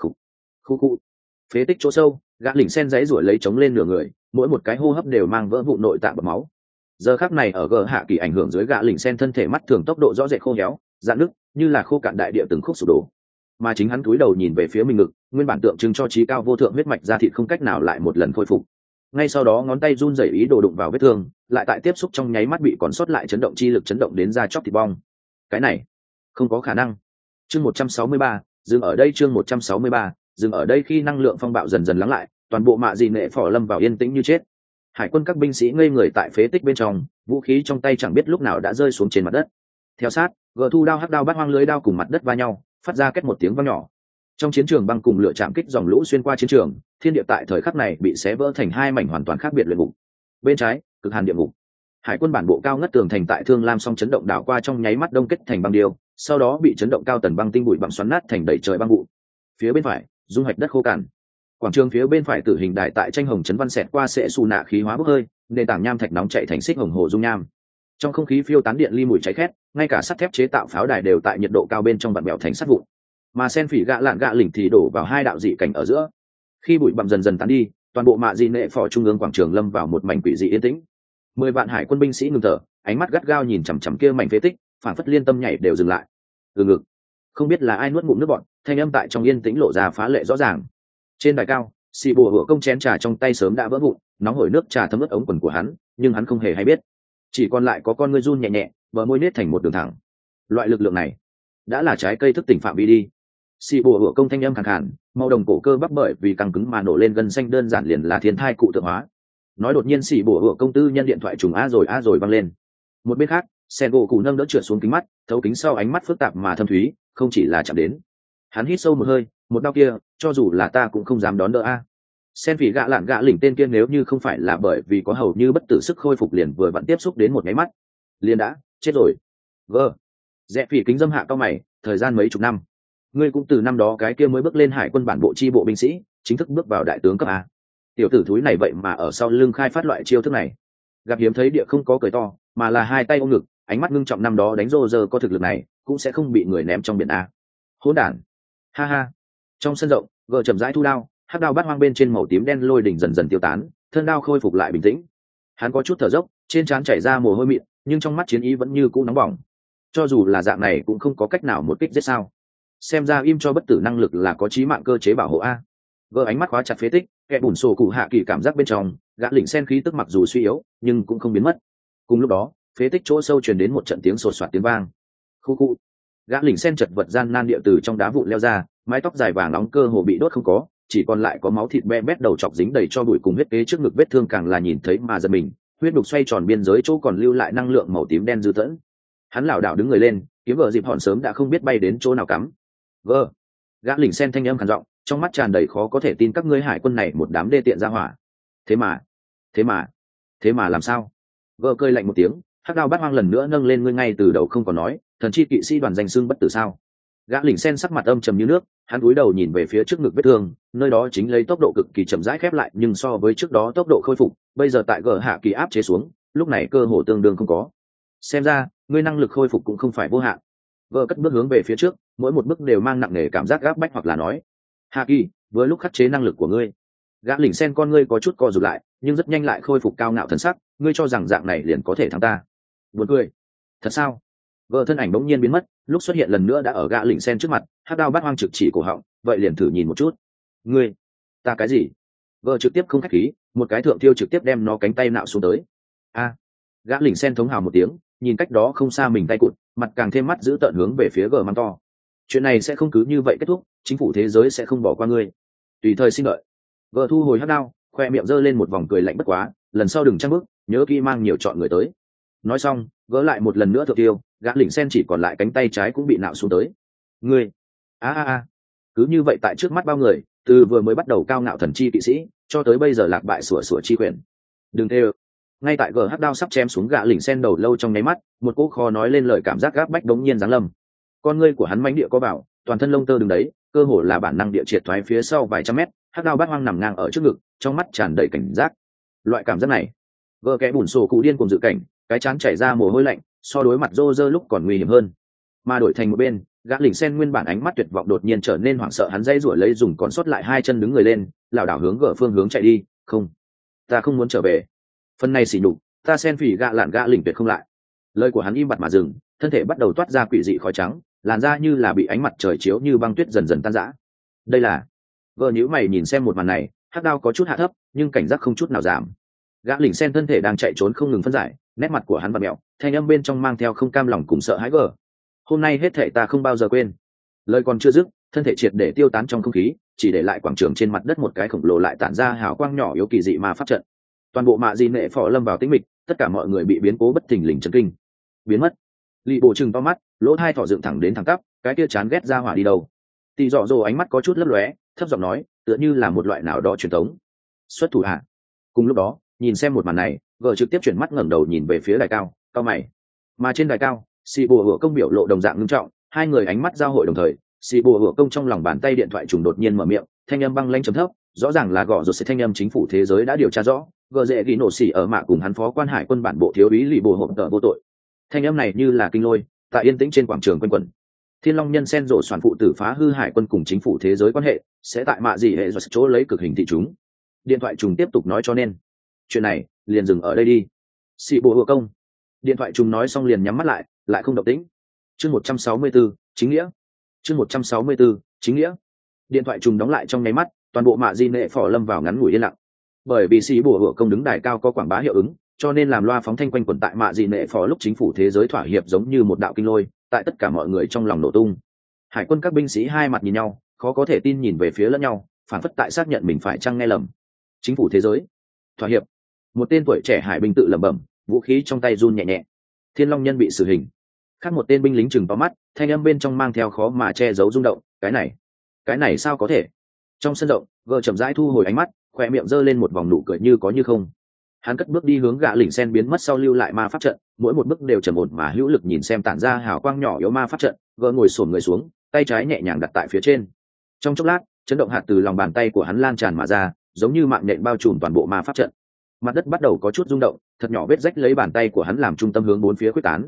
Khu phế tích chỗ sâu, gã lỉnh sen giấy rủa lấy chống lên nửa người, mỗi một cái hô hấp đều mang vỡ vụn nội tạng bọt máu. Giờ khắc này ở gờ hạ kỳ ảnh hưởng dưới, gã lỉnh sen thân thể mắt thường tốc độ rõ rệt khô héo, dạn nứt, như là khô cạn đại địa từng khúc sụp đổ. Mà chính hắn cúi đầu nhìn về phía mình ngực, nguyên bản tượng trưng cho trí cao vô thượng huyết mạch da thịt không cách nào lại một lần khôi phục. Ngay sau đó ngón tay run rẩy ý đồ đụng vào vết thương, lại tại tiếp xúc trong nháy mắt bị còn sót lại chấn động chi lực chấn động đến da chóc thịt bong. Cái này không có khả năng. Chương 163, dừng ở đây. Chương 163, dừng ở đây. Khi năng lượng phong bạo dần dần lắng lại, toàn bộ mạ dị nệ phò lâm vào yên tĩnh như chết. Hải quân các binh sĩ ngây người tại phế tích bên trong, vũ khí trong tay chẳng biết lúc nào đã rơi xuống trên mặt đất. Theo sát, gờ thu đao hắc đao bát hoang lưới đao cùng mặt đất va nhau, phát ra kết một tiếng vang nhỏ. Trong chiến trường băng cùng lửa chạm kích dòng lũ xuyên qua chiến trường, thiên địa tại thời khắc này bị xé vỡ thành hai mảnh hoàn toàn khác biệt luyện ngục. Bên trái, cực hàn địa ngục. Hải quân bản bộ cao ngất tường thành tại Thương Lam song chấn động đảo qua trong nháy mắt đông kết thành băng điêu, sau đó bị chấn động cao tần băng tinh bụi bặm xoắn nát thành đầy trời băng vụ. Phía bên phải, dung hạch đất khô cằn. Quảng trường phía bên phải tử hình đài tại tranh hồng chấn văn xẹt qua sẽ xù nạ khí hóa bốc hơi, nền tảng nham thạch nóng chạy thành xích hồng hồ dung nham. Trong không khí phiêu tán điện ly mùi cháy khét, ngay cả sắt thép chế tạo pháo đài đều tại nhiệt độ cao bên trong vặn bèo thành sắt vụn. Mà sen phỉ gạ lạn gạ lỉnh thì đổ vào hai đạo dị cảnh ở giữa. Khi bụi bặm dần dần tán đi, toàn bộ mạ dị nệ phò trung ương quảng trường lâm vào một mảnh quỷ dị yên tĩnh. 10 vạn hải quân binh sĩ ngừng thở, ánh mắt gắt gao nhìn chằm chằm kia mảnh phế tích, phản phất liên tâm nhảy đều dừng lại. Từ ngực, không biết là ai nuốt ngụm nước bọt, thanh âm tại trong yên tĩnh lộ ra phá lệ rõ ràng. Trên đài cao, xì bùa hựa công chén trà trong tay sớm đã vỡ vụn, nóng hổi nước trà thấm ướt ống quần của hắn, nhưng hắn không hề hay biết. Chỉ còn lại có con ngươi run nhẹ nhẹ, bờ môi nết thành một đường thẳng. Loại lực lượng này đã là trái cây thức tỉnh phạm vi đi. Xì bùa hựa công thanh âm khàn khàn, màu đồng cổ cơ bắp bởi vì căng cứng mà nổ lên gân xanh, đơn giản liền là thiên thai cụ tượng hóa. Nói đột nhiên xì bùa hựa công tư nhân điện thoại trùng a rồi văng lên. Một bên khác, sen gỗ cụ nâng đỡ trượt xuống kính mắt, thấu kính sau ánh mắt phức tạp mà thâm thúy, không chỉ là chạm đến. Hắn hít sâu một hơi, một đau kia, cho dù là ta cũng không dám đón đỡ a. Sen phỉ gạ lạn gạ lỉnh tên kia nếu như không phải là bởi vì có hầu như bất tử sức khôi phục liền vừa vặn tiếp xúc đến một nháy mắt, liền đã chết rồi. Gơ, dẹ phỉ kính dâm hạ cao mày, thời gian mấy chục năm, ngươi cũng từ năm đó cái kia mới bước lên hải quân bản bộ chi bộ binh sĩ, chính thức bước vào đại tướng cấp a. Tiểu tử thúi này vậy mà ở sau lưng khai phát loại chiêu thức này, gặp hiếm thấy địa không có cười to, mà là hai tay ôm ngực, ánh mắt ngưng trọng. Năm đó đánh rô rơ có thực lực này cũng sẽ không bị người ném trong biển a. Hỗn đản. Ha ha. Trong sân rộng, gờ chậm rãi thu đao, hắc đao bát hoang bên trên màu tím đen lôi đỉnh dần dần tiêu tán, thân đao khôi phục lại bình tĩnh. Hắn có chút thở dốc, trên trán chảy ra mồ hôi mịn, nhưng trong mắt chiến ý vẫn như cũ nóng bỏng. Cho dù là dạng này cũng không có cách nào một kích giết sao. Xem ra im cho bất tử năng lực là có chí mạng cơ chế bảo hộ a. Gờ ánh mắt khóa chặt phế tích, kẻ bùn sổ cụ hạ kỳ cảm giác bên trong, gã lỉnh sen khí tức mặc dù suy yếu, nhưng cũng không biến mất. Cùng lúc đó, phế tích chỗ sâu truyền đến một trận tiếng sột soạt tiếng vang. Khu khu. Gã lỉnh sen chật vật gian nan địa từ trong đá vụn leo ra, mái tóc dài vàng nóng cơ hồ bị đốt không có, chỉ còn lại có máu thịt be bét, đầu chọc dính đầy cho bụi cùng huyết kế trước ngực, vết thương càng là nhìn thấy mà giật mình. Huyết đục xoay tròn biên giới chỗ còn lưu lại năng lượng màu tím đen dư tẫn. Hắn lảo đảo đứng người lên, kiếm vợ dịp hòn sớm đã không biết bay đến chỗ nào cắm. Vợ. Gã lỉnh sen thanh âm khàn giọng, trong mắt tràn đầy khó có thể tin, các ngươi hải quân này một đám đê tiện ra hỏa. Thế mà làm sao? Vợ cười lạnh một tiếng, hắc đao bát hoang lần nữa nâng lên, ngươi ngay từ đầu không còn nói, thần chi kỵ sĩ đoàn danh xưng bất tử sao? Gã lỉnh sen sắc mặt âm trầm như nước, hắn cúi đầu nhìn về phía trước ngực vết thương, nơi đó chính lấy tốc độ cực kỳ chậm rãi khép lại, nhưng so với trước đó tốc độ khôi phục, bây giờ tại gờ hạ kỳ áp chế xuống, lúc này cơ hồ tương đương không có. Xem ra, ngươi năng lực khôi phục cũng không phải vô hạn. Vợ cất bước hướng về phía trước, mỗi một bước đều mang nặng nề cảm giác gáp bách, hoặc là nói, hạ kỳ, với lúc khắc chế năng lực của ngươi. Gã lỉnh sen con ngươi có chút co rụt lại, nhưng rất nhanh lại khôi phục cao ngạo thần sắc, ngươi cho rằng dạng này liền có thể thắng ta? Buồn cười. Thật sao? Vợ thân ảnh bỗng nhiên biến mất, lúc xuất hiện lần nữa đã ở gã lỉnh sen trước mặt, hắc đao bát hoang trực chỉ cổ họng, vậy liền thử nhìn một chút. Ngươi, ta cái gì? Vợ trực tiếp không khách khí, một cái thượng tiêu trực tiếp đem nó cánh tay nạo xuống tới. A. Gã lỉnh sen thống hào một tiếng, nhìn cách đó không xa mình tay cụt, mặt càng thêm mắt giữ tợn hướng về phía gờ măng to. Chuyện này sẽ không cứ như vậy kết thúc, chính phủ thế giới sẽ không bỏ qua ngươi. Tùy thời xin đợi. Vợ thu hồi hắc đao, khoe miệng giơ lên một vòng cười lạnh, bất quá, lần sau đừng trăng bước, nhớ kỹ mang nhiều chọn người tới. Nói xong, gỡ lại một lần nữa thượng tiêu, gã lỉnh sen chỉ còn lại cánh tay trái cũng bị nạo xuống tới. Ngươi, cứ như vậy tại trước mắt bao người, từ vừa mới bắt đầu cao ngạo thần chi kỵ sĩ, cho tới bây giờ lạc bại sủa chi quyền. Đừng thề. Ngay tại gờ hắc đao sắp chém xuống gã lỉnh sen đầu lâu trong nháy mắt, một cỗ khó nói lên lời cảm giác gáp bách đống nhiên giáng lâm. Con ngươi của hắn mãnh địa có bảo, toàn thân lông tơ đứng đấy, cơ hồ là bản năng địa triệt thoái phía sau vài trăm mét, hắc đao bát hoang nằm ngang ở trước ngực, trong mắt tràn đầy cảnh giác. Loại cảm giác này, vợ kẻ bùn sổ cụ điên cùng dự cảnh, cái chán chảy ra mồ hôi lạnh, so đối mặt rô rơ lúc còn nguy hiểm hơn. Mà đổi thành một bên, gã lỉnh sen nguyên bản ánh mắt tuyệt vọng đột nhiên trở nên hoảng sợ, hắn dây rủi lấy dùng còn sót lại hai chân đứng người lên, lảo đảo hướng gỡ phương hướng chạy đi. Không, ta không muốn trở về. Phần này xỉ nhục, ta sen phỉ gạ lạn gã lỉnh tuyệt không lại. Lời của hắn im bặt mà dừng, thân thể bắt đầu toát ra quỷ dị khói trắng, làn da như là bị ánh mặt trời chiếu như băng tuyết dần dần tan rã. Đây là, vợ nhíu mày nhìn xem một màn này, hắc đao có chút hạ thấp, nhưng cảnh giác không chút nào giảm. Gã lỉnh sen thân thể đang chạy trốn không ngừng phân giải, nét mặt của hắn vặn mẹo, thanh âm bên trong mang theo không cam lòng cùng sợ hãi. Gờ, hôm nay hết thảy ta không bao giờ quên. Lời còn chưa dứt, thân thể triệt để tiêu tán trong không khí, chỉ để lại quảng trường trên mặt đất một cái khổng lồ lại tản ra hào quang nhỏ yếu kỳ dị ma pháp trận. Toàn bộ mạ di nệ phò lâm vào tĩnh mịch, tất cả mọi người bị biến cố bất thình lình chấn kinh. Biến mất. Lì bộ trừng to mắt, lỗ hai thỏ dựng thẳng đến thẳng tắp, cái kia chán ghét ra hỏa đi đâu? Tỷ dọ dồ ánh mắt có chút lấp lóe, thấp giọng nói, tựa như là một loại nào đó truyền thống. Xuất thủ hạ. Cùng lúc đó, nhìn xem một màn này, vợ trực tiếp chuyển mắt ngẩng đầu nhìn về phía đài cao, cao mày. Mà trên đài cao, xì bùa hựa công biểu lộ đồng dạng nghiêm trọng, hai người ánh mắt giao hội đồng thời, xì bùa hựa công trong lòng bàn tay điện thoại trùng đột nhiên mở miệng, thanh âm băng lãnh trầm thấp, rõ ràng là gõ rột sẽ thanh âm chính phủ thế giới đã điều tra rõ, gờ dễ ghi nổ xỉ ở mạ cùng hắn phó quan hải quân bản bộ thiếu úy lì bùa hộp tợ vô tội. Thanh âm này như là kinh lôi, tại yên tĩnh trên quảng trường quanh quẩn. Thiên Long nhân sen rộ soạn phụ tử phá hư hải quân cùng chính phủ thế giới quan hệ, sẽ tại mạ gì hệ do chỗ lấy cực hình thị chúng. Điện thoại trùng tiếp tục nói, cho nên chuyện này liền dừng ở đây đi. Xì bộ hựa công. Điện thoại trùng nói xong liền nhắm mắt lại không động tĩnh. Chương 164, chính nghĩa. Chương 164, chính nghĩa. Điện thoại trùng đóng lại trong nháy mắt, toàn bộ mạ di nệ phò lâm vào ngắn ngủi yên lặng. Bởi vì xì bộ hựa công đứng đài cao có quảng bá hiệu ứng, cho nên làm loa phóng thanh quanh quẩn tại mạ di nệ phò lúc chính phủ thế giới thỏa hiệp giống như một đạo kinh lôi, tại tất cả mọi người trong lòng nổ tung. Hải quân các binh sĩ hai mặt nhìn nhau, khó có thể tin nhìn về phía lẫn nhau, phản phất tại xác nhận mình phải chăng nghe lầm. Chính phủ thế giới thỏa hiệp. Một tên tuổi trẻ hải binh tự lẩm bẩm, vũ khí trong tay run nhẹ nhẹ. Thiên Long nhân bị xử hình. Khác một tên binh lính chừng to mắt, thanh âm bên trong mang theo khó mà che giấu rung động, cái này sao có thể? Trong sân rộng, vợ chậm rãi thu hồi ánh mắt, khoe miệng giơ lên một vòng nụ cười như có như không. Hắn cất bước đi hướng gã lỉnh sen biến mất sau lưu lại ma pháp trận, mỗi một bước đều trầm ổn mà hữu lực nhìn xem tản ra hào quang nhỏ yếu ma pháp trận, vợ ngồi xổm người xuống, tay trái nhẹ nhàng đặt tại phía trên. Trong chốc lát, chấn động hạt từ lòng bàn tay của hắn lan tràn mà ra, giống như mạng nhện bao trùm toàn bộ ma pháp trận. Mặt đất bắt đầu có chút rung động, thật nhỏ vết rách lấy bàn tay của hắn làm trung tâm hướng bốn phía khuếch tán.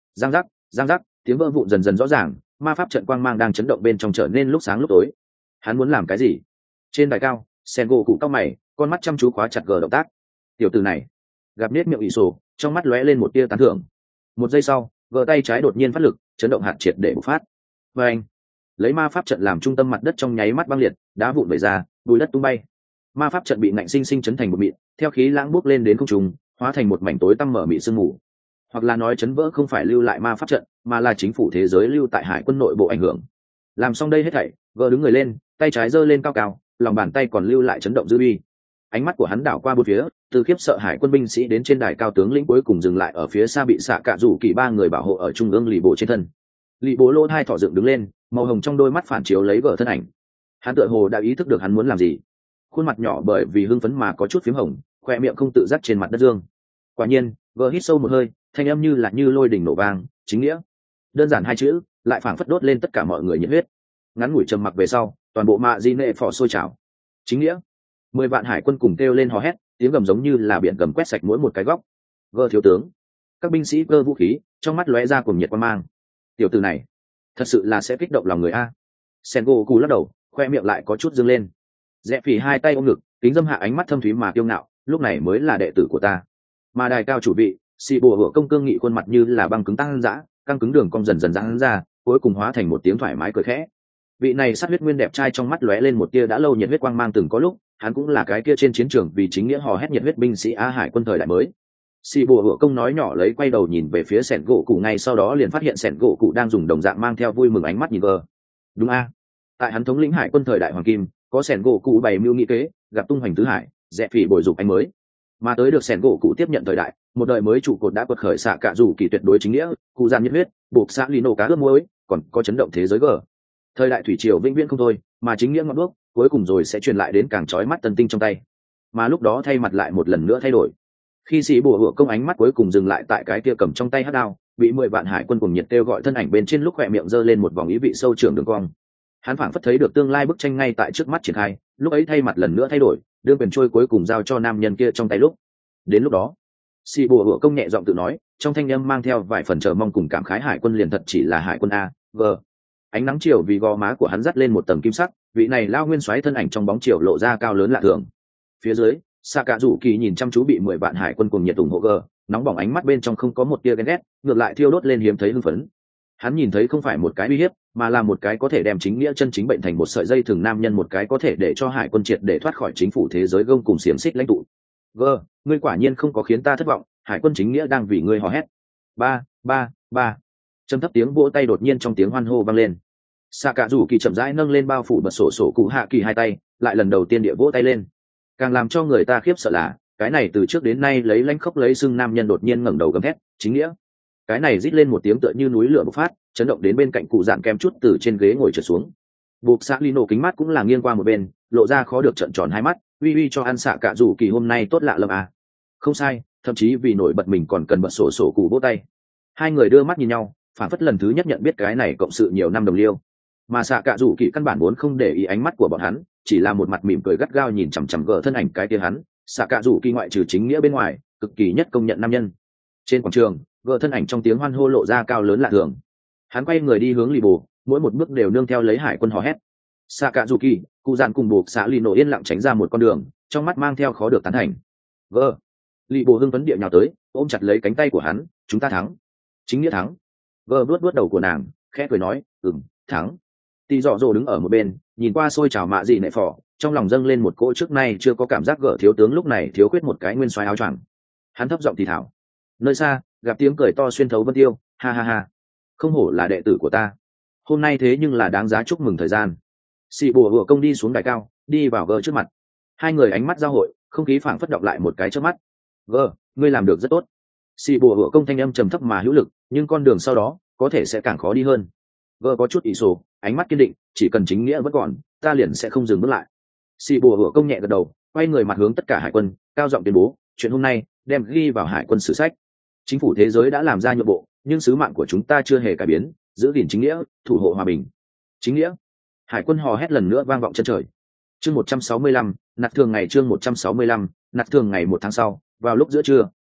Giang giác, giang giác, tiếng vỡ vụn dần dần rõ ràng, ma pháp trận quang mang đang chấn động bên trong trở nên lúc sáng lúc tối. Hắn muốn làm cái gì? Trên đài cao, Sengo cụ cao mày, con mắt chăm chú khóa chặt gờ động tác. Tiểu tử này, gặp nết miệng ỷ sổ, trong mắt lóe lên một tia tán thưởng. Một giây sau, gờ tay trái đột nhiên phát lực, chấn động hạt triệt để bộc phát. Và anh, lấy ma pháp trận làm trung tâm mặt đất trong nháy mắt băng liệt, đá vụn vẩy ra, bùi đất tung bay. Ma pháp trận bị nạnh sinh sinh chấn thành một mịn, theo khí lãng bốc lên đến không trung, hóa thành một mảnh tối tăm mở mịn sương mù. Hoặc là nói chấn vỡ không phải lưu lại ma pháp trận, mà là chính phủ thế giới lưu tại hải quân nội bộ ảnh hưởng. Làm xong đây hết thảy, gờ đứng người lên, tay trái giơ lên cao cao, lòng bàn tay còn lưu lại chấn động dư uy. Ánh mắt của hắn đảo qua bốn phía, từ khiếp sợ hải quân binh sĩ đến trên đài cao tướng lĩnh cuối cùng dừng lại ở phía xa bị xạ cạ rủ kỳ ba người bảo hộ ở trung ương lì bộ trên thân. Lì bố lô hai thỏ dựng đứng lên, màu hồng trong đôi mắt phản chiếu lấy gờ thân ảnh. Hắn tựa hồ đã ý thức được hắn muốn làm gì, khuôn mặt nhỏ bởi vì hưng phấn mà có chút phím hồng, khoe miệng không tự giác trên mặt đất dương. Quả nhiên, gờ hít sâu một hơi, thanh âm như là như lôi đỉnh nổ vang, chính nghĩa. Đơn giản hai chữ, lại phảng phất đốt lên tất cả mọi người nhiệt huyết. Ngắn ngủi trầm mặc về sau, toàn bộ mạ di nệ phò sôi trào. Chính nghĩa. 10 vạn hải quân cùng kêu lên hò hét, tiếng gầm giống như là biển gầm quét sạch mỗi một cái góc. Gờ thiếu tướng. Các binh sĩ cơ vũ khí, trong mắt lóe ra cùng nhiệt quan mang. Tiểu tử này, thật sự là sẽ kích động lòng người a. Sengo cù lắc đầu, khoe miệng lại có chút dương lên. Rẽ phỉ hai tay ôm ngực, kính dâm hạ ánh mắt thâm thúy mà kiêu ngạo, lúc này mới là đệ tử của ta. Mà đài cao chủ vị, xì bùa hựa công cương nghị khuôn mặt như là băng cứng tăng dã, căng cứng đường cong dần dần giãn ra, cuối cùng hóa thành một tiếng thoải mái cười khẽ. Vị này sát huyết nguyên đẹp trai trong mắt lóe lên một tia đã lâu nhiệt huyết quang mang, từng có lúc hắn cũng là cái kia trên chiến trường vì chính nghĩa hò hét nhiệt huyết binh sĩ a hải quân thời đại mới. Xì bùa hựa công nói nhỏ lấy quay đầu nhìn về phía sẻn gỗ cụ, ngay sau đó liền phát hiện sẻn gỗ cụ đang dùng đồng dạng mang theo vui mừng ánh mắt nhìn vờ. Đúng a, tại hắn thống lĩnh hải quân thời đại hoàng kim, có sẻn gỗ cụ bày mưu nghị kế, gặp tung hoành tứ hải, rẽ phỉ bồi dục anh mới, mà tới được sẻn gỗ cụ tiếp nhận thời đại, một đời mới trụ cột đã quật khởi xạ cạ rủ kỳ tuyệt đối chính nghĩa, cụ gian nhiệt huyết, buộc xã lino cá ướp muối, còn có chấn động thế giới gờ. Thời đại thủy triều vĩnh viễn không thôi, mà chính nghĩa ngọn đuốc cuối cùng rồi sẽ truyền lại đến càng chói mắt tân tinh trong tay. Mà lúc đó thay mặt lại một lần nữa thay đổi. Khi sĩ bùa hựa công ánh mắt cuối cùng dừng lại tại cái kia cầm trong tay hắc đao, bị 10 vạn hải quân cùng nhiệt kêu gọi thân ảnh bên trên lúc khỏe miệng giơ lên một vòng ý vị sâu trưởng đường cong. Hắn phảng phất thấy được tương lai bức tranh ngay tại trước mắt triển khai, lúc ấy thay mặt lần nữa thay đổi, đương quyền trôi cuối cùng giao cho nam nhân kia trong tay lúc. Đến lúc đó, sĩ bùa hựa công nhẹ giọng tự nói, trong thanh âm mang theo vài phần chờ mong cùng cảm khái, hải quân liền thật chỉ là hải quân a, g. Ánh nắng chiều vì gò má của hắn dắt lên một tầng kim sắc, vị này lao nguyên soái thân ảnh trong bóng chiều lộ ra cao lớn lạ thường. Phía dưới, xạ cạ rủ kỳ nhìn chăm chú bị 10 vạn hải quân cùng nhiệt ủng hộ gờ, nóng bỏng ánh mắt bên trong không có một tia ghen ghét, ngược lại thiêu đốt lên hiếm thấy hưng phấn. Hắn nhìn thấy không phải một cái uy hiếp, mà là một cái có thể đem chính nghĩa chân chính bệnh thành một sợi dây thừng nam nhân, một cái có thể để cho hải quân triệt để thoát khỏi chính phủ thế giới gông cùng xiềng xích lãnh tụ. Gờ, ngươi quả nhiên không có khiến ta thất vọng, hải quân chính nghĩa đang vì ngươi hò hét. Ba, ba, ba. Trầm thấp tiếng vỗ tay đột nhiên trong tiếng hoan hô vang lên. Xạ cạ rủ kỳ chậm rãi nâng lên bao phủ bật sổ sổ cụ hạ kỳ hai tay, lại lần đầu tiên địa vỗ tay lên. Càng làm cho người ta khiếp sợ là cái này từ trước đến nay lấy lãnh khốc lấy xưng nam nhân đột nhiên ngẩng đầu gầm thét chính nghĩa. Cái này rít lên một tiếng tựa như núi lửa bộc phát, chấn động đến bên cạnh cụ dạn kem chút từ trên ghế ngồi trượt xuống. Buộc xã lino kính mắt cũng là nghiêng qua một bên, lộ ra khó được trợn tròn hai mắt, uy uy cho ăn xạ cạ rủ kỳ hôm nay tốt lạ lắm à. Không sai, thậm chí vì nổi bật mình còn cần bật sổ sổ cụ vỗ tay. Hai người đưa mắt nhìn nhau, phản phất lần thứ nhất nhận biết cái này cộng sự nhiều năm đồng liêu. Mà xạ cạ rủ kỳ căn bản vốn không để ý ánh mắt của bọn hắn, chỉ là một mặt mỉm cười gắt gao nhìn chằm chằm gờ thân ảnh cái kia hắn. Xạ cạ rủ kỳ ngoại trừ chính nghĩa bên ngoài, cực kỳ nhất công nhận nam nhân. Trên quảng trường, gờ thân ảnh trong tiếng hoan hô lộ ra cao lớn lạ thường. Hắn quay người đi hướng lì bồ, mỗi một bước đều nương theo lấy hải quân hò hét. Xạ cạ rủ kỳ, cụ dàn cùng buộc xã lì nổ yên lặng tránh ra một con đường, trong mắt mang theo khó được tán thành. Gờ, lì bồ hưng phấn địa nhào tới, ôm chặt lấy cánh tay của hắn. Chúng ta thắng, chính nghĩa thắng. Gờ vuốt đầu của nàng, khẽ cười nói, thắng. Tì dọ dồ đứng ở một bên, nhìn qua xôi trào mạ dị nệ phò, trong lòng dâng lên một cỗ trước nay chưa có cảm giác gở thiếu tướng lúc này thiếu khuyết một cái nguyên soái áo choàng. Hắn thấp giọng thì thảo. Nơi xa, gặp tiếng cười to xuyên thấu vân tiêu, ha ha ha. Không hổ là đệ tử của ta. Hôm nay thế nhưng là đáng giá chúc mừng thời gian. Sĩ bùa vừa công đi xuống đài cao, đi vào gờ trước mặt. Hai người ánh mắt giao hội, không khí phảng phất động lại một cái trước mắt. Gờ, ngươi làm được rất tốt. Sĩ bùa vừa công thanh âm trầm thấp mà hữu lực, nhưng con đường sau đó có thể sẽ càng khó đi hơn. Gờ có chút ỷ sổ, ánh mắt kiên định, chỉ cần chính nghĩa vẫn còn, ta liền sẽ không dừng bước lại. Sĩ bùa vừa công nhẹ gật đầu, quay người mặt hướng tất cả hải quân, cao giọng tuyên bố, chuyện hôm nay đem ghi vào hải quân sử sách. Chính phủ thế giới đã làm ra nhượng bộ, nhưng sứ mạng của chúng ta chưa hề cải biến, giữ gìn chính nghĩa, thủ hộ hòa bình. Chính nghĩa. Hải quân hò hét lần nữa vang vọng chân trời. Chương 165, nạt thường ngày chương 165, nạt thường ngày 1 tháng sau, vào lúc giữa trưa,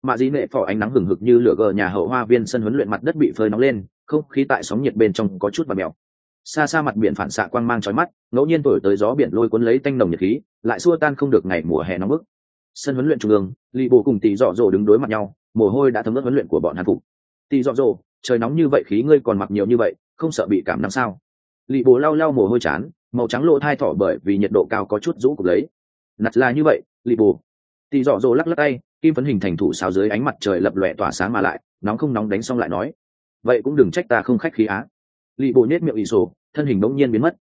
mạ dĩ nệ phỏ ánh nắng hừng hực như lửa gờ nhà hậu hoa viên sân huấn luyện mặt đất bị phơi nóng lên, không khí tại sóng nhiệt bên trong có chút và mèo. Xa xa mặt biển phản xạ quang mang chói mắt, ngẫu nhiên thổi tới gió biển lôi cuốn lấy tanh nồng nhiệt khí, lại xua tan không được ngày mùa hè nóng bức. Sân huấn luyện trung ương, Lý Bồ cùng Tỷ Dọ Dồ đứng đối mặt nhau, mồ hôi đã thấm ướt huấn luyện của bọn hắn phục. Tỷ Dọ Dồ, trời nóng như vậy khí ngươi còn mặc nhiều như vậy, không sợ bị cảm nắng sao? Lý Bồ lau lau mồ hôi chán, màu trắng lộ thai thỏ bởi vì nhiệt độ cao có chút rũ cục lấy. Nặt là như vậy, Lý Bồ. Tỷ Dọ Dồ lắc lắc tay, kim phấn hình thành thủ sáo dưới ánh mặt trời lập lòe tỏa sáng mà lại, nóng không nóng đánh xong lại nói, vậy cũng đừng trách ta không khách khí á. Lý Bồ nhếch miệng ỷ sổ, thân hình bỗng nhiên biến mất.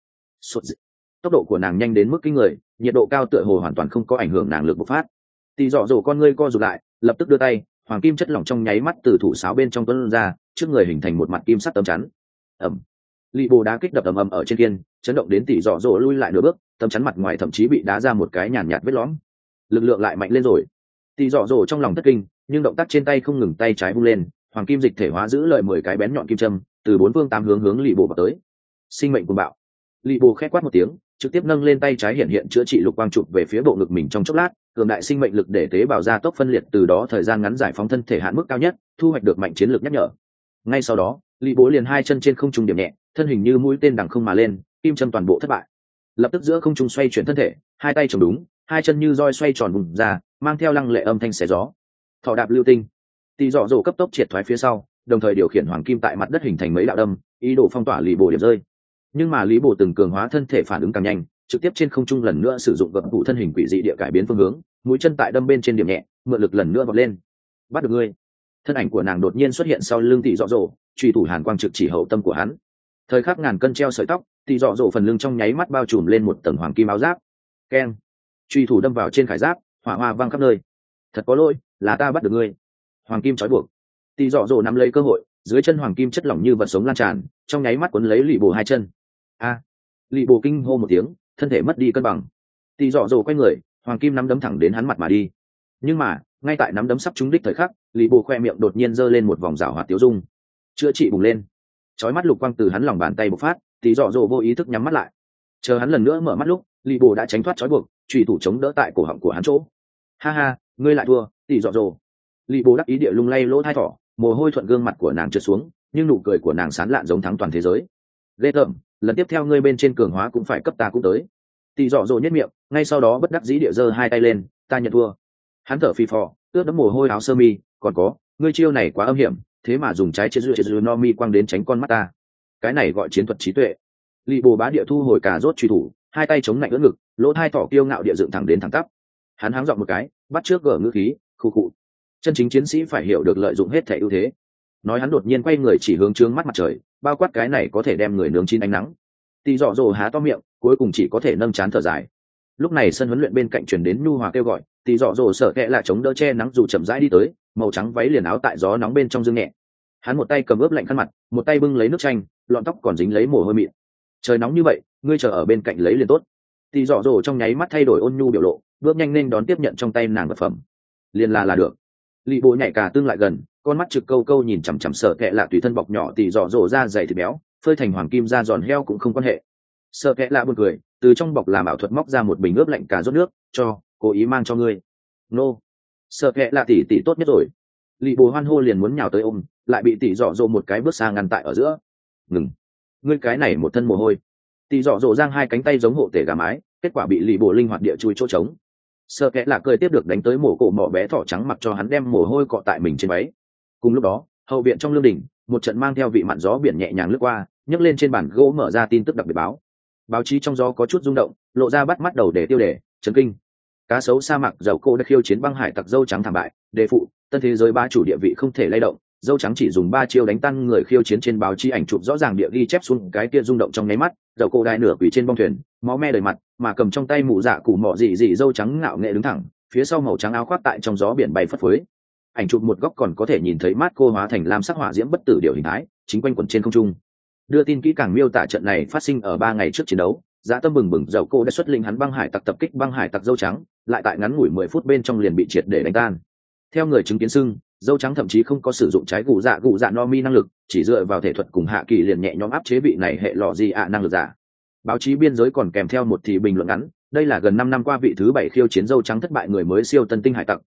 Tốc độ của nàng nhanh đến mức kinh người, nhiệt độ cao tựa hồ hoàn toàn không có ảnh hưởng nàng lực bộc phát. Tỷ Dọ Dồ con ngươi co rụt lại, lập tức đưa tay, hoàng kim chất lỏng trong nháy mắt từ thủ sáo bên trong tuôn ra, trước người hình thành một mặt kim sắt tấm chắn. Ầm. Lý Bồ đá kích đập ầm ầm ở trên kiên, chấn động đến Tỷ Dọ Dồ lui lại nửa bước, tấm chắn mặt ngoài thậm chí bị đá ra một cái nhàn nhạt vết lõm. Lực lượng lại mạnh lên rồi. Tỷ Dọ Dồ trong lòng thất kinh, nhưng động tác trên tay không ngừng, tay trái vung lên, hoàng kim dịch thể hóa giữ lời 10 cái bén nhọn kim châm, từ bốn phương tám hướng Lý Bồ vào tới. Sinh mệnh cuồng bạo. Lý Bồ khẽ quát một tiếng, trực tiếp nâng lên tay trái hiện chữa trị lục quang chụp về phía bộ ngực mình trong chốc lát, cường đại sinh mệnh lực để tế bào ra tốc phân liệt, từ đó thời gian ngắn giải phóng thân thể hạn mức cao nhất, thu hoạch được mạnh chiến lược nhắc nhở. Ngay sau đó, Lý Bố liền hai chân trên không trung điểm nhẹ, thân hình như mũi tên đằng không mà lên, kim châm toàn bộ thất bại. Lập tức giữa không trung xoay chuyển thân thể, hai tay chồng đúng, hai chân như roi xoay tròn vùng ra, mang theo lăng lệ âm thanh xé gió. Thọ đạp lưu tinh. Tỷ Dọ Dồ cấp tốc triệt thoái phía sau, đồng thời điều khiển hoàng kim tại mặt đất hình thành mấy đạo đâm, ý đồ phong tỏa Lý Bồ điểm rơi. Nhưng mà Lý Bồ từng cường hóa thân thể phản ứng càng nhanh, trực tiếp trên không trung lần nữa sử dụng gập vụ thân hình quỷ dị địa cải biến phương hướng, mũi chân tại đâm bên trên điểm nhẹ, mượn lực lần nữa vọt lên. Bắt được ngươi. Thân ảnh của nàng đột nhiên xuất hiện sau lưng Tỷ Dọ Dồ, truy thủ hàn quang trực chỉ hậu tâm của hắn. Thời khắc ngàn cân treo sợi tóc, Tỷ Dọ Dồ phần lưng trong nháy mắt bao trùm lên một tầng hoàng kim áo giáp. Keng. Truy thủ đâm vào trên khải giáp, hỏa hoa vang khắp nơi. Thật có lỗi, là ta bắt được ngươi. Hoàng kim trói buộc. Tỷ Dọ Dồ nắm lấy cơ hội, dưới chân hoàng kim chất lỏng như vật sống lan tràn, trong nháy mắt cuốn lấy Lý Bồ hai chân. A. Lý Bồ kinh hô một tiếng, thân thể mất đi cân bằng. Tỷ Dọ Dồ quay người, hoàng kim nắm đấm thẳng đến hắn mặt mà đi. Nhưng mà ngay tại nắm đấm sắp trúng đích thời khắc, Lý Bồ khoe miệng đột nhiên giơ lên một vòng rảo hoạt tiêu dung, chữa trị bùng lên, chói mắt lục quang từ hắn lòng bàn tay bộc phát. Tỷ Dọ Dồ vô ý thức nhắm mắt lại, chờ hắn lần nữa mở mắt lúc, Lý Bồ đã tránh thoát trói buộc, chủy thủ chống đỡ tại cổ họng của hắn chỗ. Ha ha, ngươi lại thua, Tỷ Dọ Dồ. Lý Bồ đắc ý địa lung lay lỗ thai thỏ, mồ hôi thuận gương mặt của nàng trượt xuống, nhưng nụ cười của nàng sán lạn giống thắng toàn thế giới. Ghê tởm, lần tiếp theo ngươi bên trên cường hóa cũng phải cấp ta cũng tới. Tỷ Dọ Dồ nhất miệng, ngay sau đó bất đắc dĩ địa giơ hai tay lên, ta nhận thua. Hắn thở phì phò, ướt đẫm mồ hôi áo sơ mi, còn có, ngươi chiêu này quá âm hiểm, thế mà dùng trái chết dưa no mi quăng đến tránh con mắt ta. Cái này gọi chiến thuật trí tuệ. Lý Bồ bá địa thu hồi cà rốt truy thủ, hai tay chống lạnh ưỡn ngực, lỗ hai thỏ kiêu ngạo địa dựng thẳng đến thẳng tắp. Hắn háng giọng một cái, bắt trước gở ngữ khí, khụ khụ. Chân chính chiến sĩ phải hiểu được lợi dụng hết thể ưu thế. Nói hắn đột nhiên quay người chỉ hướng trướng mắt mặt trời, bao quát cái này có thể đem người nướng chín ánh nắng. Tỷ Dọ Dồ há to miệng, cuối cùng chỉ có thể nâng chán thở dài. Lúc này sân huấn luyện bên cạnh truyền đến nhu hòa kêu gọi, Tỷ Dọ Dồ sợ kệ là chống đỡ che nắng dù chậm rãi đi tới, màu trắng váy liền áo tại gió nóng bên trong dương nhẹ. Hắn một tay cầm ướp lạnh khăn mặt, một tay bưng lấy nước chanh, lọn tóc còn dính lấy mồ hôi mịn. Trời nóng như vậy, ngươi chờ ở bên cạnh lấy liền tốt. Tỷ Dọ Dồ trong nháy mắt thay đổi ôn nhu biểu lộ, bước nhanh lên đón tiếp nhận trong tay nàng vật phẩm. Liền là được. Lý Bồ nhảy cả tương lại gần, con mắt trực câu câu nhìn chằm chằm sợ kệ là tùy thân bọc nhỏ Tỷ Dọ Dồ da dày thịt béo, phơi thành hoàng kim da giòn heo cũng không quan hệ. Sợ kệ là buồn cười, từ trong bọc làm ảo thuật móc ra một bình ướp lạnh cà rốt nước, cho, cố ý mang cho ngươi. Nô. Sợ kệ là tỷ tốt nhất rồi. Lý Bồ hoan hô liền muốn nhào tới ôm, lại bị Tỷ Dọ Dồ một cái bước xa ngăn tại ở giữa. Ngừng. Ngươi cái này một thân mồ hôi. Tỷ Dọ Dồ giang hai cánh tay giống hộ tể gà mái, kết quả bị Lý Bồ linh hoạt địa chui chỗ trống. Sợ kệ là cười tiếp được đánh tới mổ cổ mỏ bé thỏ trắng mặc cho hắn đem mồ hôi cọ tại mình trên váy. Cùng lúc đó, hậu viện trong lương đình, một trận mang theo vị mặn gió biển nhẹ nhàng lướt qua, nhấc lên trên bàn gỗ mở ra tin tức đặc biệt báo. Báo chí trong gió có chút rung động, lộ ra bắt mắt đầu để tiêu đề, chấn kinh. Cá sấu sa mạc dầu cô đã khiêu chiến băng hải tặc dâu trắng thảm bại, đề phụ, tân thế giới ba chủ địa vị không thể lay động, dâu trắng chỉ dùng 3 chiêu đánh tan người khiêu chiến. Trên báo chí ảnh chụp rõ ràng địa ghi chép xuống cái kia rung động trong nháy mắt, dầu cô đai nửa quỳ trên bong thuyền, máu me đầy mặt, mà cầm trong tay mụ dạ củ mọ dị dị dâu trắng ngạo nghệ đứng thẳng, phía sau màu trắng áo khoác tại trong gió biển bay phất phới. Ảnh chụp một góc còn có thể nhìn thấy mát cô hóa thành lam sắc hỏa diễm bất tử điều hình thái, chính quanh quẩn trên không trung. Đưa tin kỹ càng miêu tả trận này phát sinh ở 3 ngày trước chiến đấu, dã tâm bừng bừng dầu cô đã xuất lĩnh hắn băng hải tặc tập kích băng hải tặc dâu trắng, lại tại ngắn ngủi 10 phút bên trong liền bị triệt để đánh tan. Theo người chứng kiến xưng, dâu trắng thậm chí không có sử dụng trái gù dạ no mi năng lực, chỉ dựa vào thể thuật cùng hạ kỳ liền nhẹ nhõm áp chế vị này hệ lọ gì năng lực giả. Báo chí biên giới còn kèm theo một thì bình luận ngắn, đây là gần 5 năm qua vị thứ 7 khiêu chiến dâu trắng thất bại người mới siêu tân tinh hải tặc,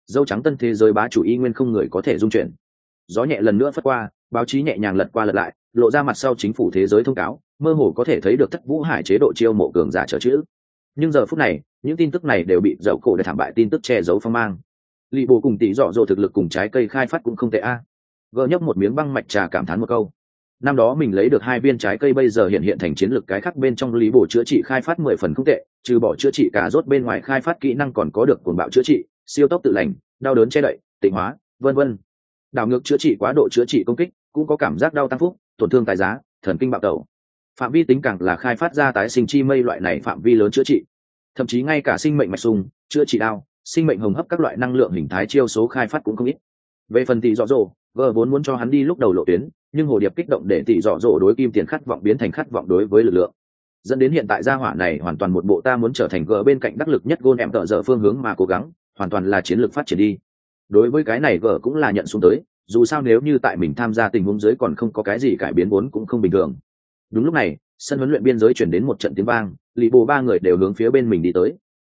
dâu trắng tân thế giới bá chủ y nguyên không người có thể dung chuyển. Gió nhẹ lần nữa phất qua, báo chí nhẹ nhàng lật qua lật lại, lộ ra mặt sau chính phủ thế giới thông cáo, mơ hồ có thể thấy được Thất Vũ Hải chế độ chiêu mộ cường giả trở chữ. Nhưng giờ phút này, những tin tức này đều bị dậu cổ để thảm bại tin tức che giấu phong mang. Lì bồ cùng tỷ dọ dỗ thực lực cùng trái cây khai phát cũng không tệ a. Gỡ nhấp một miếng băng mạch trà cảm thán một câu. Năm đó mình lấy được 2 viên trái cây bây giờ hiện thành chiến lực cái khác bên trong lý bổ chữa trị khai phát 10 phần không tệ, trừ bỏ chữa trị cả rốt bên ngoài khai phát kỹ năng còn có được cuồng bạo chữa trị, siêu tốc tự lành, đau đớn che đậy, tịnh hóa, vân vân. Đảo ngược chữa trị quá độ chữa trị công kích, cũng có cảm giác đau tăng phúc, tổn thương tài giá, thần kinh bạo tẩu. Phạm vi tính càng là khai phát ra tái sinh chi mây loại này phạm vi lớn chữa trị. Thậm chí ngay cả sinh mệnh mạch sung, chữa trị đau, sinh mệnh hồng hấp các loại năng lượng hình thái chiêu số khai phát cũng không ít. Về phần tỷ dọ dỗ, vợ vốn muốn cho hắn đi lúc đầu lộ tuyến, nhưng hồ điệp kích động để tỷ dọ dỗ đối kim tiền khát vọng biến thành khát vọng đối với lực lượng, dẫn đến hiện tại gia hỏa này hoàn toàn một bộ ta muốn trở thành gờ bên cạnh đắc lực nhất gôn em tợ dở phương hướng mà cố gắng, hoàn toàn là chiến lược phát triển đi. Đối với cái này gờ cũng là nhận xuống tới, dù sao nếu như tại mình tham gia tình huống dưới còn không có cái gì cải biến vốn cũng không bình thường. Đúng lúc này, sân huấn luyện biên giới chuyển đến một trận tiếng vang, lì bồ 3 người đều hướng phía bên mình đi tới.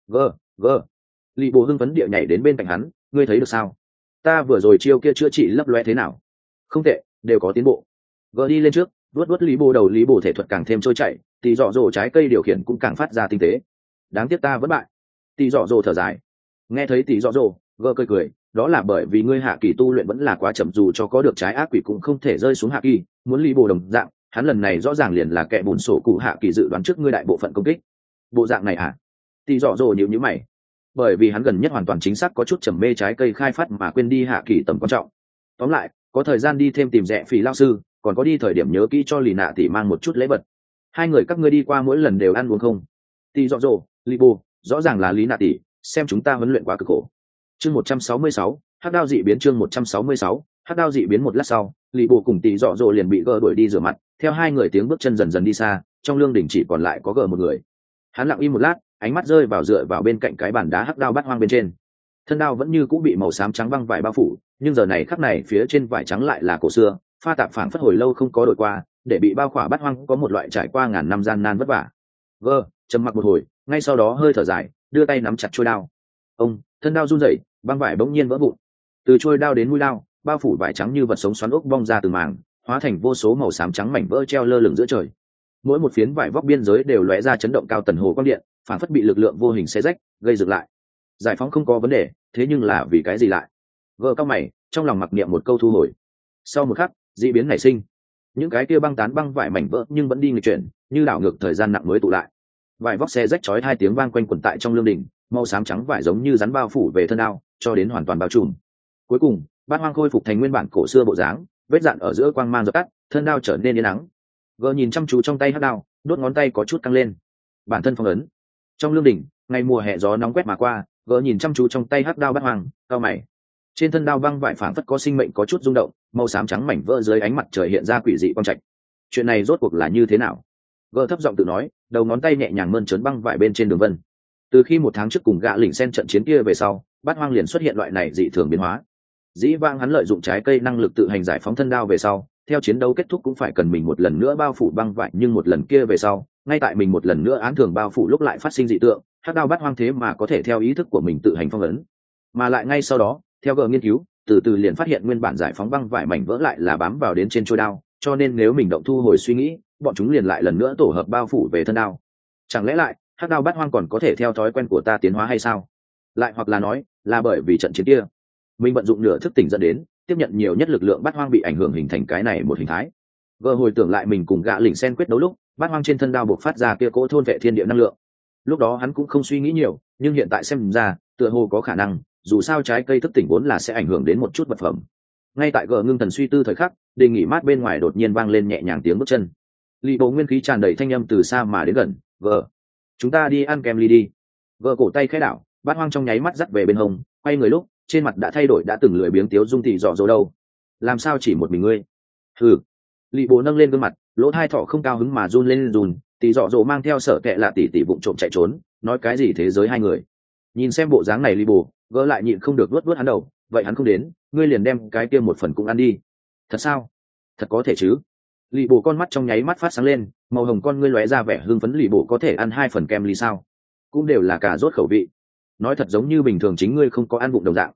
Gờ, lì bồ hưng phấn địa nhảy đến bên cạnh hắn, ngươi thấy được sao? Ta vừa rồi chiêu kia chữa trị lấp loe thế nào? Không tệ, đều có tiến bộ. Gờ đi lên trước, vuốt lý bồ đầu, lý bồ thể thuật càng thêm trôi chảy, tỷ dọ dỗ trái cây điều khiển cũng càng phát ra tinh tế. Đáng tiếc ta vẫn bại. Tỷ dọ dỗ thở dài. Nghe thấy tỷ dọ dỗ, gờ cười, đó là bởi vì ngươi hạ kỳ tu luyện vẫn là quá chậm, dù cho có được trái ác quỷ cũng không thể rơi xuống hạ kỳ, muốn lý bồ đồng dạng, hắn lần này rõ ràng liền là kẻ bùn sổ cụ hạ kỳ dự đoán trước ngươi đại bộ phận công kích. Bộ dạng này à? Tỷ dọ dỗ nhíu nhíu mày. Bởi vì hắn gần nhất hoàn toàn chính xác có chút trầm mê trái cây khai phát mà quên đi hạ kỳ tầm quan trọng. Tóm lại, có thời gian đi thêm tìm rẻ phì lao sư, còn có đi thời điểm nhớ kỹ cho lì nạ tỷ mang một chút lễ vật. 2 người các ngươi đi qua mỗi lần đều ăn uống không? Tỷ dọ dỗ, Libo, rõ ràng là lý nạ tỷ, xem chúng ta huấn luyện quá cực khổ. Chương 166, hắc đao dị biến. Chương 166, hắc đao dị biến. Một lát sau, Libo cùng tỷ dọ dỗ liền bị gờ đuổi đi rửa mặt, theo 2 người tiếng bước chân dần dần đi xa, trong lương đỉnh chỉ còn lại có gờ một người. Hắn lặng im một lát, ánh mắt rơi vào dựa vào bên cạnh cái bàn đá hắc đao bát hoang bên trên. Thân đao vẫn như cũ bị màu xám trắng băng vải bao phủ, nhưng giờ này khắc này phía trên vải trắng lại là cổ xưa, pha tạp phảng phất hồi lâu không có đổi qua, để bị bao khỏa bát hoang có một loại trải qua ngàn năm gian nan vất vả. Trầm mặc một hồi, ngay sau đó hơi thở dài, đưa tay nắm chặt chuôi đao. Thân đao run rẩy, băng vải bỗng nhiên vỡ vụn. Từ chuôi đao đến mũi đao, bao phủ vải trắng như vật sống xoắn ốc bong ra từng mảng, hóa thành vô số màu xám trắng mảnh vỡ treo lơ lửng giữa trời. Mỗi một phiến vải vóc biên giới đều lóe ra chấn động cao tần hồ quang điện, phản phất bị lực lượng vô hình xé rách, gây dựng lại. Giải phóng không có vấn đề, thế nhưng là vì cái gì lại? Cao mày, trong lòng mặc niệm một câu thu hồi. Sau một khắc, dị biến nảy sinh. Những cái kia băng tán băng vải mảnh vỡ nhưng vẫn đi nghịch chuyển, như đảo ngược thời gian nặng mới tụ lại. Vải vóc xé rách chói 2 tiếng vang quanh quẩn tại trong lương đỉnh, màu xám trắng vải giống như rắn bao phủ về thân đao, cho đến hoàn toàn bao trùm. Cuối cùng, bát hoang khôi phục thành nguyên bản cổ xưa bộ dáng, vết dạn ở giữa quang mang dập tắt, thân đao trở nên yên nắng. Nhìn chăm chú trong tay hắc đao, đốt ngón tay có chút căng lên. Bản thân phong ấn. Trong lương đỉnh, ngày mùa hè gió nóng quét mà qua, nhìn chăm chú trong tay hắc đao bát hoang, cao mày. Trên thân đao băng vải phảng phất có sinh mệnh có chút rung động, màu xám trắng mảnh vỡ dưới ánh mặt trời hiện ra quỷ dị quang trạch. Chuyện này rốt cuộc là như thế nào? Thấp giọng tự nói, đầu ngón tay nhẹ nhàng mơn trớn băng vải bên trên đường vân. Từ khi 1 tháng trước cùng gã lỉnh sen trận chiến kia về sau, bát hoang liền xuất hiện loại này dị thường biến hóa. Dĩ vãng hắn lợi dụng trái cây năng lực tự hành giải phóng thân đao về sau, theo chiến đấu kết thúc cũng phải cần mình một lần nữa bao phủ băng vải, nhưng một lần kia về sau, ngay tại mình một lần nữa án thường bao phủ lúc lại phát sinh dị tượng, hắc đao bát hoang thế mà có thể theo ý thức của mình tự hành phong ấn, mà lại ngay sau đó, theo gờ nghiên cứu, từ từ liền phát hiện nguyên bản giải phóng băng vải mảnh vỡ lại là bám vào đến trên trôi đao, cho nên nếu mình động thu hồi suy nghĩ, bọn chúng liền lại lần nữa tổ hợp bao phủ về thân đao. Chẳng lẽ lại hắc đao bát hoang còn có thể theo thói quen của ta tiến hóa hay sao? Lại hoặc là nói, là bởi vì trận chiến kia mình vận dụng nửa thức tỉnh dẫn đến tiếp nhận nhiều nhất lực lượng bát hoang bị ảnh hưởng hình thành cái này một hình thái. Gờ hồi tưởng lại mình cùng gã lỉnh sen quyết đấu lúc, bát hoang trên thân đao buộc phát ra kia cỗ thôn vệ thiên địa năng lượng. Lúc đó hắn cũng không suy nghĩ nhiều, nhưng hiện tại xem ra, tựa hồ có khả năng, dù sao trái cây thức tỉnh vốn là sẽ ảnh hưởng đến một chút vật phẩm. Ngay tại gờ ngưng thần suy tư thời khắc, đề nghỉ mát bên ngoài đột nhiên vang lên nhẹ nhàng tiếng bước chân. Lý Bố nguyên khí tràn đầy thanh âm từ xa mà đến gần, "Gờ, chúng ta đi ăn kem ly đi." Gờ cổ tay khẽ đảo, bát hoang trong nháy mắt dắt về bên hông, quay người lúc, trên mặt đã thay đổi đã từng lười biếng tiếu dung tỷ dọ dỗ đâu. "Làm sao chỉ một mình ngươi?" "Hừ." Lý Bố nâng lên gương mặt, lỗ hai thỏ không cao hứng mà run lên run, tỷ dọ dỗ mang theo sở kệ là tỷ vụng trộm chạy trốn, nói cái gì thế giới hai người. Nhìn xem bộ dáng này Lý Bố, gỡ lại nhịn không được vuốt hắn đầu, "Vậy hắn không đến, ngươi liền đem cái kia một phần cũng ăn đi." "Thật sao? Thật có thể chứ?" Lý Bố con mắt trong nháy mắt phát sáng lên, màu hồng con ngươi lóe ra vẻ hưng phấn. "Lý Bố có thể ăn 2 phần kem ly sao? Cũng đều là cà rốt khẩu vị." Nói thật giống như bình thường chính ngươi không có ăn bụng đồng dạng.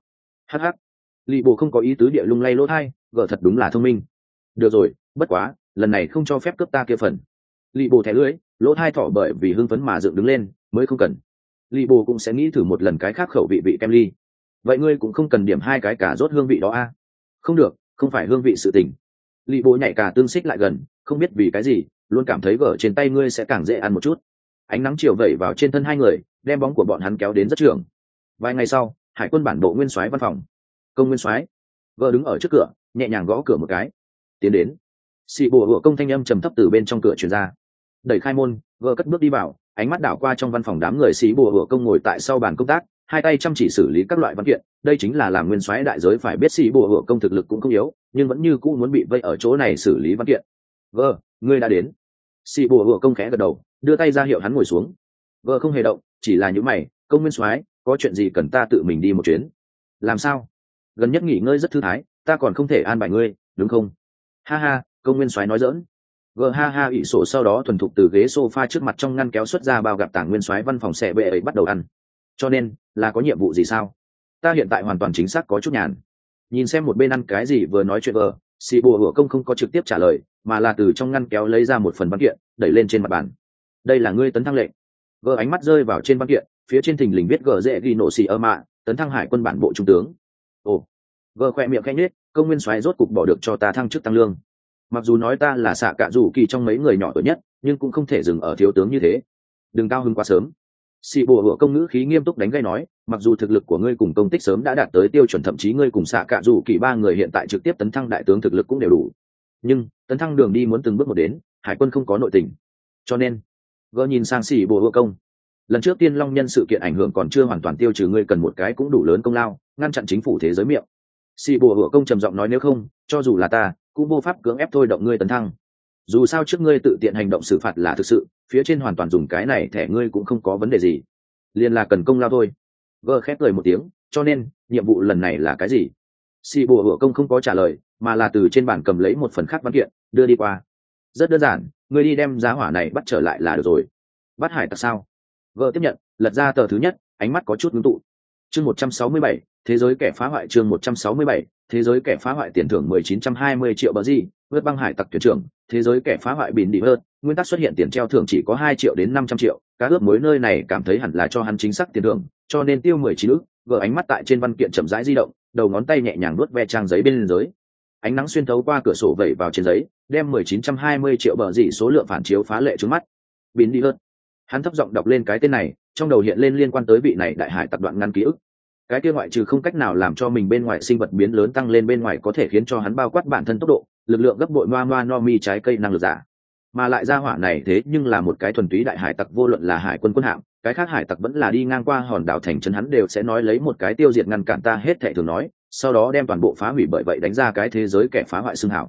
hh. Lì bộ không có ý tứ địa lung lay lỗ thai, gờ thật đúng là thông minh. Được rồi, bất quá lần này không cho phép cướp ta kia phần. Lì bộ thẻ lưỡi, lỗ thai thỏ bởi vì hưng phấn mà dựng đứng lên, mới không cần. Lì bộ cũng sẽ nghĩ thử một lần cái khác khẩu vị kem ly. Vậy ngươi cũng không cần điểm hai cái cả rốt hương vị đó a? Không được, không phải hương vị sự tình. Lì bộ nhảy cả tương xích lại gần, không biết vì cái gì, luôn cảm thấy gở trên tay ngươi sẽ càng dễ ăn một chút. Ánh nắng chiều vẩy vào trên thân hai người, đem bóng của bọn hắn kéo đến rất trường. Vài ngày sau, hải quân bản bộ nguyên soái văn phòng. Công nguyên soái. Gở đứng ở trước cửa, nhẹ nhàng gõ cửa một cái. Tiến đến. Sĩ bộ hựa công thanh âm trầm thấp từ bên trong cửa truyền ra. Đẩy khai môn, Gở cất bước đi vào, ánh mắt đảo qua trong văn phòng đám người sĩ bộ hựa công ngồi tại sau bàn công tác, hai tay chăm chỉ xử lý các loại văn kiện. Đây chính là làm nguyên soái đại giới phải biết sĩ bộ hựa công thực lực cũng không yếu, nhưng vẫn như cũ muốn bị vây ở chỗ này xử lý văn kiện. Gở, ngươi đã đến. Sĩ bộ hựa công khẽ gật đầu, đưa tay ra hiệu hắn ngồi xuống. Gở không hề động, chỉ là những mày, công nguyên soái, có chuyện gì cần ta tự mình đi một chuyến? Làm sao? Gần nhất nghỉ ngơi rất thư thái, ta còn không thể an bài ngươi, đúng không? Ha ha, công nguyên soái nói giỡn. Gở ha ha ỷ sổ sau đó thuần thục từ ghế sofa trước mặt trong ngăn kéo xuất ra bao gặp tảng nguyên soái văn phòng xẻ bệ ấy bắt đầu ăn. Cho nên, là có nhiệm vụ gì sao? Ta hiện tại hoàn toàn chính xác có chút nhàn. Nhìn xem một bên ăn cái gì vừa nói chuyện vợ, sĩ bộ hựa công không có trực tiếp trả lời, mà là từ trong ngăn kéo lấy ra một phần văn kiện, đẩy lên trên mặt bàn. Đây là ngươi tấn thăng lệnh. Gở ánh mắt rơi vào trên văn kiện, phía trên thình lình viết gở dễ ghi nổ xì ơ mạ, tấn thăng hải quân bản bộ trung tướng. Ồ. Gở khoe miệng khẽ nhếch, công nguyên soái rốt cục bỏ được cho ta thăng chức tăng lương. Mặc dù nói ta là xạ cạ rủ kỳ trong mấy người nhỏ tuổi nhất, nhưng cũng không thể dừng ở thiếu tướng như thế. Đừng cao hứng quá sớm. Sĩ bộ hựa công ngữ khí nghiêm túc đánh gây nói, mặc dù thực lực của ngươi cùng công tích sớm đã đạt tới tiêu chuẩn, thậm chí ngươi cùng xạ cạ rủ kỳ ba người hiện tại trực tiếp tấn thăng đại tướng thực lực cũng đều đủ, nhưng tấn thăng đường đi muốn từng bước một đến, hải quân không có nội tình. Cho nên Gỡ nhìn sang sĩ bộ hựa công, lần trước Tiên Long nhân sự kiện ảnh hưởng còn chưa hoàn toàn tiêu trừ, ngươi cần một cái cũng đủ lớn công lao, ngăn chặn chính phủ thế giới miệng. Sĩ bộ hựa công trầm giọng nói, nếu không, cho dù là ta cũng vô pháp cưỡng ép thôi động ngươi tấn thăng. Dù sao trước ngươi tự tiện hành động xử phạt là thực sự, phía trên hoàn toàn dùng cái này thẻ ngươi cũng không có vấn đề gì, liền là cần công lao thôi. Gỡ khép cười một tiếng, cho nên nhiệm vụ lần này là cái gì? Sĩ bộ hựa công không có trả lời, mà là từ trên bàn cầm lấy một phần khác văn kiện đưa đi qua. Rất đơn giản, ngươi đi đem giá hỏa này bắt trở lại là được rồi. Bắt hải tặc sao? Gỡ tiếp nhận, lật ra tờ thứ nhất, ánh mắt có chút ngưng tụ. Chương 167, thế giới kẻ phá hoại. Chương 167, thế giới kẻ phá hoại. Tiền thưởng 1920 triệu bờ gì? Vượt băng hải tặc thuyền trưởng, thế giới kẻ phá hoại bỉn đi hơn. Nguyên tắc xuất hiện tiền treo thưởng chỉ có 2 triệu đến 500 triệu. Cá ướp mối nơi này cảm thấy hẳn là cho hắn chính xác tiền thưởng, cho nên tiêu 19 ức. Gỡ ánh mắt tại trên văn kiện chậm rãi di động, đầu ngón tay nhẹ nhàng vuốt ve trang giấy bên dưới. Ánh nắng xuyên thấu qua cửa sổ vẩy vào trên giấy, đem 1920 triệu bờ gì số lượng phản chiếu phá lệ trước mắt. Bỉn đi hơn. Hắn thấp giọng đọc lên cái tên này, trong đầu hiện lên liên quan tới vị này đại hải tập đoạn ngăn ký ức. Cái kia ngoại trừ không cách nào làm cho mình bên ngoài sinh vật biến lớn tăng lên bên ngoài, có thể khiến cho hắn bao quát bản thân tốc độ, lực lượng gấp bội Noa no mi trái cây năng lực giả. Mà lại ra hỏa này thế nhưng là một cái thuần túy đại hải tặc, vô luận là hải quân quân hạm, cái khác hải tặc vẫn là đi ngang qua hòn đảo thành trấn, hắn đều sẽ nói lấy một cái tiêu diệt ngăn cản ta hết thảy thường nói, sau đó đem toàn bộ phá hủy, bởi vậy đánh ra cái thế giới kẻ phá hoại xưng hảo.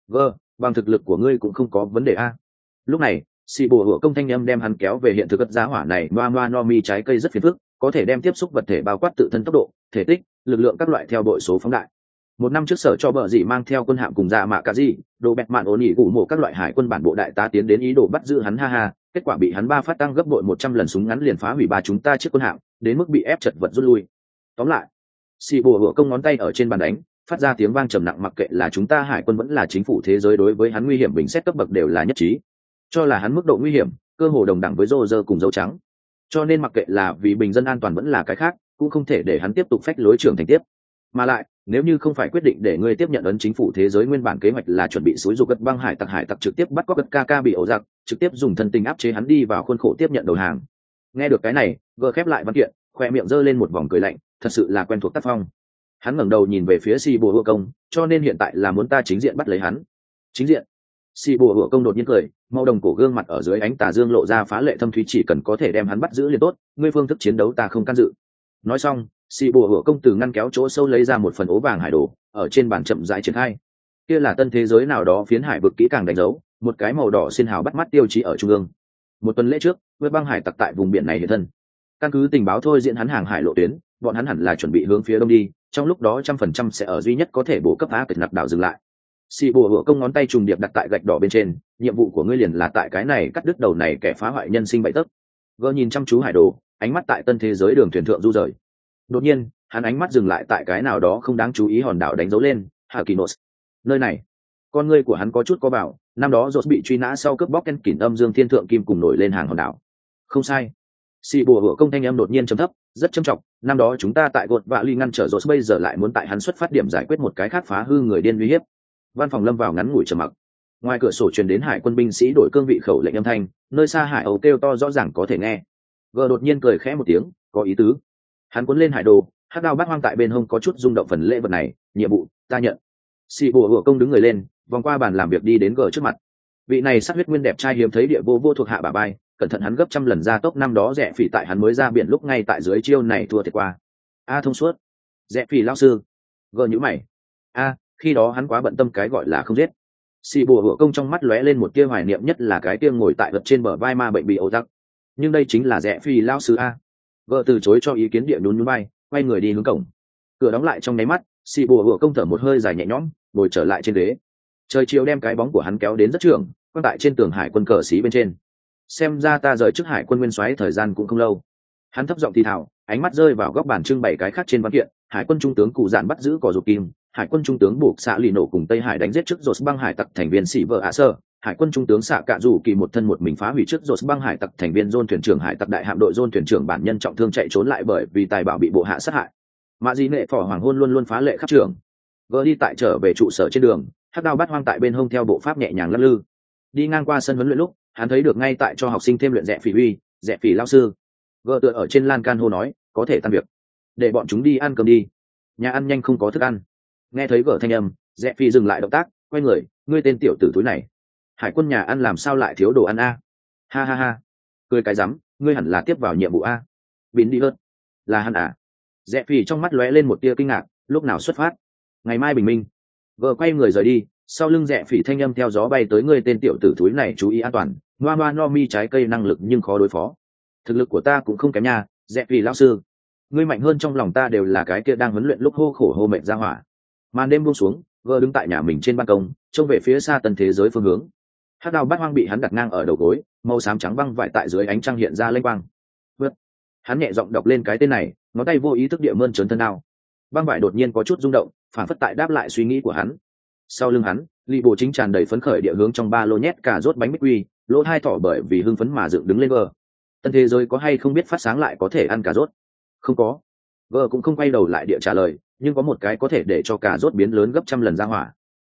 Bằng thực lực của ngươi cũng không có vấn đề a. Lúc này sĩ bộ hựa công thanh âm đem hắn kéo về hiện thực. Giá hỏa này Noa no mi trái cây rất phiền phức, có thể đem tiếp xúc vật thể bao quát tự thân tốc độ, thể tích, lực lượng các loại theo đội số phóng đại. Một năm trước sở cho bờ dị mang theo quân hạm cùng dạ mạ cả gì đồ bẹt mạn ổn ỉ gủ mổ các loại hải quân bản bộ đại tá tiến đến ý đồ bắt giữ hắn, ha ha, kết quả bị hắn ba phát tăng gấp bội 100 lần súng ngắn liền phá hủy ba chúng ta chiếc quân hạm, đến mức bị ép chật vật rút lui. Tóm lại, sĩ bộ hựa công ngón tay ở trên bàn đánh, phát ra tiếng vang trầm nặng, mặc kệ là chúng ta hải quân vẫn là chính phủ thế giới, đối với hắn nguy hiểm bình xét cấp bậc đều là nhất trí, cho là hắn mức độ nguy hiểm cơ hồ đồng đẳng với rô rơ cùng dấu trắng, cho nên mặc kệ là vì bình dân an toàn vẫn là cái khác, cũng không thể để hắn tiếp tục phách lối trưởng thành tiếp. Mà lại, nếu như không phải quyết định để ngươi tiếp nhận ấn chính phủ thế giới, nguyên bản kế hoạch là chuẩn bị xúi giục gật băng hải tặc trực tiếp bắt cóc gật ca bị ổ giặc, trực tiếp dùng thân tình áp chế hắn đi vào khuôn khổ tiếp nhận đầu hàng. Nghe được cái này, Gờ khép lại văn kiện, khoe miệng giơ lên một vòng cười lạnh, thật sự là quen thuộc tác phong. Hắn ngẩng đầu nhìn về phía Si Bồ Hựa Công, cho nên hiện tại là muốn ta chính diện bắt lấy hắn. Chính diện? Si Bồ Hựa Công đột nhiên cười, màu đồng cổ gương mặt ở dưới ánh tà dương lộ ra phá lệ thâm thúy, chỉ cần có thể đem hắn bắt giữ liền tốt, ngươi phương thức chiến đấu ta không can dự. Nói xong, Si Bồ Hựa Công từ ngăn kéo chỗ sâu lấy ra một phần ố vàng hải đồ, ở trên bàn chậm rãi triển khai. Kia là tân thế giới nào đó phiến hải vực kỹ càng đánh dấu, một cái màu đỏ xin hào bắt mắt tiêu chí ở trung ương. Một tuần lễ trước, vượt băng hải tặc tại vùng biển này hiện thân. Căn cứ tình báo thôi diễn hắn hàng hải lộ tuyến, bọn hắn hẳn là chuẩn bị hướng phía đông đi, trong lúc đó 100% sẽ ở duy nhất có thể bổ cấp á kịch nặc đảo dừng lại. Si Bồ Hựa Công ngón tay trùng điệp đặt tại gạch đỏ bên trên, nhiệm vụ của ngươi liền là tại cái này cắt đứt đầu này kẻ phá hoại nhân sinh bậy tấc. Gơ nhìn chăm chú hải đồ, ánh mắt tại tân thế giới đường thuyền thượng du rời. Đột nhiên, hắn ánh mắt dừng lại tại cái nào đó không đáng chú ý hòn đảo đánh dấu lên Hakinos. Nơi này, con ngươi của hắn có chút có bảo, năm đó rốt bị truy nã sau cướp bóc ken kỷ âm dương thiên thượng kim cùng nổi lên hàng hòn đảo. Không sai. Sĩ bùa hựa công thanh âm đột nhiên trầm thấp, rất trầm trọng, năm đó chúng ta tại gột vạ ly ngăn trở rốt, bây giờ lại muốn tại hắn xuất phát điểm giải quyết một cái khác phá hư người điên uy hiếp. Văn phòng lâm vào ngắn ngủi trầm mặc. Ngoài cửa sổ truyền đến hải quân binh sĩ đổi cương vị khẩu lệnh âm thanh, nơi xa hải âu kêu to rõ ràng có thể nghe. Gờ đột nhiên cười khẽ một tiếng, có ý tứ. Hắn cuốn lên hải đồ, hắc đao bát hoang tại bên hông có chút rung động phần lễ vật này, nhiệm vụ ta nhận. Sĩ bùa hựa công đứng người lên, vòng qua bàn làm việc đi đến Gờ trước mặt. Vị này sắc huyết nguyên đẹp trai hiếm thấy địa vô thuộc hạ bà bay, cẩn thận hắn gấp trăm lần ra tốc năm đó rẻ phỉ tại hắn mới ra biển lúc ngay tại dưới chiêu này thua thiệt qua. Thông suốt. Rẻ phỉ lão sư. Gờ nhíu mày. Khi đó hắn quá bận tâm cái gọi là không giết. Sĩ bùa hựa công trong mắt lóe lên một tia hoài niệm, nhất là cái tia ngồi tại vật trên bờ vai ma bệnh bị ổ tắc. Nhưng đây chính là rẻ phỉ lão sư a. Gờ từ chối cho ý kiến địa nhún nhún vai, quay người đi hướng cổng. Cửa đóng lại trong nháy mắt, sĩ bùa hựa công thở một hơi dài nhẹ nhõm, ngồi trở lại trên ghế. Trời chiều đem cái bóng của hắn kéo đến rất trường, quan tại trên tường hải quân cờ xí bên trên. Xem ra ta rời trước hải quân nguyên soái thời gian cũng không lâu. Hắn thấp giọng thì thào, ánh mắt rơi vào góc bàn trưng bày cái khác trên văn kiện. Hải quân trung tướng cụ dạn bắt giữ cò dục kim, hải quân trung tướng buộc xạ lì nổ cùng tây hải đánh giết trước rột băng hải tặc thành viên sĩ vợ ạ sơ, hải quân trung tướng xạ cạ rủ kỳ một thân một mình phá hủy trước rột băng hải tặc thành viên dôn thuyền trưởng hải tặc đại hạm đội dôn thuyền trưởng bản nhân trọng thương chạy trốn lại bởi vì tài bảo bị bộ hạ sát hại. Mạ Di Nệ phò hoàng hôn luôn luôn phá lệ khắp trường. Vợ đi tại trở về trụ sở trên đường, hắc đao bát hoang tại bên hông theo bộ pháp nhẹ nhàng lắc lư. Đi ngang qua sân huấn luyện lúc, hắn thấy được ngay tại cho học sinh thêm luyện rẽ phỉ uy, rẽ phỉ lao sư. Vợ tựa ở trên lan can hô nói, có thể tan việc, để bọn chúng đi ăn cơm đi. Nhà ăn nhanh không có thức ăn. Nghe thấy vợ thanh âm, rẽ phỉ dừng lại động tác, quay người, ngươi tên tiểu tử túi này, hải quân nhà ăn làm sao lại thiếu đồ ăn a? Ha ha ha, cười cái rắm, ngươi hẳn là tiếp vào nhiệm vụ a. Bín đi hơn, là hắn à? Rẽ phỉ trong mắt lóe lên một tia kinh ngạc, lúc nào xuất phát? Ngày mai bình minh. Vợ quay người rời đi, sau lưng rẽ phỉ thanh âm theo gió bay tới, ngươi tên tiểu tử thúi này chú ý an toàn, ngoa ngoa no mi trái cây năng lực nhưng khó đối phó. Thực lực của ta cũng không kém nha, rẽ phỉ lão sư. Ngươi mạnh hơn trong lòng ta đều là cái kia đang huấn luyện lúc hô khổ hô mệt ra hỏa. Màn đêm buông xuống, vợ đứng tại nhà mình trên ban công, trông về phía xa tần thế giới phương hướng. Hắc đao bát hoang bị hắn đặt ngang ở đầu gối, màu xám trắng băng vải tại dưới ánh trăng hiện ra lênh quang. Vượt. Hắn nhẹ giọng đọc lên cái tên này, ngón tay vô ý thức địa mơn trớn thân đao. Băng vải đột nhiên có chút rung động, phản phất tại đáp lại suy nghĩ của hắn. Sau lưng hắn, Lý Bồ chính tràn đầy phấn khởi địa hướng trong ba lô nhét cả rốt bánh bích quy, lỗ hai thỏ bởi vì hưng phấn mà dựng đứng lên vờ. Tân thế giới có hay không biết phát sáng lại có thể ăn cà rốt? Không có. Vợ cũng không quay đầu lại địa trả lời, nhưng có một cái có thể để cho cà rốt biến lớn gấp trăm lần ra hỏa.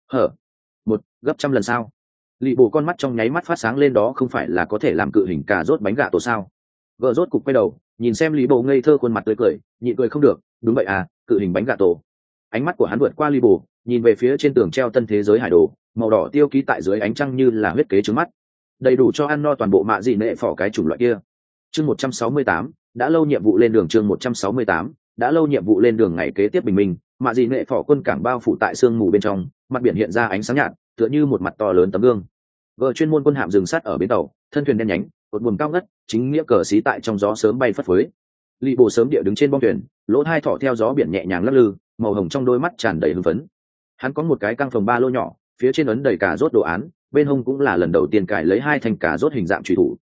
Gấp trăm lần sao? Lý Bồ con mắt trong nháy mắt phát sáng lên, đó không phải là có thể làm cự hình cà rốt bánh gà tổ sao? Vợ rốt cục quay đầu, nhìn xem Lý Bồ ngây thơ khuôn mặt tươi cười, nhịn cười không được, đúng vậy à, cự hình bánh gà tổ. Ánh mắt của hắn vượt qua Lý Bồ, nhìn về phía trên tường treo tân thế giới hải đồ, màu đỏ tiêu ký tại dưới ánh trăng như là huyết kế trứng mắt, đầy đủ cho ăn no toàn bộ Mạ Dị Nệ phỏ cái chủng loại kia. Chương 168, đã lâu nhiệm vụ lên đường. Chương 168, đã lâu nhiệm vụ lên đường. Ngày kế tiếp bình minh, Mạ Dị Nệ phỏ quân cảng bao phủ tại sương mù bên trong, mặt biển hiện ra ánh sáng nhạt, tựa như một mặt to lớn tấm gương. Vợ chuyên môn quân hạm dừng sát ở bến tàu, thân thuyền đen nhánh, cột buồm cao ngất, chính nghĩa cờ xí tại trong gió sớm bay phất phới. Lý Bồ sớm địa đứng trên bong thuyền, lỗ hai thỏ theo gió biển nhẹ nhàng lắc lư, màu hồng trong đôi mắt tràn đầy hưng phấn. Hắn có một cái căng phòng ba lô nhỏ, phía trên ấn đầy cà rốt đồ án, bên hông cũng là lần đầu tiên cài lấy hai thanh cà rốt hình dạng chủy thủ.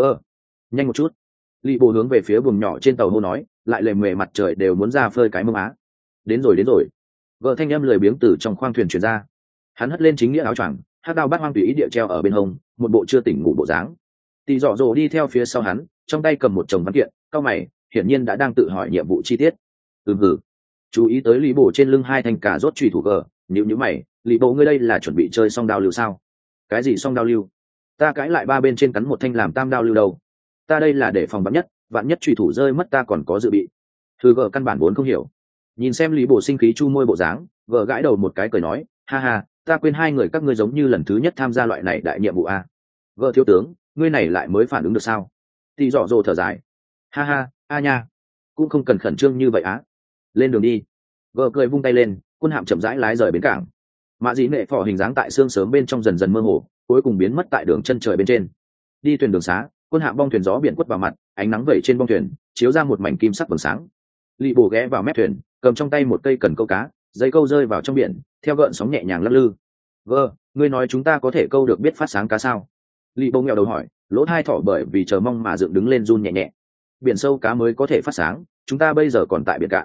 Nhanh một chút. Lý Bồ hướng về phía buồng nhỏ trên tàu hô nói, lại lề mề mặt trời đều muốn ra phơi cái mông á. Đến rồi. Vợ thanh âm lười biếng từ trong khoang thuyền truyền ra. Hắn hất lên chính nghĩa áo choàng, hắc đao bát hoang tùy ý địa treo ở bên hông, một bộ chưa tỉnh ngủ bộ dáng. Tỷ Dọ Dồ đi theo phía sau hắn, trong tay cầm một chồng văn kiện, cau mày, hiển nhiên đã đang tự hỏi nhiệm vụ chi tiết. Hử. Chú ý tới Lý Bồ trên lưng hai thanh cà rốt chủy thủ gờ, nhíu mày, Lý Bồ ngươi đây là chuẩn bị chơi song đao lưu sao? Cái gì song đao lưu? Ta cãi lại ba bên trên cắn một thanh làm tam đao lưu đâu? Ta đây là để phòng vạn nhất chủy thủ rơi mất ta còn có dự bị. Thư gờ căn bản vốn không hiểu. Nhìn xem Lý Bồ sinh khí chu môi bộ dáng, vợ gãi đầu một cái cười nói, ha ha, ta quên hai người các ngươi giống như lần thứ nhất tham gia loại này đại nhiệm vụ a. Vợ thiếu tướng, ngươi này lại mới phản ứng được sao? Tỷ Dọ Dồ thở dài, ha ha, a nha, cũng không cần khẩn trương như vậy á. Lên đường đi. Vợ cười vung tay lên, quân hạm chậm rãi lái rời bến cảng. Mạ Dị Nệ phỏ hình dáng tại sương sớm bên trong dần dần mơ hồ, cuối cùng biến mất tại đường chân trời bên trên. Đi thuyền đường xá, quân hạm bong thuyền gió biển quất vào mặt, ánh nắng vẩy trên bong thuyền, chiếu ra một mảnh kim sắc vầng sáng. Lý Bồ ghé vào mép thuyền, cầm trong tay một cây cần câu cá, dây câu rơi vào trong biển, theo gợn sóng nhẹ nhàng lắc lư. Ngươi nói chúng ta có thể câu được biết phát sáng cá sao? Lý Bồ nghèo đầu hỏi, lỗ hai thỏ bởi vì chờ mong mà dựng đứng lên run nhẹ nhẹ. Biển sâu cá mới có thể phát sáng, chúng ta bây giờ còn tại biển cạn.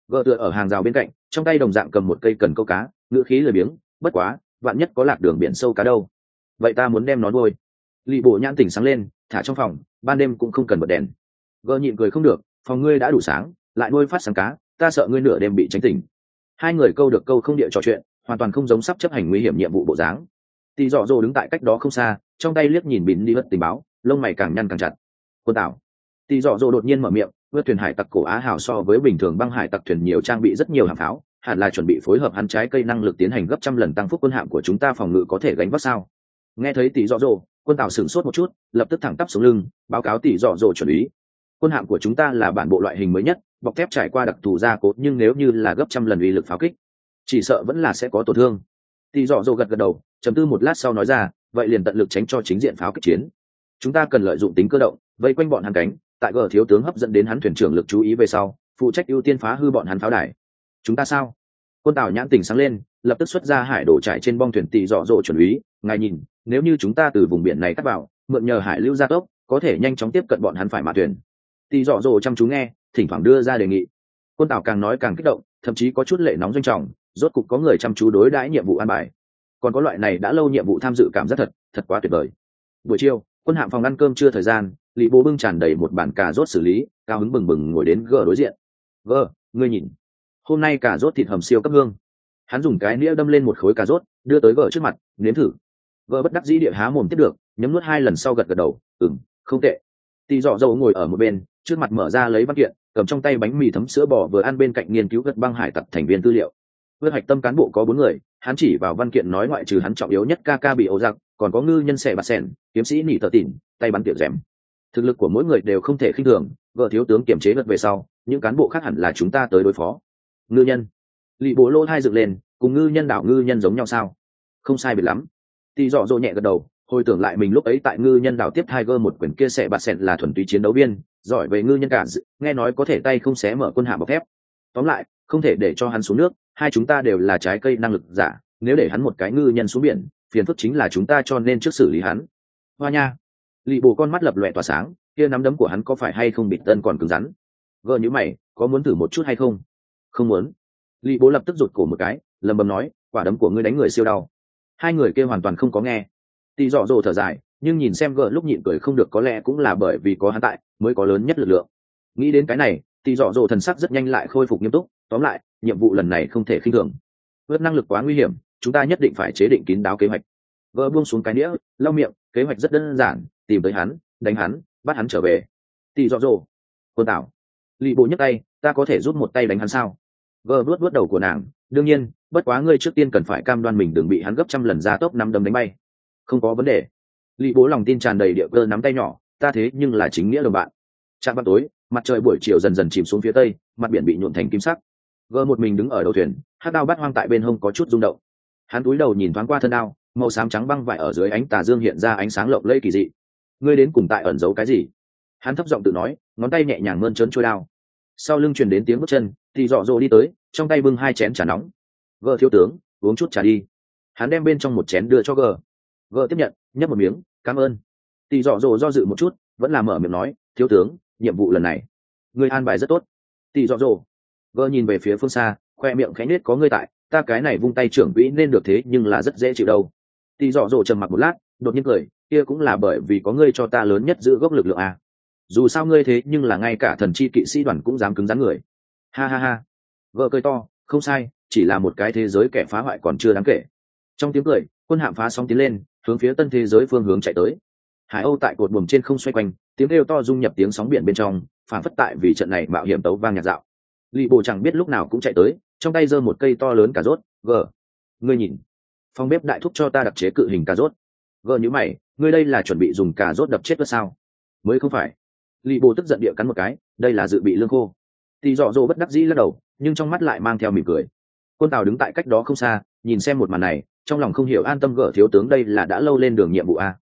Gờ tựa ở hàng rào bên cạnh, trong tay đồng dạng cầm một cây cần câu cá, ngữ khí lười biếng, bất quá vạn nhất có lạc đường biển sâu cá đâu, vậy ta muốn đem nó nuôi. Lì bộ nhãn tỉnh sáng lên, thả trong phòng, ban đêm cũng không cần bật đèn. Gờ nhịn cười không được, phòng ngươi đã đủ sáng, lại nuôi phát sáng cá, ta sợ ngươi nửa đêm bị tránh tỉnh. Hai người câu được câu không địa trò chuyện, hoàn toàn không giống sắp chấp hành nguy hiểm nhiệm vụ bộ dáng. Tỷ dọ dồ đứng tại cách đó không xa, trong tay liếc nhìn bịn đi hất tình báo, lông mày càng nhăn càng chặt. Quân tảo. Tỷ dọ dồ đột nhiên mở miệng, vớt thuyền hải tặc cổ Á Hào so với bình thường băng hải tặc thuyền nhiều trang bị rất nhiều hàng pháo, hẳn là chuẩn bị phối hợp hắn trái cây năng lực tiến hành gấp trăm lần tăng phúc quân hạm của chúng ta phòng ngự có thể gánh vác sao. Nghe thấy tỷ dọ dồ, quân tảo sửng sốt một chút, lập tức thẳng tắp xuống lưng, báo cáo tỷ dọ dồ chuẩn ý. Quân hạm của chúng ta là bản bộ loại hình mới nhất, bọc thép trải qua đặc thù gia cố, nhưng nếu như là gấp trăm lần uy lực pháo kích, chỉ sợ vẫn là sẽ có tổn thương. Tỷ dọ dồ gật gật đầu, trầm tư một lát sau nói ra, vậy liền tận lực tránh cho chính diện pháo kích chiến. Chúng ta cần lợi dụng tính cơ động, vây quanh bọn hắn cánh, tại gờ thiếu tướng hấp dẫn đến hắn thuyền trưởng lực chú ý về sau, phụ trách ưu tiên phá hư bọn hắn pháo đài. Chúng ta sao? Quân tảo nhãn tỉnh sáng lên, lập tức xuất ra hải đổ trải trên bong thuyền. Tỷ dọ dồ chuẩn úy, ngài nhìn, nếu như chúng ta từ vùng biển này cắt vào, mượn nhờ hải lưu gia tốc, có thể nhanh chóng tiếp cận bọn hắn phải mạ thuyền. Tỷ dọ dồ chăm chú nghe, thỉnh thoảng đưa ra đề nghị. Quân tảo càng nói càng kích động, thậm chí có chút lệ nóng doanh trọng, rốt cục có người chăm chú đối đãi nhiệm vụ an bài. Còn có loại này đã lâu nhiệm vụ tham dự cảm giác thật quá tuyệt vời. Buổi chiều, quân hạm phòng ăn cơm trưa thời gian, Lý Bố bưng tràn đầy một bản cà rốt xử lý, cao hứng bừng bừng ngồi đến gờ đối diện. Gờ, ngươi nhìn, hôm nay cà rốt thịt hầm siêu cấp hương. Hắn dùng cái nĩa đâm lên một khối cà rốt, đưa tới gờ trước mặt, nếm thử. Gờ bất đắc dĩ địa há mồm tiếp được, nhấm nuốt 2 lần sau gật gật đầu, không tệ. Tỷ dọ dầu ngồi ở một bên, trước mặt mở ra lấy văn kiện, cầm trong tay bánh mì thấm sữa bò vừa ăn bên cạnh nghiên cứu gật băng hải tặc thành viên tư liệu. Vượt hạch tâm cán bộ có 4 người, hắn chỉ vào văn kiện nói ngoại trừ hắn trọng yếu nhất ca bị ấu giặc, còn có ngư nhân xẻ bạt sẻn, kiếm sĩ nỉ tờ tỉn, tay bắn tiểu rèm. Thực lực của mỗi người đều không thể khinh thường, vợ thiếu tướng kiểm chế gật về sau, những cán bộ khác hẳn là chúng ta tới đối phó. Ngư nhân. Lị bố lô hai dựng lên, cùng ngư nhân đảo ngư nhân giống nhau sao? Không sai biệt lắm. Tỷ dọ dỗ nhẹ gật đầu, hồi tưởng lại mình lúc ấy tại ngư nhân đảo tiếp Tiger một quyển kia xẻ bạt sẻn là thuần túy chiến đấu viên, giỏi về ngư nhân cả, nghe nói có thể tay không xé mở quân hạm bọc thép. Tóm lại, không thể để cho hắn xuống nước, hai chúng ta đều là trái cây năng lực giả, nếu để hắn một cái ngư nhân xuống biển, phiền phức chính là chúng ta, cho nên trước xử lý hắn. Hoa nha. Lị bồ con mắt lập lòe tỏa sáng, kia nắm đấm của hắn có phải hay không bịt tân còn cứng rắn. Gờ như mày, có muốn thử một chút hay không? Không muốn. Lị bố lập tức rụt cổ một cái, lầm bầm nói, quả đấm của ngươi đánh người siêu đau. Hai người kia hoàn toàn không có nghe. Tỷ dọ dồ thở dài, nhưng nhìn xem gờ lúc nhịn cười không được, có lẽ cũng là bởi vì có hắn tại mới có lớn nhất lực lượng. Nghĩ đến cái này, tỷ dọ dồ thần sắc rất nhanh lại khôi phục nghiêm túc. Tóm lại, nhiệm vụ lần này không thể khinh thường. Vượt năng lực quá nguy hiểm, chúng ta nhất định phải chế định kín đáo kế hoạch. Gờ buông xuống cái đĩa, lau miệng, kế hoạch rất đơn giản, tìm tới hắn, đánh hắn, bắt hắn trở về. Tỷ dọ dồ. Quân tảo. Lị bộ nhấc tay, ta có thể giúp một tay đánh hắn sao? Gờ vuốt đầu của nàng, đương nhiên, bất quá ngươi trước tiên cần phải cam đoan mình đừng bị hắn gấp trăm lần ra tốc 5 đấm đánh bay. Không có vấn đề. Lị bố lòng tin tràn đầy địa cơ nắm tay nhỏ, ta thế nhưng là chính nghĩa đồng bạn. Trạm vào tối, mặt trời buổi chiều dần dần chìm xuống phía tây, mặt biển bị nhuộm thành kim sắc. Gờ một mình đứng ở đầu thuyền, hắc đao bát hoang tại bên hông có chút rung động. Hắn cúi đầu nhìn thoáng qua thân đao, màu xám trắng băng vải ở dưới ánh tà dương hiện ra ánh sáng lộng lẫy kỳ dị. Ngươi đến cùng tại ẩn giấu cái gì? Hắn thấp giọng tự nói, ngón tay nhẹ nhàng mơn trớn trôi đao. Sau lưng truyền đến tiếng bước chân, thì dọ dồ đi tới, trong tay bưng 2 chén trà nóng. Gờ thiếu tướng, uống chút trà đi. Hắn đem bên trong một chén đưa cho gờ. Gờ tiếp nhận, nhấp một miếng, cảm ơn. Tỷ dọ dồ do dự một chút, vẫn là mở miệng nói, thiếu tướng, nhiệm vụ lần này ngươi an bài rất tốt. Tỷ dọ dồ. Gờ nhìn về phía phương xa, khoe miệng khẽ nết, có ngươi tại, ta cái này vung tay trưởng quỹ nên được, thế nhưng là rất dễ chịu đâu. Tỷ dọ dồ trầm mặc một lát, đột nhiên cười, kia cũng là bởi vì có ngươi cho ta lớn nhất giữ gốc lực lượng à. Dù sao ngươi thế nhưng là ngay cả thần chi kỵ sĩ đoàn cũng dám cứng rắn người. Ha ha ha. Gờ cười to, không sai, chỉ là một cái thế giới kẻ phá hoại còn chưa đáng kể. Trong tiếng cười, quân hạm phá sóng tiến lên, hướng phía tân thế giới phương hướng chạy tới. Hải âu tại cột buồm trên không xoay quanh, tiếng kêu to dung nhập tiếng sóng biển bên trong, phản phất tại vì trận này mạo hiểm tấu vang nhạc dạo. Lị bộ chẳng biết lúc nào cũng chạy tới, trong tay giơ một cây to lớn cà rốt. Gờ, ngươi nhìn, phòng bếp đại thúc cho ta đặc chế cự hình cà rốt. Gờ nhíu mày, ngươi đây là chuẩn bị dùng cà rốt đập chết tôi sao? Mới không phải. Lị bộ tức giận địa cắn một cái, đây là dự bị lương khô. Tỷ dọ dỗ bất đắc dĩ lắc đầu, nhưng trong mắt lại mang theo mỉm cười. Quân tàu đứng tại cách đó không xa, nhìn xem một màn này, trong lòng không hiểu an tâm. Gờ thiếu tướng đây là đã lâu lên đường nhiệm vụ à?